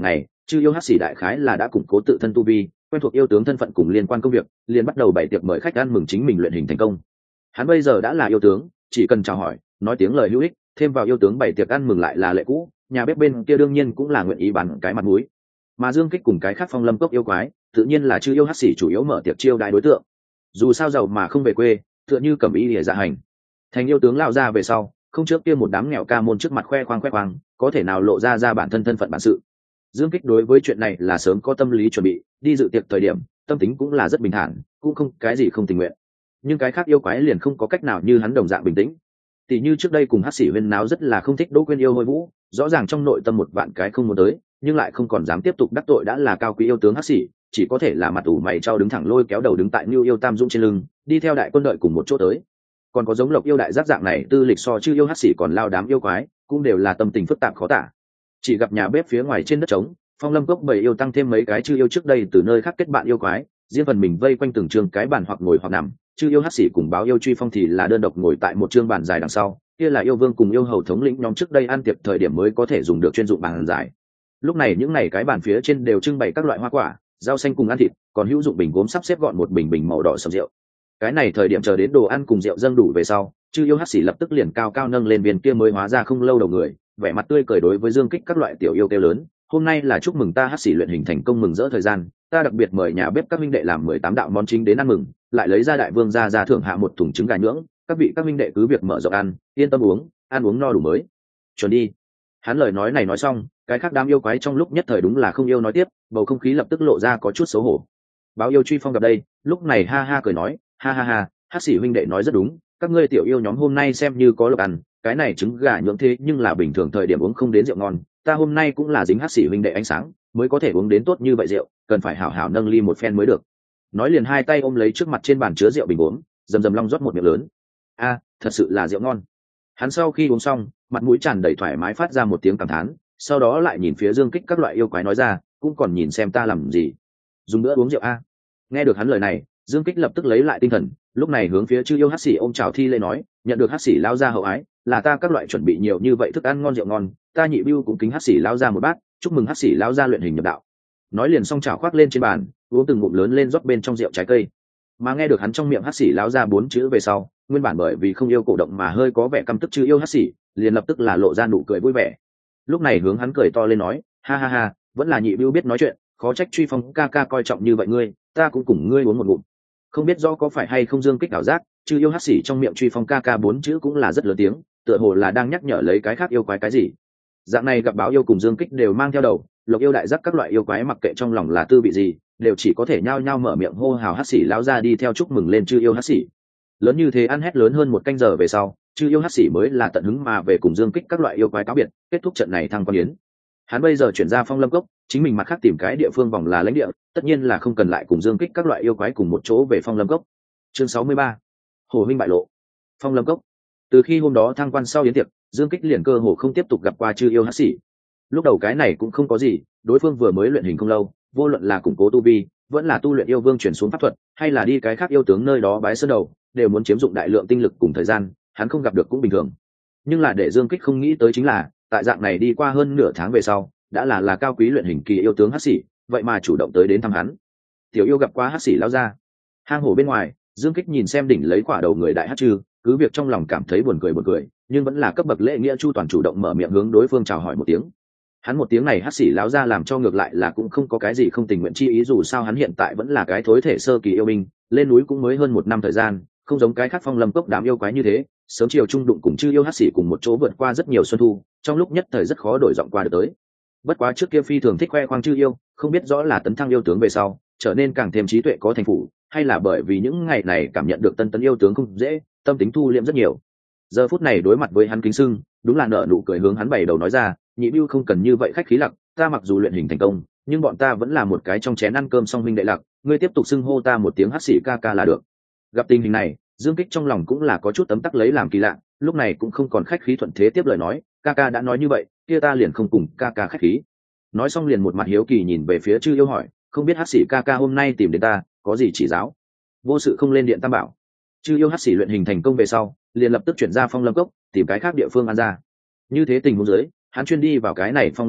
chư yêu hắc xỉ đại khái là đã củng cố tự thân tu vi, quen thuộc yêu tướng thân phận cùng liên quan công việc, liền bắt đầu bày tiệc mời khách ăn mừng chính mình luyện hình thành công. Hắn bây giờ đã là yêu tướng, chỉ cần chào hỏi, nói tiếng lời hữu ích, thêm vào yêu tướng bày tiệc ăn mừng lại là lệ cũ, nhà bếp bên kia đương nhiên cũng là nguyện ý bán cái mặt mũi. Mà Dương Kích cùng cái khác phong lâm cốc yêu quái, tự nhiên là chư yêu hắc xỉ chủ yếu mở tiệc chiêu đãi đối tượng. Dù sao giàu mà không về quê, tựa như cẩm y lìa dạ hành. Thành yêu tướng lao ra về sau, không trước kia một đám nghèo ca môn trước mặt khoe khoang khoe khoang, có thể nào lộ ra ra bản thân thân phận bản sự. Dương Kích đối với chuyện này là sớm có tâm lý chuẩn bị, đi dự tiệc thời điểm, tâm tính cũng là rất bình thản, cũng không cái gì không tình nguyện. Nhưng cái khác yêu quái liền không có cách nào như hắn đồng dạng bình tĩnh. Tỷ như trước đây cùng hắc xỉ huyên náo rất là không thích Đỗ Quyên yêu hôi vũ, rõ ràng trong nội tâm một vạn cái không muốn tới, nhưng lại không còn dám tiếp tục đắc tội đã là cao quý yêu tướng hắc xỉ, chỉ có thể là mặt ủ mày trao đứng thẳng lôi kéo đầu đứng tại Nưu yêu Tam Dũng trên lưng, đi theo đại quân đợi cùng một chỗ tới. Còn có giống Lộc yêu đại giác dạng này tư lịch so chư yêu hắc xỉ còn lao đám yêu quái, cũng đều là tâm tình phức tạp khó tả. Chỉ gặp nhà bếp phía ngoài trên đất trống, phong lâm cốc bảy yêu tăng thêm mấy cái chư yêu trước đây từ nơi khác kết bạn yêu quái, riêng phần mình vây quanh từng trường cái bàn hoặc ngồi hoặc nằm, chư yêu hắc xỉ cùng báo yêu truy phong thì là đơn độc ngồi tại một chương bàn dài đằng sau, kia là yêu vương cùng yêu hầu thống lĩnh nhóm trước đây ăn tiệc thời điểm mới có thể dùng được chuyên dụng bàn dài. Lúc này những này cái bàn phía trên đều trưng bày các loại hoa quả, rau xanh cùng ăn thịt, còn hữu dụng bình gốm sắp xếp gọn một bình bình màu đỏ sầm rượu. Cái này thời điểm chờ đến đồ ăn cùng rượu dâng đủ về sau, chư yêu hắc xỉ lập tức liền cao cao nâng lên viên kia mới hóa ra không lâu đầu người, vẻ mặt tươi cười đối với Dương Kích các loại tiểu yêu kêu lớn, hôm nay là chúc mừng ta hắc xỉ luyện hình thành công mừng rỡ thời gian, ta đặc biệt mời nhà bếp các minh đệ làm mười tám đạo món chính đến ăn mừng, lại lấy ra đại vương ra ra thưởng hạ một thùng trứng gà nhưỡng, các vị các minh đệ cứ việc mở rộng ăn, yên tâm uống, ăn uống no đủ mới chuẩn đi. Hắn lời nói này nói xong, cái khác đám yêu quái trong lúc nhất thời đúng là không yêu nói tiếp, bầu không khí lập tức lộ ra có chút xấu hổ. Báo yêu truy phong gặp đây, lúc này ha ha cười nói, ha ha ha, hắc xỉ huynh đệ nói rất đúng, các ngươi tiểu yêu nhóm hôm nay xem như có lộc ăn, cái này trứng gà nhưỡng thế nhưng là bình thường thời điểm uống không đến rượu ngon, ta hôm nay cũng là dính hắc xỉ huynh đệ ánh sáng mới có thể uống đến tốt như vậy rượu, cần phải hảo hảo nâng ly một phen mới được. Nói liền hai tay ôm lấy trước mặt trên bàn chứa rượu bình uống, rầm rầm long rót một miệng lớn. A, thật sự là rượu ngon. Hắn sau khi uống xong, mặt mũi tràn đầy thoải mái phát ra một tiếng cảm thán, sau đó lại nhìn phía Dương Kích các loại yêu quái nói ra, cũng còn nhìn xem ta làm gì, dùng bữa uống rượu a. Nghe được hắn lời này, Dương Kích lập tức lấy lại tinh thần, lúc này hướng phía chư yêu hắc xỉ ôm chào thi lễ nói, nhận được hắc xỉ lao ra hậu ái, là ta các loại chuẩn bị nhiều như vậy thức ăn ngon rượu ngon, ta nhị bưu cũng kính hắc xỉ lao ra một bát, chúc mừng hắc xỉ lao ra luyện hình nhập đạo. Nói liền xong chảo khoác lên trên bàn, uống từng ngụm lớn lên rót bên trong rượu trái cây. Mà nghe được hắn trong miệng hắc xỉ lao ra bốn chữ về sau, nguyên bản bởi vì không yêu cổ động mà hơi có vẻ căm tức chư yêu hắc xỉ, liền lập tức là lộ ra nụ cười vui vẻ. Lúc này hướng hắn cười to lên nói, ha ha ha, vẫn là nhị bưu biết nói chuyện, khó trách truy phong ca ca coi trọng như vậy ngươi, ta cũng cùng ngươi uống một ngụm. Không biết rõ có phải hay không Dương Kích ảo giác, chư yêu hắc xỉ trong miệng truy phong ca ca bốn chữ cũng là rất lớn tiếng, tựa hồ là đang nhắc nhở lấy cái khác yêu quái cái gì. Dạng này gặp báo yêu cùng Dương Kích đều mang theo đầu, Lộc yêu đại giác các loại yêu quái mặc kệ trong lòng là tư vị gì, đều chỉ có thể nhao nhao mở miệng hô hào hắc xỉ lão ra đi theo chúc mừng lên chư yêu hắc xỉ. Lớn như thế ăn hét lớn hơn một canh giờ về sau, chư yêu hắc xỉ mới là tận hứng mà về cùng Dương Kích các loại yêu quái cáo biệt, kết thúc trận này thăng quan yến. Hắn bây giờ chuyển ra phong lâm cốc, chính mình mặt khác tìm cái địa phương vòng là lãnh địa, tất nhiên là không cần lại cùng Dương Kích các loại yêu quái cùng một chỗ về phong lâm cốc. Chương sáu mươi ba, Hồ huynh bại lộ. Phong lâm cốc. Từ khi hôm đó thăng quan sau yến tiệc, Dương Kích liền cơ hồ không tiếp tục gặp qua chư yêu hắc xỉ. Lúc đầu cái này cũng không có gì, đối phương vừa mới luyện hình không lâu, vô luận là củng cố tu vi, vẫn là tu luyện yêu vương chuyển xuống pháp thuật, hay là đi cái khác yêu tướng nơi đó bái sơn đầu, đều muốn chiếm dụng đại lượng tinh lực cùng thời gian, hắn không gặp được cũng bình thường. Nhưng là để Dương Kích không nghĩ tới chính là, tại dạng này đi qua hơn nửa tháng về sau, đã là là cao quý luyện hình kỳ yêu tướng hắc xỉ, vậy mà chủ động tới đến thăm hắn. Tiểu yêu gặp qua hắc xỉ lao ra. Hang hổ bên ngoài, Dương Kích nhìn xem đỉnh lấy quả đầu người đại hắc trư, cứ việc trong lòng cảm thấy buồn cười buồn cười, nhưng vẫn là cấp bậc lễ nghĩa chu toàn chủ động mở miệng hướng đối phương chào hỏi một tiếng. Hắn một tiếng này hắc xỉ lão ra làm cho ngược lại là cũng không có cái gì không tình nguyện chi ý, dù sao hắn hiện tại vẫn là cái thối thể sơ kỳ yêu binh, lên núi cũng mới hơn một năm thời gian, không giống cái khác phong lâm cốc đám yêu quái như thế, sớm chiều trung đụng cùng chư yêu hắc xỉ cùng một chỗ vượt qua rất nhiều xuân thu, trong lúc nhất thời rất khó đổi giọng qua được tới. Bất quá trước kia phi thường thích khoe khoang chư yêu, không biết rõ là tấn thăng yêu tướng về sau trở nên càng thêm trí tuệ có thành phủ, hay là bởi vì những ngày này cảm nhận được tân tấn yêu tướng không dễ, tâm tính thu liệm rất nhiều. Giờ phút này đối mặt với hắn kính sưng, đúng là nợ nụ cười hướng hắn bày đầu nói ra, nhị bưu không cần như vậy khách khí lặc, ta mặc dù luyện hình thành công, nhưng bọn ta vẫn là một cái trong chén ăn cơm song huynh đệ lặc, ngươi tiếp tục xưng hô ta một tiếng hắc xỉ ca ca là được. Gặp tình hình này, Dương Kích trong lòng cũng là có chút tấm tắc lấy làm kỳ lạ, lúc này cũng không còn khách khí thuận thế tiếp lời nói, ca ca đã nói như vậy, kia ta liền không cùng ca ca khách khí. Nói xong liền một mặt hiếu kỳ nhìn về phía chư yêu hỏi, không biết hắc xỉ ca ca hôm nay tìm đến ta, có gì chỉ giáo? Vô sự không lên điện tam bảo. Chư yêu hắc xỉ luyện hình thành công về sau, liền lập tức chuyển ra phong lâm cốc, tìm cái khác địa phương ăn ra. Như thế tình huống dưới, hắn chuyên đi vào cái này phong lâm cốc,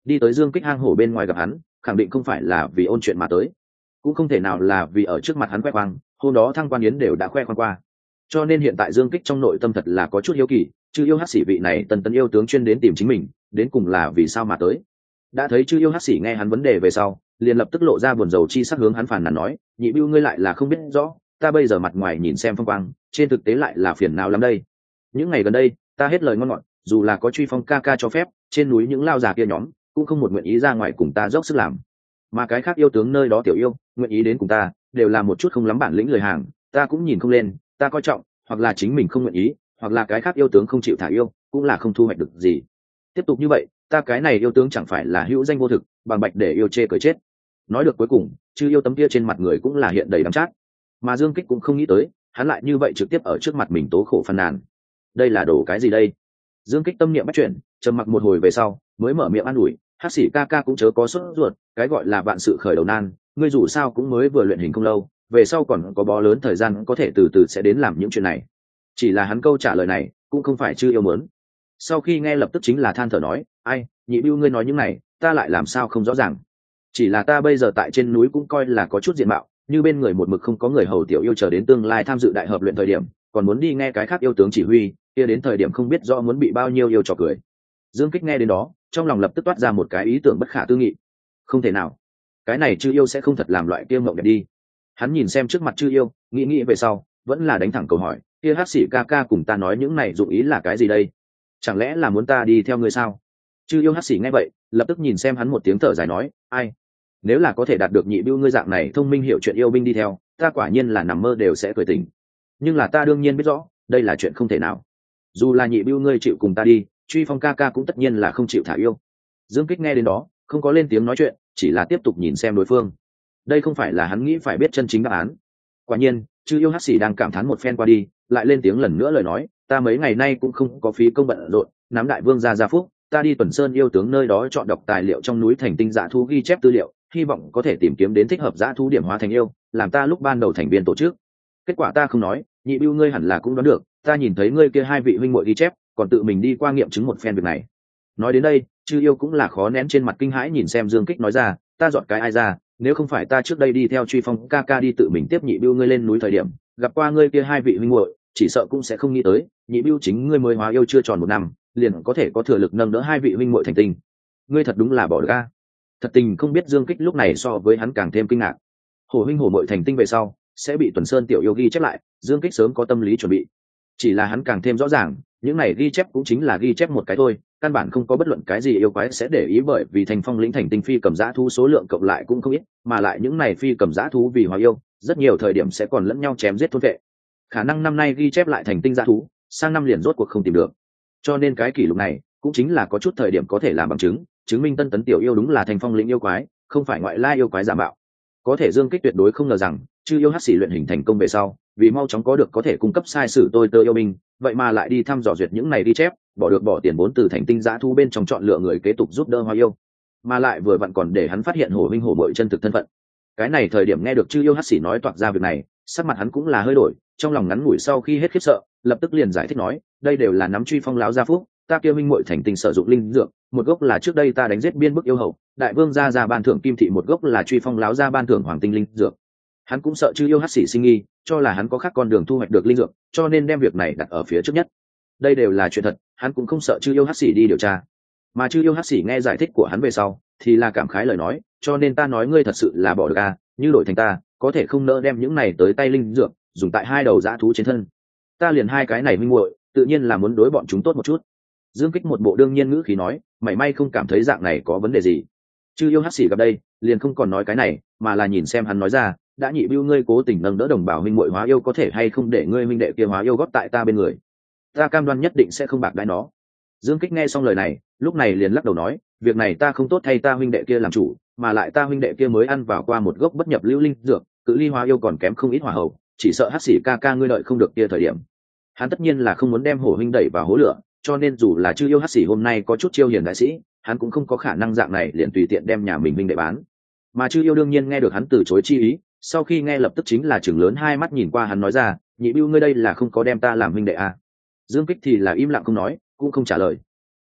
đi tới Dương Kích hang hổ bên ngoài gặp hắn khẳng định không phải là vì ôn chuyện mà tới, cũng không thể nào là vì ở trước mặt hắn khoe khoang, hôm đó Thăng Quan Yến đều đã khoe khoang qua. Cho nên hiện tại Dương Kích trong nội tâm thật là có chút hiếu kỳ, chư yêu hắc sĩ vị này tần tần yêu tướng chuyên đến tìm chính mình, đến cùng là vì sao mà tới. Đã thấy chư yêu hắc sĩ nghe hắn vấn đề về sau, liền lập tức lộ ra buồn rầu chi sắc hướng hắn phàn nàn nói, nhị bưu ngươi lại là không biết rõ, ta bây giờ mặt ngoài nhìn xem phong quang, trên thực tế lại là phiền não lắm đây. Những ngày gần đây, ta hết lời ngon ngọt, dù là có truy phong ca ca cho phép, trên núi những lao già kia nhóm cũng không một nguyện ý ra ngoài cùng ta dốc sức làm, mà cái khác yêu tướng nơi đó tiểu yêu nguyện ý đến cùng ta đều là một chút không lắm bản lĩnh lời hàng, ta cũng nhìn không lên, ta coi trọng hoặc là chính mình không nguyện ý, hoặc là cái khác yêu tướng không chịu thả yêu, cũng là không thu hoạch được gì. Tiếp tục như vậy, ta cái này yêu tướng chẳng phải là hữu danh vô thực, bằng bạch để yêu chê cười chết. Nói được cuối cùng, chư yêu tấm kia trên mặt người cũng là hiện đầy đắng chát, mà Dương Kích cũng không nghĩ tới hắn lại như vậy trực tiếp ở trước mặt mình tố khổ phàn nàn. Đây là đổ cái gì đây? Dương Kích tâm niệm bắt chuyển, trầm mặc một hồi về sau mới mở miệng an ủi, hắc sĩ ca ca cũng chớ có sốt ruột, cái gọi là vạn sự khởi đầu nan, ngươi dù sao cũng mới vừa luyện hình không lâu, về sau còn có bó lớn thời gian có thể từ từ sẽ đến làm những chuyện này. Chỉ là hắn câu trả lời này cũng không phải chưa yêu mớn. Sau khi nghe lập tức chính là than thở nói, ai, nhị bưu ngươi nói những này ta lại làm sao không rõ ràng. Chỉ là ta bây giờ tại trên núi cũng coi là có chút diện mạo, như bên người một mực không có người hầu tiểu yêu chờ đến tương lai tham dự đại hợp luyện thời điểm còn muốn đi nghe cái khác yêu tướng chỉ huy, kia đến thời điểm không biết rõ muốn bị bao nhiêu yêu trò cười. Dương Kích nghe đến đó trong lòng lập tức toát ra một cái ý tưởng bất khả tư nghị. Không thể nào, cái này chư yêu sẽ không thật làm loại kia mộng đẹp đi. Hắn nhìn xem trước mặt chư yêu, nghĩ nghĩ về sau vẫn là đánh thẳng câu hỏi, kia hắc sĩ ca ca cùng ta nói những này dụng ý là cái gì đây? Chẳng lẽ là muốn ta đi theo ngươi sao? Chư yêu hắc sĩ nghe vậy lập tức nhìn xem hắn một tiếng thở dài nói, ai, nếu là có thể đạt được nhị bưu ngươi dạng này thông minh hiểu chuyện yêu binh đi theo, ta quả nhiên là nằm mơ đều sẽ cười tỉnh. Nhưng là ta đương nhiên biết rõ đây là chuyện không thể nào. Dù là nhị bưu ngươi chịu cùng ta đi, truy phong ca ca cũng tất nhiên là không chịu thả yêu. Dương Kích nghe đến đó không có lên tiếng nói chuyện, chỉ là tiếp tục nhìn xem đối phương. Đây không phải là hắn nghĩ phải biết chân chính đáp án. Quả nhiên chư yêu hắc sĩ đang cảm thán một phen qua đi, lại lên tiếng lần nữa lời nói, ta mấy ngày nay cũng không có phí công bận rộn, nắm đại vương gia gia phúc, ta đi tuần sơn yêu tướng nơi đó chọn đọc tài liệu trong núi thành tinh dã thú ghi chép tư liệu, hy vọng có thể tìm kiếm đến thích hợp dã thú điểm hóa thành yêu, làm ta lúc ban đầu thành viên tổ chức. Kết quả ta không nói, nhị bưu ngươi hẳn là cũng đoán được, ta nhìn thấy ngươi kia hai vị huynh muội ghi chép, còn tự mình đi qua nghiệm chứng một phen việc này. Nói đến đây chư yêu cũng là khó nén trên mặt kinh hãi nhìn xem Dương Kích nói ra, ta dọn cái ai ra, nếu không phải ta trước đây đi theo truy phong ca ca đi tự mình tiếp nhị bưu ngươi lên núi thời điểm gặp qua ngươi kia hai vị huynh muội, chỉ sợ cũng sẽ không nghĩ tới nhị bưu chính ngươi mới hóa yêu chưa tròn một năm liền có thể có thừa lực nâng đỡ hai vị huynh muội thành tinh. Ngươi thật đúng là bỏ được a. Thật tình không biết Dương Kích lúc này so với hắn càng thêm kinh ngạc. Hổ huynh hổ muội thành tinh về sau sẽ bị tuần sơn tiểu yêu ghi chép lại, Dương Kích sớm có tâm lý chuẩn bị, chỉ là hắn càng thêm rõ ràng những này ghi chép cũng chính là ghi chép một cái thôi, căn bản không có bất luận cái gì yêu quái sẽ để ý, bởi vì thành phong lĩnh thành tinh phi cầm giã thú số lượng cộng lại cũng không ít, mà lại những này phi cầm giã thú vì hóa yêu rất nhiều thời điểm sẽ còn lẫn nhau chém giết thôn vệ, khả năng năm nay ghi chép lại thành tinh giã thú sang năm liền rốt cuộc không tìm được. Cho nên cái kỷ lục này cũng chính là có chút thời điểm có thể làm bằng chứng, chứng minh tân tấn tiểu yêu đúng là thành phong lĩnh yêu quái, không phải ngoại lai yêu quái giả mạo. Có thể Dương Kích tuyệt đối không ngờ rằng chư yêu hắc xỉ luyện hình thành công về sau, vì mau chóng có được có thể cung cấp sai sử tôi tơ yêu binh, vậy mà lại đi thăm dò duyệt những này ghi chép, bỏ được bỏ tiền vốn từ thành tinh giã thu bên trong chọn lựa người kế tục giúp đỡ hóa yêu, mà lại vừa vặn còn để hắn phát hiện hổ huynh hổ bội chân thực thân phận. Cái này thời điểm nghe được chư yêu hắc xỉ nói toạc ra việc này, sắc mặt hắn cũng là hơi đổi, trong lòng ngắn ngủi sau khi hết khiếp sợ, lập tức liền giải thích nói, đây đều là nắm truy phong láo gia phúc, ta kia huynh muội thành tinh sử dụng linh dược, một gốc là trước đây ta đánh giết biên bức yêu hậu đại vương gia gia ban thưởng kim thị, một gốc là truy phong láo gia ban thưởng hoàng tinh linh dược. Hắn cũng sợ chư yêu hắc xỉ sinh nghi, cho là hắn có khác con đường thu hoạch được linh dược, cho nên đem việc này đặt ở phía trước nhất. Đây đều là chuyện thật, hắn cũng không sợ chư yêu hắc xỉ đi điều tra. Mà chư yêu hắc xỉ nghe giải thích của hắn về sau thì là cảm khái lời nói, cho nên ta nói ngươi thật sự là bỏ được à, như đổi thành ta có thể không nỡ đem những này tới tay linh dược dùng tại hai đầu dã thú trên thân, ta liền hai cái này minh muội tự nhiên là muốn đối bọn chúng tốt một chút. Dương Kích một bộ đương nhiên ngữ khí nói, mảy may không cảm thấy dạng này có vấn đề gì. Chư yêu hắc xỉ gặp đây liền không còn nói cái này, mà là nhìn xem hắn nói ra, đã nhị bưu ngươi cố tình nâng đỡ đồng bào huynh muội hóa yêu, có thể hay không để ngươi huynh đệ kia hóa yêu góp tại ta bên người, ta cam đoan nhất định sẽ không bạc đãi nó. Dương Kích nghe xong lời này lúc này liền lắc đầu nói, việc này ta không tốt thay ta huynh đệ kia làm chủ, mà lại ta huynh đệ kia mới ăn vào qua một gốc bất nhập lưu linh dược, cự ly hóa yêu còn kém không ít hỏa hậu, chỉ sợ hắc xỉ ca ca ngươi đợi không được kia thời điểm. Hắn tất nhiên là không muốn đem hổ huynh đẩy vào hố lửa, cho nên dù là chư yêu hắc xỉ hôm nay có chút chiêu hiền đại sĩ, hắn cũng không có khả năng dạng này liền tùy tiện đem nhà mình huynh đệ bán. Mà chư yêu đương nhiên nghe được hắn từ chối chi ý, sau khi nghe lập tức chính là chừng lớn hai mắt nhìn qua hắn nói ra, nhị bưu ngươi đây là không có đem ta làm huynh đệ à. Dương Kích thì là im lặng không nói, cũng không trả lời.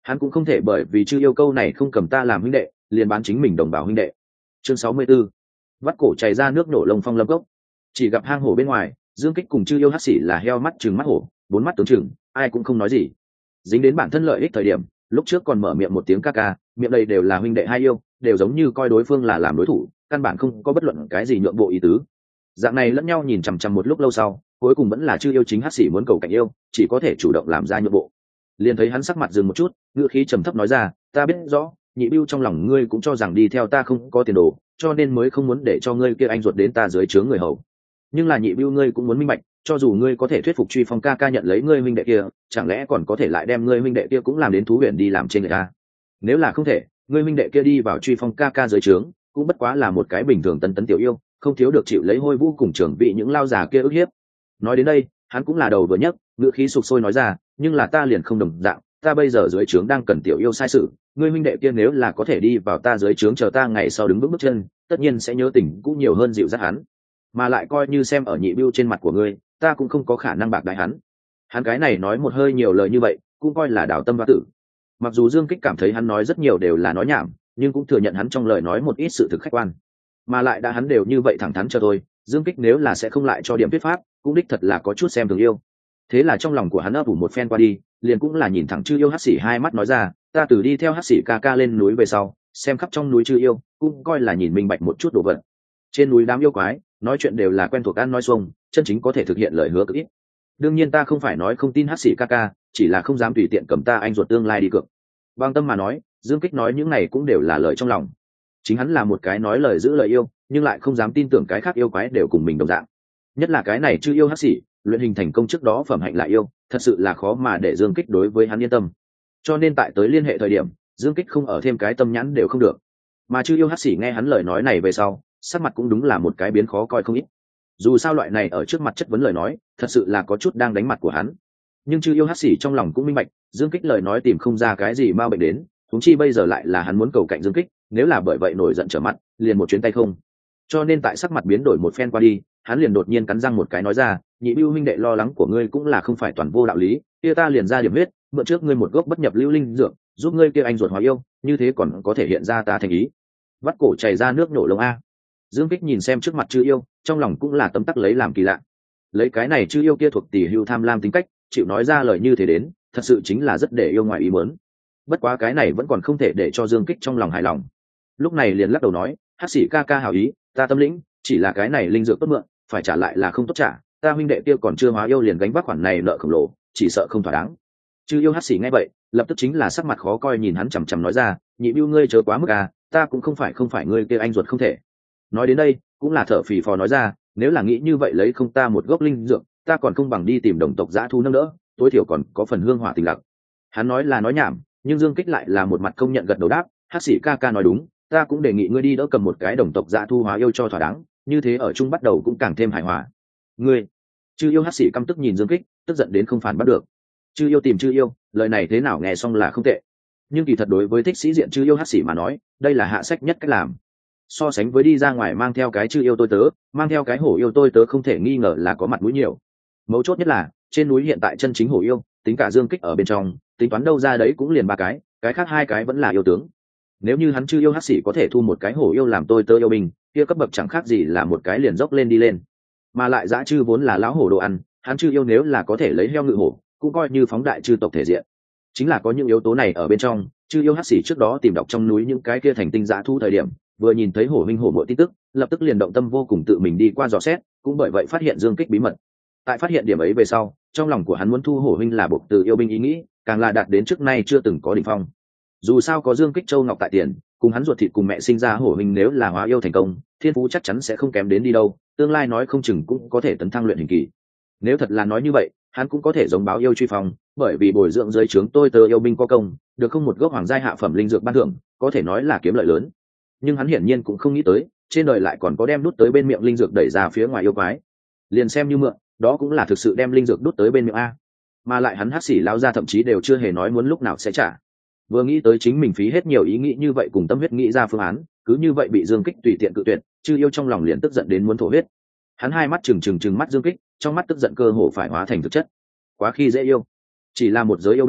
hắn cũng không thể bởi vì chư yêu câu này không cầm ta làm huynh đệ liền bán chính mình đồng bào huynh đệ. Chương sáu mươi 'Tư vắt cổ chảy ra nước nổ lông phong lâm gốc. Chỉ gặp hang hổ bên ngoài, Dương Kích cùng chư yêu hắc xỉ là heo mắt trừng mắt hổ, bốn mắt tướng trừng, ai cũng không nói gì. Dính đến bản thân lợi ích thời điểm, lúc trước còn mở miệng một tiếng ca ca, miệng đây đều là huynh đệ hai yêu, đều giống như coi đối phương là làm đối thủ, căn bản không có bất luận cái gì nhượng bộ ý tứ. Dạng này lẫn nhau nhìn chằm chằm một lúc lâu sau, cuối cùng vẫn là chư yêu chính hắc xỉ muốn cầu cạnh yêu, chỉ có thể chủ động làm ra nhượng bộ. Liền thấy hắn sắc mặt dừng một chút, ngữ khí trầm thấp nói ra, ta biết rõ, nhị bưu trong lòng ngươi cũng cho rằng đi theo ta không có tiền đồ, cho nên mới không muốn để cho ngươi kia anh ruột đến ta dưới trướng người hầu. Nhưng là nhị bưu ngươi cũng muốn minh bạch, cho dù ngươi có thể thuyết phục Truy Phong ca ca nhận lấy ngươi huynh đệ kia, chẳng lẽ còn có thể lại đem ngươi huynh đệ kia cũng làm đến thú huyện đi làm trên người ta? Nếu là không thể, ngươi huynh đệ kia đi vào Truy Phong ca ca dưới trướng, cũng bất quá là một cái bình thường tân tấn tiểu yêu, không thiếu được chịu lấy hôi vũ cùng trưởng vị những lao già kia ức hiếp. Nói đến đây, hắn cũng là đầu vừa nhấc, ngữ khí sục sôi nói ra, nhưng là ta liền không đồng dạng, ta bây giờ dưới trướng đang cần tiểu yêu sai sự, ngươi huynh đệ kia nếu là có thể đi vào ta dưới trướng chờ ta ngày sau đứng bước bước chân, tất nhiên sẽ nhớ tình cũng nhiều hơn dịu dắt hắn, mà lại coi như xem ở nhị bưu trên mặt của ngươi, ta cũng không có khả năng bạc đại hắn. Hắn cái này nói một hơi nhiều lời như vậy, cũng coi là đảo tâm và tử. Mặc dù Dương Kích cảm thấy hắn nói rất nhiều đều là nói nhảm, nhưng cũng thừa nhận hắn trong lời nói một ít sự thực khách quan, mà lại đã hắn đều như vậy thẳng thắn cho tôi, Dương Kích nếu là sẽ không lại cho điểm thuyết pháp, cũng đích thật là có chút xem thường yêu. Thế là trong lòng của hắn ấp ủ một phen qua đi, liền cũng là nhìn thẳng chư yêu hắc xỉ hai mắt nói ra, ta từ đi theo hắc xỉ ca ca lên núi về sau, xem khắp trong núi chư yêu, cũng coi là nhìn minh bạch một chút đồ vật. Trên núi đám yêu quái, nói chuyện đều là quen thuộc ăn nói xuông, chân chính có thể thực hiện lời hứa cực ít. Đương nhiên ta không phải nói không tin hắc xỉ ca ca, chỉ là không dám tùy tiện cầm ta anh ruột tương lai đi cược. Bằng tâm mà nói, Dương Kích nói những này cũng đều là lời trong lòng. Chính hắn là một cái nói lời giữ lời yêu, nhưng lại không dám tin tưởng cái khác yêu quái đều cùng mình đồng dạng. Nhất là cái này chư yêu hắc xỉ, luyện hình thành công trước đó phẩm hạnh lại yêu, thật sự là khó mà để Dương Kích đối với hắn yên tâm. Cho nên tại tới liên hệ thời điểm, Dương Kích không ở thêm cái tâm nhãn đều không được. Mà chư yêu hắc xỉ nghe hắn lời nói này về sau, sắc mặt cũng đúng là một cái biến khó coi không ít. Dù sao loại này ở trước mặt chất vấn lời nói, thật sự là có chút đang đánh mặt của hắn. Nhưng chư yêu hắc xỉ trong lòng cũng minh bạch, Dương Kích lời nói tìm không ra cái gì ma bệnh đến, huống chi bây giờ lại là hắn muốn cầu cạnh Dương Kích, nếu là bởi vậy nổi giận trở mặt, liền một chuyến tay không. Cho nên tại sắc mặt biến đổi một phen qua đi, hắn liền đột nhiên cắn răng một cái nói ra, nhị bưu huynh đệ lo lắng của ngươi cũng là không phải toàn vô đạo lý, kia ta liền ra điểm huyết, mượn trước ngươi một gốc bất nhập lưu linh dược, giúp ngươi kia anh ruột hóa yêu, như thế còn có thể hiện ra ta thành ý. Vắt cổ chảy ra nước nổ lông a. Dương Kích nhìn xem trước mặt chư yêu, trong lòng cũng là tấm tắc lấy làm kỳ lạ. Lấy cái này chư yêu kia thuộc tỷ hưu tham lam tính cách, chịu nói ra lời như thế đến, thật sự chính là rất để yêu ngoài ý muốn. Bất quá cái này vẫn còn không thể để cho Dương Kích trong lòng hài lòng. Lúc này liền lắc đầu nói, hắc xỉ ca ca hảo ý, ta tâm lĩnh, chỉ là cái này linh dược tốt mượn, phải trả lại là không tốt trả, ta huynh đệ kia còn chưa hóa yêu liền gánh vác khoản này nợ khổng lồ, chỉ sợ không thỏa đáng. Chư yêu hắc xỉ nghe vậy, lập tức chính là sắc mặt khó coi nhìn hắn chằm chằm nói ra, nhị bưu ngươi chớ quá mức à, ta cũng không phải không phải ngươi kia anh ruột không thể. Nói đến đây, cũng là thở phì phò nói ra, nếu là nghĩ như vậy lấy không ta một gốc linh dược, ta còn không bằng đi tìm đồng tộc dã thu nâng đỡ, tối thiểu còn có phần hương hỏa tình lặng. Hắn nói là nói nhảm, nhưng Dương Kích lại là một mặt công nhận gật đầu đáp, hắc xỉ ca ca nói đúng, ta cũng đề nghị ngươi đi đỡ cầm một cái đồng tộc dã thu hóa yêu cho thỏa đáng, như thế ở chung bắt đầu cũng càng thêm hài hòa. Ngươi, chư yêu hắc xỉ căm tức nhìn Dương Kích, tức giận đến không phản bắt được. Chư yêu tìm chư yêu, lời này thế nào nghe xong là không tệ, nhưng kỳ thật đối với thích sĩ diện chư yêu hắc xỉ mà nói, đây là hạ sách nhất cách làm. So sánh với đi ra ngoài mang theo cái chư yêu tôi tớ, mang theo cái hổ yêu tôi tớ không thể nghi ngờ là có mặt mũi nhiều. Mấu chốt nhất là trên núi hiện tại chân chính hổ yêu, tính cả Dương Kích ở bên trong, tính toán đâu ra đấy cũng liền ba cái, cái khác hai cái vẫn là yêu tướng. Nếu như hắn chư yêu hắc xỉ có thể thu một cái hổ yêu làm tôi tớ yêu binh, kia cấp bậc chẳng khác gì là một cái liền dốc lên đi lên. Mà lại dã chư vốn là lão hổ đồ ăn, hắn chư yêu nếu là có thể lấy heo ngự hổ, cũng coi như phóng đại chư tộc thể diện. Chính là có những yếu tố này ở bên trong, chư yêu hắc xỉ trước đó tìm đọc trong núi những cái kia thành tinh dã thu thời điểm, vừa nhìn thấy hổ minh hổ muội tin tức, lập tức liền động tâm vô cùng tự mình đi qua dò xét, cũng bởi vậy phát hiện Dương Kích bí mật. Tại phát hiện điểm ấy về sau, trong lòng của hắn muốn thu hổ minh là buộc từ yêu binh ý nghĩ, càng là đạt đến trước nay chưa từng có đỉnh phong. Dù sao có Dương Kích châu ngọc tại tiền, cùng hắn ruột thịt cùng mẹ sinh ra hổ minh nếu là hóa yêu thành công, thiên phú chắc chắn sẽ không kém đến đi đâu, tương lai nói không chừng cũng có thể tấn thăng luyện hình kỳ. Nếu thật là nói như vậy, hắn cũng có thể giống báo yêu truy phong, bởi vì bồi dưỡng dưới trướng tôi tớ yêu binh có công, được không một gốc hoàng giai hạ phẩm linh dược ban thưởng, có thể nói là kiếm lợi lớn. Nhưng hắn hiển nhiên cũng không nghĩ tới, trên đời lại còn có đem đút tới bên miệng linh dược đẩy ra phía ngoài yêu quái. Liền xem như mượn, đó cũng là thực sự đem linh dược đút tới bên miệng a. Mà lại hắn hắc xỉ lão ra thậm chí đều chưa hề nói muốn lúc nào sẽ trả. Vừa nghĩ tới chính mình phí hết nhiều ý nghĩ như vậy cùng tâm huyết nghĩ ra phương án, cứ như vậy bị Dương Kích tùy tiện cự tuyệt, chư yêu trong lòng liền tức giận đến muốn thổ huyết. Hắn hai mắt trừng trừng trừng mắt Dương Kích, trong mắt tức giận cơ hồ phải hóa thành thực chất. Quá khi dễ yêu, chỉ là một giới yêu binh,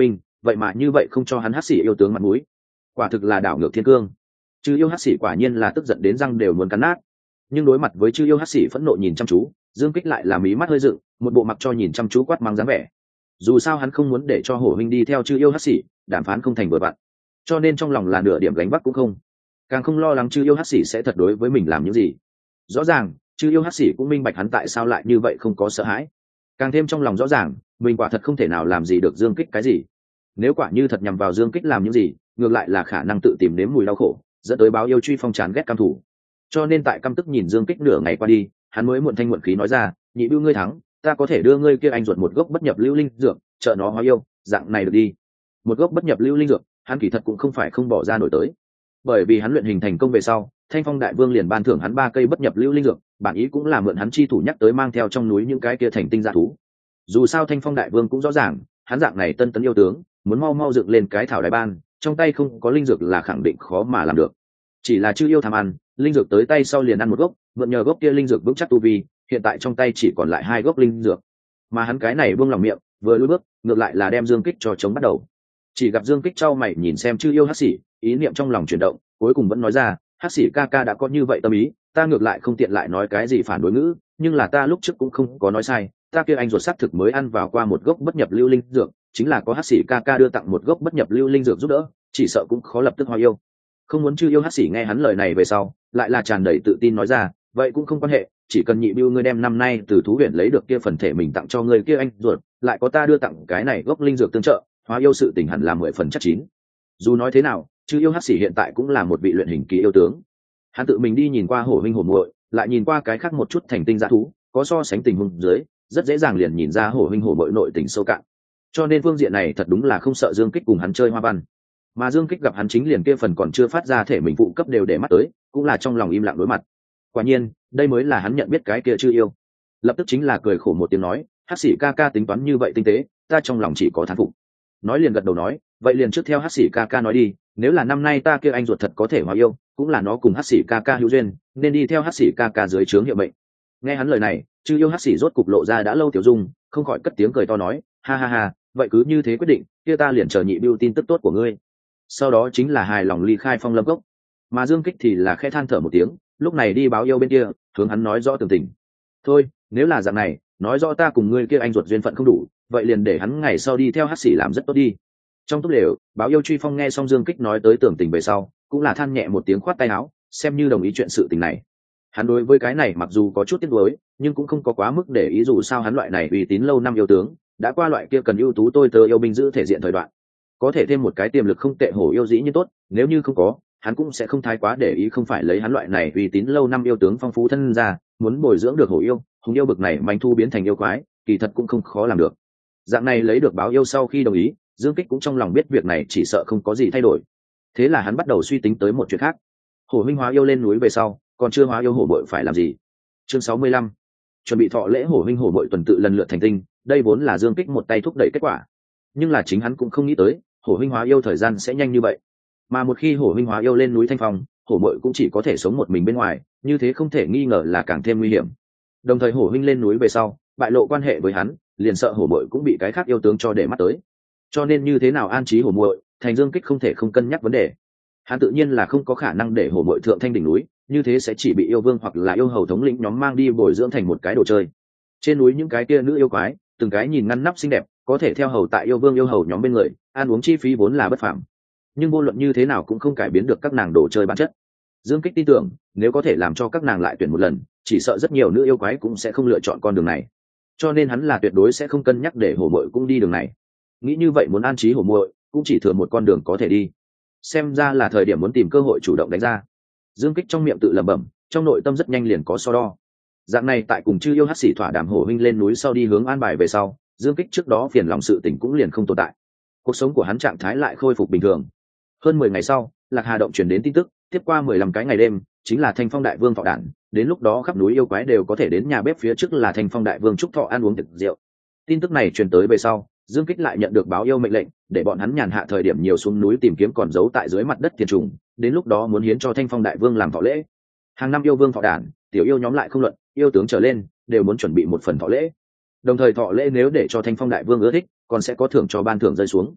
vậy mà như vậy không cho hắn hắc xỉ yêu tướng mặt mũi, quả thực là đảo ngược thiên cương. Chư yêu hắc xỉ quả nhiên là tức giận đến răng đều muốn cắn nát. Nhưng đối mặt với chư yêu hắc xỉ phẫn nộ nhìn chăm chú, Dương Kích lại là mí mắt hơi dựng, một bộ mặc cho nhìn chăm chú quát mắng dáng vẻ. Dù sao hắn không muốn để cho hổ huynh đi theo chư yêu hắc xỉ, đàm phán không thành vừa vặn, cho nên trong lòng là nửa điểm gánh vác cũng không, càng không lo lắng chư yêu hắc xỉ sẽ thật đối với mình làm những gì. Rõ ràng chư yêu hắc xỉ cũng minh bạch hắn tại sao lại như vậy, không có sợ hãi, càng thêm trong lòng rõ ràng mình quả thật không thể nào làm gì được Dương Kích cái gì. Nếu quả như thật nhằm vào Dương Kích làm những gì, ngược lại là khả năng tự tìm nếm mùi đau khổ, dẫn tới báo yêu truy phong chán ghét cam thủ. Cho nên tại căm tức nhìn Dương Kích nửa ngày qua đi, hắn mới muộn thanh muộn khí nói ra, nhị bưu ngươi thắng, ta có thể đưa ngươi kia anh ruột một gốc bất nhập lưu linh dược, trợ nó hóa yêu, dạng này được đi. Một gốc bất nhập lưu linh dược, hắn kỳ thật cũng không phải không bỏ ra nổi tới, bởi vì hắn luyện hình thành công về sau, Thanh Phong Đại Vương liền ban thưởng hắn ba cây bất nhập lưu linh dược, bản ý cũng là mượn hắn chi thủ nhắc tới mang theo trong núi những cái kia thành tinh dạ thú. Dù sao Thanh Phong Đại Vương cũng rõ ràng, hắn dạng này tân tấn yêu tướng, muốn mau mau dựng lên cái thảo đại ban, trong tay không có linh dược là khẳng định khó mà làm được. Chỉ là chư yêu tham ăn, linh dược tới tay sau liền ăn một gốc, mượn nhờ gốc kia linh dược vững chắc tu vi, hiện tại trong tay chỉ còn lại hai gốc linh dược. Mà hắn cái này buông lòng miệng, vừa lùi bước, ngược lại là đem Dương Kích cho chống bắt đầu. Chỉ gặp Dương Kích trao mày nhìn xem chư yêu hắc xỉ, ý niệm trong lòng chuyển động, cuối cùng vẫn nói ra, hắc xỉ ca ca đã có như vậy tâm ý, ta ngược lại không tiện lại nói cái gì phản đối ngữ, nhưng là ta lúc trước cũng không có nói sai, ta kia anh ruột xác thực mới ăn vào qua một gốc bất nhập lưu linh dược, chính là có hắc xỉ ca ca đưa tặng một gốc bất nhập lưu linh dược giúp đỡ, chỉ sợ cũng khó lập tức hóa yêu. Không muốn chư yêu hắc xỉ nghe hắn lời này về sau, lại là tràn đầy tự tin nói ra, vậy cũng không quan hệ, chỉ cần nhị bưu ngươi đem năm nay từ thú huyện lấy được kia phần thể mình tặng cho ngươi kia anh ruột, lại có ta đưa tặng cái này gốc linh dược tương trợ, hóa yêu sự tình hẳn là mười phần chắc chín. Dù nói thế nào, chư yêu hắc xỉ hiện tại cũng là một vị luyện hình kỳ yêu tướng, hắn tự mình đi nhìn qua hổ huynh hổ muội, lại nhìn qua cái khác một chút thành tinh dã thú, có so sánh tình huống dưới, rất dễ dàng liền nhìn ra hổ huynh hổ muội nội tình sâu cạn. Cho nên phương diện này thật đúng là không sợ Dương Kích cùng hắn chơi hoa văn. Mà Dương Kích gặp hắn chính liền kia phần còn chưa phát ra thể mình phụ cấp đều để mắt tới, cũng là trong lòng im lặng đối mặt. Quả nhiên, đây mới là hắn nhận biết cái kia chư yêu. Lập tức chính là cười khổ một tiếng nói, hắc xỉ ca ca tính toán như vậy tinh tế, ta trong lòng chỉ có thán phục. Nói liền gật đầu nói, vậy liền trước theo hắc xỉ ca ca nói đi, nếu là năm nay ta kia anh ruột thật có thể hóa yêu, cũng là nó cùng hắc xỉ ca ca hữu duyên, nên đi theo hắc xỉ ca ca dưới trướng hiệu mệnh. Nghe hắn lời này, chư yêu hắc xỉ rốt cục lộ ra đã lâu tiểu dung, không khỏi cất tiếng cười to nói, ha ha ha, vậy cứ như thế quyết định, kia ta liền chờ nhị bưu tin tức tốt của ngươi. Sau đó chính là hài lòng ly khai Phong Lâm Cốc, mà Dương Kích thì là khẽ than thở một tiếng, lúc này đi báo yêu bên kia, hướng hắn nói rõ tường tình. Thôi, nếu là dạng này, nói rõ ta cùng ngươi kia anh ruột duyên phận không đủ, vậy liền để hắn ngày sau đi theo hắc xỉ làm rất tốt đi. Trong túc đều, báo yêu truy phong nghe xong Dương Kích nói tới tưởng tình về sau, cũng là than nhẹ một tiếng khoát tay áo, xem như đồng ý chuyện sự tình này. Hắn đối với cái này mặc dù có chút tiếc nuối, nhưng cũng không có quá mức để ý, dù sao hắn loại này uy tín lâu năm yêu tướng, đã qua loại kia cần ưu tú tôi tớ yêu binh giữ thể diện thời đoạn. Có thể thêm một cái tiềm lực không tệ hổ yêu dĩ như tốt, nếu như không có, hắn cũng sẽ không thái quá để ý, không phải lấy hắn loại này uy tín lâu năm yêu tướng phong phú thân ra, muốn bồi dưỡng được hổ yêu, hùng yêu bực này manh thu biến thành yêu quái, kỳ thật cũng không khó làm được. Dạng này lấy được báo yêu sau khi đồng ý, Dương Kích cũng trong lòng biết việc này chỉ sợ không có gì thay đổi. Thế là hắn bắt đầu suy tính tới một chuyện khác. Hổ huynh hóa yêu lên núi về sau, còn chưa hóa yêu hổ bội phải làm gì? Chương sáu mươi lăm, chuẩn bị thọ lễ hổ huynh hổ bội tuần tự lần lượt thành tinh, đây vốn là Dương Kích một tay thúc đẩy kết quả. Nhưng là chính hắn cũng không nghĩ tới, hổ huynh hóa yêu thời gian sẽ nhanh như vậy. Mà một khi hổ huynh hóa yêu lên núi Thanh Phong, hổ bội cũng chỉ có thể sống một mình bên ngoài, như thế không thể nghi ngờ là càng thêm nguy hiểm. Đồng thời hổ huynh lên núi về sau, bại lộ quan hệ với hắn, liền sợ hổ bội cũng bị cái khác yêu tướng cho để mắt tới. Cho nên như thế nào an trí hổ muội, thành Dương Kích không thể không cân nhắc vấn đề. Hắn tự nhiên là không có khả năng để hổ muội thượng thanh đỉnh núi, như thế sẽ chỉ bị yêu vương hoặc là yêu hầu thống lĩnh nhóm mang đi bồi dưỡng thành một cái đồ chơi. Trên núi những cái kia nữ yêu quái, từng cái nhìn ngăn nắp xinh đẹp, có thể theo hầu tại yêu vương yêu hầu nhóm bên người, ăn uống chi phí vốn là bất phàm. Nhưng vô luận như thế nào cũng không cải biến được các nàng đồ chơi bản chất. Dương Kích tin tưởng, nếu có thể làm cho các nàng lại tuyển một lần, chỉ sợ rất nhiều nữ yêu quái cũng sẽ không lựa chọn con đường này. Cho nên hắn là tuyệt đối sẽ không cân nhắc để hổ muội cũng đi đường này. Nghĩ như vậy muốn an trí hổ muội, cũng chỉ thừa một con đường có thể đi. Xem ra là thời điểm muốn tìm cơ hội chủ động đánh ra. Dương Kích trong miệng tự lẩm bẩm, trong nội tâm rất nhanh liền có so đo. Dạng này tại cùng chư yêu hắc xỉ thỏa đàm hổ huynh lên núi sau đi hướng an bài về sau, Dương Kích trước đó phiền lòng sự tình cũng liền không tồn tại. Cuộc sống của hắn trạng thái lại khôi phục bình thường. Hơn mười ngày sau, Lạc Hà động truyền đến tin tức, tiếp qua mười lăm cái ngày đêm, chính là Thanh Phong Đại Vương thọ đản, đến lúc đó khắp núi yêu quái đều có thể đến nhà bếp phía trước là Thanh Phong Đại Vương chúc thọ ăn uống tiệc rượu. Tin tức này truyền tới về sau, Dương Kích lại nhận được báo yêu mệnh lệnh, để bọn hắn nhàn hạ thời điểm nhiều xuống núi tìm kiếm còn giấu tại dưới mặt đất thiên trùng, đến lúc đó muốn hiến cho Thanh Phong Đại Vương làm thọ lễ. Hàng năm yêu vương thọ đản, tiểu yêu nhóm lại không luận, yêu tướng trở lên đều muốn chuẩn bị một phần thọ lễ. Đồng thời thọ lễ nếu để cho Thanh Phong Đại Vương ưa thích, còn sẽ có thưởng cho ban thưởng rơi xuống.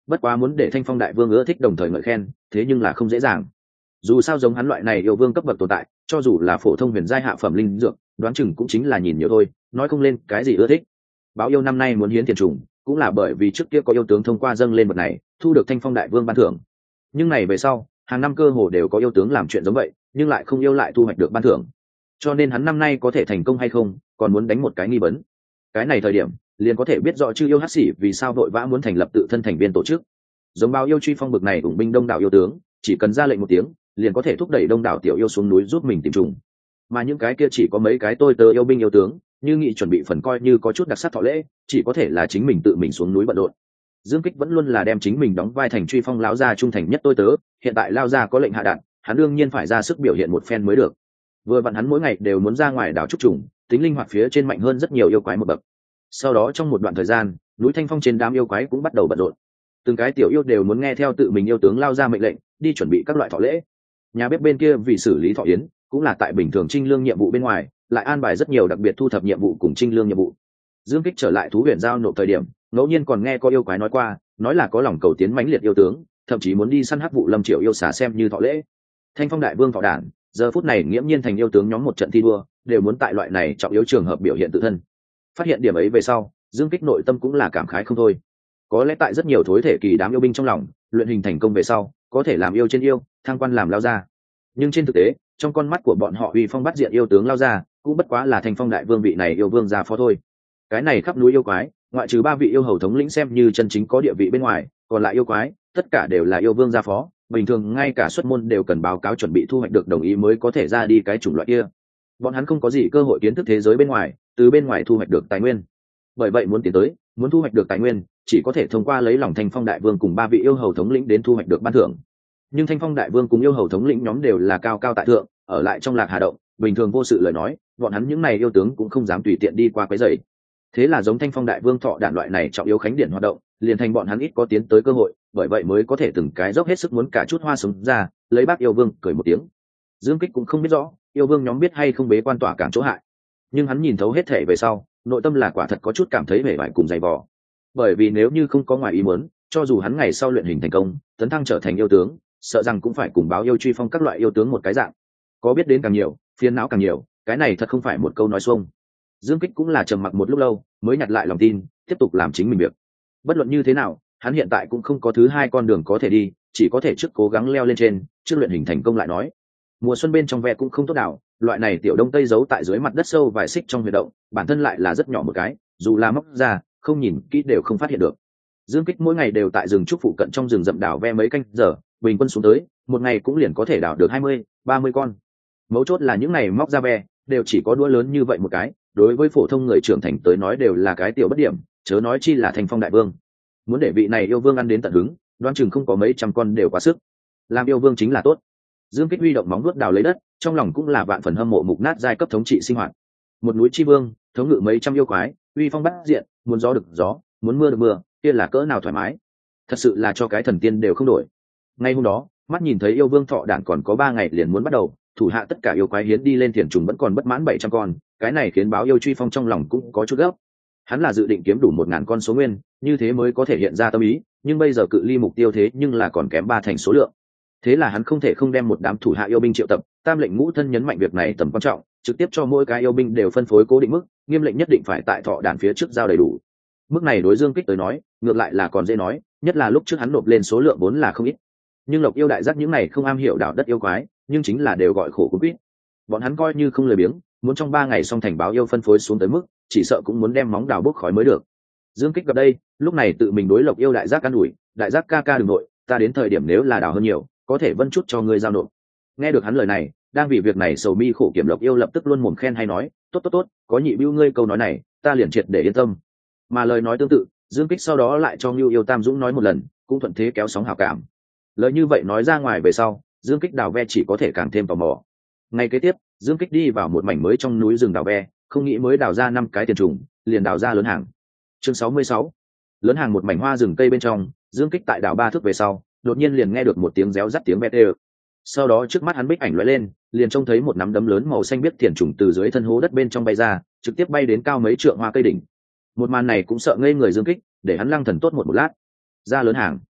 bất quá muốn để Thanh Phong đại vương ưa thích đồng thời ngợi khen thế nhưng là không dễ dàng. Dù sao giống hắn loại này yêu vương cấp bậc tồn tại, cho dù là phổ thông huyền giai hạ phẩm linh dược, đoán chừng cũng chính là nhìn nhiều thôi, nói không lên cái gì ưa thích. Báo yêu năm nay muốn hiến tiền trùng, cũng là bởi vì trước kia có yêu tướng thông qua dâng lên bậc này, thu được Thanh Phong đại vương ban thưởng. Nhưng này về sau, hàng năm cơ hồ đều có yêu tướng làm chuyện giống vậy, nhưng lại không yêu lại thu hoạch được ban thưởng. Cho nên hắn năm nay có thể thành công hay không, còn muốn đánh một cái nghi vấn. Cái này thời điểm, liền có thể biết rõ chư yêu hắc sĩ vì sao vội vã muốn thành lập tự thân thành viên tổ chức. Giống Báo yêu truy phong bậc này ủng binh đông đảo yêu tướng, chỉ cần ra lệnh một tiếng, liền có thể thúc đẩy đông đảo tiểu yêu xuống núi giúp mình tìm trùng. Mà những cái kia chỉ có mấy cái tôi tớ yêu binh yêu tướng, như nghị chuẩn bị phần coi như có chút đặc sắc thọ lễ, chỉ có thể là chính mình tự mình xuống núi bận rộn. Dương Kích vẫn luôn là đem chính mình đóng vai thành truy phong lão gia trung thành nhất tôi tớ, hiện tại lao gia có lệnh hạ đạn, hắn đương nhiên phải ra sức biểu hiện một phen mới được. Vừa vặn hắn mỗi ngày đều muốn ra ngoài đảo trúc trùng, tính linh hoạt phía trên mạnh hơn rất nhiều yêu quái một bậc. Sau đó trong một đoạn thời gian, núi Thanh Phong trên đám yêu quái cũng bắt đầu bận rộn. Từng cái tiểu yêu đều muốn nghe theo tự mình yêu tướng lao ra mệnh lệnh, đi chuẩn bị các loại thọ lễ. Nhà bếp bên kia vì xử lý thọ yến, cũng là tại bình thường trinh lương nhiệm vụ bên ngoài, lại an bài rất nhiều đặc biệt thu thập nhiệm vụ cùng trinh lương nhiệm vụ. Dương Kích trở lại thú huyền giao nộp thời điểm, ngẫu nhiên còn nghe có yêu quái nói qua, nói là có lòng cầu tiến mãnh liệt yêu tướng, thậm chí muốn đi săn hắc vụ lâm triệu yêu xả xem như thọ lễ. Thanh Phong đại vương thọ đản, giờ phút này nghiễm nhiên thành yêu tướng nhóm một trận thi đua, đều muốn tại loại này trọng yếu trường hợp biểu hiện tự thân. Phát hiện điểm ấy về sau, Dương Kích nội tâm cũng là cảm khái không thôi. Có lẽ tại rất nhiều thối thể kỳ đám yêu binh trong lòng, luyện hình thành công về sau, có thể làm yêu trên yêu, thăng quan làm lao ra. Nhưng trên thực tế, trong con mắt của bọn họ uy phong bắt diện yêu tướng lao ra, cũng bất quá là Thanh Phong đại vương vị này yêu vương gia phó thôi. Cái này khắp núi yêu quái, ngoại trừ ba vị yêu hầu thống lĩnh xem như chân chính có địa vị bên ngoài, còn lại yêu quái, tất cả đều là yêu vương gia phó, bình thường ngay cả xuất môn đều cần báo cáo chuẩn bị thu hoạch được đồng ý mới có thể ra đi cái chủng loại kia. Bọn hắn không có gì cơ hội kiến thức thế giới bên ngoài, từ bên ngoài thu hoạch được tài nguyên. Bởi vậy muốn tiến tới, muốn thu hoạch được tài nguyên, chỉ có thể thông qua lấy lòng Thanh Phong đại vương cùng ba vị yêu hầu thống lĩnh đến thu hoạch được ban thưởng. Nhưng Thanh Phong đại vương cùng yêu hầu thống lĩnh nhóm đều là cao cao tại thượng, ở lại trong Lạc Hà động, bình thường vô sự lời nói, bọn hắn những này yêu tướng cũng không dám tùy tiện đi qua quấy rầy. Thế là giống Thanh Phong đại vương thọ đản loại này trọng yếu khánh điển hoạt động, liền thành bọn hắn ít có tiến tới cơ hội, bởi vậy mới có thể từng cái dốc hết sức muốn cả chút hoa sống ra, lấy bác yêu vương cười một tiếng. Dương Kích cũng không biết rõ, yêu vương nhóm biết hay không bế quan tỏa cản chỗ hại, nhưng hắn nhìn thấu hết thể về sau, nội tâm là quả thật có chút cảm thấy vẻ vải cùng dày vò. Bởi vì nếu như không có ngoài ý muốn, cho dù hắn ngày sau luyện hình thành công, tấn thăng trở thành yêu tướng, sợ rằng cũng phải cùng Báo yêu truy phong các loại yêu tướng một cái dạng. Có biết đến càng nhiều, phiền não càng nhiều, cái này thật không phải một câu nói xuông. Dương Kích cũng là trầm mặc một lúc lâu, mới nhặt lại lòng tin, tiếp tục làm chính mình việc. Bất luận như thế nào, hắn hiện tại cũng không có thứ hai con đường có thể đi, chỉ có thể trước cố gắng leo lên trên, trước luyện hình thành công lại nói. Mùa xuân bên trong ve cũng không tốt nào, loại này tiểu đông tây giấu tại dưới mặt đất sâu vài xích trong huyệt động, bản thân lại là rất nhỏ một cái, dù là móc ra, không nhìn kỹ đều không phát hiện được. Dương Kích mỗi ngày đều tại rừng trúc phụ cận trong rừng rậm đào ve mấy canh giờ, bình quân xuống tới, một ngày cũng liền có thể đào được hai mươi, ba mươi con. Mấu chốt là những này móc ra ve, đều chỉ có đũa lớn như vậy một cái, đối với phổ thông người trưởng thành tới nói đều là cái tiểu bất điểm, chớ nói chi là Thanh Phong đại vương. Muốn để vị này yêu vương ăn đến tận hứng, đoán chừng không có mấy trăm con đều quá sức. Làm yêu vương chính là tốt. Dương Kích huy động móng vuốt đào lấy đất, trong lòng cũng là vạn phần hâm mộ mục nát giai cấp thống trị sinh hoạt. Một núi chi vương, thống ngự mấy trăm yêu quái, uy phong bát diện, muốn gió được gió, muốn mưa được mưa, kia là cỡ nào thoải mái. Thật sự là cho cái thần tiên đều không đổi. Ngay hôm đó, mắt nhìn thấy yêu vương thọ đản còn có ba ngày liền muốn bắt đầu, thủ hạ tất cả yêu quái hiến đi lên thiền trùng vẫn còn bất mãn bảy trăm con, cái này khiến Báo yêu truy phong trong lòng cũng có chút gấp. Hắn là dự định kiếm đủ một ngàn con số nguyên, như thế mới có thể hiện ra tâm ý, nhưng bây giờ cự ly mục tiêu thế nhưng là còn kém ba thành số lượng. Thế là hắn không thể không đem một đám thủ hạ yêu binh triệu tập, tam lệnh ngũ thân nhấn mạnh việc này tầm quan trọng, trực tiếp cho mỗi cái yêu binh đều phân phối cố định mức, nghiêm lệnh nhất định phải tại thọ đản phía trước giao đầy đủ. Mức này đối Dương Kích tới nói, ngược lại là còn dễ nói, nhất là lúc trước hắn nộp lên số lượng vốn là không ít. Nhưng Lộc yêu đại giác những này không am hiểu đảo đất yêu quái, nhưng chính là đều gọi khổ cũng biết. Bọn hắn coi như không lười biếng, muốn trong ba ngày xong thành Báo yêu phân phối xuống tới mức, chỉ sợ cũng muốn đem móng đào bốc khói mới được. Dương Kích gặp đây, lúc này tự mình đối Lộc yêu đại giác can ủi, đại giác ca ca đừng nội, ta đến thời điểm nếu là đào hơn nhiều, có thể vân chút cho ngươi giao nộp. Nghe được hắn lời này, đang vì việc này sầu mi khổ kiểm Lộc yêu lập tức luôn mồm khen hay nói, tốt tốt tốt, có nhị bưu ngươi câu nói này, ta liền triệt để yên tâm. Mà lời nói tương tự, Dương Kích sau đó lại cho Nưu Yêu Tam Dũng nói một lần, cũng thuận thế kéo sóng hảo cảm. Lời như vậy nói ra ngoài về sau, Dương Kích đào ve chỉ có thể càng thêm tò mò. Ngày kế tiếp, Dương Kích đi vào một mảnh mới trong núi rừng đào ve, không nghĩ mới đào ra năm cái tiền trùng, liền đào ra lớn hàng. Chương sáu mươi sáu. Lớn hàng một mảnh hoa rừng cây bên trong, Dương Kích tại đào ba thước về sau, đột nhiên liền nghe được một tiếng réo rắt tiếng ve tê. Sau đó trước mắt hắn bích ảnh lóe lên, liền trông thấy một nắm đấm lớn màu xanh biếc tiền trùng từ dưới thân hố đất bên trong bay ra, trực tiếp bay đến cao mấy trượng hoa cây đỉnh. Một màn này cũng sợ ngây người Dương Kích, để hắn lăng thần tốt một một lát. Ra lớn hàng.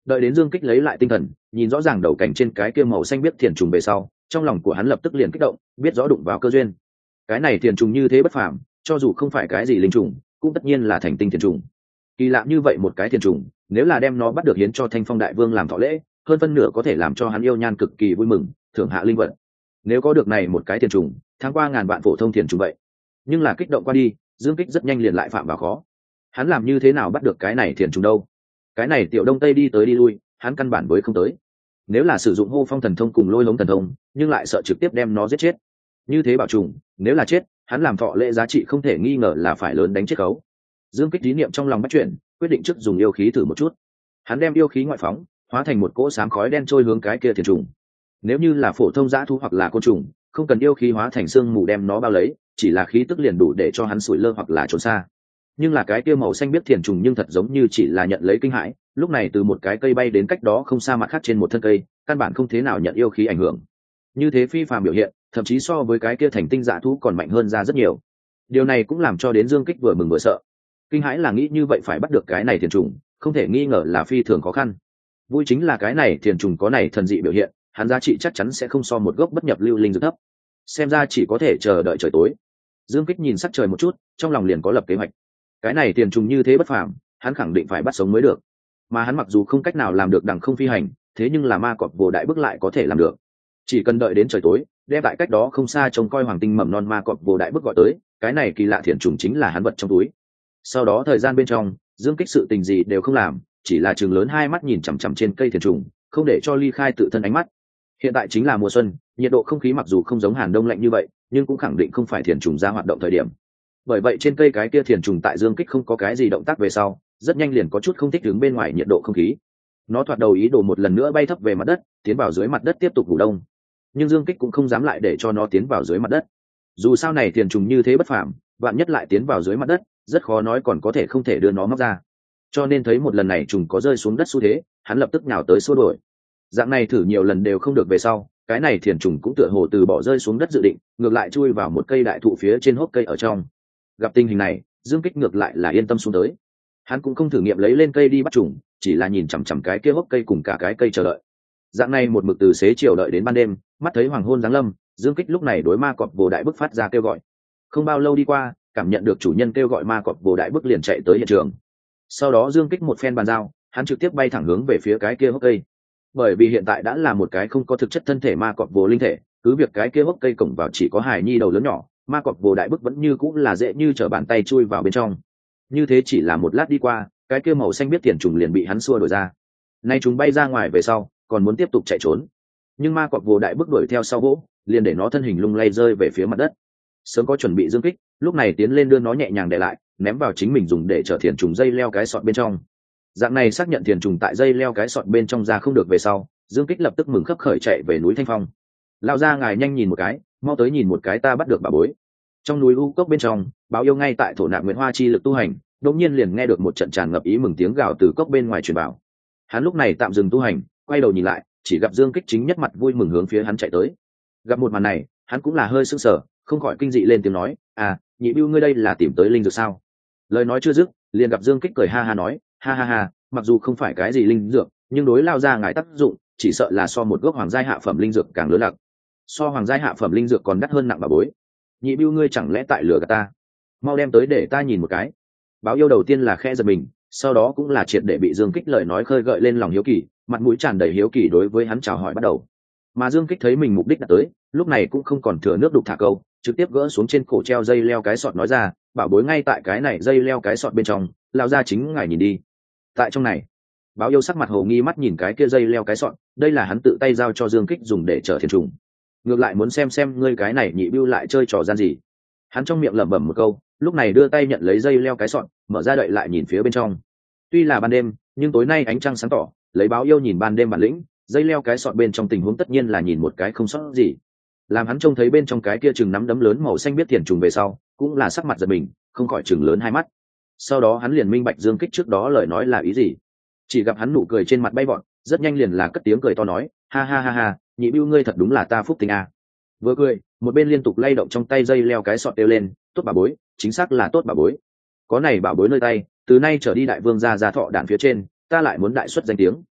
Đợi đến Dương Kích lấy lại tinh thần, nhìn rõ ràng đầu cảnh trên cái kia màu xanh biết thiền trùng về sau, trong lòng của hắn lập tức liền kích động, biết rõ đụng vào cơ duyên. Cái này thiền trùng như thế bất phàm, cho dù không phải cái gì linh trùng, cũng tất nhiên là thành tinh thiền trùng. Kỳ lạ như vậy một cái thiền trùng, nếu là đem nó bắt được hiến cho Thanh Phong đại vương làm thọ lễ, hơn phân nửa có thể làm cho hắn yêu nhan cực kỳ vui mừng, thưởng hạ linh vật. Nếu có được này một cái thiền trùng, tháng qua ngàn vạn phổ thông thiền trùng vậy. Nhưng là kích động qua đi, Dương Kích rất nhanh liền lại phạm vào khó. Hắn làm như thế nào bắt được cái này thiền trùng đâu? Cái này tiểu đông tây đi tới đi lui, hắn căn bản với không tới. Nếu là sử dụng hô phong thần thông cùng lôi hống thần thông, nhưng lại sợ trực tiếp đem nó giết chết. Như thế bảo trùng, nếu là chết, hắn làm thọ lễ giá trị không thể nghi ngờ là phải lớn đánh chết khấu. Dương Kích ý niệm trong lòng bắt chuyển, quyết định trước dùng yêu khí thử một chút. Hắn đem yêu khí ngoại phóng, hóa thành một cỗ sáng khói đen trôi hướng cái kia thiền trùng. Nếu như là phổ thông dã thú hoặc là côn trùng, không cần yêu khí hóa thành xương mù đem nó bao lấy, chỉ là khí tức liền đủ để cho hắn sủi lơ hoặc là trốn xa. Nhưng là cái kia màu xanh biết thiền trùng nhưng thật giống như chỉ là nhận lấy kinh hãi, lúc này từ một cái cây bay đến cách đó không xa mặt khác trên một thân cây, căn bản không thế nào nhận yêu khí ảnh hưởng. Như thế phi phàm biểu hiện, thậm chí so với cái kia thành tinh dã thú còn mạnh hơn ra rất nhiều. Điều này cũng làm cho đến Dương Kích vừa mừng vừa sợ. Kinh hãi là nghĩ như vậy phải bắt được cái này thiền trùng, không thể nghi ngờ là phi thường khó khăn. Vui chính là cái này thiền trùng có này thần dị biểu hiện, hắn giá trị chắc chắn sẽ không so một gốc bất nhập lưu linh dược thấp. Xem ra chỉ có thể chờ đợi trời tối. Dương Kích nhìn sắc trời một chút, trong lòng liền có lập kế hoạch. Cái này thiền trùng như thế bất phàm, hắn khẳng định phải bắt sống mới được. Mà hắn mặc dù không cách nào làm được đằng không phi hành, thế nhưng là ma cọp vồ đại bức lại có thể làm được. Chỉ cần đợi đến trời tối, đem tại cách đó không xa trông coi hoàng tinh mầm non ma cọp vồ đại bức gọi tới, cái này kỳ lạ thiền trùng chính là hắn vật trong túi. Sau đó thời gian bên trong, Dương Kích sự tình gì đều không làm, chỉ là chừng lớn hai mắt nhìn chằm chằm trên cây thiền trùng, không để cho ly khai tự thân ánh mắt. Hiện tại chính là mùa xuân, nhiệt độ không khí mặc dù không giống Hàn Đông lạnh như vậy, nhưng cũng khẳng định không phải thiền trùng ra hoạt động thời điểm. Bởi vậy trên cây cái kia thiền trùng tại Dương Kích không có cái gì động tác về sau, rất nhanh liền có chút không thích đứng bên ngoài nhiệt độ không khí. Nó thoạt đầu ý đồ một lần nữa bay thấp về mặt đất, tiến vào dưới mặt đất tiếp tục ngủ đông. Nhưng Dương Kích cũng không dám lại để cho nó tiến vào dưới mặt đất. Dù sao này thiền trùng như thế bất phàm, vạn nhất lại tiến vào dưới mặt đất, rất khó nói còn có thể không thể đưa nó móc ra. Cho nên thấy một lần này trùng có rơi xuống đất xu thế, hắn lập tức nhào tới xua đuổi. Dạng này thử nhiều lần đều không được về sau, cái này thiền trùng cũng tựa hồ từ bỏ rơi xuống đất dự định, ngược lại chui vào một cây đại thụ phía trên hốc cây ở trong. Gặp tình hình này, Dương Kích ngược lại là yên tâm xuống tới. Hắn cũng không thử nghiệm lấy lên cây đi bắt trùng, chỉ là nhìn chằm chằm cái kia hốc cây cùng cả cái cây chờ đợi. Dạng này một mực từ xế chiều đợi đến ban đêm, mắt thấy hoàng hôn giáng lâm, Dương Kích lúc này đối ma cọp vồ đại bức phát ra kêu gọi. Không bao lâu đi qua, cảm nhận được chủ nhân kêu gọi ma cọp vồ đại bức liền chạy tới hiện trường. Sau đó Dương Kích một phen bàn giao, hắn trực tiếp bay thẳng hướng về phía cái kia hốc cây. Bởi vì hiện tại đã là một cái không có thực chất thân thể ma cọp vồ linh thể, cứ việc cái kia hốc cây cổng vào chỉ có hài nhi đầu lớn nhỏ, ma cọp vồ đại bức vẫn như cũng là dễ như trở bàn tay chui vào bên trong. Như thế chỉ là một lát đi qua, cái kia màu xanh biết tiền trùng liền bị hắn xua đuổi ra. Nay chúng bay ra ngoài về sau, còn muốn tiếp tục chạy trốn, nhưng ma cọp vồ đại bức đuổi theo sau gỗ, liền để nó thân hình lung lay rơi về phía mặt đất. Sớm có chuẩn bị Dương Kích, lúc này tiến lên đưa nó nhẹ nhàng để lại, ném vào chính mình dùng để chở thiền trùng dây leo cái sọt bên trong. Dạng này xác nhận thiền trùng tại dây leo cái sọt bên trong ra không được về sau, Dương Kích lập tức mừng khấp khởi chạy về núi Thanh Phong. Lao ra ngài nhanh nhìn một cái, mau tới nhìn một cái ta bắt được bà bối. Trong núi u cốc bên trong, báo yêu ngay tại thổ nạp Nguyễn Hoa chi lực tu hành, đột nhiên liền nghe được một trận tràn ngập ý mừng tiếng gào từ cốc bên ngoài truyền vào. Hắn lúc này tạm dừng tu hành, quay đầu nhìn lại, chỉ gặp Dương Kích chính nhất mặt vui mừng hướng phía hắn chạy tới. Gặp một màn này, hắn cũng là hơi sững sờ, không khỏi kinh dị lên tiếng nói, à, nhị bưu ngươi đây là tìm tới linh dược sao? Lời nói chưa dứt, liền gặp Dương Kích cười ha ha nói, ha ha ha, mặc dù không phải cái gì linh dược, nhưng đối lao ra ngài tác dụng, chỉ sợ là so một gốc hoàng giai hạ phẩm linh dược càng lớn lạc. So hoàng giai hạ phẩm linh dược còn đắt hơn nặng bà bối. Nhị bưu ngươi chẳng lẽ tại lừa gạt ta? Mau đem tới để ta nhìn một cái. Báo yêu đầu tiên là khe giật mình, sau đó cũng là triệt để bị Dương Kích lời nói khơi gợi lên lòng hiếu kỳ, mặt mũi tràn đầy hiếu kỳ đối với hắn chào hỏi bắt đầu. Mà Dương Kích thấy mình mục đích đã tới, lúc này cũng không còn thừa nước đục thả câu, trực tiếp gỡ xuống trên cổ treo dây leo cái sọt nói ra, bảo bối ngay tại cái này dây leo cái sọt bên trong, lao ra chính ngài nhìn đi. Tại trong này, báo yêu sắc mặt hồ nghi mắt nhìn cái kia dây leo cái sọt, đây là hắn tự tay giao cho Dương Kích dùng để chở thiên trùng. Ngược lại muốn xem xem ngươi cái này nhị bưu lại chơi trò gian gì. Hắn trong miệng lẩm bẩm một câu, lúc này đưa tay nhận lấy dây leo cái sọt, mở ra đậy lại nhìn phía bên trong. Tuy là ban đêm, nhưng tối nay ánh trăng sáng tỏ, lấy báo yêu nhìn ban đêm bản lĩnh, dây leo cái sọt bên trong tình huống tất nhiên là nhìn một cái không sót gì. Làm hắn trông thấy bên trong cái kia chừng nắm đấm lớn màu xanh biết tiền trùng về sau, cũng là sắc mặt giật mình, không khỏi chừng lớn hai mắt. Sau đó hắn liền minh bạch Dương Kích trước đó lời nói là ý gì. Chỉ gặp hắn nụ cười trên mặt bay bọn, rất nhanh liền là cất tiếng cười to nói, ha ha ha ha, nhị bưu ngươi thật đúng là ta phúc tình à. Vừa cười, một bên liên tục lay động trong tay dây leo cái sọt đeo lên, tốt bà bối, chính xác là tốt bà bối. Có này bảo bối nơi tay, từ nay trở đi đại vương ra ra thọ đản phía trên, ta lại muốn đại xuất danh tiếng.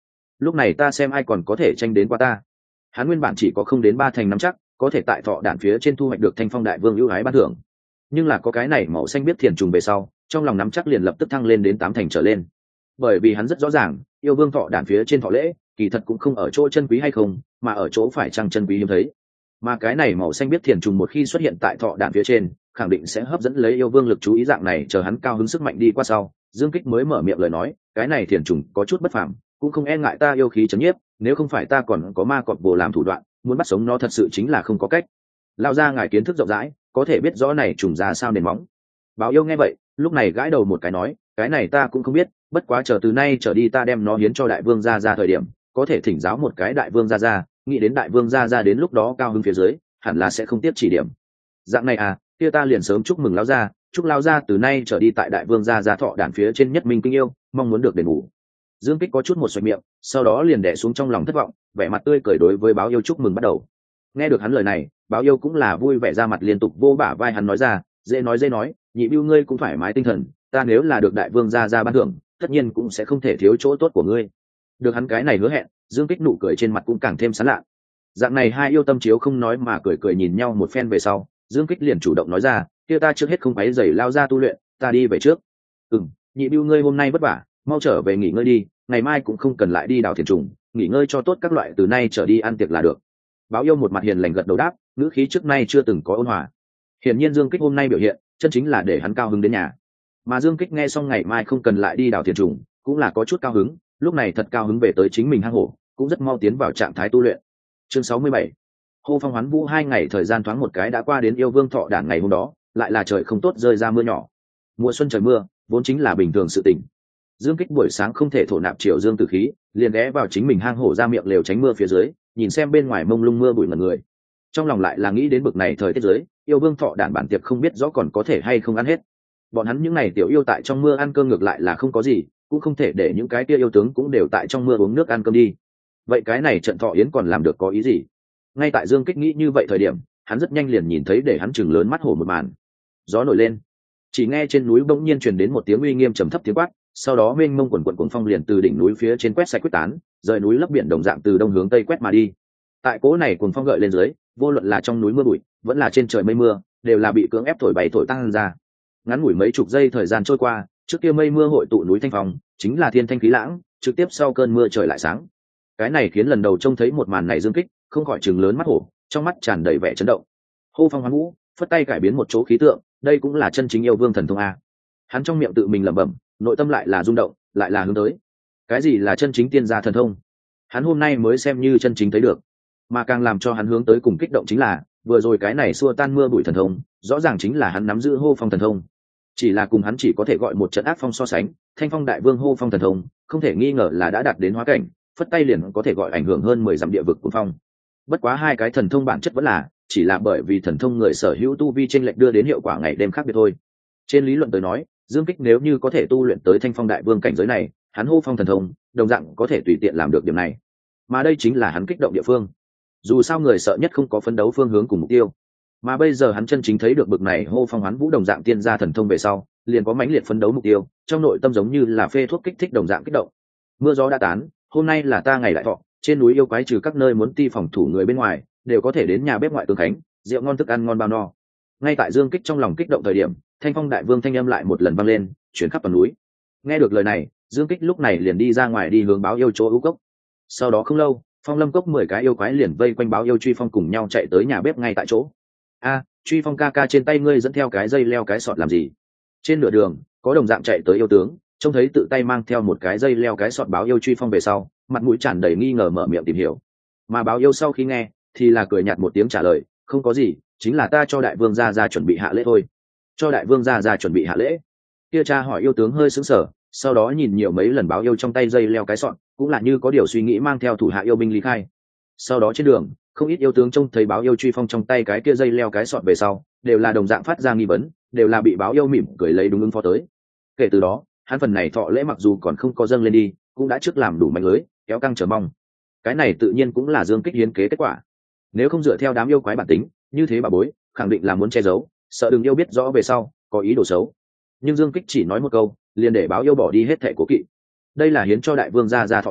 lúc này ta xem ai còn có thể tranh đến qua ta. Hắn nguyên bản chỉ có không đến ba thành nắm chắc có thể tại thọ đản phía trên thu hoạch được Thanh Phong đại vương ưu ái ban thưởng, nhưng là có cái này màu xanh biết thiền trùng về sau, trong lòng nắm chắc liền lập tức thăng lên đến tám thành trở lên. Bởi vì hắn rất rõ ràng, yêu vương thọ đản phía trên thọ lễ kỳ thật cũng không ở chỗ chân quý hay không, mà ở chỗ phải chăng chân quý hiếm thấy. Mà cái này màu xanh biết thiền trùng một khi xuất hiện tại thọ đản phía trên, khẳng định sẽ hấp dẫn lấy yêu vương lực chú ý. Dạng này chờ hắn cao hứng sức mạnh đi qua sau, Dương Kích mới mở miệng lời nói, cái này thiền trùng có chút bất phàm, cũng không e ngại ta yêu khí chấn nhiếp, nếu không phải ta còn có ma cọp bồ làm thủ đoạn, muốn bắt sống nó thật sự chính là không có cách. Lao ra ngài kiến thức rộng rãi, có thể biết rõ này trùng ra sao nền móng. Báo yêu nghe vậy, lúc này gãi đầu một cái nói, cái này ta cũng không biết, bất quá chờ từ nay trở đi ta đem nó hiến cho đại vương gia ra thời điểm, có thể thỉnh giáo một cái đại vương gia ra, nghĩ đến đại vương gia ra đến lúc đó cao hứng phía dưới, hẳn là sẽ không tiếp chỉ điểm. Dạng này à, kia ta liền sớm chúc mừng lão gia, chúc lão gia từ nay trở đi tại đại vương gia gia thọ đản phía trên nhất minh kinh yêu, mong muốn được đền bù. Dương Kích có chút một xoạch miệng, sau đó liền đè xuống trong lòng thất vọng, vẻ mặt tươi cười đối với báo yêu chúc mừng bắt đầu. Nghe được hắn lời này, báo yêu cũng là vui vẻ ra mặt liên tục vô bả vai hắn nói ra, dễ nói dễ nói, nhị bưu ngươi cũng thoải mái tinh thần, ta nếu là được đại vương gia gia ban thưởng, tất nhiên cũng sẽ không thể thiếu chỗ tốt của ngươi. Được hắn cái này hứa hẹn, Dương Kích nụ cười trên mặt cũng càng thêm sán lạ. Dạng này hai yêu tâm chiếu không nói mà cười cười nhìn nhau một phen về sau, Dương Kích liền chủ động nói ra, kia ta trước hết không phải giày lao ra tu luyện, ta đi về trước. Ừm, nhị bưu ngươi hôm nay vất vả, mau trở về nghỉ ngơi đi, ngày mai cũng không cần lại đi đào thiền trùng, nghỉ ngơi cho tốt các loại, từ nay trở đi ăn tiệc là được. Báo yêu một mặt hiền lành gật đầu đáp, ngữ khí trước nay chưa từng có ôn hòa. Hiển nhiên Dương Kích hôm nay biểu hiện, chân chính là để hắn cao hứng đến nhà. Mà Dương Kích nghe xong ngày mai không cần lại đi đào thiền trùng, cũng là có chút cao hứng, lúc này thật cao hứng về tới chính mình hang hổ, cũng rất mau tiến vào trạng thái tu luyện. Chương sáu mươi bảy. Hô Phong Hoán Vũ. Hai ngày thời gian thoáng một cái đã qua đến yêu vương thọ đản ngày hôm đó, lại là trời không tốt rơi ra mưa nhỏ. Mùa xuân trời mưa, vốn chính là bình thường sự tình. Dương Kích buổi sáng không thể thổ nạp triều dương tử khí, liền ghé vào chính mình hang hổ ra miệng lều tránh mưa phía dưới, nhìn xem bên ngoài mông lung mưa bụi mật người. Trong lòng lại là nghĩ đến bực này thời tiết dưới, yêu vương thọ đản bản tiệc không biết rõ còn có thể hay không ăn hết. Bọn hắn những này tiểu yêu tại trong mưa ăn cơm ngược lại là không có gì, cũng không thể để những cái kia yêu tướng cũng đều tại trong mưa uống nước ăn cơm đi. Vậy cái này trận thọ yến còn làm được có ý gì? Ngay tại Dương Kích nghĩ như vậy thời điểm, hắn rất nhanh liền nhìn thấy để hắn chừng lớn mắt hổ một màn. Gió nổi lên, chỉ nghe trên núi bỗng nhiên truyền đến một tiếng uy nghiêm trầm thấp tiếng quát, sau đó mênh mông quần quần cuồng phong liền từ đỉnh núi phía trên quét sạch quyết tán, rời núi lấp biển đồng dạng từ đông hướng tây quét mà đi. Tại cỗ này cuồng phong gợi lên dưới, vô luận là trong núi mưa bụi, vẫn là trên trời mây mưa, đều là bị cưỡng ép thổi bay thổi tăng ra. Ngắn ngủi mấy chục giây thời gian trôi qua, trước kia mây mưa hội tụ núi thanh phong, chính là thiên thanh khí lãng, trực tiếp sau cơn mưa trời lại sáng. Cái này khiến lần đầu trông thấy một màn này Dương Kích không khỏi trừng lớn mắt hổ, trong mắt tràn đầy vẻ chấn động. Hô Phong Hoán Vũ, phất tay cải biến một chỗ khí tượng, đây cũng là chân chính yêu vương thần thông a. Hắn trong miệng tự mình lẩm bẩm, nội tâm lại là rung động, lại là hướng tới. Cái gì là chân chính tiên gia thần thông? Hắn hôm nay mới xem như chân chính thấy được. Mà càng làm cho hắn hướng tới cùng kích động chính là, vừa rồi cái này xua tan mưa bụi thần thông, rõ ràng chính là hắn nắm giữ Hô Phong thần thông. Chỉ là cùng hắn chỉ có thể gọi một trận ác phong so sánh, Thanh Phong đại vương Hô Phong thần thông, không thể nghi ngờ là đã đạt đến hóa cảnh, phất tay liền có thể gọi ảnh hưởng hơn mười dặm địa vực của phong. Bất quá hai cái thần thông bản chất vẫn là, chỉ là bởi vì thần thông người sở hữu tu vi chênh lệch đưa đến hiệu quả ngày đêm khác biệt thôi. Trên lý luận tới nói, Dương Kích nếu như có thể tu luyện tới Thanh Phong đại vương cảnh giới này, hắn Hô Phong thần thông, đồng dạng có thể tùy tiện làm được điểm này. Mà đây chính là hắn kích động địa phương. Dù sao người sợ nhất không có phấn đấu phương hướng cùng mục tiêu. Mà bây giờ hắn chân chính thấy được bực này Hô Phong Hoán Vũ đồng dạng tiên gia thần thông về sau, liền có mãnh liệt phấn đấu mục tiêu, trong nội tâm giống như là phê thuốc kích thích đồng dạng kích động. Mưa gió đã tán, hôm nay là ta ngày đại thọ, trên núi yêu quái trừ các nơi muốn ti phòng thủ người bên ngoài, đều có thể đến nhà bếp ngoại tường khánh, rượu ngon thức ăn ngon bao no. Ngay tại Dương Kích trong lòng kích động thời điểm, Thanh Phong đại vương thanh âm lại một lần vang lên, chuyển khắp toàn núi. Nghe được lời này, Dương Kích lúc này liền đi ra ngoài đi hướng Báo Yêu chỗ ưu cốc. Sau đó không lâu, Phong Lâm cốc mười cái yêu quái liền vây quanh Báo Yêu Truy Phong cùng nhau chạy tới nhà bếp ngay tại chỗ. A, Truy Phong ca ca, trên tay ngươi dẫn theo cái dây leo cái sọt làm gì? Trên nửa đường, có đồng dạng chạy tới yêu tướng, trông thấy tự tay mang theo một cái dây leo cái sọt Báo Yêu Truy Phong về sau, mặt mũi tràn đầy nghi ngờ mở miệng tìm hiểu. Mà Báo Yêu sau khi nghe, thì là cười nhạt một tiếng trả lời, không có gì, chính là ta cho đại vương gia gia chuẩn bị hạ lễ thôi. Cho đại vương gia gia chuẩn bị hạ lễ? Kia cha hỏi yêu tướng hơi sững sờ, sau đó nhìn nhiều mấy lần Báo Yêu trong tay dây leo cái sọt, cũng là như có điều suy nghĩ mang theo thủ hạ yêu binh lý khai. Sau đó trên đường, không ít yêu tướng trông thấy Báo Yêu Truy Phong trong tay cái kia dây leo cái sọt về sau, đều là đồng dạng phát ra nghi vấn, đều là bị Báo Yêu mỉm cười lấy đúng ứng phó tới. Kể từ đó, hắn phần này thọ lễ mặc dù còn không có dâng lên đi, cũng đã trước làm đủ manh lưới, kéo căng chờ mong. Cái này tự nhiên cũng là Dương Kích hiến kế kết quả. Nếu không dựa theo đám yêu quái bản tính, như thế bà bối, khẳng định là muốn che giấu, sợ đừng yêu biết rõ về sau có ý đồ xấu. Nhưng Dương Kích chỉ nói một câu, liền để Báo Yêu bỏ đi hết thệ cố kỵ. Đây là hiến cho đại vương gia gia thọ lễ,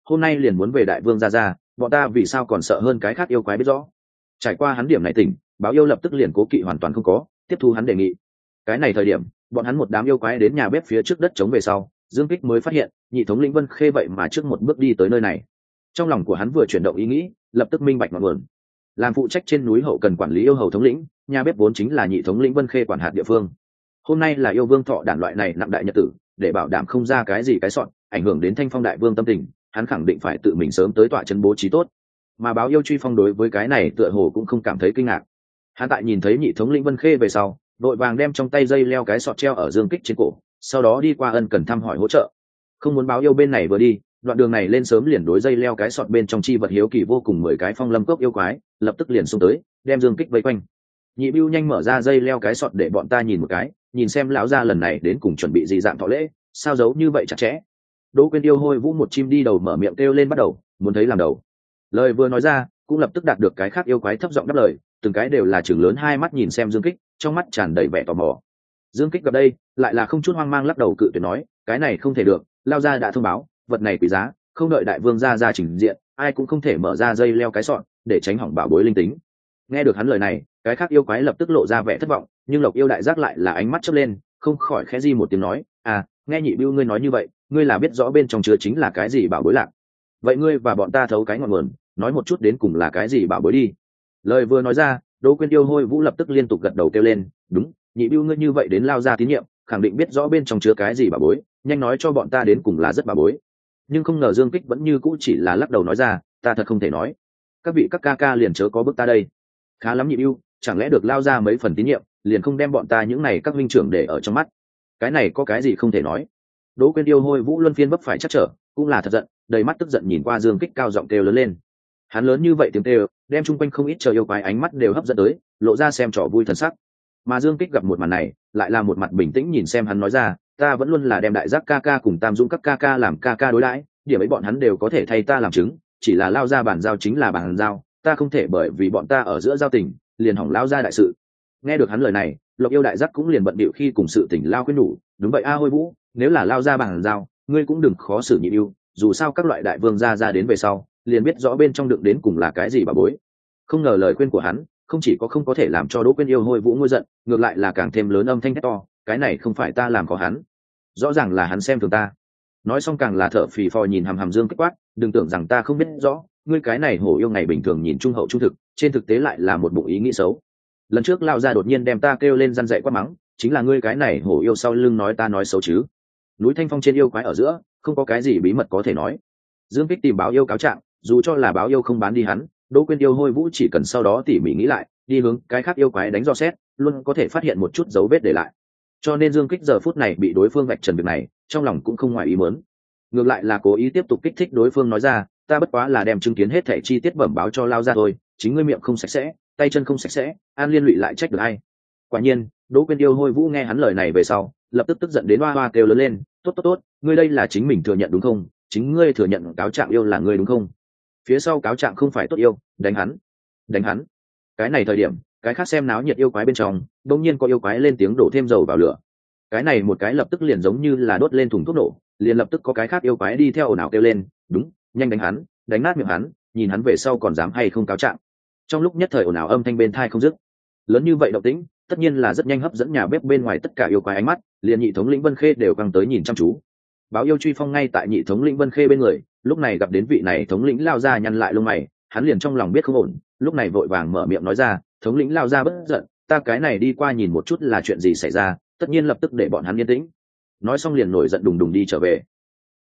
hôm nay liền muốn về đại vương ra ra, bọn ta vì sao còn sợ hơn cái khác yêu quái biết rõ. Trải qua hắn điểm này tỉnh, báo yêu lập tức liền cố kỵ hoàn toàn không có, tiếp thu hắn đề nghị. Cái này thời điểm bọn hắn một đám yêu quái đến nhà bếp phía trước đất trống về sau, Dương Kích mới phát hiện nhị thống lĩnh Vân Khê vậy mà trước một bước đi tới nơi này. Trong lòng của hắn vừa chuyển động ý nghĩ, lập tức minh bạch ngọn nguồn. Làm phụ trách trên núi hậu cần quản lý yêu hầu thống lĩnh, nhà bếp vốn chính là nhị thống lĩnh Vân Khê quản hạt địa phương. Hôm nay là yêu vương thọ đản loại này nặng đại nhật tử, để bảo đảm không ra cái gì cái sọn ảnh hưởng đến Thanh Phong đại vương tâm tình, hắn khẳng định phải tự mình sớm tới tọa trấn bố trí tốt. Mà báo yêu Truy Phong đối với cái này tựa hồ cũng không cảm thấy kinh ngạc. Hắn tại nhìn thấy nhị thống lĩnh Vân Khê về sau, đội vàng đem trong tay dây leo cái sọt treo ở Dương Kích trên cổ, sau đó đi qua ân cần thăm hỏi hỗ trợ. Không muốn báo yêu bên này vừa đi, đoạn đường này lên sớm liền đối dây leo cái sọt bên trong chi vật hiếu kỳ vô cùng mười cái phong lâm cốc yêu quái, lập tức liền xông tới, đem Dương Kích vây quanh. Nhị Bưu nhanh mở ra dây leo cái sọt để bọn ta nhìn một cái, nhìn xem lão gia lần này đến cùng chuẩn bị gì dạng thọ lễ, sao giấu như vậy chặt chẽ. Đỗ Quyên yêu hôi vũ một chim đi đầu mở miệng kêu lên bắt đầu, muốn thấy làm đầu. Lời vừa nói ra, cũng lập tức đạt được cái khác yêu quái thấp giọng đáp lời, từng cái đều là trừng lớn hai mắt nhìn xem Dương Kích, trong mắt tràn đầy vẻ tò mò. Dương Kích gặp đây, lại là không chút hoang mang lắc đầu cự tuyệt nói, cái này không thể được, lao gia đã thông báo, vật này quý giá, không đợi đại vương gia ra trình diện, ai cũng không thể mở ra dây leo cái sọt, để tránh hỏng bảo bối linh tính. Nghe được hắn lời này, cái khác yêu quái lập tức lộ ra vẻ thất vọng, nhưng Lộc yêu đại giác lại là ánh mắt chớp lên, không khỏi khẽ di một tiếng nói, à, nghe nhị Bưu ngươi nói như vậy, ngươi là biết rõ bên trong chứa chính là cái gì bảo bối lạc. Vậy ngươi và bọn ta thấu cái ngọn nguồn, nói một chút đến cùng là cái gì bảo bối đi. Lời vừa nói ra, Đỗ Quyên yêu hôi vũ lập tức liên tục gật đầu kêu lên, đúng, nhị Bưu ngươi như vậy đến lao ra tín nhiệm, khẳng định biết rõ bên trong chứa cái gì bảo bối, nhanh nói cho bọn ta đến cùng là rất bảo bối. Nhưng không ngờ Dương Kích vẫn như cũ chỉ là lắc đầu nói ra, ta thật không thể nói. Các vị các ca ca liền chớ có bức ta đây. Khá lắm nhị Bưu, chẳng lẽ được lao ra mấy phần tín nhiệm, liền không đem bọn ta những này các minh trưởng để ở trong mắt. Cái này có cái gì không thể nói. Đỗ Quyên yêu hôi vũ luân phiên vấp phải chắc trở, cũng là thật giận, đầy mắt tức giận nhìn qua Dương Kích cao giọng kêu lớn lên. Hắn lớn như vậy tiếng kêu, đem chung quanh không ít chờ yêu quái ánh mắt đều hấp dẫn tới, lộ ra xem trò vui thần sắc. Mà Dương Kích gặp một màn này, lại là một mặt bình tĩnh nhìn xem hắn nói ra, ta vẫn luôn là đem đại giác ca ca cùng Tam Dũng các ca ca làm ca ca đối đãi, điểm ấy bọn hắn đều có thể thay ta làm chứng, chỉ là lao ra bàn giao chính là bàn giao, ta không thể bởi vì bọn ta ở giữa giao tình, liền hỏng lao ra đại sự. Nghe được hắn lời này, Lộc yêu đại giác cũng liền bận bịu khi cùng sự tình lao khuyên nhủ, đúng vậy a hôi vũ, nếu là lao ra bàn giao, ngươi cũng đừng khó xử nhị yêu, dù sao các loại đại vương gia ra đến về sau, liền biết rõ bên trong đựng đến cùng là cái gì bà bối. Không ngờ lời khuyên của hắn không chỉ có không có thể làm cho Đỗ Quyên yêu hôi vũ ngôi giận, ngược lại là càng thêm lớn âm thanh thét to, cái này không phải ta làm có hắn, rõ ràng là hắn xem thường ta. Nói xong càng là thở phì phò nhìn hàm hàm Dương Kích quát, đừng tưởng rằng ta không biết rõ, ngươi cái này hổ yêu ngày bình thường nhìn trung hậu trung thực, trên thực tế lại là một bụng ý nghĩ xấu. Lần trước lao ra đột nhiên đem ta kêu lên răn dạy quát mắng, chính là ngươi cái này hổ yêu sau lưng nói ta nói xấu chứ. Núi Thanh Phong trên yêu quái ở giữa, không có cái gì bí mật có thể nói. Dương Kích tìm báo yêu cáo trạng, dù cho là báo yêu không bán đi hắn, Đỗ Quyên yêu hôi vũ chỉ cần sau đó tỉ mỉ nghĩ lại, đi hướng cái khác yêu quái đánh dò xét, luôn có thể phát hiện một chút dấu vết để lại. Cho nên Dương Kích giờ phút này bị đối phương vạch trần việc này, trong lòng cũng không ngoài ý muốn. Ngược lại là cố ý tiếp tục kích thích đối phương nói ra, ta bất quá là đem chứng kiến hết thảy chi tiết bẩm báo cho lao ra thôi, chính ngươi miệng không sạch sẽ, tay chân không sạch sẽ, an liên lụy lại trách được ai. Quả nhiên, Đỗ Quyên yêu hôi vũ nghe hắn lời này về sau, lập tức tức giận đến hoa hoa kêu lớn lên, tốt tốt tốt, ngươi đây là chính mình thừa nhận đúng không? Chính ngươi thừa nhận cáo trạng yêu là ngươi đúng không? Phía sau cáo trạng không phải tốt yêu, đánh hắn, đánh hắn. Cái này thời điểm, cái khác xem náo nhiệt yêu quái bên trong, đột nhiên có yêu quái lên tiếng đổ thêm dầu vào lửa. Cái này một cái lập tức liền giống như là đốt lên thùng thuốc nổ, liền lập tức có cái khác yêu quái đi theo ồn ào kêu lên, đúng, nhanh đánh hắn, đánh nát miệng hắn, nhìn hắn về sau còn dám hay không cáo trạng. Trong lúc nhất thời ồn ào âm thanh bên tai không dứt. Lớn như vậy động tĩnh, tất nhiên là rất nhanh hấp dẫn nhà bếp bên ngoài tất cả yêu quái ánh mắt, liền nhị thống lĩnh Vân Khê đều căng tới nhìn chăm chú. Báo yêu Truy Phong ngay tại nhị thống lĩnh Vân Khê bên người, lúc này gặp đến vị này thống lĩnh lao ra nhăn lại lông mày, hắn liền trong lòng biết không ổn, lúc này vội vàng mở miệng nói ra, thống lĩnh lao ra bất giận, ta cái này đi qua nhìn một chút là chuyện gì xảy ra, tất nhiên lập tức để bọn hắn yên tĩnh. Nói xong liền nổi giận đùng đùng đi trở về.